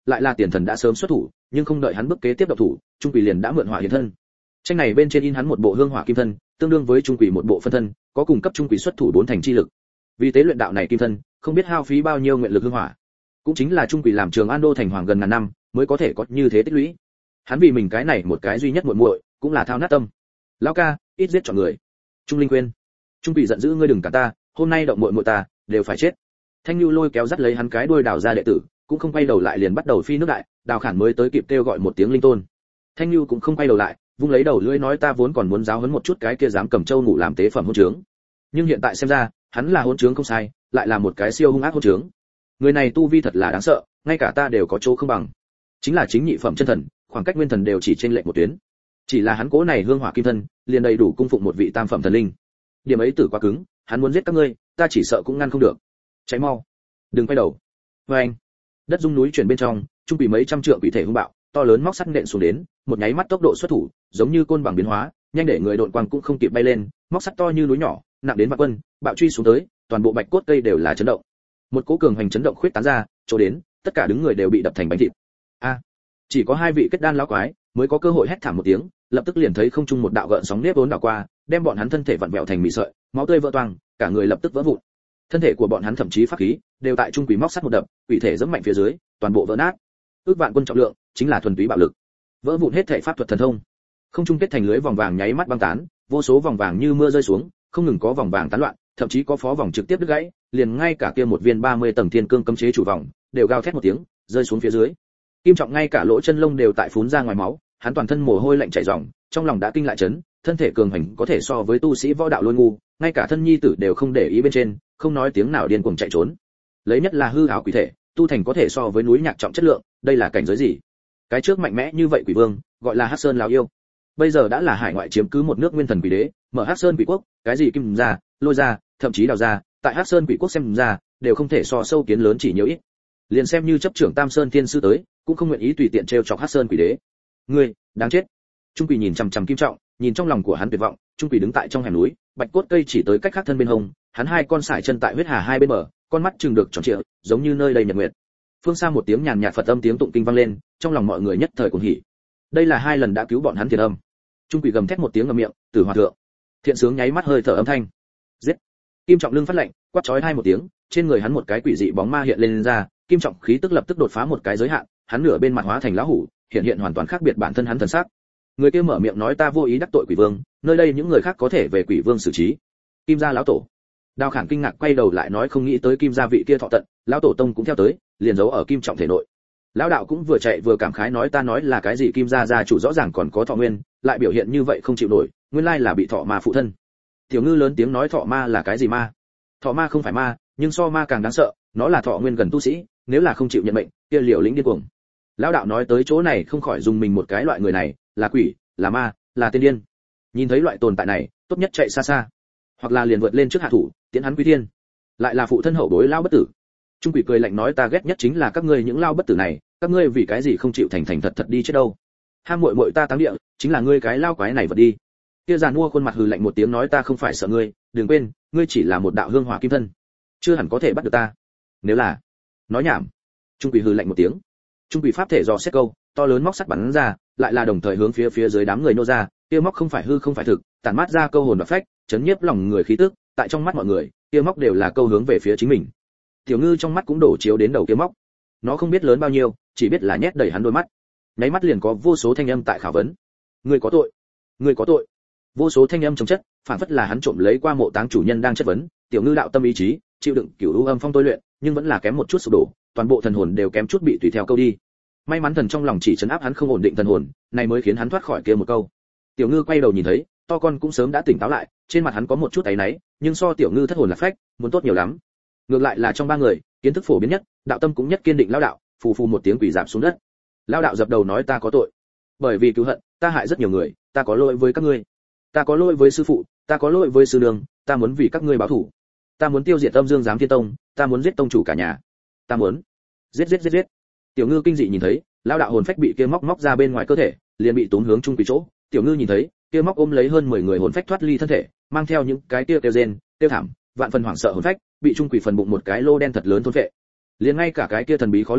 lại là tiền thần đã sớm xuất thủ, nhưng không đợi hắn bước kế tiếp động thủ, trung quỷ liền đã mượn hỏa hiện thân. Tranh này bên trên in hắn một bộ hương hỏa kim thân, tương đương với trung quỷ một bộ phân thân, có cùng cấp trung quỷ xuất thủ bốn thành chi lực. Vì tế luyện đạo này kim thân, không biết hao phí bao nhiêu nguyện lực hương hỏa. Cũng chính là trung quỷ làm Trường An đô thành hoàng gần ngàn năm, mới có thể có như thế tích lũy. Hắn vì mình cái này một cái duy nhất muội muội, cũng là thao nát tâm. Lão ca, ít giết chọn người. Trung Linh khuyên. Trung quỷ giận dữ, ngươi đừng cả ta, hôm nay động muội muội ta, đều phải chết. Thanh Nhu lôi kéo dắt lấy hắn cái đuôi đào ra đệ tử, cũng không quay đầu lại liền bắt đầu phi nước đại, Đào Khản mới tới kịp kêu gọi một tiếng linh tôn. Thanh Nhu cũng không quay đầu lại, vung lấy đầu lưỡi nói ta vốn còn muốn giáo huấn một chút cái kia dám cầm châu ngủ làm tế phẩm hôn trướng, nhưng hiện tại xem ra, hắn là hôn trướng không sai, lại là một cái siêu hung ác hôn trướng. Người này tu vi thật là đáng sợ, ngay cả ta đều có chỗ không bằng. Chính là chính nhị phẩm chân thần, khoảng cách nguyên thần đều chỉ trên lệch một tuyến. Chỉ là hắn cố này hương hỏa kim thân, liền đầy đủ cung phụng một vị tam phẩm thần linh. Điểm ấy tử quá cứng, hắn muốn giết các ngươi, ta chỉ sợ cũng ngăn không được. Cháy mau, đừng quay đầu. Với anh, đất rung núi chuyển bên trong, trung quỷ mấy trăm trượng quỷ thể hung bạo, to lớn móc sắt nện xuống đến, một nháy mắt tốc độ xuất thủ, giống như côn bằng biến hóa, nhanh để người độn quang cũng không kịp bay lên, móc sắt to như núi nhỏ, nặng đến vạn quân, bạo truy xuống tới, toàn bộ bạch cốt cây đều là chấn động. Một cỗ cường hành chấn động khuyết tán ra, chỗ đến, tất cả đứng người đều bị đập thành bánh thịt. A, chỉ có hai vị kết đan lão quái mới có cơ hội hét thảm một tiếng, lập tức liền thấy không trung một đạo gợn sóng nếp vốn đảo qua, đem bọn hắn thân thể vặn vẹo thành mị sợi, máu tươi vỡ toang, cả người lập tức vỡ vụn. Thân thể của bọn hắn thậm chí pháp khí đều tại trung quỷ móc sắt một đập, quỷ thể giẫm mạnh phía dưới, toàn bộ vỡ nát. Ước vạn quân trọng lượng, chính là thuần túy bạo lực. Vỡ vụn hết thảy pháp thuật thần thông. Không trung kết thành lưới vòng vàng nháy mắt băng tán, vô số vòng vàng như mưa rơi xuống, không ngừng có vòng vàng tán loạn, thậm chí có phó vòng trực tiếp đứt gãy, liền ngay cả kia một viên ba mươi tầng thiên cương cấm chế chủ vòng, đều gào thét một tiếng, rơi xuống phía dưới. Kim Trọng ngay cả lỗ chân lông đều tại phún ra ngoài máu, hắn toàn thân mồ hôi lạnh chảy ròng, trong lòng đã kinh lại chấn, thân thể cường hành có thể so với tu sĩ võ đạo lôi ngu, ngay cả thân nhi tử đều không để ý bên trên, không nói tiếng nào điên cuồng chạy trốn. Lấy nhất là hư ảo quỷ thể, tu thành có thể so với núi nhạc trọng chất lượng, đây là cảnh giới gì? Cái trước mạnh mẽ như vậy quỷ vương, gọi là Hắc Sơn lão yêu. Bây giờ đã là hải ngoại chiếm cứ một nước nguyên thần quỷ đế, mở Hắc Sơn quỷ quốc, cái gì kim ra, lôi ra, thậm chí đào ra, tại Hắc Sơn quỷ quốc xem ra, đều không thể so sâu kiến lớn chỉ nhiều ít. Liền xem như chấp trưởng Tam Sơn Thiên sư tới, cũng không nguyện ý tùy tiện trêu chọc Hắc Sơn quỷ đế. Ngươi, đáng chết. Trung quỷ nhìn chằm chằm Kim Trọng, nhìn trong lòng của hắn tuyệt vọng, Trung quỷ đứng tại trong hẻm núi, bạch cốt cây chỉ tới cách khác thân bên hông, hắn hai con sải chân tại huyết hà hai bên bờ, con mắt trừng được tròn trịa, giống như nơi đầy nhật nguyệt. Phương xa một tiếng nhàn nhạt Phật âm tiếng tụng kinh vang lên, trong lòng mọi người nhất thời cuồng hỉ. Đây là hai lần đã cứu bọn hắn thiền âm. Trung quỷ gầm thét một tiếng ngậm miệng, Tử Hòa thượng. Thiện sướng nháy mắt hơi thở âm thanh. Giết. Kim Trọng lưng phát lạnh, quát chói hai một tiếng, trên người hắn một cái quỷ dị bóng ma hiện lên, lên ra, Kim Trọng khí tức lập tức đột phá một cái giới hạn, hắn nửa bên mặt hóa thành lão hủ, hiện hiện hoàn toàn khác biệt bản thân hắn thần sắc. Người kia mở miệng nói ta vô ý đắc tội quỷ vương, nơi đây những người khác có thể về quỷ vương xử trí. Kim gia lão tổ. Đào Khản kinh ngạc quay đầu lại nói không nghĩ tới Kim gia vị kia thọ tận, lão tổ tông cũng theo tới, liền giấu ở Kim Trọng thể nội. Lão đạo cũng vừa chạy vừa cảm khái nói ta nói là cái gì Kim gia gia chủ rõ ràng còn có thọ nguyên, lại biểu hiện như vậy không chịu nổi, nguyên lai là bị thọ ma phụ thân. Tiểu Ngư lớn tiếng nói thọ ma là cái gì ma? Thọ ma không phải ma, nhưng so ma càng đáng sợ, nó là thọ nguyên gần tu sĩ, nếu là không chịu nhận mệnh, kia liều lĩnh điên cuồng. Lão đạo nói tới chỗ này không khỏi dùng mình một cái loại người này, là quỷ, là ma, là tiên điên. Nhìn thấy loại tồn tại này, tốt nhất chạy xa xa, hoặc là liền vượt lên trước hạ thủ, tiến hắn quy thiên. Lại là phụ thân hậu bối lao bất tử. Trung quỷ cười lạnh nói ta ghét nhất chính là các ngươi những lao bất tử này, các ngươi vì cái gì không chịu thành thành thật thật đi chết đâu? Ham muội muội ta táng địa, chính là ngươi cái lao quái này vật đi. Kia giàn mua khuôn mặt hừ lạnh một tiếng nói ta không phải sợ ngươi, đừng quên, ngươi chỉ là một đạo hương hỏa kim thân, chưa hẳn có thể bắt được ta. Nếu là nói nhảm. Trung quỷ hừ lạnh một tiếng. Trung quỷ pháp thể dò xét câu, to lớn móc sắt bắn ra, lại là đồng thời hướng phía phía dưới đám người nô ra, kia móc không phải hư không phải thực, tản mát ra câu hồn và phách, chấn nhiếp lòng người khí tức, tại trong mắt mọi người, kia móc đều là câu hướng về phía chính mình. Tiểu Ngư trong mắt cũng đổ chiếu đến đầu kia móc. Nó không biết lớn bao nhiêu, chỉ biết là nhét đầy hắn đôi mắt. Nháy mắt liền có vô số thanh âm tại khảo vấn. Ngươi có tội, ngươi có tội. Vô số thanh âm chống chất, phản phất là hắn trộm lấy qua mộ táng chủ nhân đang chất vấn. Tiểu Ngư đạo tâm ý chí, chịu đựng cửu u âm phong tôi luyện, nhưng vẫn là kém một chút sụp đổ, toàn bộ thần hồn đều kém chút bị tùy theo câu đi. May mắn thần trong lòng chỉ trấn áp hắn không ổn định thần hồn, này mới khiến hắn thoát khỏi kia một câu. Tiểu Ngư quay đầu nhìn thấy, to con cũng sớm đã tỉnh táo lại, trên mặt hắn có một chút áy náy, nhưng so Tiểu Ngư thất hồn lạc phách, muốn tốt nhiều lắm. Ngược lại là trong ba người, kiến thức phổ biến nhất, đạo tâm cũng nhất kiên định lão đạo, phù phù một tiếng quỷ rạp xuống đất. Lão đạo dập đầu nói ta có tội, bởi vì cứu hận, ta hại rất nhiều người, ta có lỗi với các ngươi, ta có lỗi với sư phụ, ta có lỗi với sư nương, ta muốn vì các ngươi báo thù, ta muốn tiêu diệt Âm Dương Giám Thiên Tông, ta muốn giết tông chủ cả nhà, ta muốn giết giết giết giết. Tiểu Ngư kinh dị nhìn thấy, lão đạo hồn phách bị kia móc móc ra bên ngoài cơ thể, liền bị tốn hướng trung quỷ chỗ. Tiểu Ngư nhìn thấy, kia móc ôm lấy hơn mười người hồn phách thoát ly thân thể, mang theo những cái kia kêu rên, kêu thảm, vạn phần hoảng sợ hồn phách, bị trung quỷ phần bụng một cái lô đen thật lớn thôn phệ. Liền ngay cả cái kia thần bí khó lường,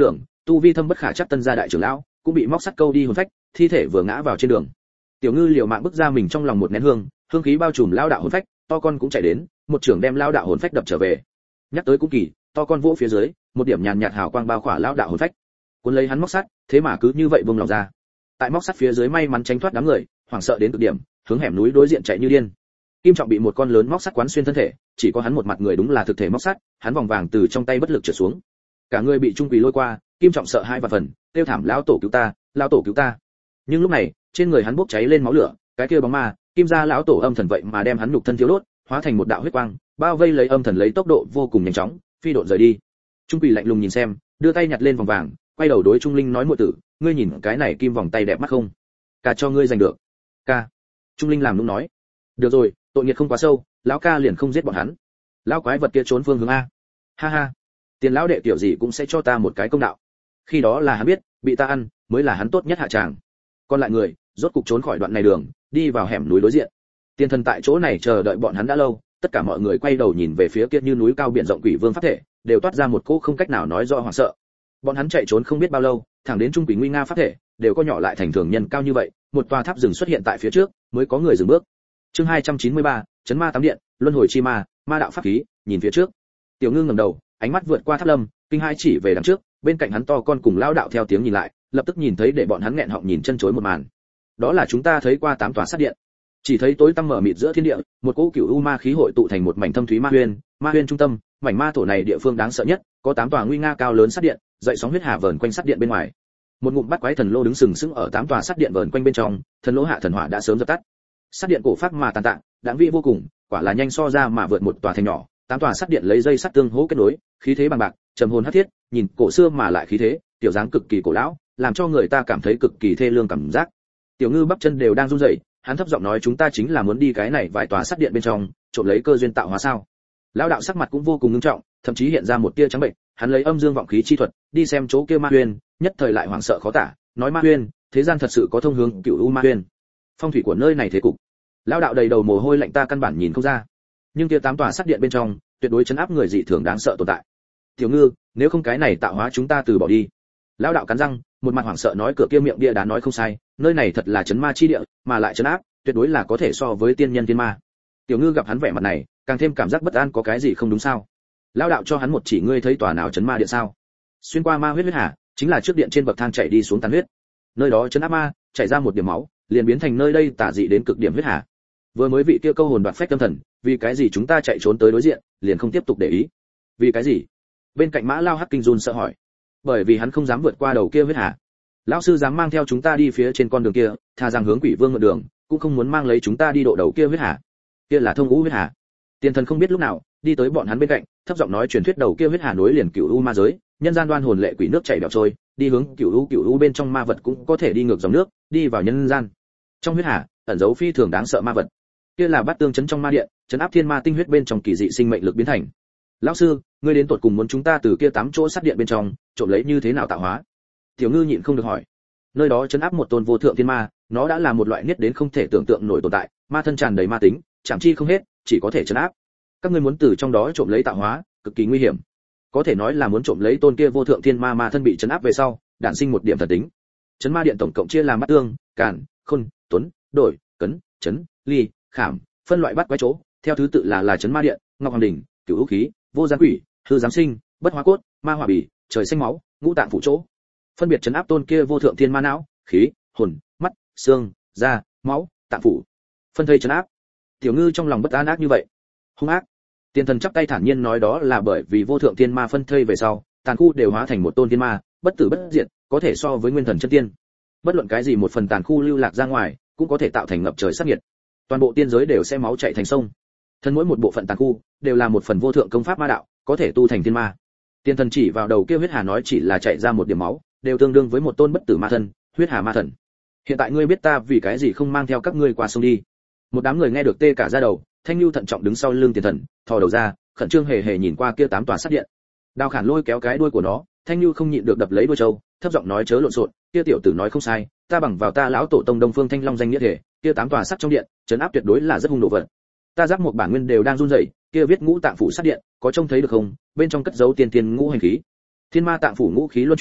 tu vi thâm bất khả chắc tân gia đại trưởng lão cũng bị móc sắt câu đi hồn phách, thi thể vừa ngã vào trên đường. Tiểu Ngư liều mạng bức ra mình trong lòng một nén hương, hương khí bao trùm lao đạo hồn phách, to con cũng chạy đến, một trưởng đem lao đạo hồn phách đập trở về. Nhắc tới cũng kỳ, to con vỗ phía dưới, một điểm nhàn nhạt hào quang bao khỏa lao đạo hồn phách. Cuốn lấy hắn móc sắt, thế mà cứ như vậy buông lòng ra. Tại móc sắt phía dưới may mắn tránh thoát đám người, hoảng sợ đến cực điểm, hướng hẻm núi đối diện chạy như điên. Kim Trọng bị một con lớn móc sắt quán xuyên thân thể, chỉ có hắn một mặt người đúng là thực thể móc sắt, hắn vòng vàng từ trong tay bất lực trượt xuống. Cả người bị trung quỷ lôi qua, Kim Trọng sợ hai và phần, kêu thảm lão tổ cứu ta, lão tổ cứu ta. Nhưng lúc này, trên người hắn bốc cháy lên máu lửa, cái kia bóng ma, Kim gia lão tổ âm thần vậy mà đem hắn nhục thân thiếu đốt, hóa thành một đạo huyết quang, bao vây lấy âm thần lấy tốc độ vô cùng nhanh chóng, phi độn rời đi. Trung quỷ lạnh lùng nhìn xem, đưa tay nhặt lên vòng vàng, quay đầu đối Trung Linh nói muội tử, ngươi nhìn cái này kim vòng tay đẹp mắt không? Cả cho ngươi giành được. Ca. Trung Linh làm nũng nói. Được rồi, tội nghiệp không quá sâu, lão ca liền không giết bọn hắn. Lão quái vật kia trốn phương hướng a. Ha ha. Tiền lão đệ tiểu gì cũng sẽ cho ta một cái công đạo. Khi đó là hắn biết, bị ta ăn mới là hắn tốt nhất hạ tràng. Còn lại người, rốt cục trốn khỏi đoạn này đường, đi vào hẻm núi đối diện. Tiên thần tại chỗ này chờ đợi bọn hắn đã lâu, tất cả mọi người quay đầu nhìn về phía kia như núi cao biển rộng quỷ vương pháp thể, đều toát ra một cỗ không cách nào nói rõ hoảng sợ. Bọn hắn chạy trốn không biết bao lâu, thẳng đến trung quỷ nguy nga pháp thể, đều có nhỏ lại thành thường nhân cao như vậy, một tòa tháp rừng xuất hiện tại phía trước, mới có người dừng bước. Chương hai trăm chín mươi ba, chấn ma tám điện, luân hồi chi ma, ma đạo pháp khí, nhìn phía trước. Tiểu Ngư ngẩng đầu, ánh mắt vượt qua tháp lâm, kinh hai chỉ về đằng trước, bên cạnh hắn to con cùng lão đạo theo tiếng nhìn lại, lập tức nhìn thấy để bọn hắn nghẹn họng nhìn chân chối một màn. Đó là chúng ta thấy qua tám tòa sát điện. Chỉ thấy tối tăm mở mịt giữa thiên địa, một cỗ cửu u ma khí hội tụ thành một mảnh thâm thúy ma huyền, ma huyền trung tâm, mảnh ma thổ này địa phương đáng sợ nhất, có tám tòa nguy nga cao lớn sát điện, dậy sóng huyết hà vờn quanh sát điện bên ngoài. Một ngụm bắt quái thần lô đứng sừng sững ở tám tòa sát điện vờn quanh bên trong, thần lô hạ thần hỏa đã sớm dập tắt. Sát điện cổ phát mà tàn tạ, đáng vĩ vô cùng, quả là nhanh so ra mà vượt một tòa thành nhỏ, tám tòa sát điện lấy dây sắt tương hỗ kết nối, khí thế bằng bạc, trầm hồn hắc thiết, nhìn cổ xưa mà lại khí thế, tiểu dáng cực kỳ cổ lão, làm cho người ta cảm thấy cực kỳ thê lương cảm giác. Tiểu Ngư bắp chân đều đang run rẩy, hắn thấp giọng nói chúng ta chính là muốn đi cái này vài tòa sát điện bên trong, trộm lấy cơ duyên tạo hóa sao? Lão đạo sắc mặt cũng vô cùng nghiêm trọng, thậm chí hiện ra một tia trắng bệnh, hắn lấy âm dương vọng khí chi thuật, đi xem chỗ kia ma huyền, nhất thời lại hoảng sợ khó tả, nói ma huyền, thế gian thật sự có thông hướng cựu u ma huyền. Phong thủy của nơi này thế cục. Lão đạo đầy đầu mồ hôi lạnh ta căn bản nhìn không ra. Nhưng kia tám tòa sát điện bên trong, tuyệt đối chấn áp người dị thường đáng sợ tồn tại. Tiểu Ngư, nếu không cái này tạo hóa chúng ta từ bỏ đi. Lão đạo cắn răng, một mặt hoảng sợ nói cửa kia miệng bia đá nói không sai, nơi này thật là chấn ma chi địa, mà lại chấn áp, tuyệt đối là có thể so với tiên nhân tiên ma. Tiểu Ngư gặp hắn vẻ mặt này, càng thêm cảm giác bất an có cái gì không đúng sao? Lão đạo cho hắn một chỉ ngươi thấy tòa nào chấn ma điện sao? Xuyên qua ma huyết huyết hà, chính là trước điện trên bậc thang chảy đi xuống tàn huyết. Nơi đó chấn áp ma, chảy ra một điểm máu, liền biến thành nơi đây tả dị đến cực điểm huyết hà. Vừa mới vị kia câu hồn đoạt phách tâm thần, vì cái gì chúng ta chạy trốn tới đối diện, liền không tiếp tục để ý? Vì cái gì? Bên cạnh Mã Lao Hắc Kinh run sợ hỏi. Bởi vì hắn không dám vượt qua đầu kia huyết hà. Lão sư dám mang theo chúng ta đi phía trên con đường kia, tha rằng hướng Quỷ Vương ngược đường, cũng không muốn mang lấy chúng ta đi độ đầu kia huyết hà. Kia là thông ngũ huyết hà. Tiên thần không biết lúc nào đi tới bọn hắn bên cạnh, thấp giọng nói truyền thuyết đầu kia huyết hà nối liền cửu u ma giới, nhân gian đoan hồn lệ quỷ nước chảy bèo trôi, đi hướng cửu u cửu u bên trong ma vật cũng có thể đi ngược dòng nước, đi vào nhân gian. Trong huyết hà ẩn giấu phi thường đáng sợ ma vật. Kia là bát tương chấn trong ma điện, chấn áp thiên ma tinh huyết bên trong kỳ dị sinh mệnh lực biến thành. Lão sư, ngươi đến tột cùng muốn chúng ta từ kia tám chỗ sát điện bên trong trộm lấy như thế nào tạo hóa? Tiểu Ngư nhịn không được hỏi. Nơi đó chấn áp một tôn vô thượng thiên ma, nó đã là một loại niết đến không thể tưởng tượng nổi tồn tại, ma thân tràn đầy ma tính, chẳng chi không hết, chỉ có thể chấn áp. Các ngươi muốn từ trong đó trộm lấy tạo hóa, cực kỳ nguy hiểm. Có thể nói là muốn trộm lấy tôn kia vô thượng thiên ma ma thân bị chấn áp về sau, đản sinh một điểm thần tính. Chấn ma điện tổng cộng chia làm bát tương, càn, khôn, tuấn, đổi, cấn, chấn, ly, khảm, phân loại bắt quái chỗ, theo thứ tự là là chấn ma điện, ngọc hoàng đỉnh, cửu hữu khí, vô gián quỷ, hư giám sinh, bất hóa cốt, ma hỏa bì, trời xanh máu, ngũ tạng phủ chỗ. Phân biệt chấn áp tôn kia vô thượng thiên ma não, khí, hồn, mắt, xương, da, máu, tạng phủ. Phân thây chấn áp. Tiểu Ngư trong lòng bất an ác như vậy. Hung ác. Tiên thần chắp tay thản nhiên nói đó là bởi vì vô thượng thiên ma phân thây về sau, tàn khu đều hóa thành một tôn thiên ma, bất tử bất diệt, có thể so với nguyên thần chân tiên. Bất luận cái gì một phần tàn khu lưu lạc ra ngoài, cũng có thể tạo thành ngập trời sát nhiệt. Toàn bộ tiên giới đều sẽ máu chảy thành sông. Thân mỗi một bộ phận tàn khu đều là một phần vô thượng công pháp ma đạo, có thể tu thành thiên ma. Tiên thần chỉ vào đầu kia huyết hà nói chỉ là chạy ra một điểm máu, đều tương đương với một tôn bất tử ma thần, huyết hà ma thần. Hiện tại ngươi biết ta vì cái gì không mang theo các ngươi qua sông đi? Một đám người nghe được tê cả da đầu, Thanh Nhu thận trọng đứng sau lưng Tiền thần, thò đầu ra, khẩn trương hề hề nhìn qua kia tám tòa sát điện. Đao Khản lôi kéo cái đuôi của nó, Thanh Nhu không nhịn được đập lấy đuôi trâu, thấp giọng nói chớ lộn xộn, kia tiểu tử nói không sai, ta bằng vào ta lão tổ tông Đông Phương Thanh Long danh nghĩa thể, kia tám tòa sát trong điện, trấn áp tuyệt đối là rất hung đồ vật. Ta giác một bản nguyên đều đang run rẩy, kia viết ngũ tạng phủ sát điện, có trông thấy được không? Bên trong cất giấu tiên tiên ngũ hành khí. Thiên ma tạng phủ ngũ khí luân chuyển,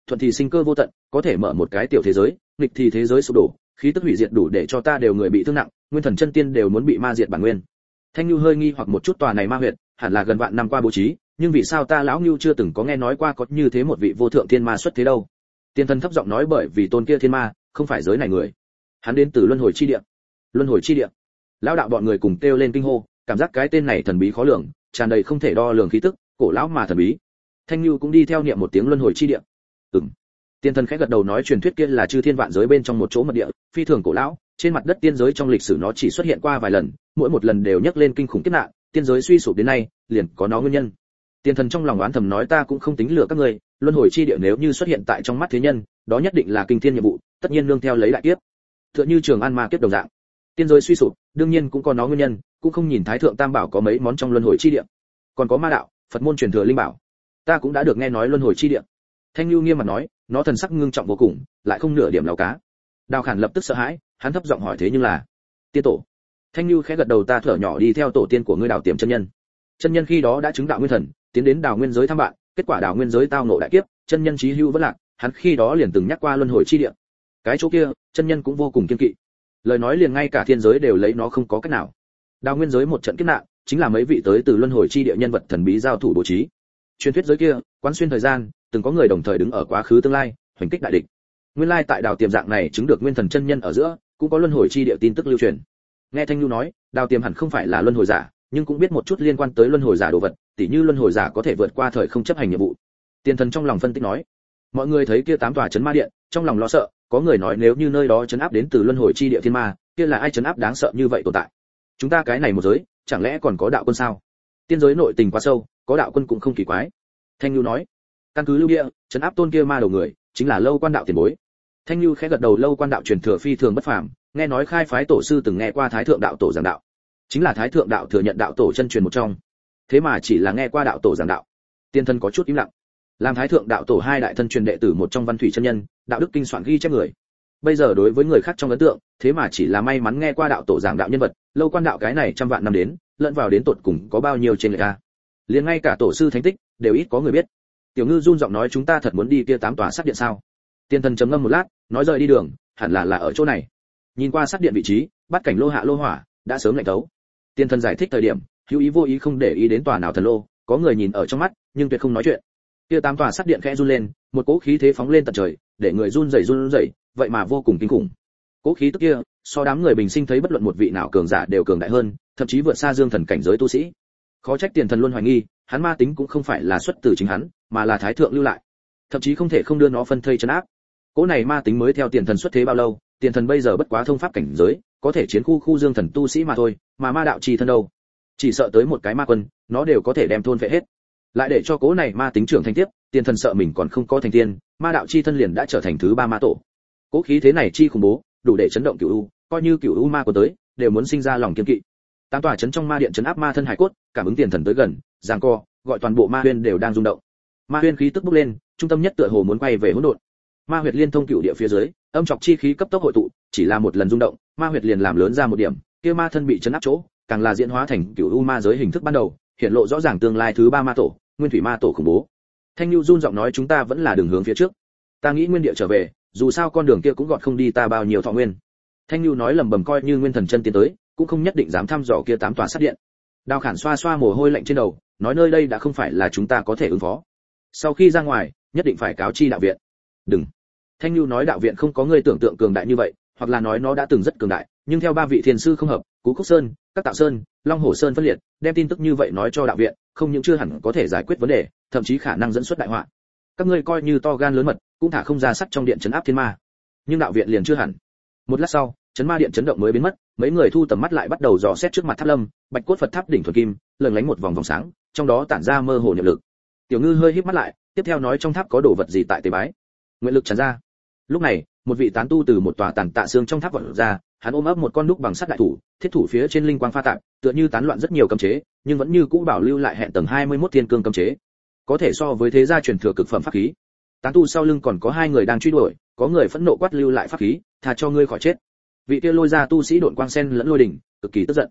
thuận thì sinh cơ vô tận, có thể mở một cái tiểu thế giới, nghịch thì thế giới sụp đổ, khí tức hủy diệt đủ để cho ta đều người bị thương nặng, nguyên thần chân tiên đều muốn bị ma diệt bản nguyên. Thanh Nhu hơi nghi hoặc một chút, tòa này ma huyệt, hẳn là gần vạn năm qua bố trí, nhưng vì sao ta lão Nhu chưa từng có nghe nói qua có như thế một vị vô thượng thiên ma xuất thế đâu? Tiên thần thấp giọng nói, bởi vì tôn kia thiên ma không phải giới này người, hắn đến từ luân hồi chi địa. Luân hồi chi địa. Lão đạo bọn người cùng kêu lên kinh hô, cảm giác cái tên này thần bí khó lường, tràn đầy không thể đo lường khí tức, cổ lão mà thần bí. Thanh Nhu cũng đi theo niệm một tiếng luân hồi chi địa. Ừm. Tiên thần khẽ gật đầu nói, truyền thuyết kia là chư thiên vạn giới bên trong một chỗ mật địa, phi thường cổ lão, trên mặt đất tiên giới trong lịch sử nó chỉ xuất hiện qua vài lần, mỗi một lần đều nhắc lên kinh khủng kiếp nạn, tiên giới suy sụp đến nay, liền có nó nguyên nhân. Tiên thần trong lòng oán thầm nói, ta cũng không tính lừa các ngươi, luân hồi chi địa nếu như xuất hiện tại trong mắt thế nhân, đó nhất định là kinh thiên nhiệm vụ, tất nhiên nương theo lấy đại kiếp. Tựa như Trường An ma kiếp đồng dạng. Tiên giới suy sụp, đương nhiên cũng có nó nguyên nhân, cũng không nhìn Thái thượng Tam bảo có mấy món trong luân hồi chi địa. Còn có ma đạo, Phật môn truyền thừa linh bảo. Ta cũng đã được nghe nói luân hồi chi địa. Thanh Nhu nghiêm mặt nói, nó thần sắc ngưng trọng vô cùng, lại không nửa điểm láo cá. Đào Khản lập tức sợ hãi, hắn thấp giọng hỏi, thế nhưng là tiên tổ? Thanh Nhu khẽ gật đầu, ta thở nhỏ đi theo tổ tiên của ngươi Đào Tiềm chân nhân. Chân nhân khi đó đã chứng đạo nguyên thần, tiến đến Đào nguyên giới thăm bạn, kết quả Đào nguyên giới tao ngộ đại kiếp, chân nhân chí hữu vẫn lạc, hắn khi đó liền từng nhắc qua luân hồi chi địa. Cái chỗ kia, chân nhân cũng vô cùng kiên kỵ. Lời nói liền ngay cả thiên giới đều lấy nó không có cách nào. Đào nguyên giới một trận kiếp nạn, chính là mấy vị tới từ luân hồi chi địa nhân vật thần bí giao thủ bố trí. Truyền thuyết giới kia, quán xuyên thời gian, từng có người đồng thời đứng ở quá khứ tương lai, hoành kích đại địch. Nguyên lai tại Đào Tiềm dạng này chứng được nguyên thần chân nhân ở giữa, cũng có luân hồi chi địa tin tức lưu truyền. Nghe Thanh Nhu nói, Đào Tiềm hẳn không phải là luân hồi giả, nhưng cũng biết một chút liên quan tới luân hồi giả đồ vật, tỉ như luân hồi giả có thể vượt qua thời không chấp hành nhiệm vụ. Tiên thần trong lòng phân tích nói, mọi người thấy kia tám tòa chấn ma điện, trong lòng lo sợ, có người nói nếu như nơi đó chấn áp đến từ luân hồi chi địa thiên ma, kia là ai chấn áp đáng sợ như vậy tồn tại? Chúng ta cái này một giới, chẳng lẽ còn có đạo quân sao? Tiên giới nội tình quá sâu, có đạo quân cũng không kỳ quái. Thanh Nhu nói, căn cứ lưu địa, chấn áp tôn kia ma đầu người, chính là Lâu Quan đạo tiền bối. Thanh Nhu khẽ gật đầu, Lâu Quan đạo truyền thừa phi thường bất phàm, nghe nói khai phái tổ sư từng nghe qua Thái thượng đạo tổ giảng đạo, chính là Thái thượng đạo thừa nhận đạo tổ chân truyền một trong. Thế mà chỉ là nghe qua đạo tổ giảng đạo. Tiên thân có chút im lặng. Làm Thái thượng đạo tổ hai đại thân truyền đệ tử một trong Văn Thủy chân nhân, đạo đức kinh soạn ghi chép người. Bây giờ đối với người khác trong ấn tượng, thế mà chỉ là may mắn nghe qua đạo tổ giảng đạo nhân vật, Lâu Quan đạo cái này trăm vạn năm đến, lẫn vào đến tột cùng có bao nhiêu trên người ta. Liền ngay cả tổ sư thánh tích đều ít có người biết. Tiểu Ngư run giọng nói, chúng ta thật muốn đi kia tám tòa sát điện sao? Tiên thần trầm ngâm một lát, nói rời đi đường, hẳn là là ở chỗ này. Nhìn qua sát điện vị trí, bắt cảnh lô hạ lô hỏa đã sớm lạnh tấu. Tiên thần giải thích thời điểm, hữu ý vô ý không để ý đến tòa nào thần lô, có người nhìn ở trong mắt, nhưng tuyệt không nói chuyện. Kia tám tòa sát điện khẽ run lên, một cỗ khí thế phóng lên tận trời, để người run rẩy run rẩy, vậy mà vô cùng kinh khủng. Cỗ khí tức kia, so đám người bình sinh thấy bất luận một vị nào cường giả đều cường đại hơn, thậm chí vượt xa dương thần cảnh giới tu sĩ. Khó trách tiền thần luôn hoài nghi, hắn ma tính cũng không phải là xuất từ chính hắn, mà là thái thượng lưu lại. Thậm chí không thể không đưa nó phân thây trấn áp. Cỗ này ma tính mới theo tiền thần xuất thế bao lâu, tiền thần bây giờ bất quá thông pháp cảnh giới, có thể chiến khu khu dương thần tu sĩ mà thôi, mà ma đạo chi thân đâu? Chỉ sợ tới một cái ma quân, nó đều có thể đem thôn phệ hết. Lại để cho cỗ này ma tính trưởng thành tiếp, tiền thần sợ mình còn không có thành tiên, ma đạo chi thân liền đã trở thành thứ ba ma tổ. Cỗ khí thế này chi khủng bố, đủ để chấn động cửu u, coi như cửu u ma của tới, đều muốn sinh ra lòng kiêng kỵ. Tám tòa chấn trong ma điện chấn áp ma thân hải cốt, cảm ứng tiền thần tới gần, giằng co, gọi toàn bộ ma huyên đều đang rung động. Ma huyên khí tức bốc lên, trung tâm nhất tựa hồ muốn quay về hỗn độn. Ma huyệt liên thông cửu địa phía dưới, âm trọc chi khí cấp tốc hội tụ, chỉ là một lần rung động, ma huyệt liền làm lớn ra một điểm, kia ma thân bị chấn áp chỗ, càng là diễn hóa thành cửu u ma giới hình thức ban đầu, hiện lộ rõ ràng tương lai thứ ba ma tổ, nguyên thủy ma tổ khủng bố. Thanh Nhu run giọng nói, chúng ta vẫn là đường hướng phía trước. Ta nghĩ nguyên địa trở về, dù sao con đường kia cũng gọt không đi ta bao nhiêu thọ nguyên. Thanh Nhu nói lầm bầm, coi như nguyên thần chân tiến tới, cũng không nhất định dám thăm dò kia tám tòa sát điện. Đào Khản xoa xoa mồ hôi lạnh trên đầu, nói nơi đây đã không phải là chúng ta có thể ứng phó. Sau khi ra ngoài, nhất định phải cáo chi đạo viện. Đừng. Thanh Nhu nói đạo viện không có người tưởng tượng cường đại như vậy, hoặc là nói nó đã từng rất cường đại, nhưng theo ba vị thiền sư không hợp, Cú Cốc Sơn, Các Tạo Sơn, Long Hổ Sơn phân liệt, đem tin tức như vậy nói cho đạo viện, không những chưa hẳn có thể giải quyết vấn đề, thậm chí khả năng dẫn xuất đại họa. Các ngươi coi như to gan lớn mật, cũng thả không ra sắt trong điện trấn áp thiên ma. Nhưng đạo viện liền chưa hẳn. Một lát sau, chấn ma điện chấn động mới biến mất, mấy người thu tầm mắt lại bắt đầu dò xét trước mặt tháp lâm, bạch cốt Phật tháp đỉnh thuần kim, lừng lánh một vòng vòng sáng, trong đó tản ra mơ hồ niệm lực. Tiểu Ngư hơi híp mắt lại, tiếp theo nói trong tháp có đồ vật gì tại tế bái. Nguyện lực tràn ra. Lúc này, một vị tán tu từ một tòa tản tạ xương trong tháp vọt ra, hắn ôm ấp một con đúc bằng sắt đại thủ, thiết thủ phía trên linh quang pha tạp, tựa như tán loạn rất nhiều cấm chế, nhưng vẫn như cũ bảo lưu lại hẹn tầng hai mươi mốt thiên cương cấm chế, có thể so với thế gia truyền thừa cực phẩm pháp khí. Tán tu sau lưng còn có hai người đang truy đuổi, có người phẫn nộ quát lưu lại pháp khí, tha cho ngươi khỏi chết. Vị kia lôi ra tu sĩ độn quang sen lẫn lôi đỉnh, cực kỳ tức giận.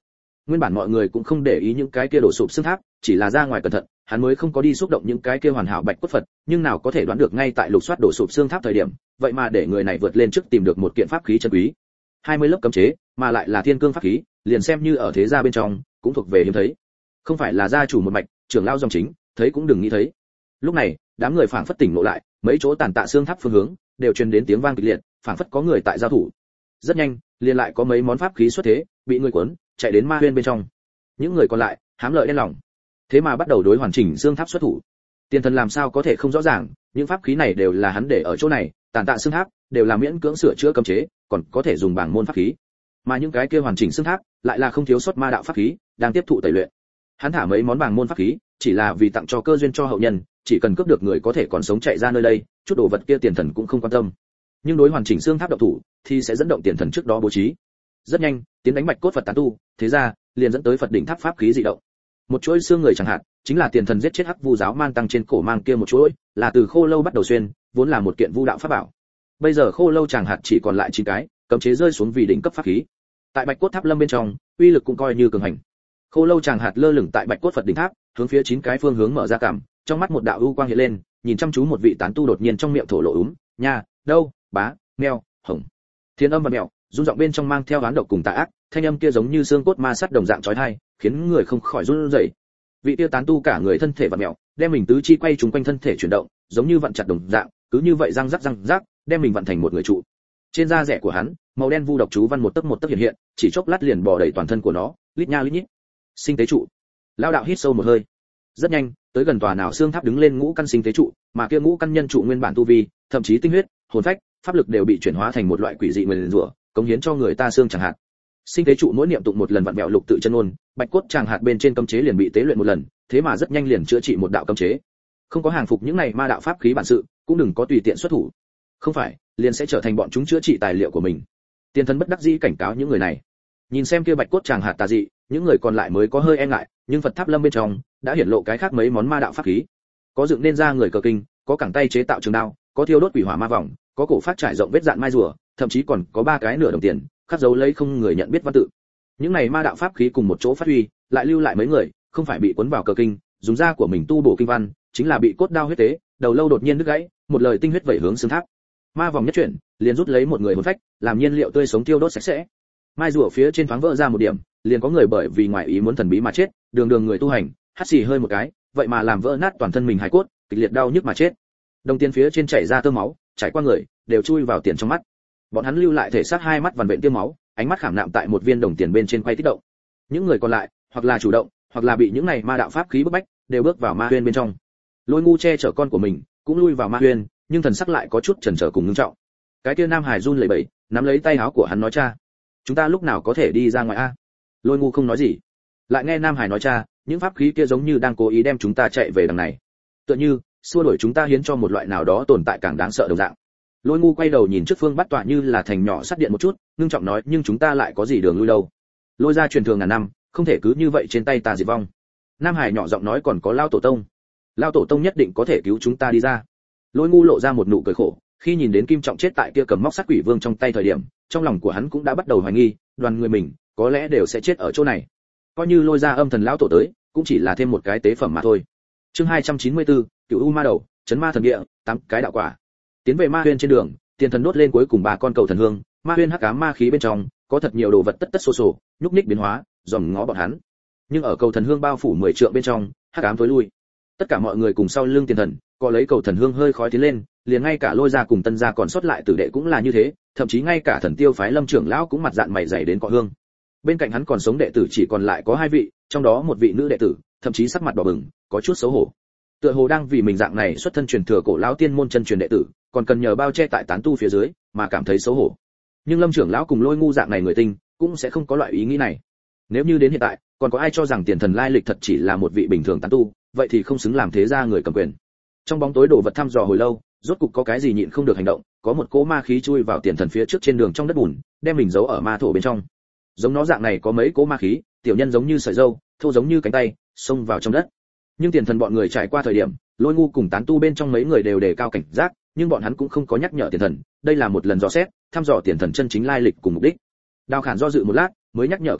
Nguyên bản mọi người cũng không để ý những cái kia đổ sụp xương tháp, chỉ là ra ngoài cẩn thận, hắn mới không có đi xúc động những cái kia hoàn hảo bạch cốt Phật, nhưng nào có thể đoán được ngay tại lục soát đổ sụp xương tháp thời điểm, vậy mà để người này vượt lên trước tìm được một kiện pháp khí chân quý. hai mươi lớp cấm chế, mà lại là thiên cương pháp khí, liền xem như ở thế gia bên trong, cũng thuộc về hiếm thấy. Không phải là gia chủ một mạch, trưởng lão dòng chính, thấy cũng đừng nghĩ thấy. Lúc này, đám người phảng phất tỉnh ngộ lại, mấy chỗ tàn tạ xương tháp phương hướng đều truyền đến tiếng vang kịch liệt, phảng phất có người tại giao thủ. Rất nhanh, liền lại có mấy món pháp khí xuất thế, bị người cuốn, chạy đến ma huyên bên trong. Những người còn lại, hám lợi đen lòng. Thế mà bắt đầu đối hoàn chỉnh xương tháp xuất thủ. Tiền Thần làm sao có thể không rõ ràng, những pháp khí này đều là hắn để ở chỗ này, tàn tạ xương tháp đều là miễn cưỡng sửa chữa cấm chế, còn có thể dùng bảng môn pháp khí. Mà những cái kia hoàn chỉnh xương tháp lại là không thiếu sót ma đạo pháp khí, đang tiếp thụ tẩy luyện. Hắn thả mấy món bảng môn pháp khí, chỉ là vì tặng cho cơ duyên cho hậu nhân, chỉ cần cướp được người có thể còn sống chạy ra nơi đây, chút đồ vật kia Tiền Thần cũng không quan tâm. Nhưng đối hoàn chỉnh xương tháp độc thủ, thì sẽ dẫn động Tiền Thần trước đó bố trí. Rất nhanh, tiến đánh bạch cốt Phật tán tu, thế ra liền dẫn tới Phật đỉnh tháp pháp khí dị động. Một chuỗi xương người chẳng hạn, chính là Tiền Thần giết chết hắc vu giáo man tăng trên cổ mang kia một chuỗi, là từ khô lâu bắt đầu xuyên, vốn là một kiện vu đạo pháp bảo. Bây giờ khô lâu chẳng hạt chỉ còn lại chín cái, cấm chế rơi xuống vì đỉnh cấp pháp khí. Tại bạch cốt tháp lâm bên trong, uy lực cũng coi như cường hành. Khô lâu chẳng hạt lơ lửng tại bạch cốt Phật đỉnh tháp, hướng phía chín cái phương hướng mở ra cảm, trong mắt một đạo u quang hiện lên, nhìn chăm chú một vị tán tu đột nhiên trong miệng thổ lộ úm, nha, đâu, bá, meo, hồng. Thiên âm và mèo, rung giọng bên trong mang theo oán độc cùng tà ác, thanh âm kia giống như xương cốt ma sắt đồng dạng chói tai, khiến người không khỏi run rẩy. Vị tiêu tán tu cả người thân thể vặn mèo, đem mình tứ chi quay trúng quanh thân thể chuyển động, giống như vặn chặt đồng dạng, cứ như vậy răng rắc răng rắc, đem mình vặn thành một người trụ. Trên da rẻ của hắn, màu đen vu độc chú văn một tấc một tấc hiện hiện, chỉ chốc lát liền bò đầy toàn thân của nó, lít nha lít nhít. Sinh tế trụ. Lão đạo hít sâu một hơi. Rất nhanh, tới gần tòa nào xương tháp đứng lên ngũ căn sinh tế trụ, mà kia ngũ căn nhân trụ nguyên bản tu vi, thậm chí tinh huyết, hồn phách, pháp lực đều bị chuyển hóa thành một loại quỷ dị nguyên rủa, cống hiến cho người ta xương chẳng hạn. Sinh tế trụ mỗi niệm tụng một lần vặn vẹo lục tự chân ngôn, bạch cốt tràng hạt bên trên cấm chế liền bị tế luyện một lần, thế mà rất nhanh liền chữa trị một đạo cấm chế. Không có hàng phục những này ma đạo pháp khí bản sự, cũng đừng có tùy tiện xuất thủ. Không phải, liền sẽ trở thành bọn chúng chữa trị tài liệu của mình. Tiền Thần bất đắc dĩ cảnh cáo những người này. Nhìn xem kia bạch cốt tràng hạt tà dị, những người còn lại mới có hơi e ngại, nhưng Phật tháp lâm bên trong đã hiển lộ cái khác mấy món ma đạo pháp khí. Có dựng nên ra người cờ kinh, có cẳng tay chế tạo trường đao, có thiêu đốt quỷ hỏa ma vòng, có cổ phát trải rộng vết dạn mai rùa, thậm chí còn có ba cái nửa đồng tiền, khắc dấu lấy không người nhận biết văn tự. Những này ma đạo pháp khí cùng một chỗ phát huy, lại lưu lại mấy người, không phải bị cuốn vào cờ kinh, dùng da của mình tu bổ kinh văn, chính là bị cốt đao huyết tế, đầu lâu đột nhiên đứt gãy, một lời tinh huyết vẩy hướng xương tháp. Ma vòng nhất chuyển, liền rút lấy một người hồn phách, làm nhiên liệu tươi sống tiêu đốt sạch sẽ. Mai rùa phía trên thoáng vỡ ra một điểm, liền có người bởi vì ngoại ý muốn thần bí mà chết, đường đường người tu hành, hắt xì hơi một cái, vậy mà làm vỡ nát toàn thân mình hài cốt, kịch liệt đau nhức mà chết. Đồng tiền phía trên chảy ra tơ máu, chảy qua người, đều chui vào tiền trong mắt. Bọn hắn lưu lại thể xác hai mắt vằn vện tiêm máu, ánh mắt khảm nạm tại một viên đồng tiền bên trên quay kích động. Những người còn lại, hoặc là chủ động, hoặc là bị những này ma đạo pháp khí bức bách, đều bước vào ma huyên bên trong. Lôi ngu che chở con của mình, cũng lui vào ma huyên, nhưng thần sắc lại có chút chần chờ cùng ngưng trọng. Cái kia Nam Hải run lẩy bẩy, nắm lấy tay áo của hắn nói cha, chúng ta lúc nào có thể đi ra ngoài a? Lôi ngu không nói gì, lại nghe Nam Hải nói cha, những pháp khí kia giống như đang cố ý đem chúng ta chạy về đằng này, tựa như xua đuổi chúng ta hiến cho một loại nào đó tồn tại càng đáng sợ đồng dạng. Lôi ngu quay đầu nhìn trước phương bắt tọa như là thành nhỏ sắt điện một chút, ngưng trọng nói, nhưng chúng ta lại có gì đường lui đâu? Lôi ra truyền thường ngàn năm, không thể cứ như vậy trên tay ta diệt vong. Nam Hải nhỏ giọng nói, còn có Lao tổ tông, Lao tổ tông nhất định có thể cứu chúng ta đi ra. Lôi ngu lộ ra một nụ cười khổ, khi nhìn đến Kim Trọng chết tại kia cầm móc sắt quỷ vương trong tay thời điểm, trong lòng của hắn cũng đã bắt đầu hoài nghi, đoàn người mình có lẽ đều sẽ chết ở chỗ này. Coi như Lôi ra âm thần lão tổ tới, cũng chỉ là thêm một cái tế phẩm mà thôi. Chương hai trăm chín mươi tư, Cửu U ma đầu, chấn ma thần địa, tám cái đạo quả. Tiến về ma huyên trên đường, Tiền Thần đốt lên cuối cùng ba con cầu thần hương, ma huyên hắc ám ma khí bên trong có thật nhiều đồ vật tất tất xô xô, nhúc nhích biến hóa, dòm ngó bọn hắn. Nhưng ở cầu thần hương bao phủ mười trượng bên trong, hắc ám tối lui. Tất cả mọi người cùng sau lưng Tiền Thần, có lấy cầu thần hương hơi khói tiến lên, liền ngay cả Lôi gia cùng Tân gia còn sót lại tử đệ cũng là như thế, thậm chí ngay cả Thần Tiêu phái Lâm trưởng lão cũng mặt dạn mày dày đến cọ hương. Bên cạnh hắn còn sống đệ tử chỉ còn lại có hai vị, trong đó một vị nữ đệ tử, thậm chí sắc mặt đỏ bừng, có chút xấu hổ. Tựa hồ đang vì mình dạng này xuất thân truyền thừa cổ lão tiên môn chân truyền đệ tử, còn cần nhờ bao che tại tán tu phía dưới, mà cảm thấy xấu hổ. Nhưng Lâm trưởng lão cùng Lôi ngu dạng này người tinh, cũng sẽ không có loại ý nghĩ này. Nếu như đến hiện tại, còn có ai cho rằng Tiền Thần lai lịch thật chỉ là một vị bình thường tán tu, vậy thì không xứng làm thế gia người cầm quyền. Trong bóng tối đồ vật thăm dò hồi lâu, rốt cục có cái gì nhịn không được hành động, có một cỗ ma khí chui vào Tiền Thần phía trước trên đường trong đất bùn, đem mình giấu ở ma thổ bên trong. Giống nó dạng này có mấy cỗ ma khí, tiểu nhân giống như sợi râu, thô giống như cánh tay, xông vào trong đất. Nhưng Tiền Thần bọn người trải qua thời điểm, Lôi ngu cùng tán tu bên trong mấy người đều đề cao cảnh giác, nhưng bọn hắn cũng không có nhắc nhở Tiền Thần, đây là một lần dò xét, thăm dò Tiền Thần chân chính lai lịch cùng mục đích. Đào Khản do dự một lát, mới nhắc nhở cẩn thận,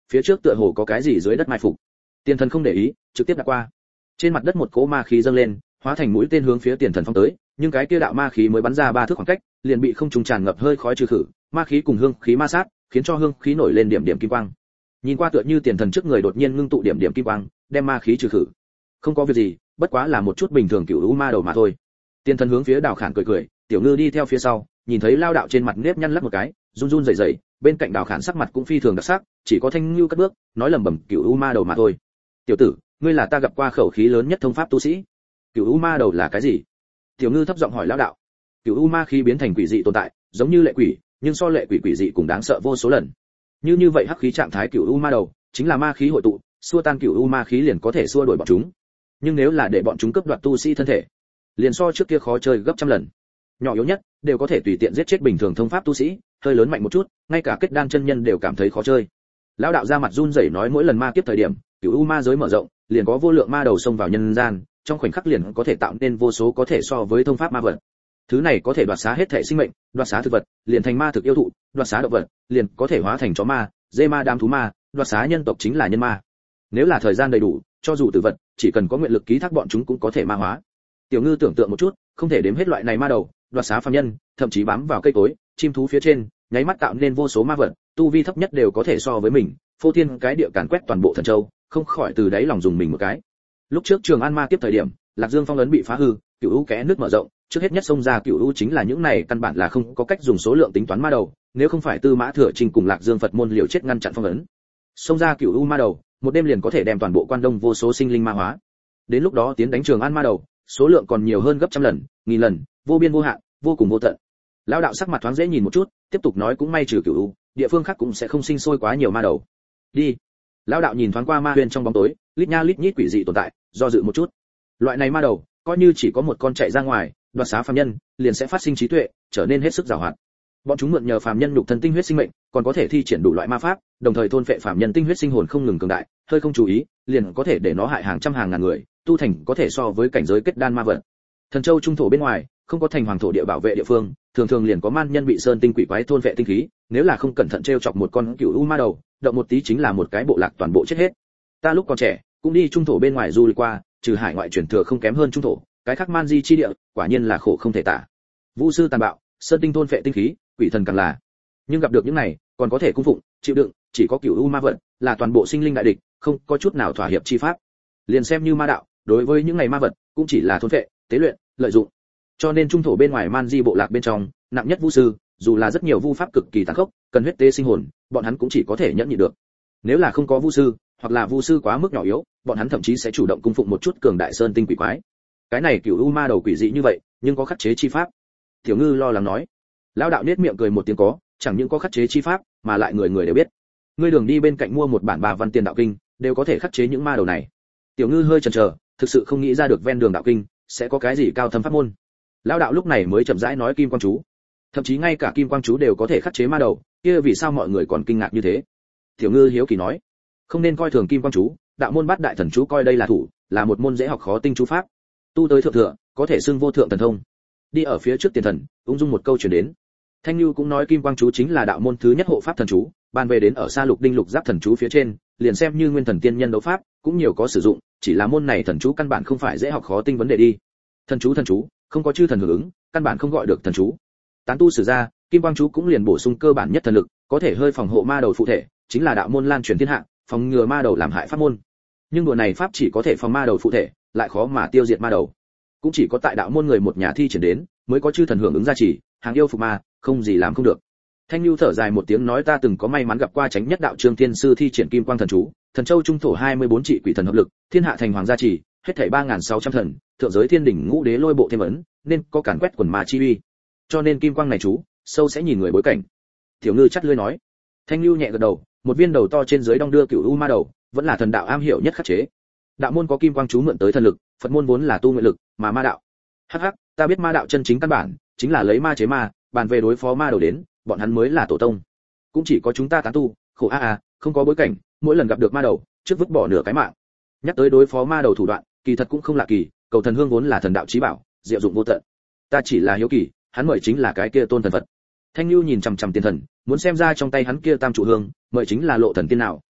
phía trước tựa hồ có cái gì dưới đất mai phục. Tiền thần không để ý, trực tiếp đã qua. Trên mặt đất một cỗ ma khí dâng lên, hóa thành mũi tên hướng phía tiền thần phóng tới, nhưng cái kia đạo ma khí mới bắn ra ba thước khoảng cách, liền bị không trung tràn ngập hơi khói trừ khử, ma khí cùng hương khí ma sát, khiến cho hương khí nổi lên điểm điểm kim quang. Nhìn qua tựa như tiền thần trước người đột nhiên ngưng tụ điểm điểm kim quang, đem ma khí trừ khử. Không có việc gì, bất quá là một chút bình thường cựu u ma đầu mà thôi. Tiền thần hướng phía Đào Khản cười cười, Tiểu Ngư đi theo phía sau, nhìn thấy Lao đạo trên mặt nếp nhăn lắc một cái, run run rẩy rẩy, bên cạnh Đào Khản sắc mặt cũng phi thường đặc sắc, chỉ có Thanh Nưu cất bước, nói lẩm bẩm cựu u ma đầu mà thôi. Tiểu tử, ngươi là ta gặp qua khẩu khí lớn nhất thông pháp tu sĩ. Cựu u ma đầu là cái gì? Tiểu Ngư thấp giọng hỏi Lao đạo. Cựu u ma khí biến thành quỷ dị tồn tại, giống như lệ quỷ, nhưng so lệ quỷ quỷ dị cũng đáng sợ vô số lần. Như như vậy hắc khí trạng thái cựu u ma đầu, chính là ma khí hội tụ, xua tan cựu u ma khí liền có thể xua đuổi bọn chúng. Nhưng nếu là để bọn chúng cướp đoạt tu sĩ thân thể, liền so trước kia khó chơi gấp trăm lần. Nhỏ yếu nhất đều có thể tùy tiện giết chết bình thường thông pháp tu sĩ, hơi lớn mạnh một chút, ngay cả kết đan chân nhân đều cảm thấy khó chơi. Lão đạo ra mặt run rẩy nói mỗi lần ma kiếp thời điểm, cựu u ma giới mở rộng, liền có vô lượng ma đầu xông vào nhân gian, trong khoảnh khắc liền có thể tạo nên vô số có thể so với thông pháp ma vật. Thứ này có thể đoạt xá hết thể sinh mệnh, đoạt xá thực vật, liền thành ma thực yêu thụ, đoạt xá động vật, liền có thể hóa thành chó ma, dê ma đám thú ma, đoạt xá nhân tộc chính là nhân ma. Nếu là thời gian đầy đủ, cho dù tử vật, chỉ cần có nguyện lực ký thác bọn chúng cũng có thể ma hóa. Tiểu Ngư tưởng tượng một chút, không thể đếm hết loại này ma đầu, đoạt xá phàm nhân, thậm chí bám vào cây cối, chim thú phía trên, nháy mắt tạo nên vô số ma vật, tu vi thấp nhất đều có thể so với mình, phô thiên cái địa càn quét toàn bộ thần châu, không khỏi từ đáy lòng dùng mình một cái. Lúc trước Trường An ma tiếp thời điểm, Lạc Dương phong ấn bị phá hư, cựu u kẽ nước mở rộng, trước hết nhất xông ra cựu u chính là những này căn bản là không có cách dùng số lượng tính toán ma đầu, nếu không phải Tư Mã Thừa Trình cùng Lạc Dương Phật môn liều chết ngăn chặn phong ấn. Xông ra cựu u ma đầu, một đêm liền có thể đem toàn bộ Quan Đông vô số sinh linh ma hóa. Đến lúc đó tiến đánh Trường An ma đầu, số lượng còn nhiều hơn gấp trăm lần, nghìn lần, vô biên vô hạn, vô cùng vô tận. Lão đạo sắc mặt thoáng dễ nhìn một chút, tiếp tục nói cũng may trừ cửu u, địa phương khác cũng sẽ không sinh sôi quá nhiều ma đầu. Đi. Lão đạo nhìn thoáng qua ma huyền trong bóng tối, lít nha lít nhít quỷ dị tồn tại, do dự một chút. Loại này ma đầu, coi như chỉ có một con chạy ra ngoài, đoạt xá phàm nhân, liền sẽ phát sinh trí tuệ, trở nên hết sức giàu hoạt. Bọn chúng mượn nhờ phàm nhân nhục thân tinh huyết sinh mệnh, còn có thể thi triển đủ loại ma pháp, đồng thời thôn phệ phàm nhân tinh huyết sinh hồn không ngừng cường đại, hơi không chú ý, liền có thể để nó hại hàng trăm hàng ngàn người, tu thành có thể so với cảnh giới kết đan ma vật. Thần Châu trung thổ bên ngoài, không có thành hoàng thổ địa bảo vệ địa phương, thường thường liền có man nhân bị sơn tinh quỷ quái thôn vệ tinh khí, nếu là không cẩn thận trêu chọc một con cựu u ma đầu, động một tí chính là một cái bộ lạc toàn bộ chết hết. Ta lúc còn trẻ, cũng đi trung thổ bên ngoài du lịch qua, trừ hải ngoại chuyển thừa không kém hơn trung thổ, cái khác man di chi địa, quả nhiên là khổ không thể tả. Vũ sư tàn bạo, sơn tinh thôn vệ tinh khí, quỷ thần càng là. Nhưng gặp được những này, còn có thể cung phụng, chịu đựng, chỉ có cựu u ma vật, là toàn bộ sinh linh đại địch, không có chút nào thỏa hiệp chi pháp. Liền xem như ma đạo, đối với những này ma vật, cũng chỉ là thôn vệ, tế luyện, lợi dụng. Cho nên trung thổ bên ngoài man di bộ lạc bên trong, nặng nhất vu sư, dù là rất nhiều vu pháp cực kỳ tàn khốc, cần huyết tế sinh hồn, bọn hắn cũng chỉ có thể nhẫn nhịn được. Nếu là không có vu sư, hoặc là vu sư quá mức nhỏ yếu, bọn hắn thậm chí sẽ chủ động cung phụng một chút cường đại sơn tinh quỷ quái. Cái này cửu u ma đầu quỷ dị như vậy, nhưng có khắc chế chi pháp. Tiểu Ngư lo lắng nói. Lão đạo nết miệng cười một tiếng có, chẳng những có khắc chế chi pháp, mà lại người người đều biết. Ngươi đường đi bên cạnh mua một bản bà văn tiền đạo kinh, đều có thể khắc chế những ma đầu này. Tiểu Ngư hơi chần chờ, thực sự không nghĩ ra được ven đường đạo kinh sẽ có cái gì cao thâm pháp môn. Lão đạo lúc này mới chậm rãi nói kim quang chú, thậm chí ngay cả kim quang chú đều có thể khắc chế ma đầu, kia vì sao mọi người còn kinh ngạc như thế? Tiểu Ngư hiếu kỳ nói, không nên coi thường kim quang chú, đạo môn bát đại thần chú coi đây là thủ, là một môn dễ học khó tinh chú pháp, tu tới thượng thừa, có thể xưng vô thượng thần thông. Đi ở phía trước tiền thần, ung dung một câu truyền đến. Thanh Nhu cũng nói kim quang chú chính là đạo môn thứ nhất hộ pháp thần chú, ban về đến ở xa lục đinh lục giáp thần chú phía trên, liền xem như nguyên thần tiên nhân đấu pháp, cũng nhiều có sử dụng, chỉ là môn này thần chú căn bản không phải dễ học khó tinh vấn đề đi. Thần chú thần chú, không có chư thần hưởng ứng, căn bản không gọi được thần chú. Tán tu sử ra, kim quang chú cũng liền bổ sung cơ bản nhất thần lực, có thể hơi phòng hộ ma đầu phụ thể, chính là đạo môn lan truyền thiên hạ, phòng ngừa ma đầu làm hại pháp môn. Nhưng đùa này pháp chỉ có thể phòng ma đầu phụ thể, lại khó mà tiêu diệt ma đầu. Cũng chỉ có tại đạo môn người một nhà thi triển đến, mới có chư thần hưởng ứng gia trì, hàng yêu phục ma, không gì làm không được. Thanh Nhu thở dài một tiếng nói ta từng có may mắn gặp qua Chánh Nhất đạo Trương Thiên sư thi triển kim quang thần chú, thần châu trung thổ hai mươi bốn trị quỷ thần hợp lực, thiên hạ thành hoàng gia trì, hết thảy ba nghìn sáu trăm thần, thượng giới thiên đỉnh ngũ đế lôi bộ thêm ấn, nên có càn quét quần ma chi uy. Cho nên kim quang này chú, sâu sẽ nhìn người bối cảnh. Tiểu Ngư chắt lưỡi nói. Thanh Nhu nhẹ gật đầu, một viên đầu to trên dưới đong đưa cửu u ma đầu, vẫn là thần đạo am hiểu nhất khắc chế. Đạo môn có kim quang chú mượn tới thần lực, Phật môn vốn là tu nguyện lực, mà ma đạo, hắc hắc, ta biết ma đạo chân chính căn bản chính là lấy ma chế ma, bàn về đối phó ma đầu đến, bọn hắn mới là tổ tông. Cũng chỉ có chúng ta tán tu, khổ a a, không có bối cảnh, mỗi lần gặp được ma đầu, trước vứt bỏ nửa cái mạng. Nhắc tới đối phó ma đầu thủ đoạn, kỳ thật cũng không lạ kỳ, cầu thần hương vốn là thần đạo chí bảo, diệu dụng vô tận. Ta chỉ là hiếu kỳ, hắn mời chính là cái kia tôn thần Phật. Thanh Nhu nhìn chằm chằm tiền thần, muốn xem ra trong tay hắn kia tam trụ hương, mời chính là lộ thần tiên nào,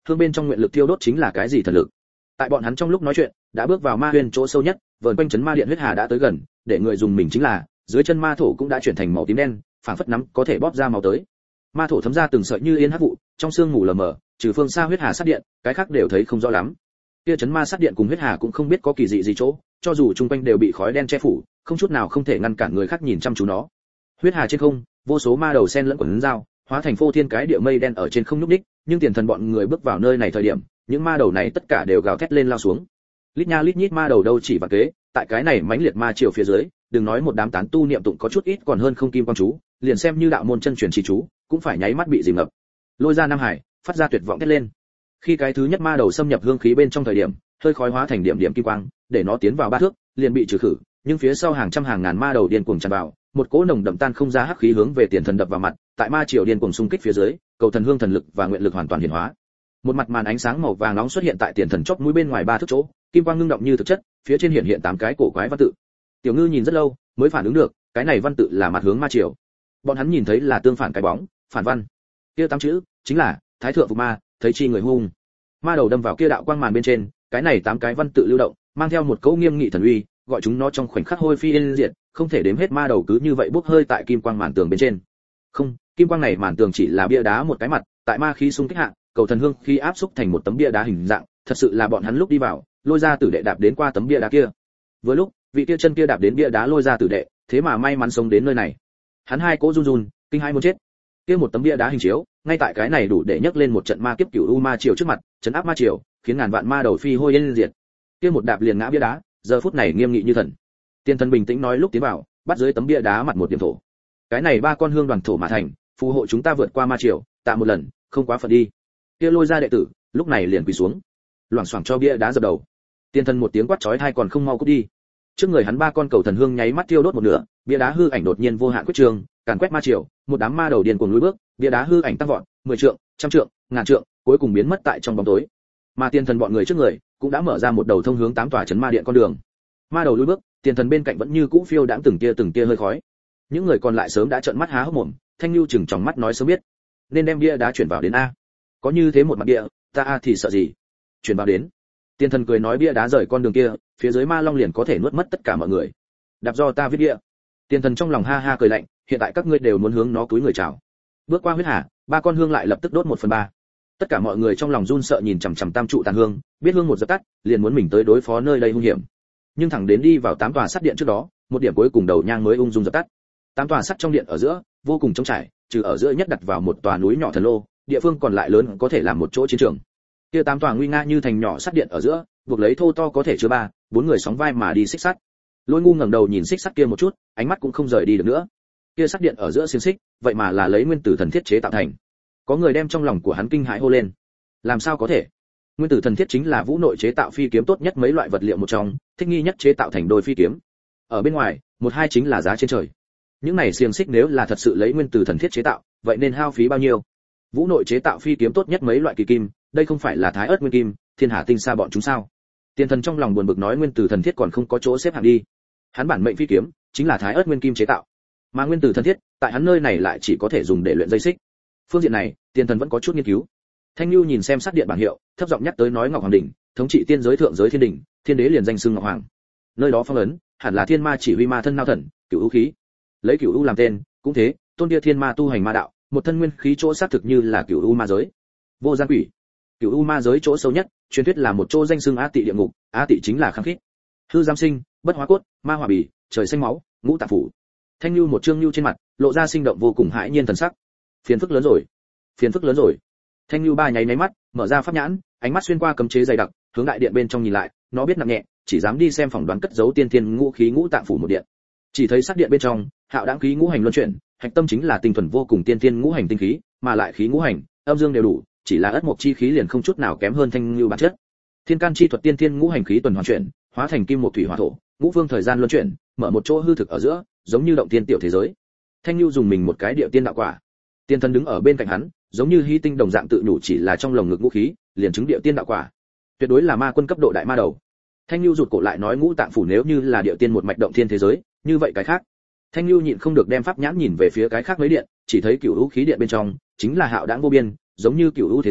hương bên trong nguyện lực tiêu đốt chính là cái gì thần lực. Tại bọn hắn trong lúc nói chuyện, đã bước vào ma huyên chỗ sâu nhất, vờn quanh chấn ma điện huyết hà đã tới gần, để người dùng mình chính là, dưới chân ma thổ cũng đã chuyển thành màu tím đen, phảng phất nắm có thể bóp ra máu tới. Ma thổ thấm ra từng sợi như yên hắc vụ, trong sương mù lờ mờ, trừ phương xa huyết hà sát điện, cái khác đều thấy không rõ lắm. Kia chấn ma sát điện cùng huyết hà cũng không biết có kỳ dị gì chỗ, cho dù chung quanh đều bị khói đen che phủ, không chút nào không thể ngăn cản người khác nhìn chăm chú nó. Huyết hà trên không, vô số ma đầu sen lẫn quần dao, hóa thành phô thiên cái địa mây đen ở trên không nhúc nhích, nhưng tiền thần bọn người bước vào nơi này thời điểm, những ma đầu này tất cả đều gào thét lên lao xuống. Lít nha lít nhít ma đầu đâu chỉ và kế, tại cái này mãnh liệt ma chiều phía dưới, đừng nói một đám tán tu niệm tụng có chút ít còn hơn không kim quang chú, liền xem như đạo môn chân truyền chỉ chú, cũng phải nháy mắt bị dìm ngập. Lôi ra Nam Hải, phát ra tuyệt vọng thét lên. Khi cái thứ nhất ma đầu xâm nhập hương khí bên trong thời điểm, hơi khói hóa thành điểm điểm kim quang, để nó tiến vào ba thước, liền bị trừ khử, nhưng phía sau hàng trăm hàng ngàn ma đầu điên cuồng tràn vào, một cỗ nồng đậm tan không ra hắc khí hướng về tiền thần đập vào mặt, tại ma triều điên cuồng xung kích phía dưới, cầu thần hương thần lực và nguyện lực hoàn toàn hiển hóa. Một mặt màn ánh sáng màu vàng nóng xuất hiện tại tiền thần chóp mũi bên ngoài ba thước chỗ, kim quang ngưng động như thực chất, phía trên hiện hiện tám cái cổ quái văn tự. Tiểu Ngư nhìn rất lâu, mới phản ứng được, cái này văn tự là mặt hướng ma triều. Bọn hắn nhìn thấy là tương phản cái bóng, phản văn. Kia tám chữ chính là Thái thượng phục ma, thấy chi người hung. Ma đầu đâm vào kia đạo quang màn bên trên, cái này tám cái văn tự lưu động, mang theo một cỗ nghiêm nghị thần uy, gọi chúng nó trong khoảnh khắc hôi phi yên diệt, không thể đếm hết ma đầu cứ như vậy bốc hơi tại kim quang màn tường bên trên. Không, kim quang này màn tường chỉ là bia đá một cái mặt, tại ma khí xung kích hạ, cầu thần hương khi áp xúc thành một tấm bia đá hình dạng, thật sự là bọn hắn lúc đi vào, lôi ra tử đệ đạp đến qua tấm bia đá kia. Vừa lúc, vị kia chân kia đạp đến bia đá lôi ra tử đệ, thế mà may mắn sống đến nơi này. Hắn hai cỗ run run, kinh hai muốn chết. Kia một tấm bia đá hình chiếu, ngay tại cái này đủ để nhấc lên một trận ma kiếp cửu u ma triều trước mặt, trấn áp ma triều, khiến ngàn vạn ma đầu phi hôi yên diệt. Kia một đạp liền ngã bia đá, giờ phút này nghiêm nghị như thần. Tiên thần bình tĩnh nói lúc tiến vào, bắt dưới tấm bia đá mặt một điểm thổ. Cái này ba con hương đoàn thổ mà thành, phù hộ chúng ta vượt qua ma triều, tạ một lần, không quá phận đi. Kia lôi ra đệ tử, lúc này liền quỳ xuống, loảng xoảng cho bia đá dập đầu. Tiên thần một tiếng quát chói tai còn không mau cút đi. Trước người hắn ba con cầu thần hương nháy mắt tiêu đốt một nửa, bia đá hư ảnh đột nhiên vô hạn quyết trường, càn quét ma triều, một đám ma đầu điên cuồng lùi bước, bia đá hư ảnh tăng vọt, mười trượng, trăm trượng, ngàn trượng, cuối cùng biến mất tại trong bóng tối. Mà tiên thần bọn người trước người cũng đã mở ra một đầu thông hướng tám tòa trấn ma điện con đường. Ma đầu lùi bước, tiên thần bên cạnh vẫn như cũ phiêu đãng từng tia từng tia hơi khói. Những người còn lại sớm đã trợn mắt há hốc mồm, Thanh Nhu chừng tròng mắt nói sớm biết, nên đem bia đá chuyển vào đến a. Có như thế một mặt địa, ta a thì sợ gì? Chuyển vào đến. Tiên thần cười nói bia đá rời con đường kia, phía dưới ma long liền có thể nuốt mất tất cả mọi người. Đạp do ta viết địa. Tiên thần trong lòng ha ha cười lạnh, hiện tại các ngươi đều muốn hướng nó túi người chào. Bước qua huyết hà, ba con hương lại lập tức đốt một phần ba. Tất cả mọi người trong lòng run sợ nhìn chằm chằm tam trụ tàn hương, biết hương một dập tắt, liền muốn mình tới đối phó nơi đây hung hiểm. Nhưng thẳng đến đi vào tám tòa sắt điện trước đó, một điểm cuối cùng đầu nhang mới ung dung dập tắt. Tám tòa sắt trong điện ở giữa, vô cùng trống trải, trừ ở giữa nhất đặt vào một tòa núi nhỏ thần lô, địa phương còn lại lớn có thể làm một chỗ chiến trường. Kia tám tòa nguy nga như thành nhỏ sắt điện ở giữa, buộc lấy thô to có thể chứa ba, bốn người sóng vai mà đi xích sắt. Lôi Ngu ngẩng đầu nhìn xích sắt kia một chút, ánh mắt cũng không rời đi được nữa. Kia sắt điện ở giữa xiềng xích, vậy mà là lấy nguyên tử thần thiết chế tạo thành. Có người đem trong lòng của hắn kinh hãi hô lên. Làm sao có thể? Nguyên tử thần thiết chính là vũ nội chế tạo phi kiếm tốt nhất mấy loại vật liệu một trong, thích nghi nhất chế tạo thành đôi phi kiếm. Ở bên ngoài, một hai chính là giá trên trời. Những này xiềng xích nếu là thật sự lấy nguyên tử thần thiết chế tạo, vậy nên hao phí bao nhiêu? Vũ nội chế tạo phi kiếm tốt nhất mấy loại kỳ kim, đây không phải là thái ớt nguyên kim, thiên hà tinh sa bọn chúng sao? Tiên thần trong lòng buồn bực nói nguyên tử thần thiết còn không có chỗ xếp hạng đi. Hắn bản mệnh phi kiếm chính là thái ớt nguyên kim chế tạo, mà nguyên tử thần thiết tại hắn nơi này lại chỉ có thể dùng để luyện dây xích. Phương diện này, tiên thần vẫn có chút nghiên cứu. Thanh Nhu nhìn xem sát điện bảng hiệu, thấp giọng nhắc tới nói Ngọc Hoàng đỉnh, thống trị tiên giới thượng giới thiên đỉnh, thiên đế liền danh xưng Ngọc Hoàng. Nơi đó phong ấn, hẳn là thiên ma chỉ huy ma thân nao thần, cửu u khí. Lấy cửu u làm tên, cũng thế, tôn kia thiên ma tu hành ma đạo, một thân nguyên khí chỗ xác thực như là cửu u ma giới. Vô gian quỷ. Cửu u ma giới chỗ sâu nhất, truyền thuyết là một chỗ danh xưng A Tị địa ngục, A Tị chính là khăng khít. Hư giam sinh, bất hóa cốt, ma hỏa bì, trời xanh máu, ngũ tạng phủ. Thanh Nhu một trương nhu trên mặt, lộ ra sinh động vô cùng hãi nhiên thần sắc. Phiền phức lớn rồi, phiền phức lớn rồi. Thanh Nhu ba nháy nháy mắt, mở ra pháp nhãn, ánh mắt xuyên qua cấm chế dày đặc, hướng đại điện bên trong nhìn lại, nó biết nặng nhẹ, chỉ dám đi xem phỏng đoán cất giấu tiên thiên ngũ khí ngũ tạng phủ một điện. Chỉ thấy sắc điện bên trong, hạo đãng khí ngũ hành luân chuyển, hạch tâm chính là tinh thuần vô cùng tiên thiên ngũ hành tinh khí, mà lại khí ngũ hành, âm dương đều đủ, chỉ là ất mộc chi khí liền không chút nào kém hơn Thanh Nhu bản chất. Thiên can chi thuật tiên thiên ngũ hành khí tuần hoàn chuyển, hóa thành kim một thủy hỏa thổ, ngũ vương thời gian luân chuyển, mở một chỗ hư thực ở giữa, giống như động tiên tiểu thế giới. Thanh Nhu dùng mình một cái địa tiên đạo quả. Tiên thần đứng ở bên cạnh hắn, giống như hy tinh đồng dạng tự nhủ chỉ là trong lồng ngực ngũ khí, liền chứng địa tiên đạo quả. Tuyệt đối là ma quân cấp độ đại ma đầu. Thanh Nhu rụt cổ lại nói ngũ tạng phủ nếu như là địa tiên một mạch động thiên thế giới, như vậy cái khác. Thanh Nhu nhịn không được đem pháp nhãn nhìn về phía cái khác mấy điện, chỉ thấy cửu u khí điện bên trong, chính là hạo đãng vô biên, giống như cửu u thế giới,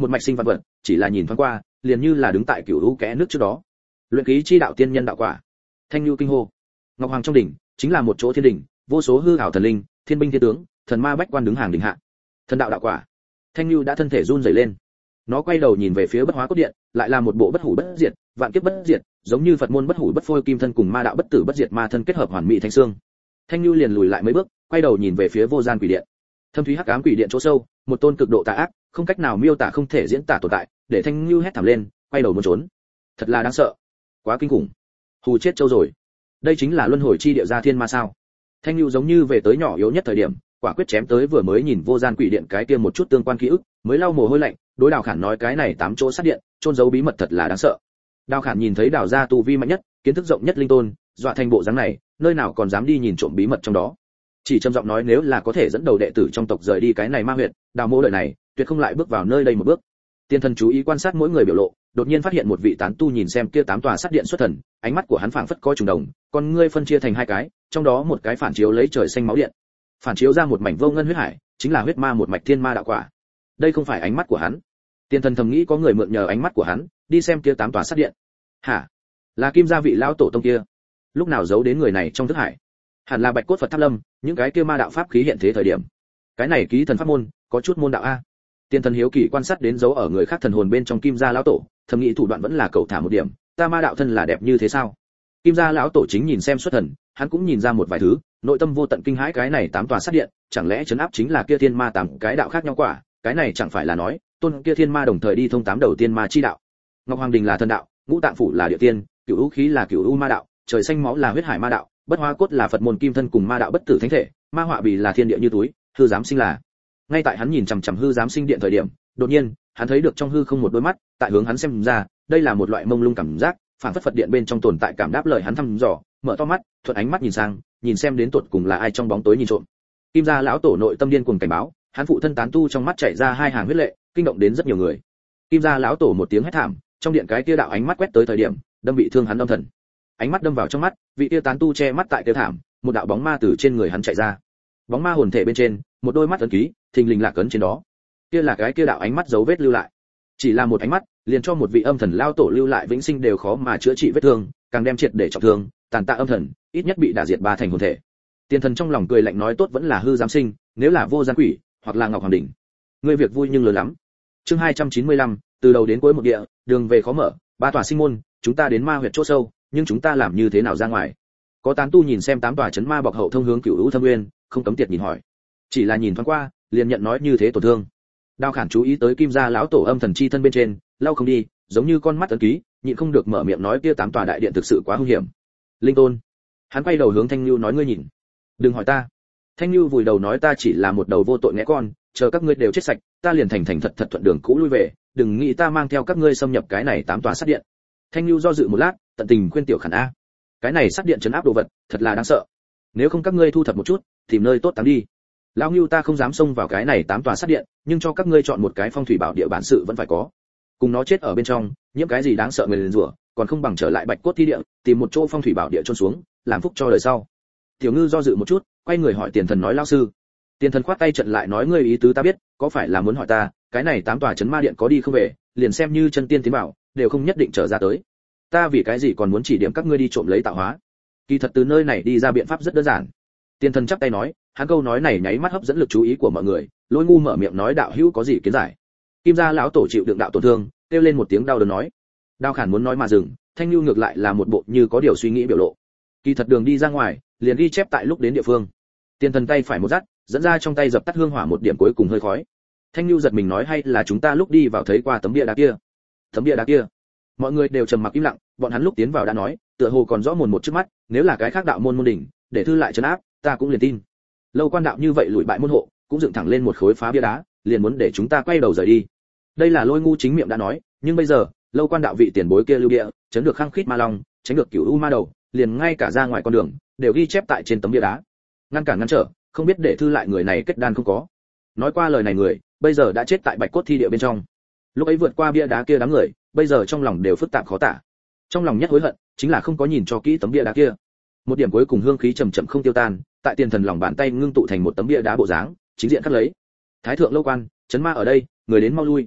một mạch sinh văn vật, chỉ là nhìn thoáng qua, liền như là đứng tại cửu u kẽ nước trước đó. Luyện khí chi đạo tiên nhân đạo quả. Thanh Nhu kinh hô. Ngọc Hoàng trong đỉnh, chính là một chỗ thiên đỉnh, vô số hư ảo thần linh, thiên binh thiên tướng, thần ma bách quan đứng hàng đỉnh hạ. Thần đạo đạo quả. Thanh Nhu đã thân thể run rẩy lên. Nó quay đầu nhìn về phía bất hóa cốt điện, lại là một bộ bất hủ bất diệt, vạn kiếp bất diệt, giống như Phật môn bất hủ bất phôi kim thân cùng ma đạo bất tử bất diệt ma thân kết hợp hoàn mỹ thanh xương. Thanh Nhu liền lùi lại mấy bước, quay đầu nhìn về phía vô gian quỷ điện. Thâm thúy hắc ám quỷ điện chỗ sâu, một tôn cực độ tà ác, không cách nào miêu tả không thể diễn tả tồn tại, để Thanh Nhu hét thảm lên, quay đầu muốn trốn. Thật là đáng sợ, quá kinh khủng. Hù chết châu rồi. Đây chính là luân hồi chi địa gia thiên ma sao? Thanh Nhu giống như về tới nhỏ yếu nhất thời điểm, quả quyết chém tới vừa mới nhìn vô gian quỷ điện cái kia một chút tương quan ký ức, mới lau mồ hôi lạnh, đối Đào Khản nói cái này tám chỗ sát điện, trôn giấu bí mật thật là đáng sợ. Đào Khản nhìn thấy Đào gia tu vi mạnh nhất, kiến thức rộng nhất linh tôn, dọa thành bộ dáng này, nơi nào còn dám đi nhìn trộm bí mật trong đó. Chỉ trầm giọng nói nếu là có thể dẫn đầu đệ tử trong tộc rời đi cái này ma huyệt, Đào mô đời này, tuyệt không lại bước vào nơi đây một bước. Tiên thần chú ý quan sát mỗi người biểu lộ, đột nhiên phát hiện một vị tán tu nhìn xem kia tám tòa sát điện xuất thần, ánh mắt của hắn phảng phất có trùng đồng, con ngươi phân chia thành hai cái, trong đó một cái phản chiếu lấy trời xanh máu điện, phản chiếu ra một mảnh vô ngân huyết hải, chính là huyết ma một mạch thiên ma đạo quả. Đây không phải ánh mắt của hắn. Tiên thần thầm nghĩ có người mượn nhờ ánh mắt của hắn, đi xem kia tám tòa sát điện. Hả? Là Kim gia vị lão tổ tông kia? Lúc nào giấu đến người này trong thức hải? Hẳn là Bạch cốt Phật Tháp Lâm, những cái kia ma đạo pháp khí hiện thế thời điểm. Cái này ký thần pháp môn, có chút môn đạo a. Tiên thần hiếu kỳ quan sát đến dấu ở người khác thần hồn bên trong Kim gia lão tổ, thầm nghĩ thủ đoạn vẫn là cầu thả một điểm, ta ma đạo thân là đẹp như thế sao? Kim gia lão tổ chính nhìn xem xuất thần, hắn cũng nhìn ra một vài thứ, nội tâm vô tận kinh hãi cái này tám tòa sát điện, chẳng lẽ trấn áp chính là kia thiên ma tám cái đạo khác nhau quả, cái này chẳng phải là nói, tôn kia thiên ma đồng thời đi thông tám đầu tiên ma chi đạo. Ngọc Hoàng đình là thần đạo, ngũ tạng phủ là địa tiên, cửu u khí là cửu u ma đạo, trời xanh máu là huyết hải ma đạo, bất hóa cốt là Phật môn kim thân cùng ma đạo bất tử thánh thể, ma họa bì là thiên địa như túi, hư giám sinh là. Ngay tại hắn nhìn chằm chằm hư giám sinh điện thời điểm, đột nhiên, hắn thấy được trong hư không một đôi mắt, tại hướng hắn xem ra, đây là một loại mông lung cảm giác, phản phất Phật điện bên trong tồn tại cảm đáp lời hắn thăm dò, mở to mắt, thuận ánh mắt nhìn sang, nhìn xem đến tuột cùng là ai trong bóng tối nhìn trộm. Kim gia lão tổ nội tâm điên cuồng cảnh báo, hắn phụ thân tán tu trong mắt chảy ra hai hàng huyết lệ, kinh động đến rất nhiều người. Kim gia lão tổ một tiếng hét thảm, trong điện cái kia đạo ánh mắt quét tới thời điểm, đâm bị thương hắn âm thần. Ánh mắt đâm vào trong mắt, vị kia tán tu che mắt tại kia thảm, một đạo bóng ma từ trên người hắn chạy ra. Bóng ma hồn thể bên trên, một đôi mắt ấn ký, thình lình lạc ấn trên đó. Kia là cái kia đạo ánh mắt dấu vết lưu lại. Chỉ là một ánh mắt, liền cho một vị âm thần lao tổ lưu lại vĩnh sinh đều khó mà chữa trị vết thương, càng đem triệt để trọng thương, tàn tạ âm thần, ít nhất bị đả diệt ba thành hồn thể. Tiên thần trong lòng cười lạnh nói tốt vẫn là hư giám sinh, nếu là vô gian quỷ, hoặc là Ngọc Hoàng đỉnh. Ngươi việc vui nhưng lớn lắm. Chương hai trăm chín mươi lăm, từ đầu đến cuối một địa, đường về khó mở, ba tòa sinh môn, chúng ta đến ma huyệt chỗ sâu, nhưng chúng ta làm như thế nào ra ngoài? Có tán tu nhìn xem tám tòa chấn ma bọc hậu thông hướng cửu u thâm nguyên, không cấm tiệt nhìn hỏi. Chỉ là nhìn thoáng qua, liền nhận nói như thế tổn thương. Đao Khản chú ý tới Kim gia lão tổ âm thần chi thân bên trên, lau không đi, giống như con mắt ấn ký, nhịn không được mở miệng nói kia tám tòa đại điện thực sự quá hung hiểm. Linh tôn. Hắn quay đầu hướng Thanh Nhu nói ngươi nhìn. Đừng hỏi ta. Thanh Nhu vùi đầu nói ta chỉ là một đầu vô tội ngẽ con, chờ các ngươi đều chết sạch, ta liền thành thành thật thật thuận đường cũ lui về, đừng nghĩ ta mang theo các ngươi xâm nhập cái này tám tòa sát điện. Thanh Nhu do dự một lát, tận tình khuyên Tiểu Khản a. Cái này sát điện trấn áp đồ vật, thật là đáng sợ. Nếu không các ngươi thu thập một chút, tìm nơi tốt tắm đi. Lão Nưu ta không dám xông vào cái này tám tòa sát điện, nhưng cho các ngươi chọn một cái phong thủy bảo địa bản sự vẫn phải có. Cùng nó chết ở bên trong, nhiễm cái gì đáng sợ người liền rủa, còn không bằng trở lại Bạch cốt thi địa, tìm một chỗ phong thủy bảo địa chôn xuống, làm phúc cho đời sau. Tiểu Ngư do dự một chút, quay người hỏi Tiền Thần nói lão sư. Tiền Thần khoát tay trận lại nói ngươi ý tứ ta biết, có phải là muốn hỏi ta, cái này tám tòa chấn ma điện có đi không về, liền xem như chân tiên tiến bảo, đều không nhất định trở ra tới. Ta vì cái gì còn muốn chỉ điểm các ngươi đi trộm lấy tạo hóa? Kỳ thật từ nơi này đi ra biện pháp rất đơn giản. Tiền Thần chắp tay nói, hắn câu nói này nháy mắt hấp dẫn lực chú ý của mọi người, Lôi Ngu mở miệng nói đạo hữu có gì kiến giải. Kim gia lão tổ chịu đựng đạo tổn thương, kêu lên một tiếng đau đớn nói. Đao Khản muốn nói mà dừng, Thanh Nhu ngược lại là một bộ như có điều suy nghĩ biểu lộ. Kỳ thật đường đi ra ngoài, liền ghi chép tại lúc đến địa phương. Tiền Thần tay phải một dắt, dẫn ra trong tay dập tắt hương hỏa một điểm cuối cùng hơi khói. Thanh Nhu giật mình nói hay là chúng ta lúc đi vào thấy qua tấm bia đá kia. Tấm bia đá kia. Mọi người đều trầm mặc im lặng, bọn hắn lúc tiến vào đã nói, tựa hồ còn rõ mồn một trước mắt, nếu là cái khác đạo môn môn đỉnh, để thư lại trấn áp, ta cũng liền tin. Lâu quan đạo như vậy lùi bại môn hộ, cũng dựng thẳng lên một khối phá bia đá, liền muốn để chúng ta quay đầu rời đi. Đây là Lôi Ngu chính miệng đã nói, nhưng bây giờ, lâu quan đạo vị tiền bối kia lưu địa, chấn được khăng khít ma long, tránh được cửu u ma đầu, liền ngay cả ra ngoài con đường, đều ghi chép tại trên tấm bia đá. Ngăn cản ngăn trở, không biết để thư lại người này kết đan không có. Nói qua lời này người, bây giờ đã chết tại Bạch cốt thi địa bên trong. Lúc ấy vượt qua bia đá kia đám người, bây giờ trong lòng đều phức tạp khó tả. Trong lòng nhất hối hận, chính là không có nhìn cho kỹ tấm bia đá kia. Một điểm cuối cùng hương khí chậm chậm không tiêu tan, tại Tiền Thần lòng bàn tay ngưng tụ thành một tấm bia đá bộ dáng, chính diện khắc lấy: Thái thượng lâu quan, chấn ma ở đây, người đến mau lui.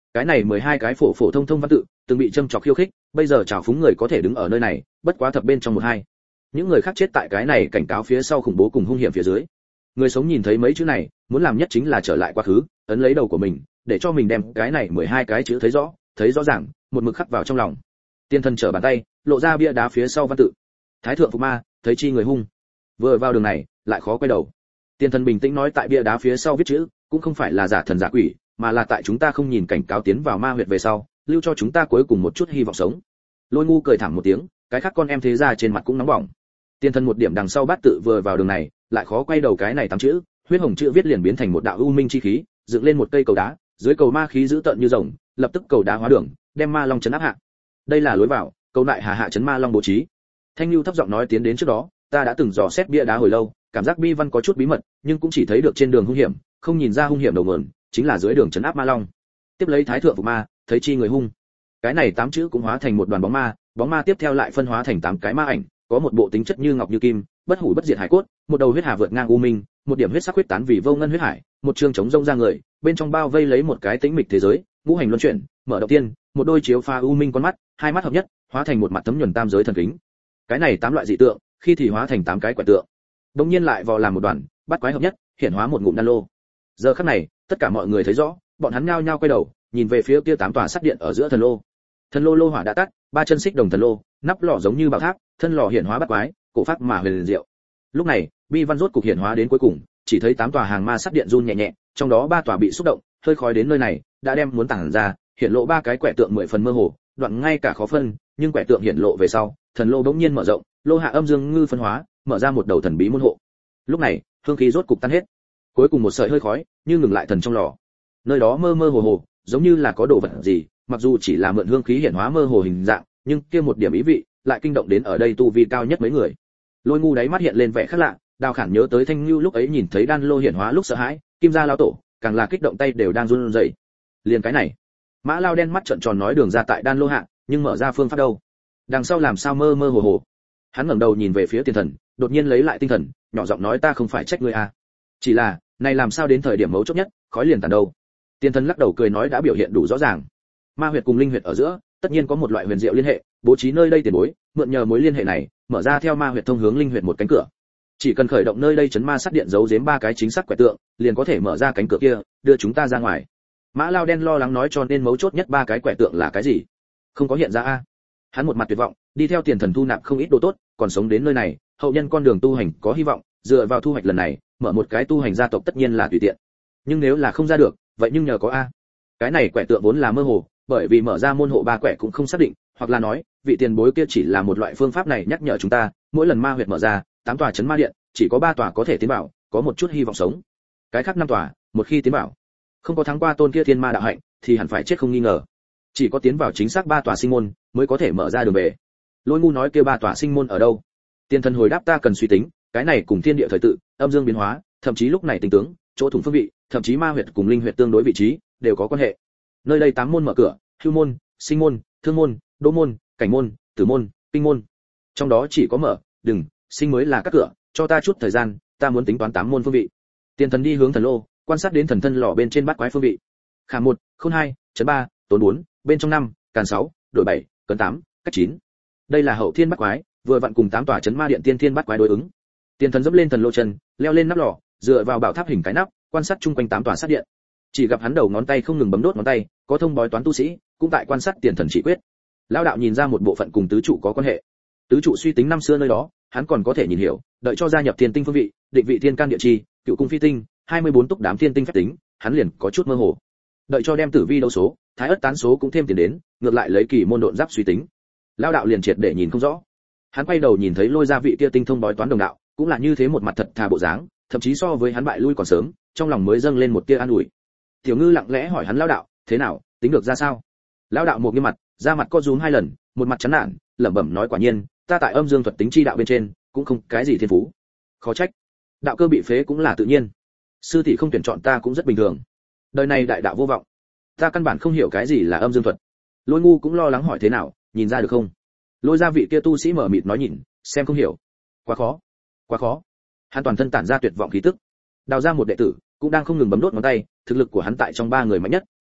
Cái này mười hai cái phổ phổ thông thông văn tự, từng bị châm chọc khiêu khích, bây giờ chào phúng người có thể đứng ở nơi này, bất quá thập bên trong một hai. Những người khác chết tại cái này cảnh cáo phía sau khủng bố cùng hung hiểm phía dưới. Người sống nhìn thấy mấy chữ này, muốn làm nhất chính là trở lại quá khứ, ấn lấy đầu của mình, để cho mình đem cái này mười hai cái chữ thấy rõ, thấy rõ ràng, một mực khắc vào trong lòng. Tiên thần trở bàn tay, lộ ra bia đá phía sau văn tự. Thái thượng phục ma, thấy chi người hung. Vừa vào đường này, lại khó quay đầu. Tiên thần bình tĩnh nói tại bia đá phía sau viết chữ, cũng không phải là giả thần giả quỷ, mà là tại chúng ta không nhìn cảnh cáo tiến vào ma huyệt về sau, lưu cho chúng ta cuối cùng một chút hy vọng sống. Lôi ngu cười thảm một tiếng, cái khác con em thế ra trên mặt cũng nóng bỏng. Tiên thần một điểm đằng sau bát tự vừa vào đường này, lại khó quay đầu cái này tám chữ, huyết hồng chữ viết liền biến thành một đạo u minh chi khí, dựng lên một cây cầu đá, dưới cầu ma khí dữ tợn như rồng, lập tức cầu đá hóa đường, đem ma long trấn áp hạ. Đây là lối vào, cầu lại hà hạ trấn ma long bố trí. Thanh Nưu thấp giọng nói tiến đến trước đó, ta đã từng dò xét bia đá hồi lâu, cảm giác bi văn có chút bí mật, nhưng cũng chỉ thấy được trên đường hung hiểm, không nhìn ra hung hiểm đầu nguồn, chính là dưới đường trấn áp ma long. Tiếp lấy thái thượng phục ma, thấy chi người hung. Cái này tám chữ cũng hóa thành một đoàn bóng ma, bóng ma tiếp theo lại phân hóa thành tám cái ma ảnh, có một bộ tính chất như ngọc như kim, bất hủ bất diệt hải cốt, một đầu huyết hà vượt ngang u minh, một điểm huyết sắc huyết tán vì vô ngân huyết hải, một chương chống rông ra người, bên trong bao vây lấy một cái tĩnh mịch thế giới, ngũ hành luân chuyển, mở đầu tiên, một đôi chiếu pha u minh con mắt, hai mắt hợp nhất, hóa thành một mặt tấm nhuần tam giới thần kính. Cái này tám loại dị tượng, khi thì hóa thành tám cái quẻ tượng. Đống nhiên lại vò làm một đoàn, bắt quái hợp nhất, hiện hóa một ngụm đan lô. Giờ khắc này, tất cả mọi người thấy rõ, bọn hắn nhao nhao quay đầu, nhìn về phía kia tám tòa sắt điện ở giữa thần lô. Thần lô lô hỏa đã tắt, ba chân xích đồng thần lô, nắp lò giống như bảo tháp, thân lò hiện hóa bắt quái, cổ pháp mà huyền diệu. Lúc này, bi văn rốt cục hiện hóa đến cuối cùng, chỉ thấy tám tòa hàng ma sắt điện run nhẹ nhẹ, trong đó ba tòa bị xúc động, hơi khói đến nơi này, đã đem muốn tản ra, hiện lộ ba cái quẻ tượng mười phần mơ hồ, đoạn ngay cả khó phân, nhưng quẻ tượng hiện lộ về sau, thần lô bỗng nhiên mở rộng, lô hạ âm dương ngư phân hóa, mở ra một đầu thần bí môn hộ. Lúc này, hương khí rốt cục tan hết, cuối cùng một sợi hơi khói, như ngừng lại thần trong lò. Nơi đó mơ mơ hồ hồ, giống như là có đồ vật gì, mặc dù chỉ là mượn hương khí hiện hóa mơ hồ hình dạng, nhưng kia một điểm ý vị, lại kinh động đến ở đây tu vi cao nhất mấy người. Lôi ngu đáy mắt hiện lên vẻ khác lạ, Đào Khản nhớ tới Thanh Nưu lúc ấy nhìn thấy đan lô hiển hóa lúc sợ hãi, Kim gia lão tổ, càng là kích động tay đều đang run rẩy. Liền cái này, Mã Lao đen mắt trợn tròn nói đường ra tại đan lô hạ, nhưng mở ra phương pháp đâu? Đằng sau làm sao mơ mơ hồ hồ. Hắn ngẩng đầu nhìn về phía Tiền Thần, đột nhiên lấy lại tinh thần, nhỏ giọng nói ta không phải trách ngươi à. Chỉ là, này làm sao đến thời điểm mấu chốt nhất, khói liền tàn đâu. Tiền Thần lắc đầu cười nói đã biểu hiện đủ rõ ràng. Ma huyệt cùng linh huyệt ở giữa, tất nhiên có một loại huyền diệu liên hệ, bố trí nơi đây tiền bối, mượn nhờ mối liên hệ này, mở ra theo ma huyệt thông hướng linh huyệt một cánh cửa. Chỉ cần khởi động nơi đây chấn ma sát điện giấu giếm ba cái chính xác quẻ tượng, liền có thể mở ra cánh cửa kia, đưa chúng ta ra ngoài. Mã Lao đen lo lắng nói cho nên mấu chốt nhất ba cái quẻ tượng là cái gì? Không có hiện ra a. Hắn một mặt tuyệt vọng, đi theo Tiền Thần thu nạp không ít đồ tốt, còn sống đến nơi này, hậu nhân con đường tu hành có hy vọng, dựa vào thu hoạch lần này, mở một cái tu hành gia tộc tất nhiên là tùy tiện. Nhưng nếu là không ra được, vậy nhưng nhờ có a. Cái này quẻ tượng vốn là mơ hồ, bởi vì mở ra môn hộ ba quẻ cũng không xác định, hoặc là nói, vị tiền bối kia chỉ là một loại phương pháp này nhắc nhở chúng ta, mỗi lần ma huyệt mở ra, tám tòa chấn ma điện, chỉ có ba tòa có thể tiến vào, có một chút hy vọng sống. Cái khác năm tòa, một khi tiến vào, không có thắng qua tôn kia thiên ma đạo hạnh, thì hẳn phải chết không nghi ngờ. Chỉ có tiến vào chính xác ba tòa sinh môn, mới có thể mở ra đường về. Lôi ngu nói kia ba tòa sinh môn ở đâu? Tiên Thần hồi đáp ta cần suy tính, cái này cùng thiên địa thời tự, âm dương biến hóa, thậm chí lúc này tình tướng, chỗ thủng phương vị, thậm chí ma huyệt cùng linh huyệt tương đối vị trí, đều có quan hệ. Nơi đây tám môn mở cửa, hưu môn, sinh môn, thương môn, đỗ môn, cảnh môn, tử môn, kinh môn. Trong đó chỉ có mở, đừng, sinh mới là các cửa, cho ta chút thời gian, ta muốn tính toán tám môn phương vị. Tiền Thần đi hướng thần lô, quan sát đến thần thân lò bên trên bát quái phương vị. Khả một, khôn hai, chấn ba, tốn bốn, bên trong năm, càn sáu, đổi bảy, cấn tám, cách chín. Đây là hậu thiên bát quái, vừa vặn cùng tám tòa chấn ma điện tiên thiên bát quái đối ứng. Tiền Thần dẫm lên thần lô chân, leo lên nắp lò, dựa vào bảo tháp hình cái nắp, quan sát chung quanh tám tòa sát điện. Chỉ gặp hắn đầu ngón tay không ngừng bấm đốt ngón tay, có thông bói toán tu sĩ, cũng tại quan sát Tiền Thần chỉ quyết. Lão đạo nhìn ra một bộ phận cùng tứ trụ có quan hệ. Tứ trụ suy tính năm xưa nơi đó, hắn còn có thể nhìn hiểu, đợi cho gia nhập thiên tinh phương vị, định vị thiên can địa chi, cựu cung phi tinh, hai mươi bốn túc đám thiên tinh phép tính, hắn liền có chút mơ hồ. Đợi cho đem tử vi đấu số, thái ất tán số cũng thêm tiền đến, ngược lại lấy kỳ môn độn giáp suy tính. Lão đạo liền triệt để nhìn không rõ. Hắn quay đầu nhìn thấy lôi ra vị kia tinh thông bói toán đồng đạo, cũng là như thế một mặt thật thà bộ dáng, thậm chí so với hắn bại lui còn sớm, trong lòng mới dâng lên một tia an ủi. Tiểu Ngư lặng lẽ hỏi hắn lão đạo, thế nào, tính được ra sao? Lão đạo một nghiêm mặt, ra mặt co rúm hai lần, một mặt chán nản, lẩm bẩm nói quả nhiên, ta tại âm dương thuật tính chi đạo bên trên, cũng không cái gì thiên phú. Khó trách, đạo cơ bị phế cũng là tự nhiên. Sư tỷ không tuyển chọn ta cũng rất bình thường. Đời này đại đạo vô vọng, ta căn bản không hiểu cái gì là âm dương thuật. Lôi ngu cũng lo lắng hỏi thế nào, nhìn ra được không? Lôi ra vị kia tu sĩ mở mịt nói nhìn, xem không hiểu. Quá khó, quá khó. Hắn toàn thân tản ra tuyệt vọng khí tức. Đào ra một đệ tử, cũng đang không ngừng bấm đốt ngón tay, thực lực của hắn tại trong ba người mạnh nhất,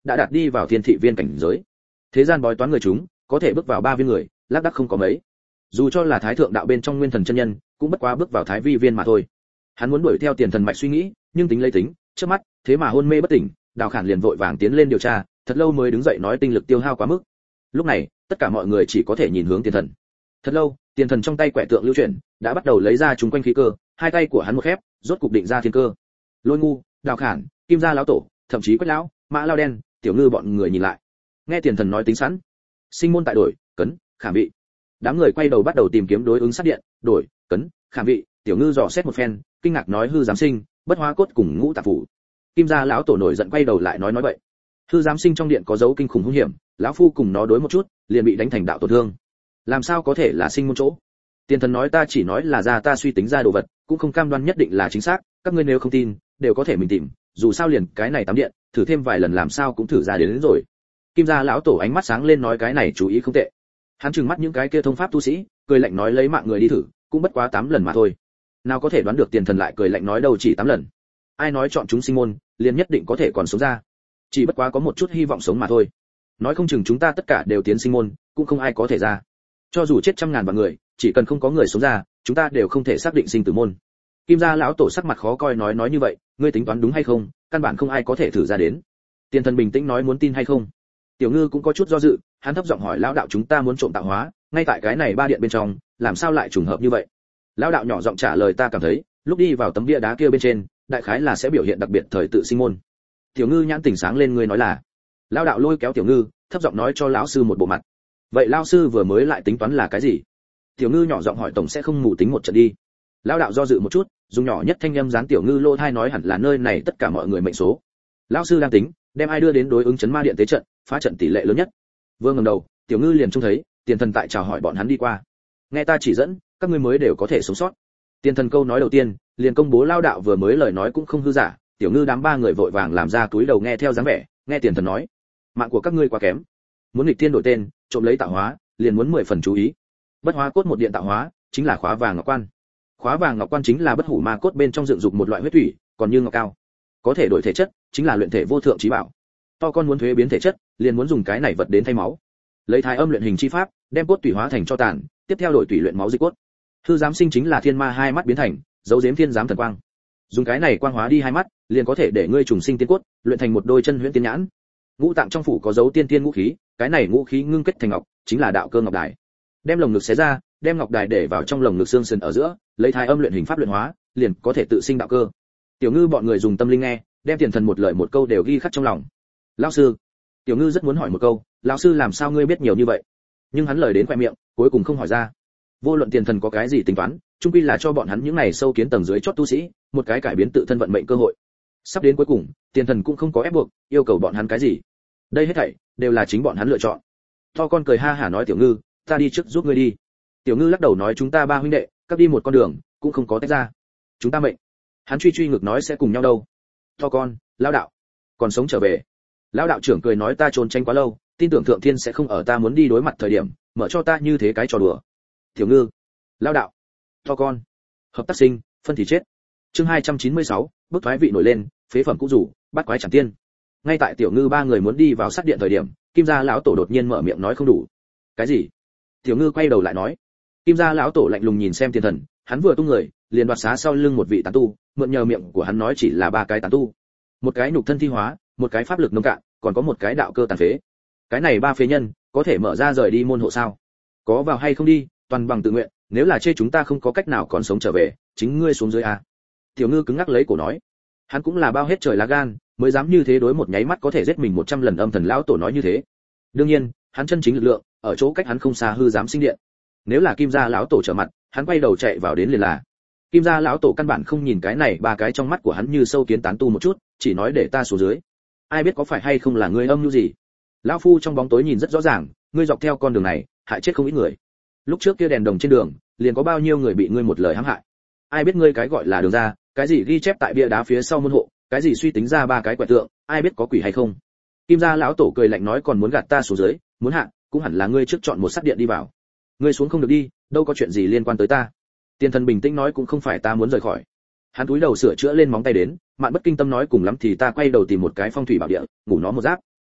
đã đạt đi vào thiên thị viên cảnh giới. Thế gian bói toán người chúng, có thể bước vào ba viên người, lác đác không có mấy. Dù cho là thái thượng đạo bên trong nguyên thần chân nhân, cũng bất quá bước vào thái vi viên mà thôi. Hắn muốn đuổi theo tiền thần mạch suy nghĩ, nhưng tính lấy tính, trước mắt, thế mà hôn mê bất tỉnh, Đào Khản liền vội vàng tiến lên điều tra, thật lâu mới đứng dậy nói tinh lực tiêu hao quá mức. Lúc này, tất cả mọi người chỉ có thể nhìn hướng tiền thần. Thật lâu, tiền thần trong tay quẻ tượng lưu chuyển, đã bắt đầu lấy ra chúng quanh khí cơ, hai tay của hắn một khép, rốt cục định ra thiên cơ. Lôi Ngu, Đào Khản, Kim Gia lão tổ, thậm chí Quách lão, Mã Lao Đen, Tiểu Ngư bọn người nhìn lại. Nghe tiền thần nói tính sẵn, sinh môn tại đổi, cấn, khảm vị. Đám người quay đầu bắt đầu tìm kiếm đối ứng sát điện, đổi, cấn, khảm vị. Tiểu Ngư dò xét một phen, kinh ngạc nói hư giám sinh, bất hóa cốt cùng ngũ tạp phủ. Kim Gia lão tổ nổi giận quay đầu lại nói nói vậy. Hư giám sinh trong điện có dấu kinh khủng hung hiểm, lão phu cùng nó đối một chút, liền bị đánh thành đạo tổn thương. Làm sao có thể là sinh môn chỗ? Tiền thần nói ta chỉ nói là ra ta suy tính ra đồ vật, cũng không cam đoan nhất định là chính xác, các ngươi nếu không tin, đều có thể mình tìm, dù sao liền cái này tám điện, thử thêm vài lần làm sao cũng thử ra đến, đến rồi. Kim Gia lão tổ ánh mắt sáng lên nói cái này chú ý không tệ. Hắn trừng mắt những cái kia thông pháp tu sĩ, cười lạnh nói lấy mạng người đi thử, cũng bất quá tám lần mà thôi. Nào có thể đoán được tiền thần lại cười lạnh nói đâu chỉ tám lần. Ai nói chọn chúng sinh môn, liền nhất định có thể còn sống ra. Chỉ bất quá có một chút hy vọng sống mà thôi. Nói không chừng chúng ta tất cả đều tiến sinh môn, cũng không ai có thể ra. Cho dù chết trăm ngàn vạn người, chỉ cần không có người sống ra, chúng ta đều không thể xác định sinh tử môn. Kim Gia lão tổ sắc mặt khó coi nói nói như vậy, ngươi tính toán đúng hay không, căn bản không ai có thể thử ra đến. Tiền thần bình tĩnh nói muốn tin hay không. Tiểu Ngư cũng có chút do dự, hắn thấp giọng hỏi lão đạo chúng ta muốn trộm tạo hóa, ngay tại cái này ba điện bên trong, làm sao lại trùng hợp như vậy? Lão đạo nhỏ giọng trả lời ta cảm thấy, lúc đi vào tấm bia đá kia bên trên, đại khái là sẽ biểu hiện đặc biệt thời tự sinh môn. Tiểu Ngư nhãn tỉnh sáng lên ngươi nói là. Lão đạo lôi kéo Tiểu Ngư, thấp giọng nói cho lão sư một bộ mặt. Vậy lão sư vừa mới lại tính toán là cái gì? Tiểu Ngư nhỏ giọng hỏi tổng sẽ không mù tính một trận đi. Lão đạo do dự một chút, dùng nhỏ nhất thanh âm dán Tiểu Ngư lô thai nói hẳn là nơi này tất cả mọi người mệnh số. Lão sư đang tính, đem ai đưa đến đối ứng chấn ma điện tế trận, phá trận tỷ lệ lớn nhất. Vừa ngẩng đầu, Tiểu Ngư liền trông thấy, tiền thần tại chào hỏi bọn hắn đi qua. Nghe ta chỉ dẫn, các ngươi mới đều có thể sống sót. Tiền thần câu nói đầu tiên, liền công bố lão đạo vừa mới lời nói cũng không hư giả, Tiểu Ngư đám ba người vội vàng làm ra túi đầu nghe theo dáng vẻ, nghe tiền thần nói, mạng của các ngươi quá kém, muốn nghịch tiên đổi tên, trộm lấy tạo hóa, liền muốn mười phần chú ý. Bất hóa cốt một điện tạo hóa, chính là khóa vàng ngọc quan. Khóa vàng ngọc quan chính là bất hủ ma cốt bên trong dựng dục một loại huyết thủy, còn như ngọc cao, có thể đổi thể chất, chính là luyện thể vô thượng chí bảo. To con muốn thuế biến thể chất, liền muốn dùng cái này vật đến thay máu. Lấy thái âm luyện hình chi pháp, đem cốt tủy hóa thành cho tàn, tiếp theo đổi tủy luyện máu dịch cốt. Hư giám sinh chính là thiên ma hai mắt biến thành, dấu giếm thiên giám thần quang. Dùng cái này quang hóa đi hai mắt, liền có thể để ngươi trùng sinh tiên cốt, luyện thành một đôi chân huyễn tiên nhãn. Ngũ tạng trong phủ có dấu tiên tiên ngũ khí, cái này ngũ khí ngưng kết thành ngọc, chính là đạo cơ ngọc đài. Đem lồng ngực xé ra, đem ngọc đài để vào trong lồng ngực xương sườn ở giữa, lấy thái âm luyện hình pháp luyện hóa, liền có thể tự sinh đạo cơ. Tiểu Ngư bọn người dùng tâm linh nghe, đem tiền thần một lời một câu đều ghi khắc trong lòng. Lão sư, Tiểu Ngư rất muốn hỏi một câu, lão sư làm sao ngươi biết nhiều như vậy? Nhưng hắn lời đến khoe miệng, cuối cùng không hỏi ra. Vô luận tiền thần có cái gì tính toán, chung quy là cho bọn hắn những này sâu kiến tầng dưới chót tu sĩ, một cái cải biến tự thân vận mệnh cơ hội. Sắp đến cuối cùng, tiền thần cũng không có ép buộc, yêu cầu bọn hắn cái gì. Đây hết thảy đều là chính bọn hắn lựa chọn. To con cười ha hả nói Tiểu Ngư, ta đi trước giúp ngươi đi. Tiểu Ngư lắc đầu nói chúng ta ba huynh đệ, các đi một con đường, cũng không có tách ra. Chúng ta mệnh. Hắn truy truy ngược nói sẽ cùng nhau đâu. To con, lão đạo, còn sống trở về. Lão đạo trưởng cười nói ta trốn tránh quá lâu, tin tưởng thượng thiên sẽ không ở ta muốn đi đối mặt thời điểm, mở cho ta như thế cái trò đùa. Tiểu Ngư, lão đạo, to con, hợp tác sinh, phân thì chết. Chương hai trăm chín mươi sáu, bức thoái vị nổi lên, phế phẩm cũ rủ, bắt quái chẳng tiên. Ngay tại Tiểu Ngư ba người muốn đi vào sát điện thời điểm, Kim Gia lão tổ đột nhiên mở miệng nói không đủ. Cái gì? Tiểu Ngư quay đầu lại nói. Kim Gia lão tổ lạnh lùng nhìn xem tiền thần, hắn vừa tung người, liền đoạt xá sau lưng một vị tán tu, mượn nhờ miệng của hắn nói chỉ là ba cái tán tu. Một cái nhục thân thi hóa, một cái pháp lực nông cạn, còn có một cái đạo cơ tàn phế. Cái này ba phế nhân, có thể mở ra rời đi môn hộ sao? Có vào hay không đi, toàn bằng tự nguyện, nếu là chê chúng ta không có cách nào còn sống trở về, chính ngươi xuống dưới a. Tiểu Ngư cứng ngắc lấy cổ nói. Hắn cũng là bao hết trời lá gan, mới dám như thế đối một nháy mắt có thể giết mình một trăm lần âm thần lão tổ nói như thế. Đương nhiên, hắn chân chính lực lượng, ở chỗ cách hắn không xa hư giám sinh điện. Nếu là Kim Gia lão tổ trở mặt, hắn quay đầu chạy vào đến liền là. Kim Gia lão tổ căn bản không nhìn cái này ba cái trong mắt của hắn như sâu kiến tán tu một chút, chỉ nói để ta xuống dưới. Ai biết có phải hay không là ngươi âm mưu gì? Lão phu trong bóng tối nhìn rất rõ ràng, ngươi dọc theo con đường này, hại chết không ít người. Lúc trước kia đèn đồng trên đường, liền có bao nhiêu người bị ngươi một lời hãm hại. Ai biết ngươi cái gọi là đường ra, cái gì ghi chép tại bia đá phía sau môn hộ, cái gì suy tính ra ba cái quẻ tượng, ai biết có quỷ hay không. Kim Gia lão tổ cười lạnh nói còn muốn gạt ta xuống dưới, muốn hạ, cũng hẳn là ngươi trước chọn một sát điện đi vào. Ngươi xuống không được đi, đâu có chuyện gì liên quan tới ta. Tiền thần bình tĩnh nói cũng không phải ta muốn rời khỏi. Hắn cúi đầu sửa chữa lên móng tay đến, Mạn Bất Kinh Tâm nói cùng lắm thì ta quay đầu tìm một cái phong thủy bảo địa, ngủ nó một giáp.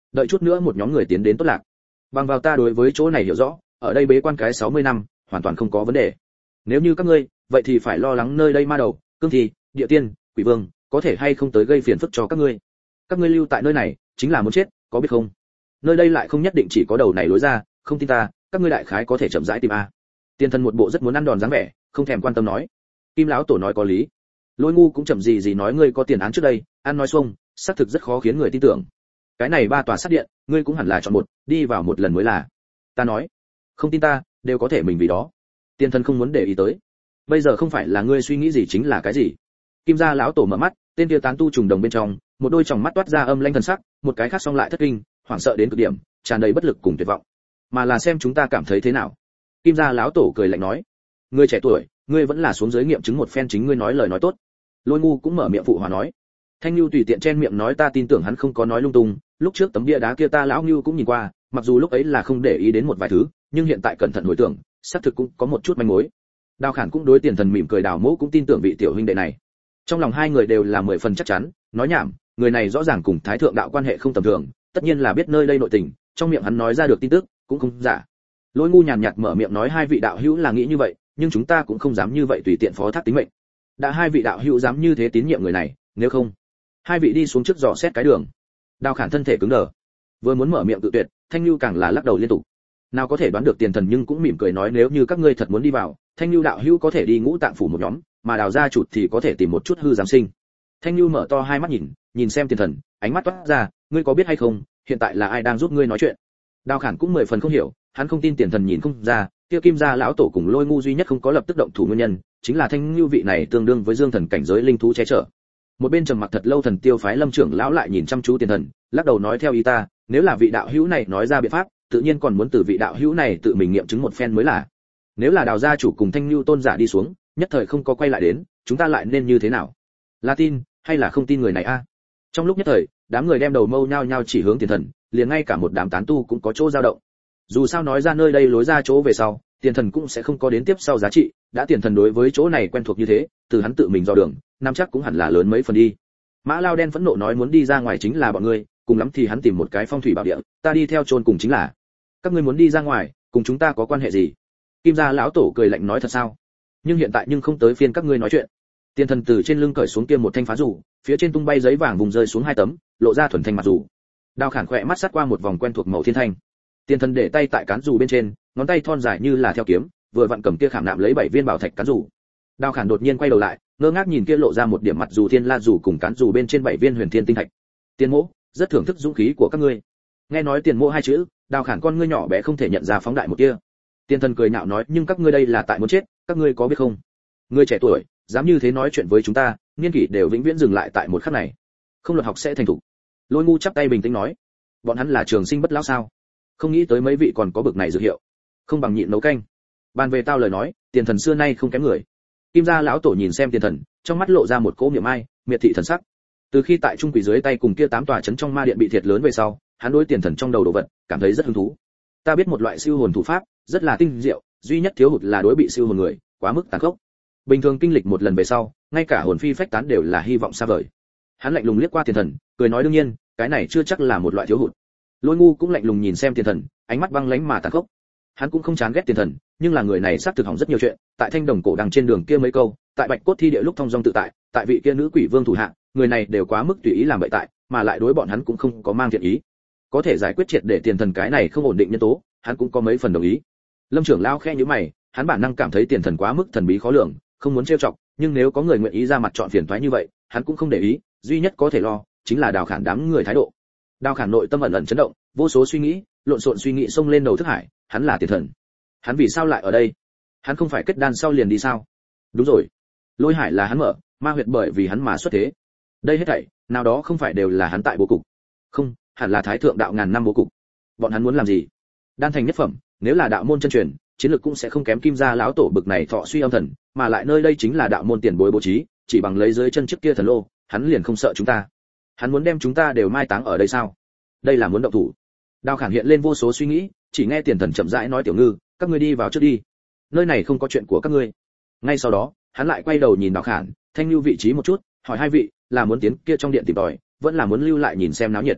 đợi chút nữa một nhóm người tiến đến tốt lạc. Bằng vào ta đối với chỗ này hiểu rõ, ở đây bế quan cái sáu mươi năm, hoàn toàn không có vấn đề. Nếu như các ngươi, vậy thì phải lo lắng nơi đây ma đầu, cương thi, địa tiên, quỷ vương, có thể hay không tới gây phiền phức cho các ngươi. Các ngươi lưu tại nơi này, chính là muốn chết, có biết không? Nơi đây lại không nhất định chỉ có đầu này lối ra, không tin ta, các ngươi đại khái có thể chậm rãi tìm a. Tiên thần một bộ rất muốn ăn đòn dáng vẻ, không thèm quan tâm nói. Kim lão tổ nói có lý. Lôi ngu cũng chậm gì gì nói ngươi có tiền án trước đây, ăn nói xuông, xác thực rất khó khiến người tin tưởng. Cái này ba tòa sát điện, ngươi cũng hẳn là chọn một, đi vào một lần mới là. Ta nói, không tin ta, đều có thể mình vì đó. Tiên thần không muốn để ý tới. Bây giờ không phải là ngươi suy nghĩ gì chính là cái gì. Kim gia lão tổ mở mắt, tên kia tán tu trùng đồng bên trong, một đôi tròng mắt toát ra âm lãnh thần sắc, một cái khác song lại thất kinh, hoảng sợ đến cực điểm, tràn đầy bất lực cùng tuyệt vọng. Mà là xem chúng ta cảm thấy thế nào. Kim gia lão tổ cười lạnh nói, ngươi trẻ tuổi, ngươi vẫn là xuống dưới nghiệm chứng một phen chính ngươi nói lời nói tốt. Lôi ngu cũng mở miệng phụ hòa nói. Thanh Nưu tùy tiện chen miệng nói ta tin tưởng hắn không có nói lung tung, lúc trước tấm bia đá kia ta lão Nưu cũng nhìn qua, mặc dù lúc ấy là không để ý đến một vài thứ, nhưng hiện tại cẩn thận hồi tưởng, xác thực cũng có một chút manh mối. Đào Khản cũng đối Tiền Thần mỉm cười, Đào Mỗ cũng tin tưởng vị tiểu huynh đệ này. Trong lòng hai người đều là mười phần chắc chắn, nói nhảm, người này rõ ràng cùng Thái thượng đạo quan hệ không tầm thường, tất nhiên là biết nơi đây nội tình, trong miệng hắn nói ra được tin tức, cũng không giả. Lôi ngu nhàn nhạt mở miệng nói hai vị đạo hữu là nghĩ như vậy, nhưng chúng ta cũng không dám như vậy tùy tiện phó thác tính mệnh. Đã hai vị đạo hữu dám như thế tín nhiệm người này, nếu không, hai vị đi xuống trước dò xét cái đường. Đào Khản thân thể cứng đờ, vừa muốn mở miệng tự tuyệt, Thanh Nưu càng là lắc đầu liên tục. Nào có thể đoán được Tiền Thần nhưng cũng mỉm cười nói nếu như các ngươi thật muốn đi vào, Thanh Nưu đạo hữu có thể đi Ngũ Tạng phủ một nhóm, mà Đào gia chủ thì có thể tìm một chút hư giám sinh. Thanh Nưu mở to hai mắt nhìn, nhìn xem Tiền Thần, ánh mắt toát ra, ngươi có biết hay không, hiện tại là ai đang giúp ngươi nói chuyện? Đào Khản cũng mười phần không hiểu, hắn không tin Tiền Thần nhìn không ra, kia Kim gia lão tổ cùng Lôi ngu duy nhất không có lập tức động thủ nguyên nhân, chính là Thanh Nưu vị này tương đương với Dương Thần cảnh giới linh thú che chở. Một bên trầm mặc thật lâu Thần Tiêu phái Lâm trưởng lão lại nhìn chăm chú Tiền Thần, lắc đầu nói theo ý ta, nếu là vị đạo hữu này nói ra biện pháp, tự nhiên còn muốn từ vị đạo hữu này tự mình nghiệm chứng một phen mới là. Nếu là Đào gia chủ cùng Thanh Nưu tôn giả đi xuống, nhất thời không có quay lại đến, chúng ta lại nên như thế nào? Là tin hay là không tin người này a? Trong lúc nhất thời, đám người đem đầu mâu nhao nhao chỉ hướng Tiền Thần, liền ngay cả một đám tán tu cũng có chỗ dao động. Dù sao nói ra nơi đây lối ra chỗ về sau, Tiền Thần cũng sẽ không có đến tiếp sau giá trị, đã Tiền Thần đối với chỗ này quen thuộc như thế, từ hắn tự mình dò đường, năm chắc cũng hẳn là lớn mấy phần đi. Mã Lao đen phẫn nộ nói muốn đi ra ngoài chính là bọn ngươi, cùng lắm thì hắn tìm một cái phong thủy bảo địa, ta đi theo chôn cùng chính là. Các ngươi muốn đi ra ngoài, cùng chúng ta có quan hệ gì? Kim gia lão tổ cười lạnh nói thật sao? Nhưng hiện tại nhưng không tới phiên các ngươi nói chuyện. Tiền Thần từ trên lưng cởi xuống kia một thanh phá rủ, phía trên tung bay giấy vàng vùng rơi xuống hai tấm, lộ ra thuần thanh mặt rủ. Đào Khản khỏe mắt sát qua một vòng quen thuộc màu thiên thanh. Tiền Thần để tay tại cán rủ bên trên, ngón tay thon dài như là theo kiếm, vừa vặn cầm kia khảm nạm lấy bảy viên bảo thạch cán rủ. Đào Khản đột nhiên quay đầu lại, ngơ ngác nhìn kia lộ ra một điểm mặt dù thiên la dù cùng cán dù bên trên bảy viên huyền thiên tinh thạch. Tiền Mỗ, rất thưởng thức dũng khí của các ngươi. Nghe nói Tiền Mỗ hai chữ, Đào Khản con ngươi nhỏ bé không thể nhận ra phóng đại một kia. Tiền Thần cười nhạo nói, nhưng các ngươi đây là tại muốn chết, các ngươi có biết không? Ngươi trẻ tuổi, dám như thế nói chuyện với chúng ta, niên kỷ đều vĩnh viễn dừng lại tại một khắc này. Không luật học sẽ thành thục. Lôi ngu chắp tay bình tĩnh nói, bọn hắn là trường sinh bất lão sao? Không nghĩ tới mấy vị còn có bực này dược hiệu. Không bằng nhịn nấu canh. Bàn về tao lời nói, Tiền Thần xưa nay không kém người. Kim gia lão tổ nhìn xem Tiền Thần, trong mắt lộ ra một cỗ miệng ai, miệt thị thần sắc. Từ khi tại trung quỷ dưới tay cùng kia tám tòa chấn trong ma điện bị thiệt lớn về sau, hắn đối Tiền Thần trong đầu đồ vật, cảm thấy rất hứng thú. Ta biết một loại siêu hồn thủ pháp, rất là tinh diệu, duy nhất thiếu hụt là đối bị siêu hồn người, quá mức tàn khốc. Bình thường kinh lịch một lần về sau, ngay cả hồn phi phách tán đều là hy vọng xa vời. Hắn lạnh lùng liếc qua Tiền Thần, cười nói đương nhiên, cái này chưa chắc là một loại thiếu hụt. Lôi ngu cũng lạnh lùng nhìn xem Tiền Thần, ánh mắt băng lãnh mà tàn khốc. Hắn cũng không chán ghét Tiền Thần, nhưng là người này xác thực hỏng rất nhiều chuyện, tại Thanh Đồng cổ đằng trên đường kia mấy câu, tại Bạch Cốt thi địa lúc thông dong tự tại, tại vị kia nữ quỷ vương thủ hạ, người này đều quá mức tùy ý làm bậy tại, mà lại đối bọn hắn cũng không có mang thiện ý. Có thể giải quyết triệt để Tiền Thần cái này không ổn định nhân tố, hắn cũng có mấy phần đồng ý. Lâm trưởng lão khẽ nhíu mày, hắn bản năng cảm thấy Tiền Thần quá mức thần bí khó lường, không muốn trêu chọc, nhưng nếu có người nguyện ý ra mặt chọn phiền toái như vậy, hắn cũng không để ý, duy nhất có thể lo chính là Đào Khản đám người thái độ. Đào Khản nội tâm ẩn ẩn chấn động, vô số suy nghĩ, lộn xộn suy nghĩ xông lên đầu thức hải, hắn là Tiền Thần. Hắn vì sao lại ở đây? Hắn không phải kết đan sau liền đi sao? Đúng rồi, Lôi Hải là hắn mở, ma huyệt bởi vì hắn mà xuất thế. Đây hết thảy, nào đó không phải đều là hắn tại bố cục. Không, hẳn là Thái thượng đạo ngàn năm bố cục. Bọn hắn muốn làm gì? Đan thành nhất phẩm, nếu là đạo môn chân truyền, chiến lược cũng sẽ không kém Kim gia lão tổ bực này thọ suy âm thần, mà lại nơi đây chính là đạo môn tiền bối bố trí, chỉ bằng lấy dưới chân trước kia thần lô, hắn liền không sợ chúng ta. Hắn muốn đem chúng ta đều mai táng ở đây sao? Đây là muốn động thủ. Đào Khản hiện lên vô số suy nghĩ, chỉ nghe Tiền Thần chậm rãi nói tiểu ngư, các ngươi đi vào trước đi. Nơi này không có chuyện của các ngươi. Ngay sau đó, hắn lại quay đầu nhìn Đào Khản, Thanh Nưu vị trí một chút, hỏi hai vị, là muốn tiến kia trong điện tìm tòi, vẫn là muốn lưu lại nhìn xem náo nhiệt.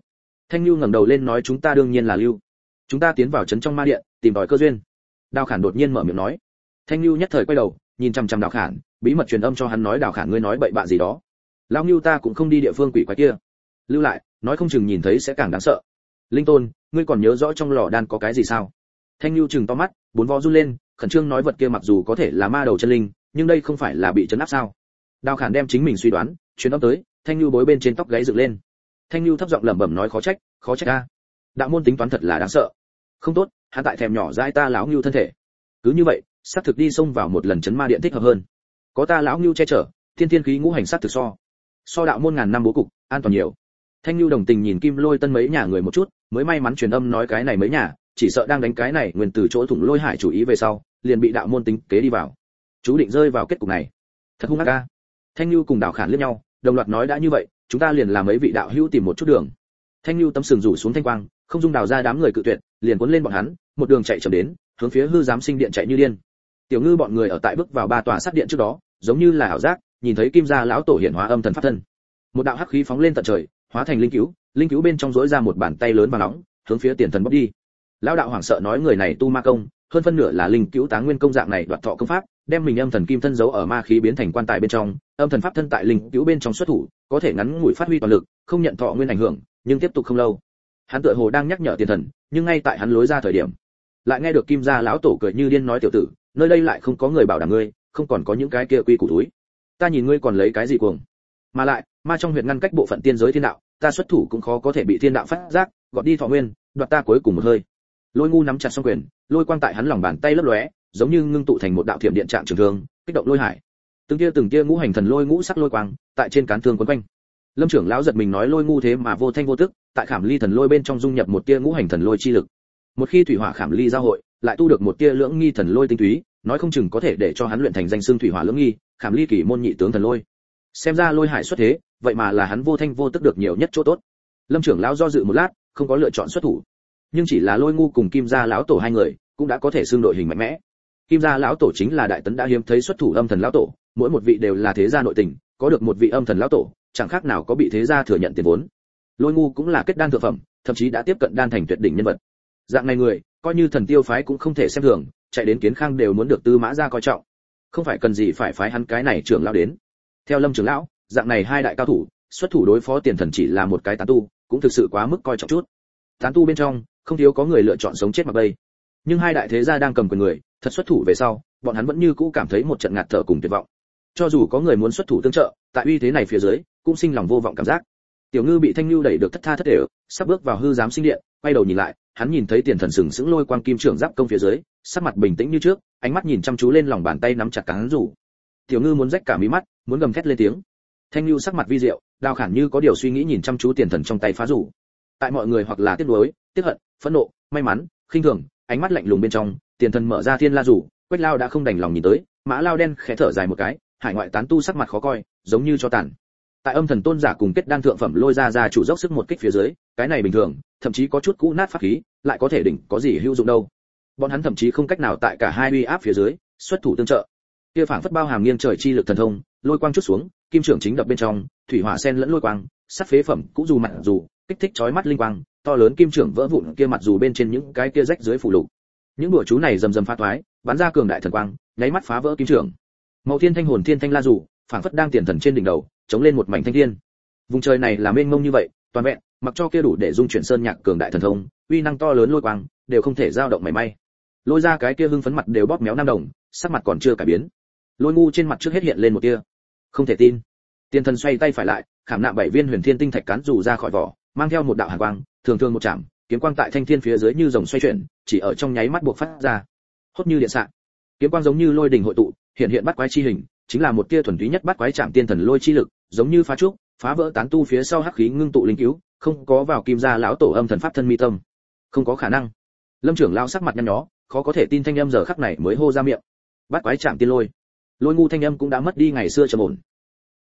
Thanh Nhu ngẩng đầu lên nói chúng ta đương nhiên là lưu. Chúng ta tiến vào trấn trong ma điện, tìm tòi cơ duyên. Đào Khản đột nhiên mở miệng nói. Thanh Nhu nhất thời quay đầu, nhìn chằm chằm Đào Khản, bí mật truyền âm cho hắn nói Đào Khản ngươi nói bậy bạ gì đó. Lão Nhu ta cũng không đi địa phương quỷ quái kia. Lưu lại, nói không chừng nhìn thấy sẽ càng đáng sợ. Linh Tôn, ngươi còn nhớ rõ trong lò đan có cái gì sao? Thanh Nhu trừng to mắt, bốn vó run lên, khẩn trương nói vật kia mặc dù có thể là ma đầu chân linh, nhưng đây không phải là bị trấn áp sao? Đào Khản đem chính mình suy đoán truyền âm tới, Thanh Nhu bối bên trên tóc gáy dựng lên. Thanh Nhu thấp giọng lẩm bẩm nói khó trách, khó trách a. Đạo môn tính toán thật là đáng sợ. Không tốt, hắn tại thèm nhỏ dãi ta lão Nhu thân thể. Cứ như vậy, sát thực đi xông vào một lần chấn ma điện thích hợp hơn. Có ta lão Nhu che chở, thiên thiên khí ngũ hành sát thực so. So đạo môn ngàn năm bố cục, an toàn nhiều. Thanh Nhu đồng tình nhìn Kim Lôi Tân mấy nhà người một chút, mới may mắn truyền âm nói cái này mấy nhà, chỉ sợ đang đánh cái này nguyên từ chỗ thủng Lôi Hải chủ ý về sau, liền bị đạo môn tính kế đi vào. Chú định rơi vào kết cục này. Thật hung ác a. Thanh Nhu cùng Đào Khản liếc nhau, đồng loạt nói đã như vậy, chúng ta liền làm mấy vị đạo hữu tìm một chút đường. Thanh Nhu tấm sừng rủ xuống thanh quang, không dung Đào ra đám người cự tuyệt, liền cuốn lên bọn hắn, một đường chạy chậm đến, hướng phía hư giám sinh điện chạy như điên. Tiểu Ngư bọn người ở tại bước vào ba tòa sát điện trước đó, giống như là ảo giác, nhìn thấy Kim gia lão tổ hiện hóa âm thần pháp thân. Một đạo hắc khí phóng lên tận trời, hóa thành linh cứu, linh cứu bên trong rỗi ra một bàn tay lớn và nóng, hướng phía tiền thần bóc đi. Lão đạo hoảng sợ nói người này tu ma công, hơn phân nửa là linh cứu táng nguyên công dạng này đoạt thọ công pháp, đem mình âm thần kim thân giấu ở ma khí biến thành quan tài bên trong, âm thần pháp thân tại linh cứu bên trong xuất thủ, có thể ngắn ngủi phát huy toàn lực, không nhận thọ nguyên ảnh hưởng, nhưng tiếp tục không lâu. Hắn tựa hồ đang nhắc nhở tiền thần, nhưng ngay tại hắn lối ra thời điểm, lại nghe được Kim gia lão tổ cười như điên nói tiểu tử, nơi đây lại không có người bảo đảm ngươi, không còn có những cái kia quy củ túi. Ta nhìn ngươi còn lấy cái gì cuồng? Mà lại, ma trong huyệt ngăn cách bộ phận tiên giới thiên đạo, ta xuất thủ cũng khó có thể bị thiên đạo phát giác, gọt đi thọ nguyên, đoạt ta cuối cùng một hơi. Lôi Ngu nắm chặt song quyền, lôi quang tại hắn lòng bàn tay lấp lóe, giống như ngưng tụ thành một đạo thiểm điện trạng trường thương, kích động lôi hải. Từng tia từng tia ngũ hành thần lôi ngũ sắc lôi quang, tại trên cán thương quấn quanh. Lâm trưởng lão giật mình nói Lôi Ngu thế mà vô thanh vô tức, tại khảm ly thần lôi bên trong dung nhập một tia ngũ hành thần lôi chi lực. Một khi thủy hỏa khảm ly giao hội, lại tu được một tia lưỡng nghi thần lôi tinh túy, nói không chừng có thể để cho hắn luyện thành danh xưng thủy hỏa lưỡng nghi, khảm ly kỳ môn nhị tướng thần lôi. Xem ra lôi hải xuất thế, vậy mà là hắn vô thanh vô tức được nhiều nhất chỗ tốt. Lâm trưởng lão do dự một lát, không có lựa chọn xuất thủ. Nhưng chỉ là Lôi Ngu cùng Kim gia lão tổ hai người, cũng đã có thể xương đội hình mạnh mẽ. Kim gia lão tổ chính là đại tấn đã hiếm thấy xuất thủ âm thần lão tổ, mỗi một vị đều là thế gia nội tình, có được một vị âm thần lão tổ, chẳng khác nào có bị thế gia thừa nhận tiền vốn. Lôi Ngu cũng là kết đan thượng phẩm, thậm chí đã tiếp cận đan thành tuyệt đỉnh nhân vật. Dạng này người, coi như thần tiêu phái cũng không thể xem thường, chạy đến Kiến Khang đều muốn được Tư Mã gia coi trọng. Không phải cần gì phải phái hắn cái này trưởng lão đến. Theo Lâm trưởng lão, dạng này hai đại cao thủ, xuất thủ đối phó tiền thần chỉ là một cái tán tu, cũng thực sự quá mức coi trọng chút. Tán tu bên trong, không thiếu có người lựa chọn sống chết mặc bay. Nhưng hai đại thế gia đang cầm quyền người, thật xuất thủ về sau, bọn hắn vẫn như cũ cảm thấy một trận ngạt thở cùng tuyệt vọng. Cho dù có người muốn xuất thủ tương trợ, tại uy thế này phía dưới, cũng sinh lòng vô vọng cảm giác. Tiểu Ngư bị Thanh Nhu đẩy được thất tha thất thể, sắp bước vào hư giám sinh điện, quay đầu nhìn lại, hắn nhìn thấy tiền thần sừng sững lôi quang kim trưởng giáp công phía dưới, sắc mặt bình tĩnh như trước, ánh mắt nhìn chăm chú lên lòng bàn tay nắm chặt cán rủ. Tiểu Ngư muốn rách cả mí mắt, muốn gầm thét lên tiếng. Thanh Nhu sắc mặt vi diệu, Đào Khản như có điều suy nghĩ nhìn chăm chú tiền thần trong tay phá rủ. Tại mọi người hoặc là tiếc nuối, tiếc hận, phẫn nộ, may mắn, khinh thường, ánh mắt lạnh lùng bên trong, tiền thần mở ra thiên la rủ, Quách Lao đã không đành lòng nhìn tới, Mã Lao đen khẽ thở dài một cái, hải ngoại tán tu sắc mặt khó coi, giống như cho tàn. Tại âm thần tôn giả cùng kết đan thượng phẩm lôi ra ra chủ dốc sức một kích phía dưới, cái này bình thường, thậm chí có chút cũ nát pháp khí, lại có thể đỉnh có gì hữu dụng đâu. Bọn hắn thậm chí không cách nào tại cả hai uy áp phía dưới, xuất thủ tương trợ. Kia phảng phất bao hàm nghiêng trời chi lực thần thông, lôi quang chút xuống, kim trưởng chính đập bên trong, thủy hỏa sen lẫn lôi quang, sắt phế phẩm cũng dù mặt dù, kích thích chói mắt linh quang, to lớn kim trưởng vỡ vụn kia mặt dù bên trên những cái kia rách dưới phủ lục. Những đùa chú này rầm rầm phá toái, bắn ra cường đại thần quang, nháy mắt phá vỡ kim trưởng. Màu thiên thanh hồn thiên thanh la dù, phảng phất đang tiền thần trên đỉnh đầu, chống lên một mảnh thanh thiên. Vùng trời này là mênh mông như vậy, toàn vẹn, mặc cho kia đủ để dung chuyển sơn nhạc cường đại thần thông, uy năng to lớn lôi quang, đều không thể dao động mảy may. Lôi ra cái kia hưng phấn mặt đều bóp méo nam đồng, sắc mặt còn chưa cải biến. Lôi Ngu trên mặt trước hết hiện lên một tia không thể tin. Tiền thần xoay tay phải lại, khảm nạm bảy viên huyền thiên tinh thạch cán dù ra khỏi vỏ, mang theo một đạo hàn quang, thường thường một chạm, kiếm quang tại thanh thiên phía dưới như rồng xoay chuyển, chỉ ở trong nháy mắt buộc phát ra, hốt như điện xạ. Kiếm quang giống như lôi đỉnh hội tụ, hiện hiện bắt quái chi hình, chính là một tia thuần túy nhất bắt quái chạm tiên thần lôi chi lực, giống như phá trúc, phá vỡ tán tu phía sau hắc khí ngưng tụ linh cứu, không có vào Kim gia lão tổ âm thần pháp thân mi tâm. Không có khả năng. Lâm trưởng lão sắc mặt nhăn nhó, khó có thể tin thanh âm giờ khắc này mới hô ra miệng. Bắt quái chạm tiên lôi. Lôi Ngu thanh âm cũng đã mất đi ngày xưa trầm ổn.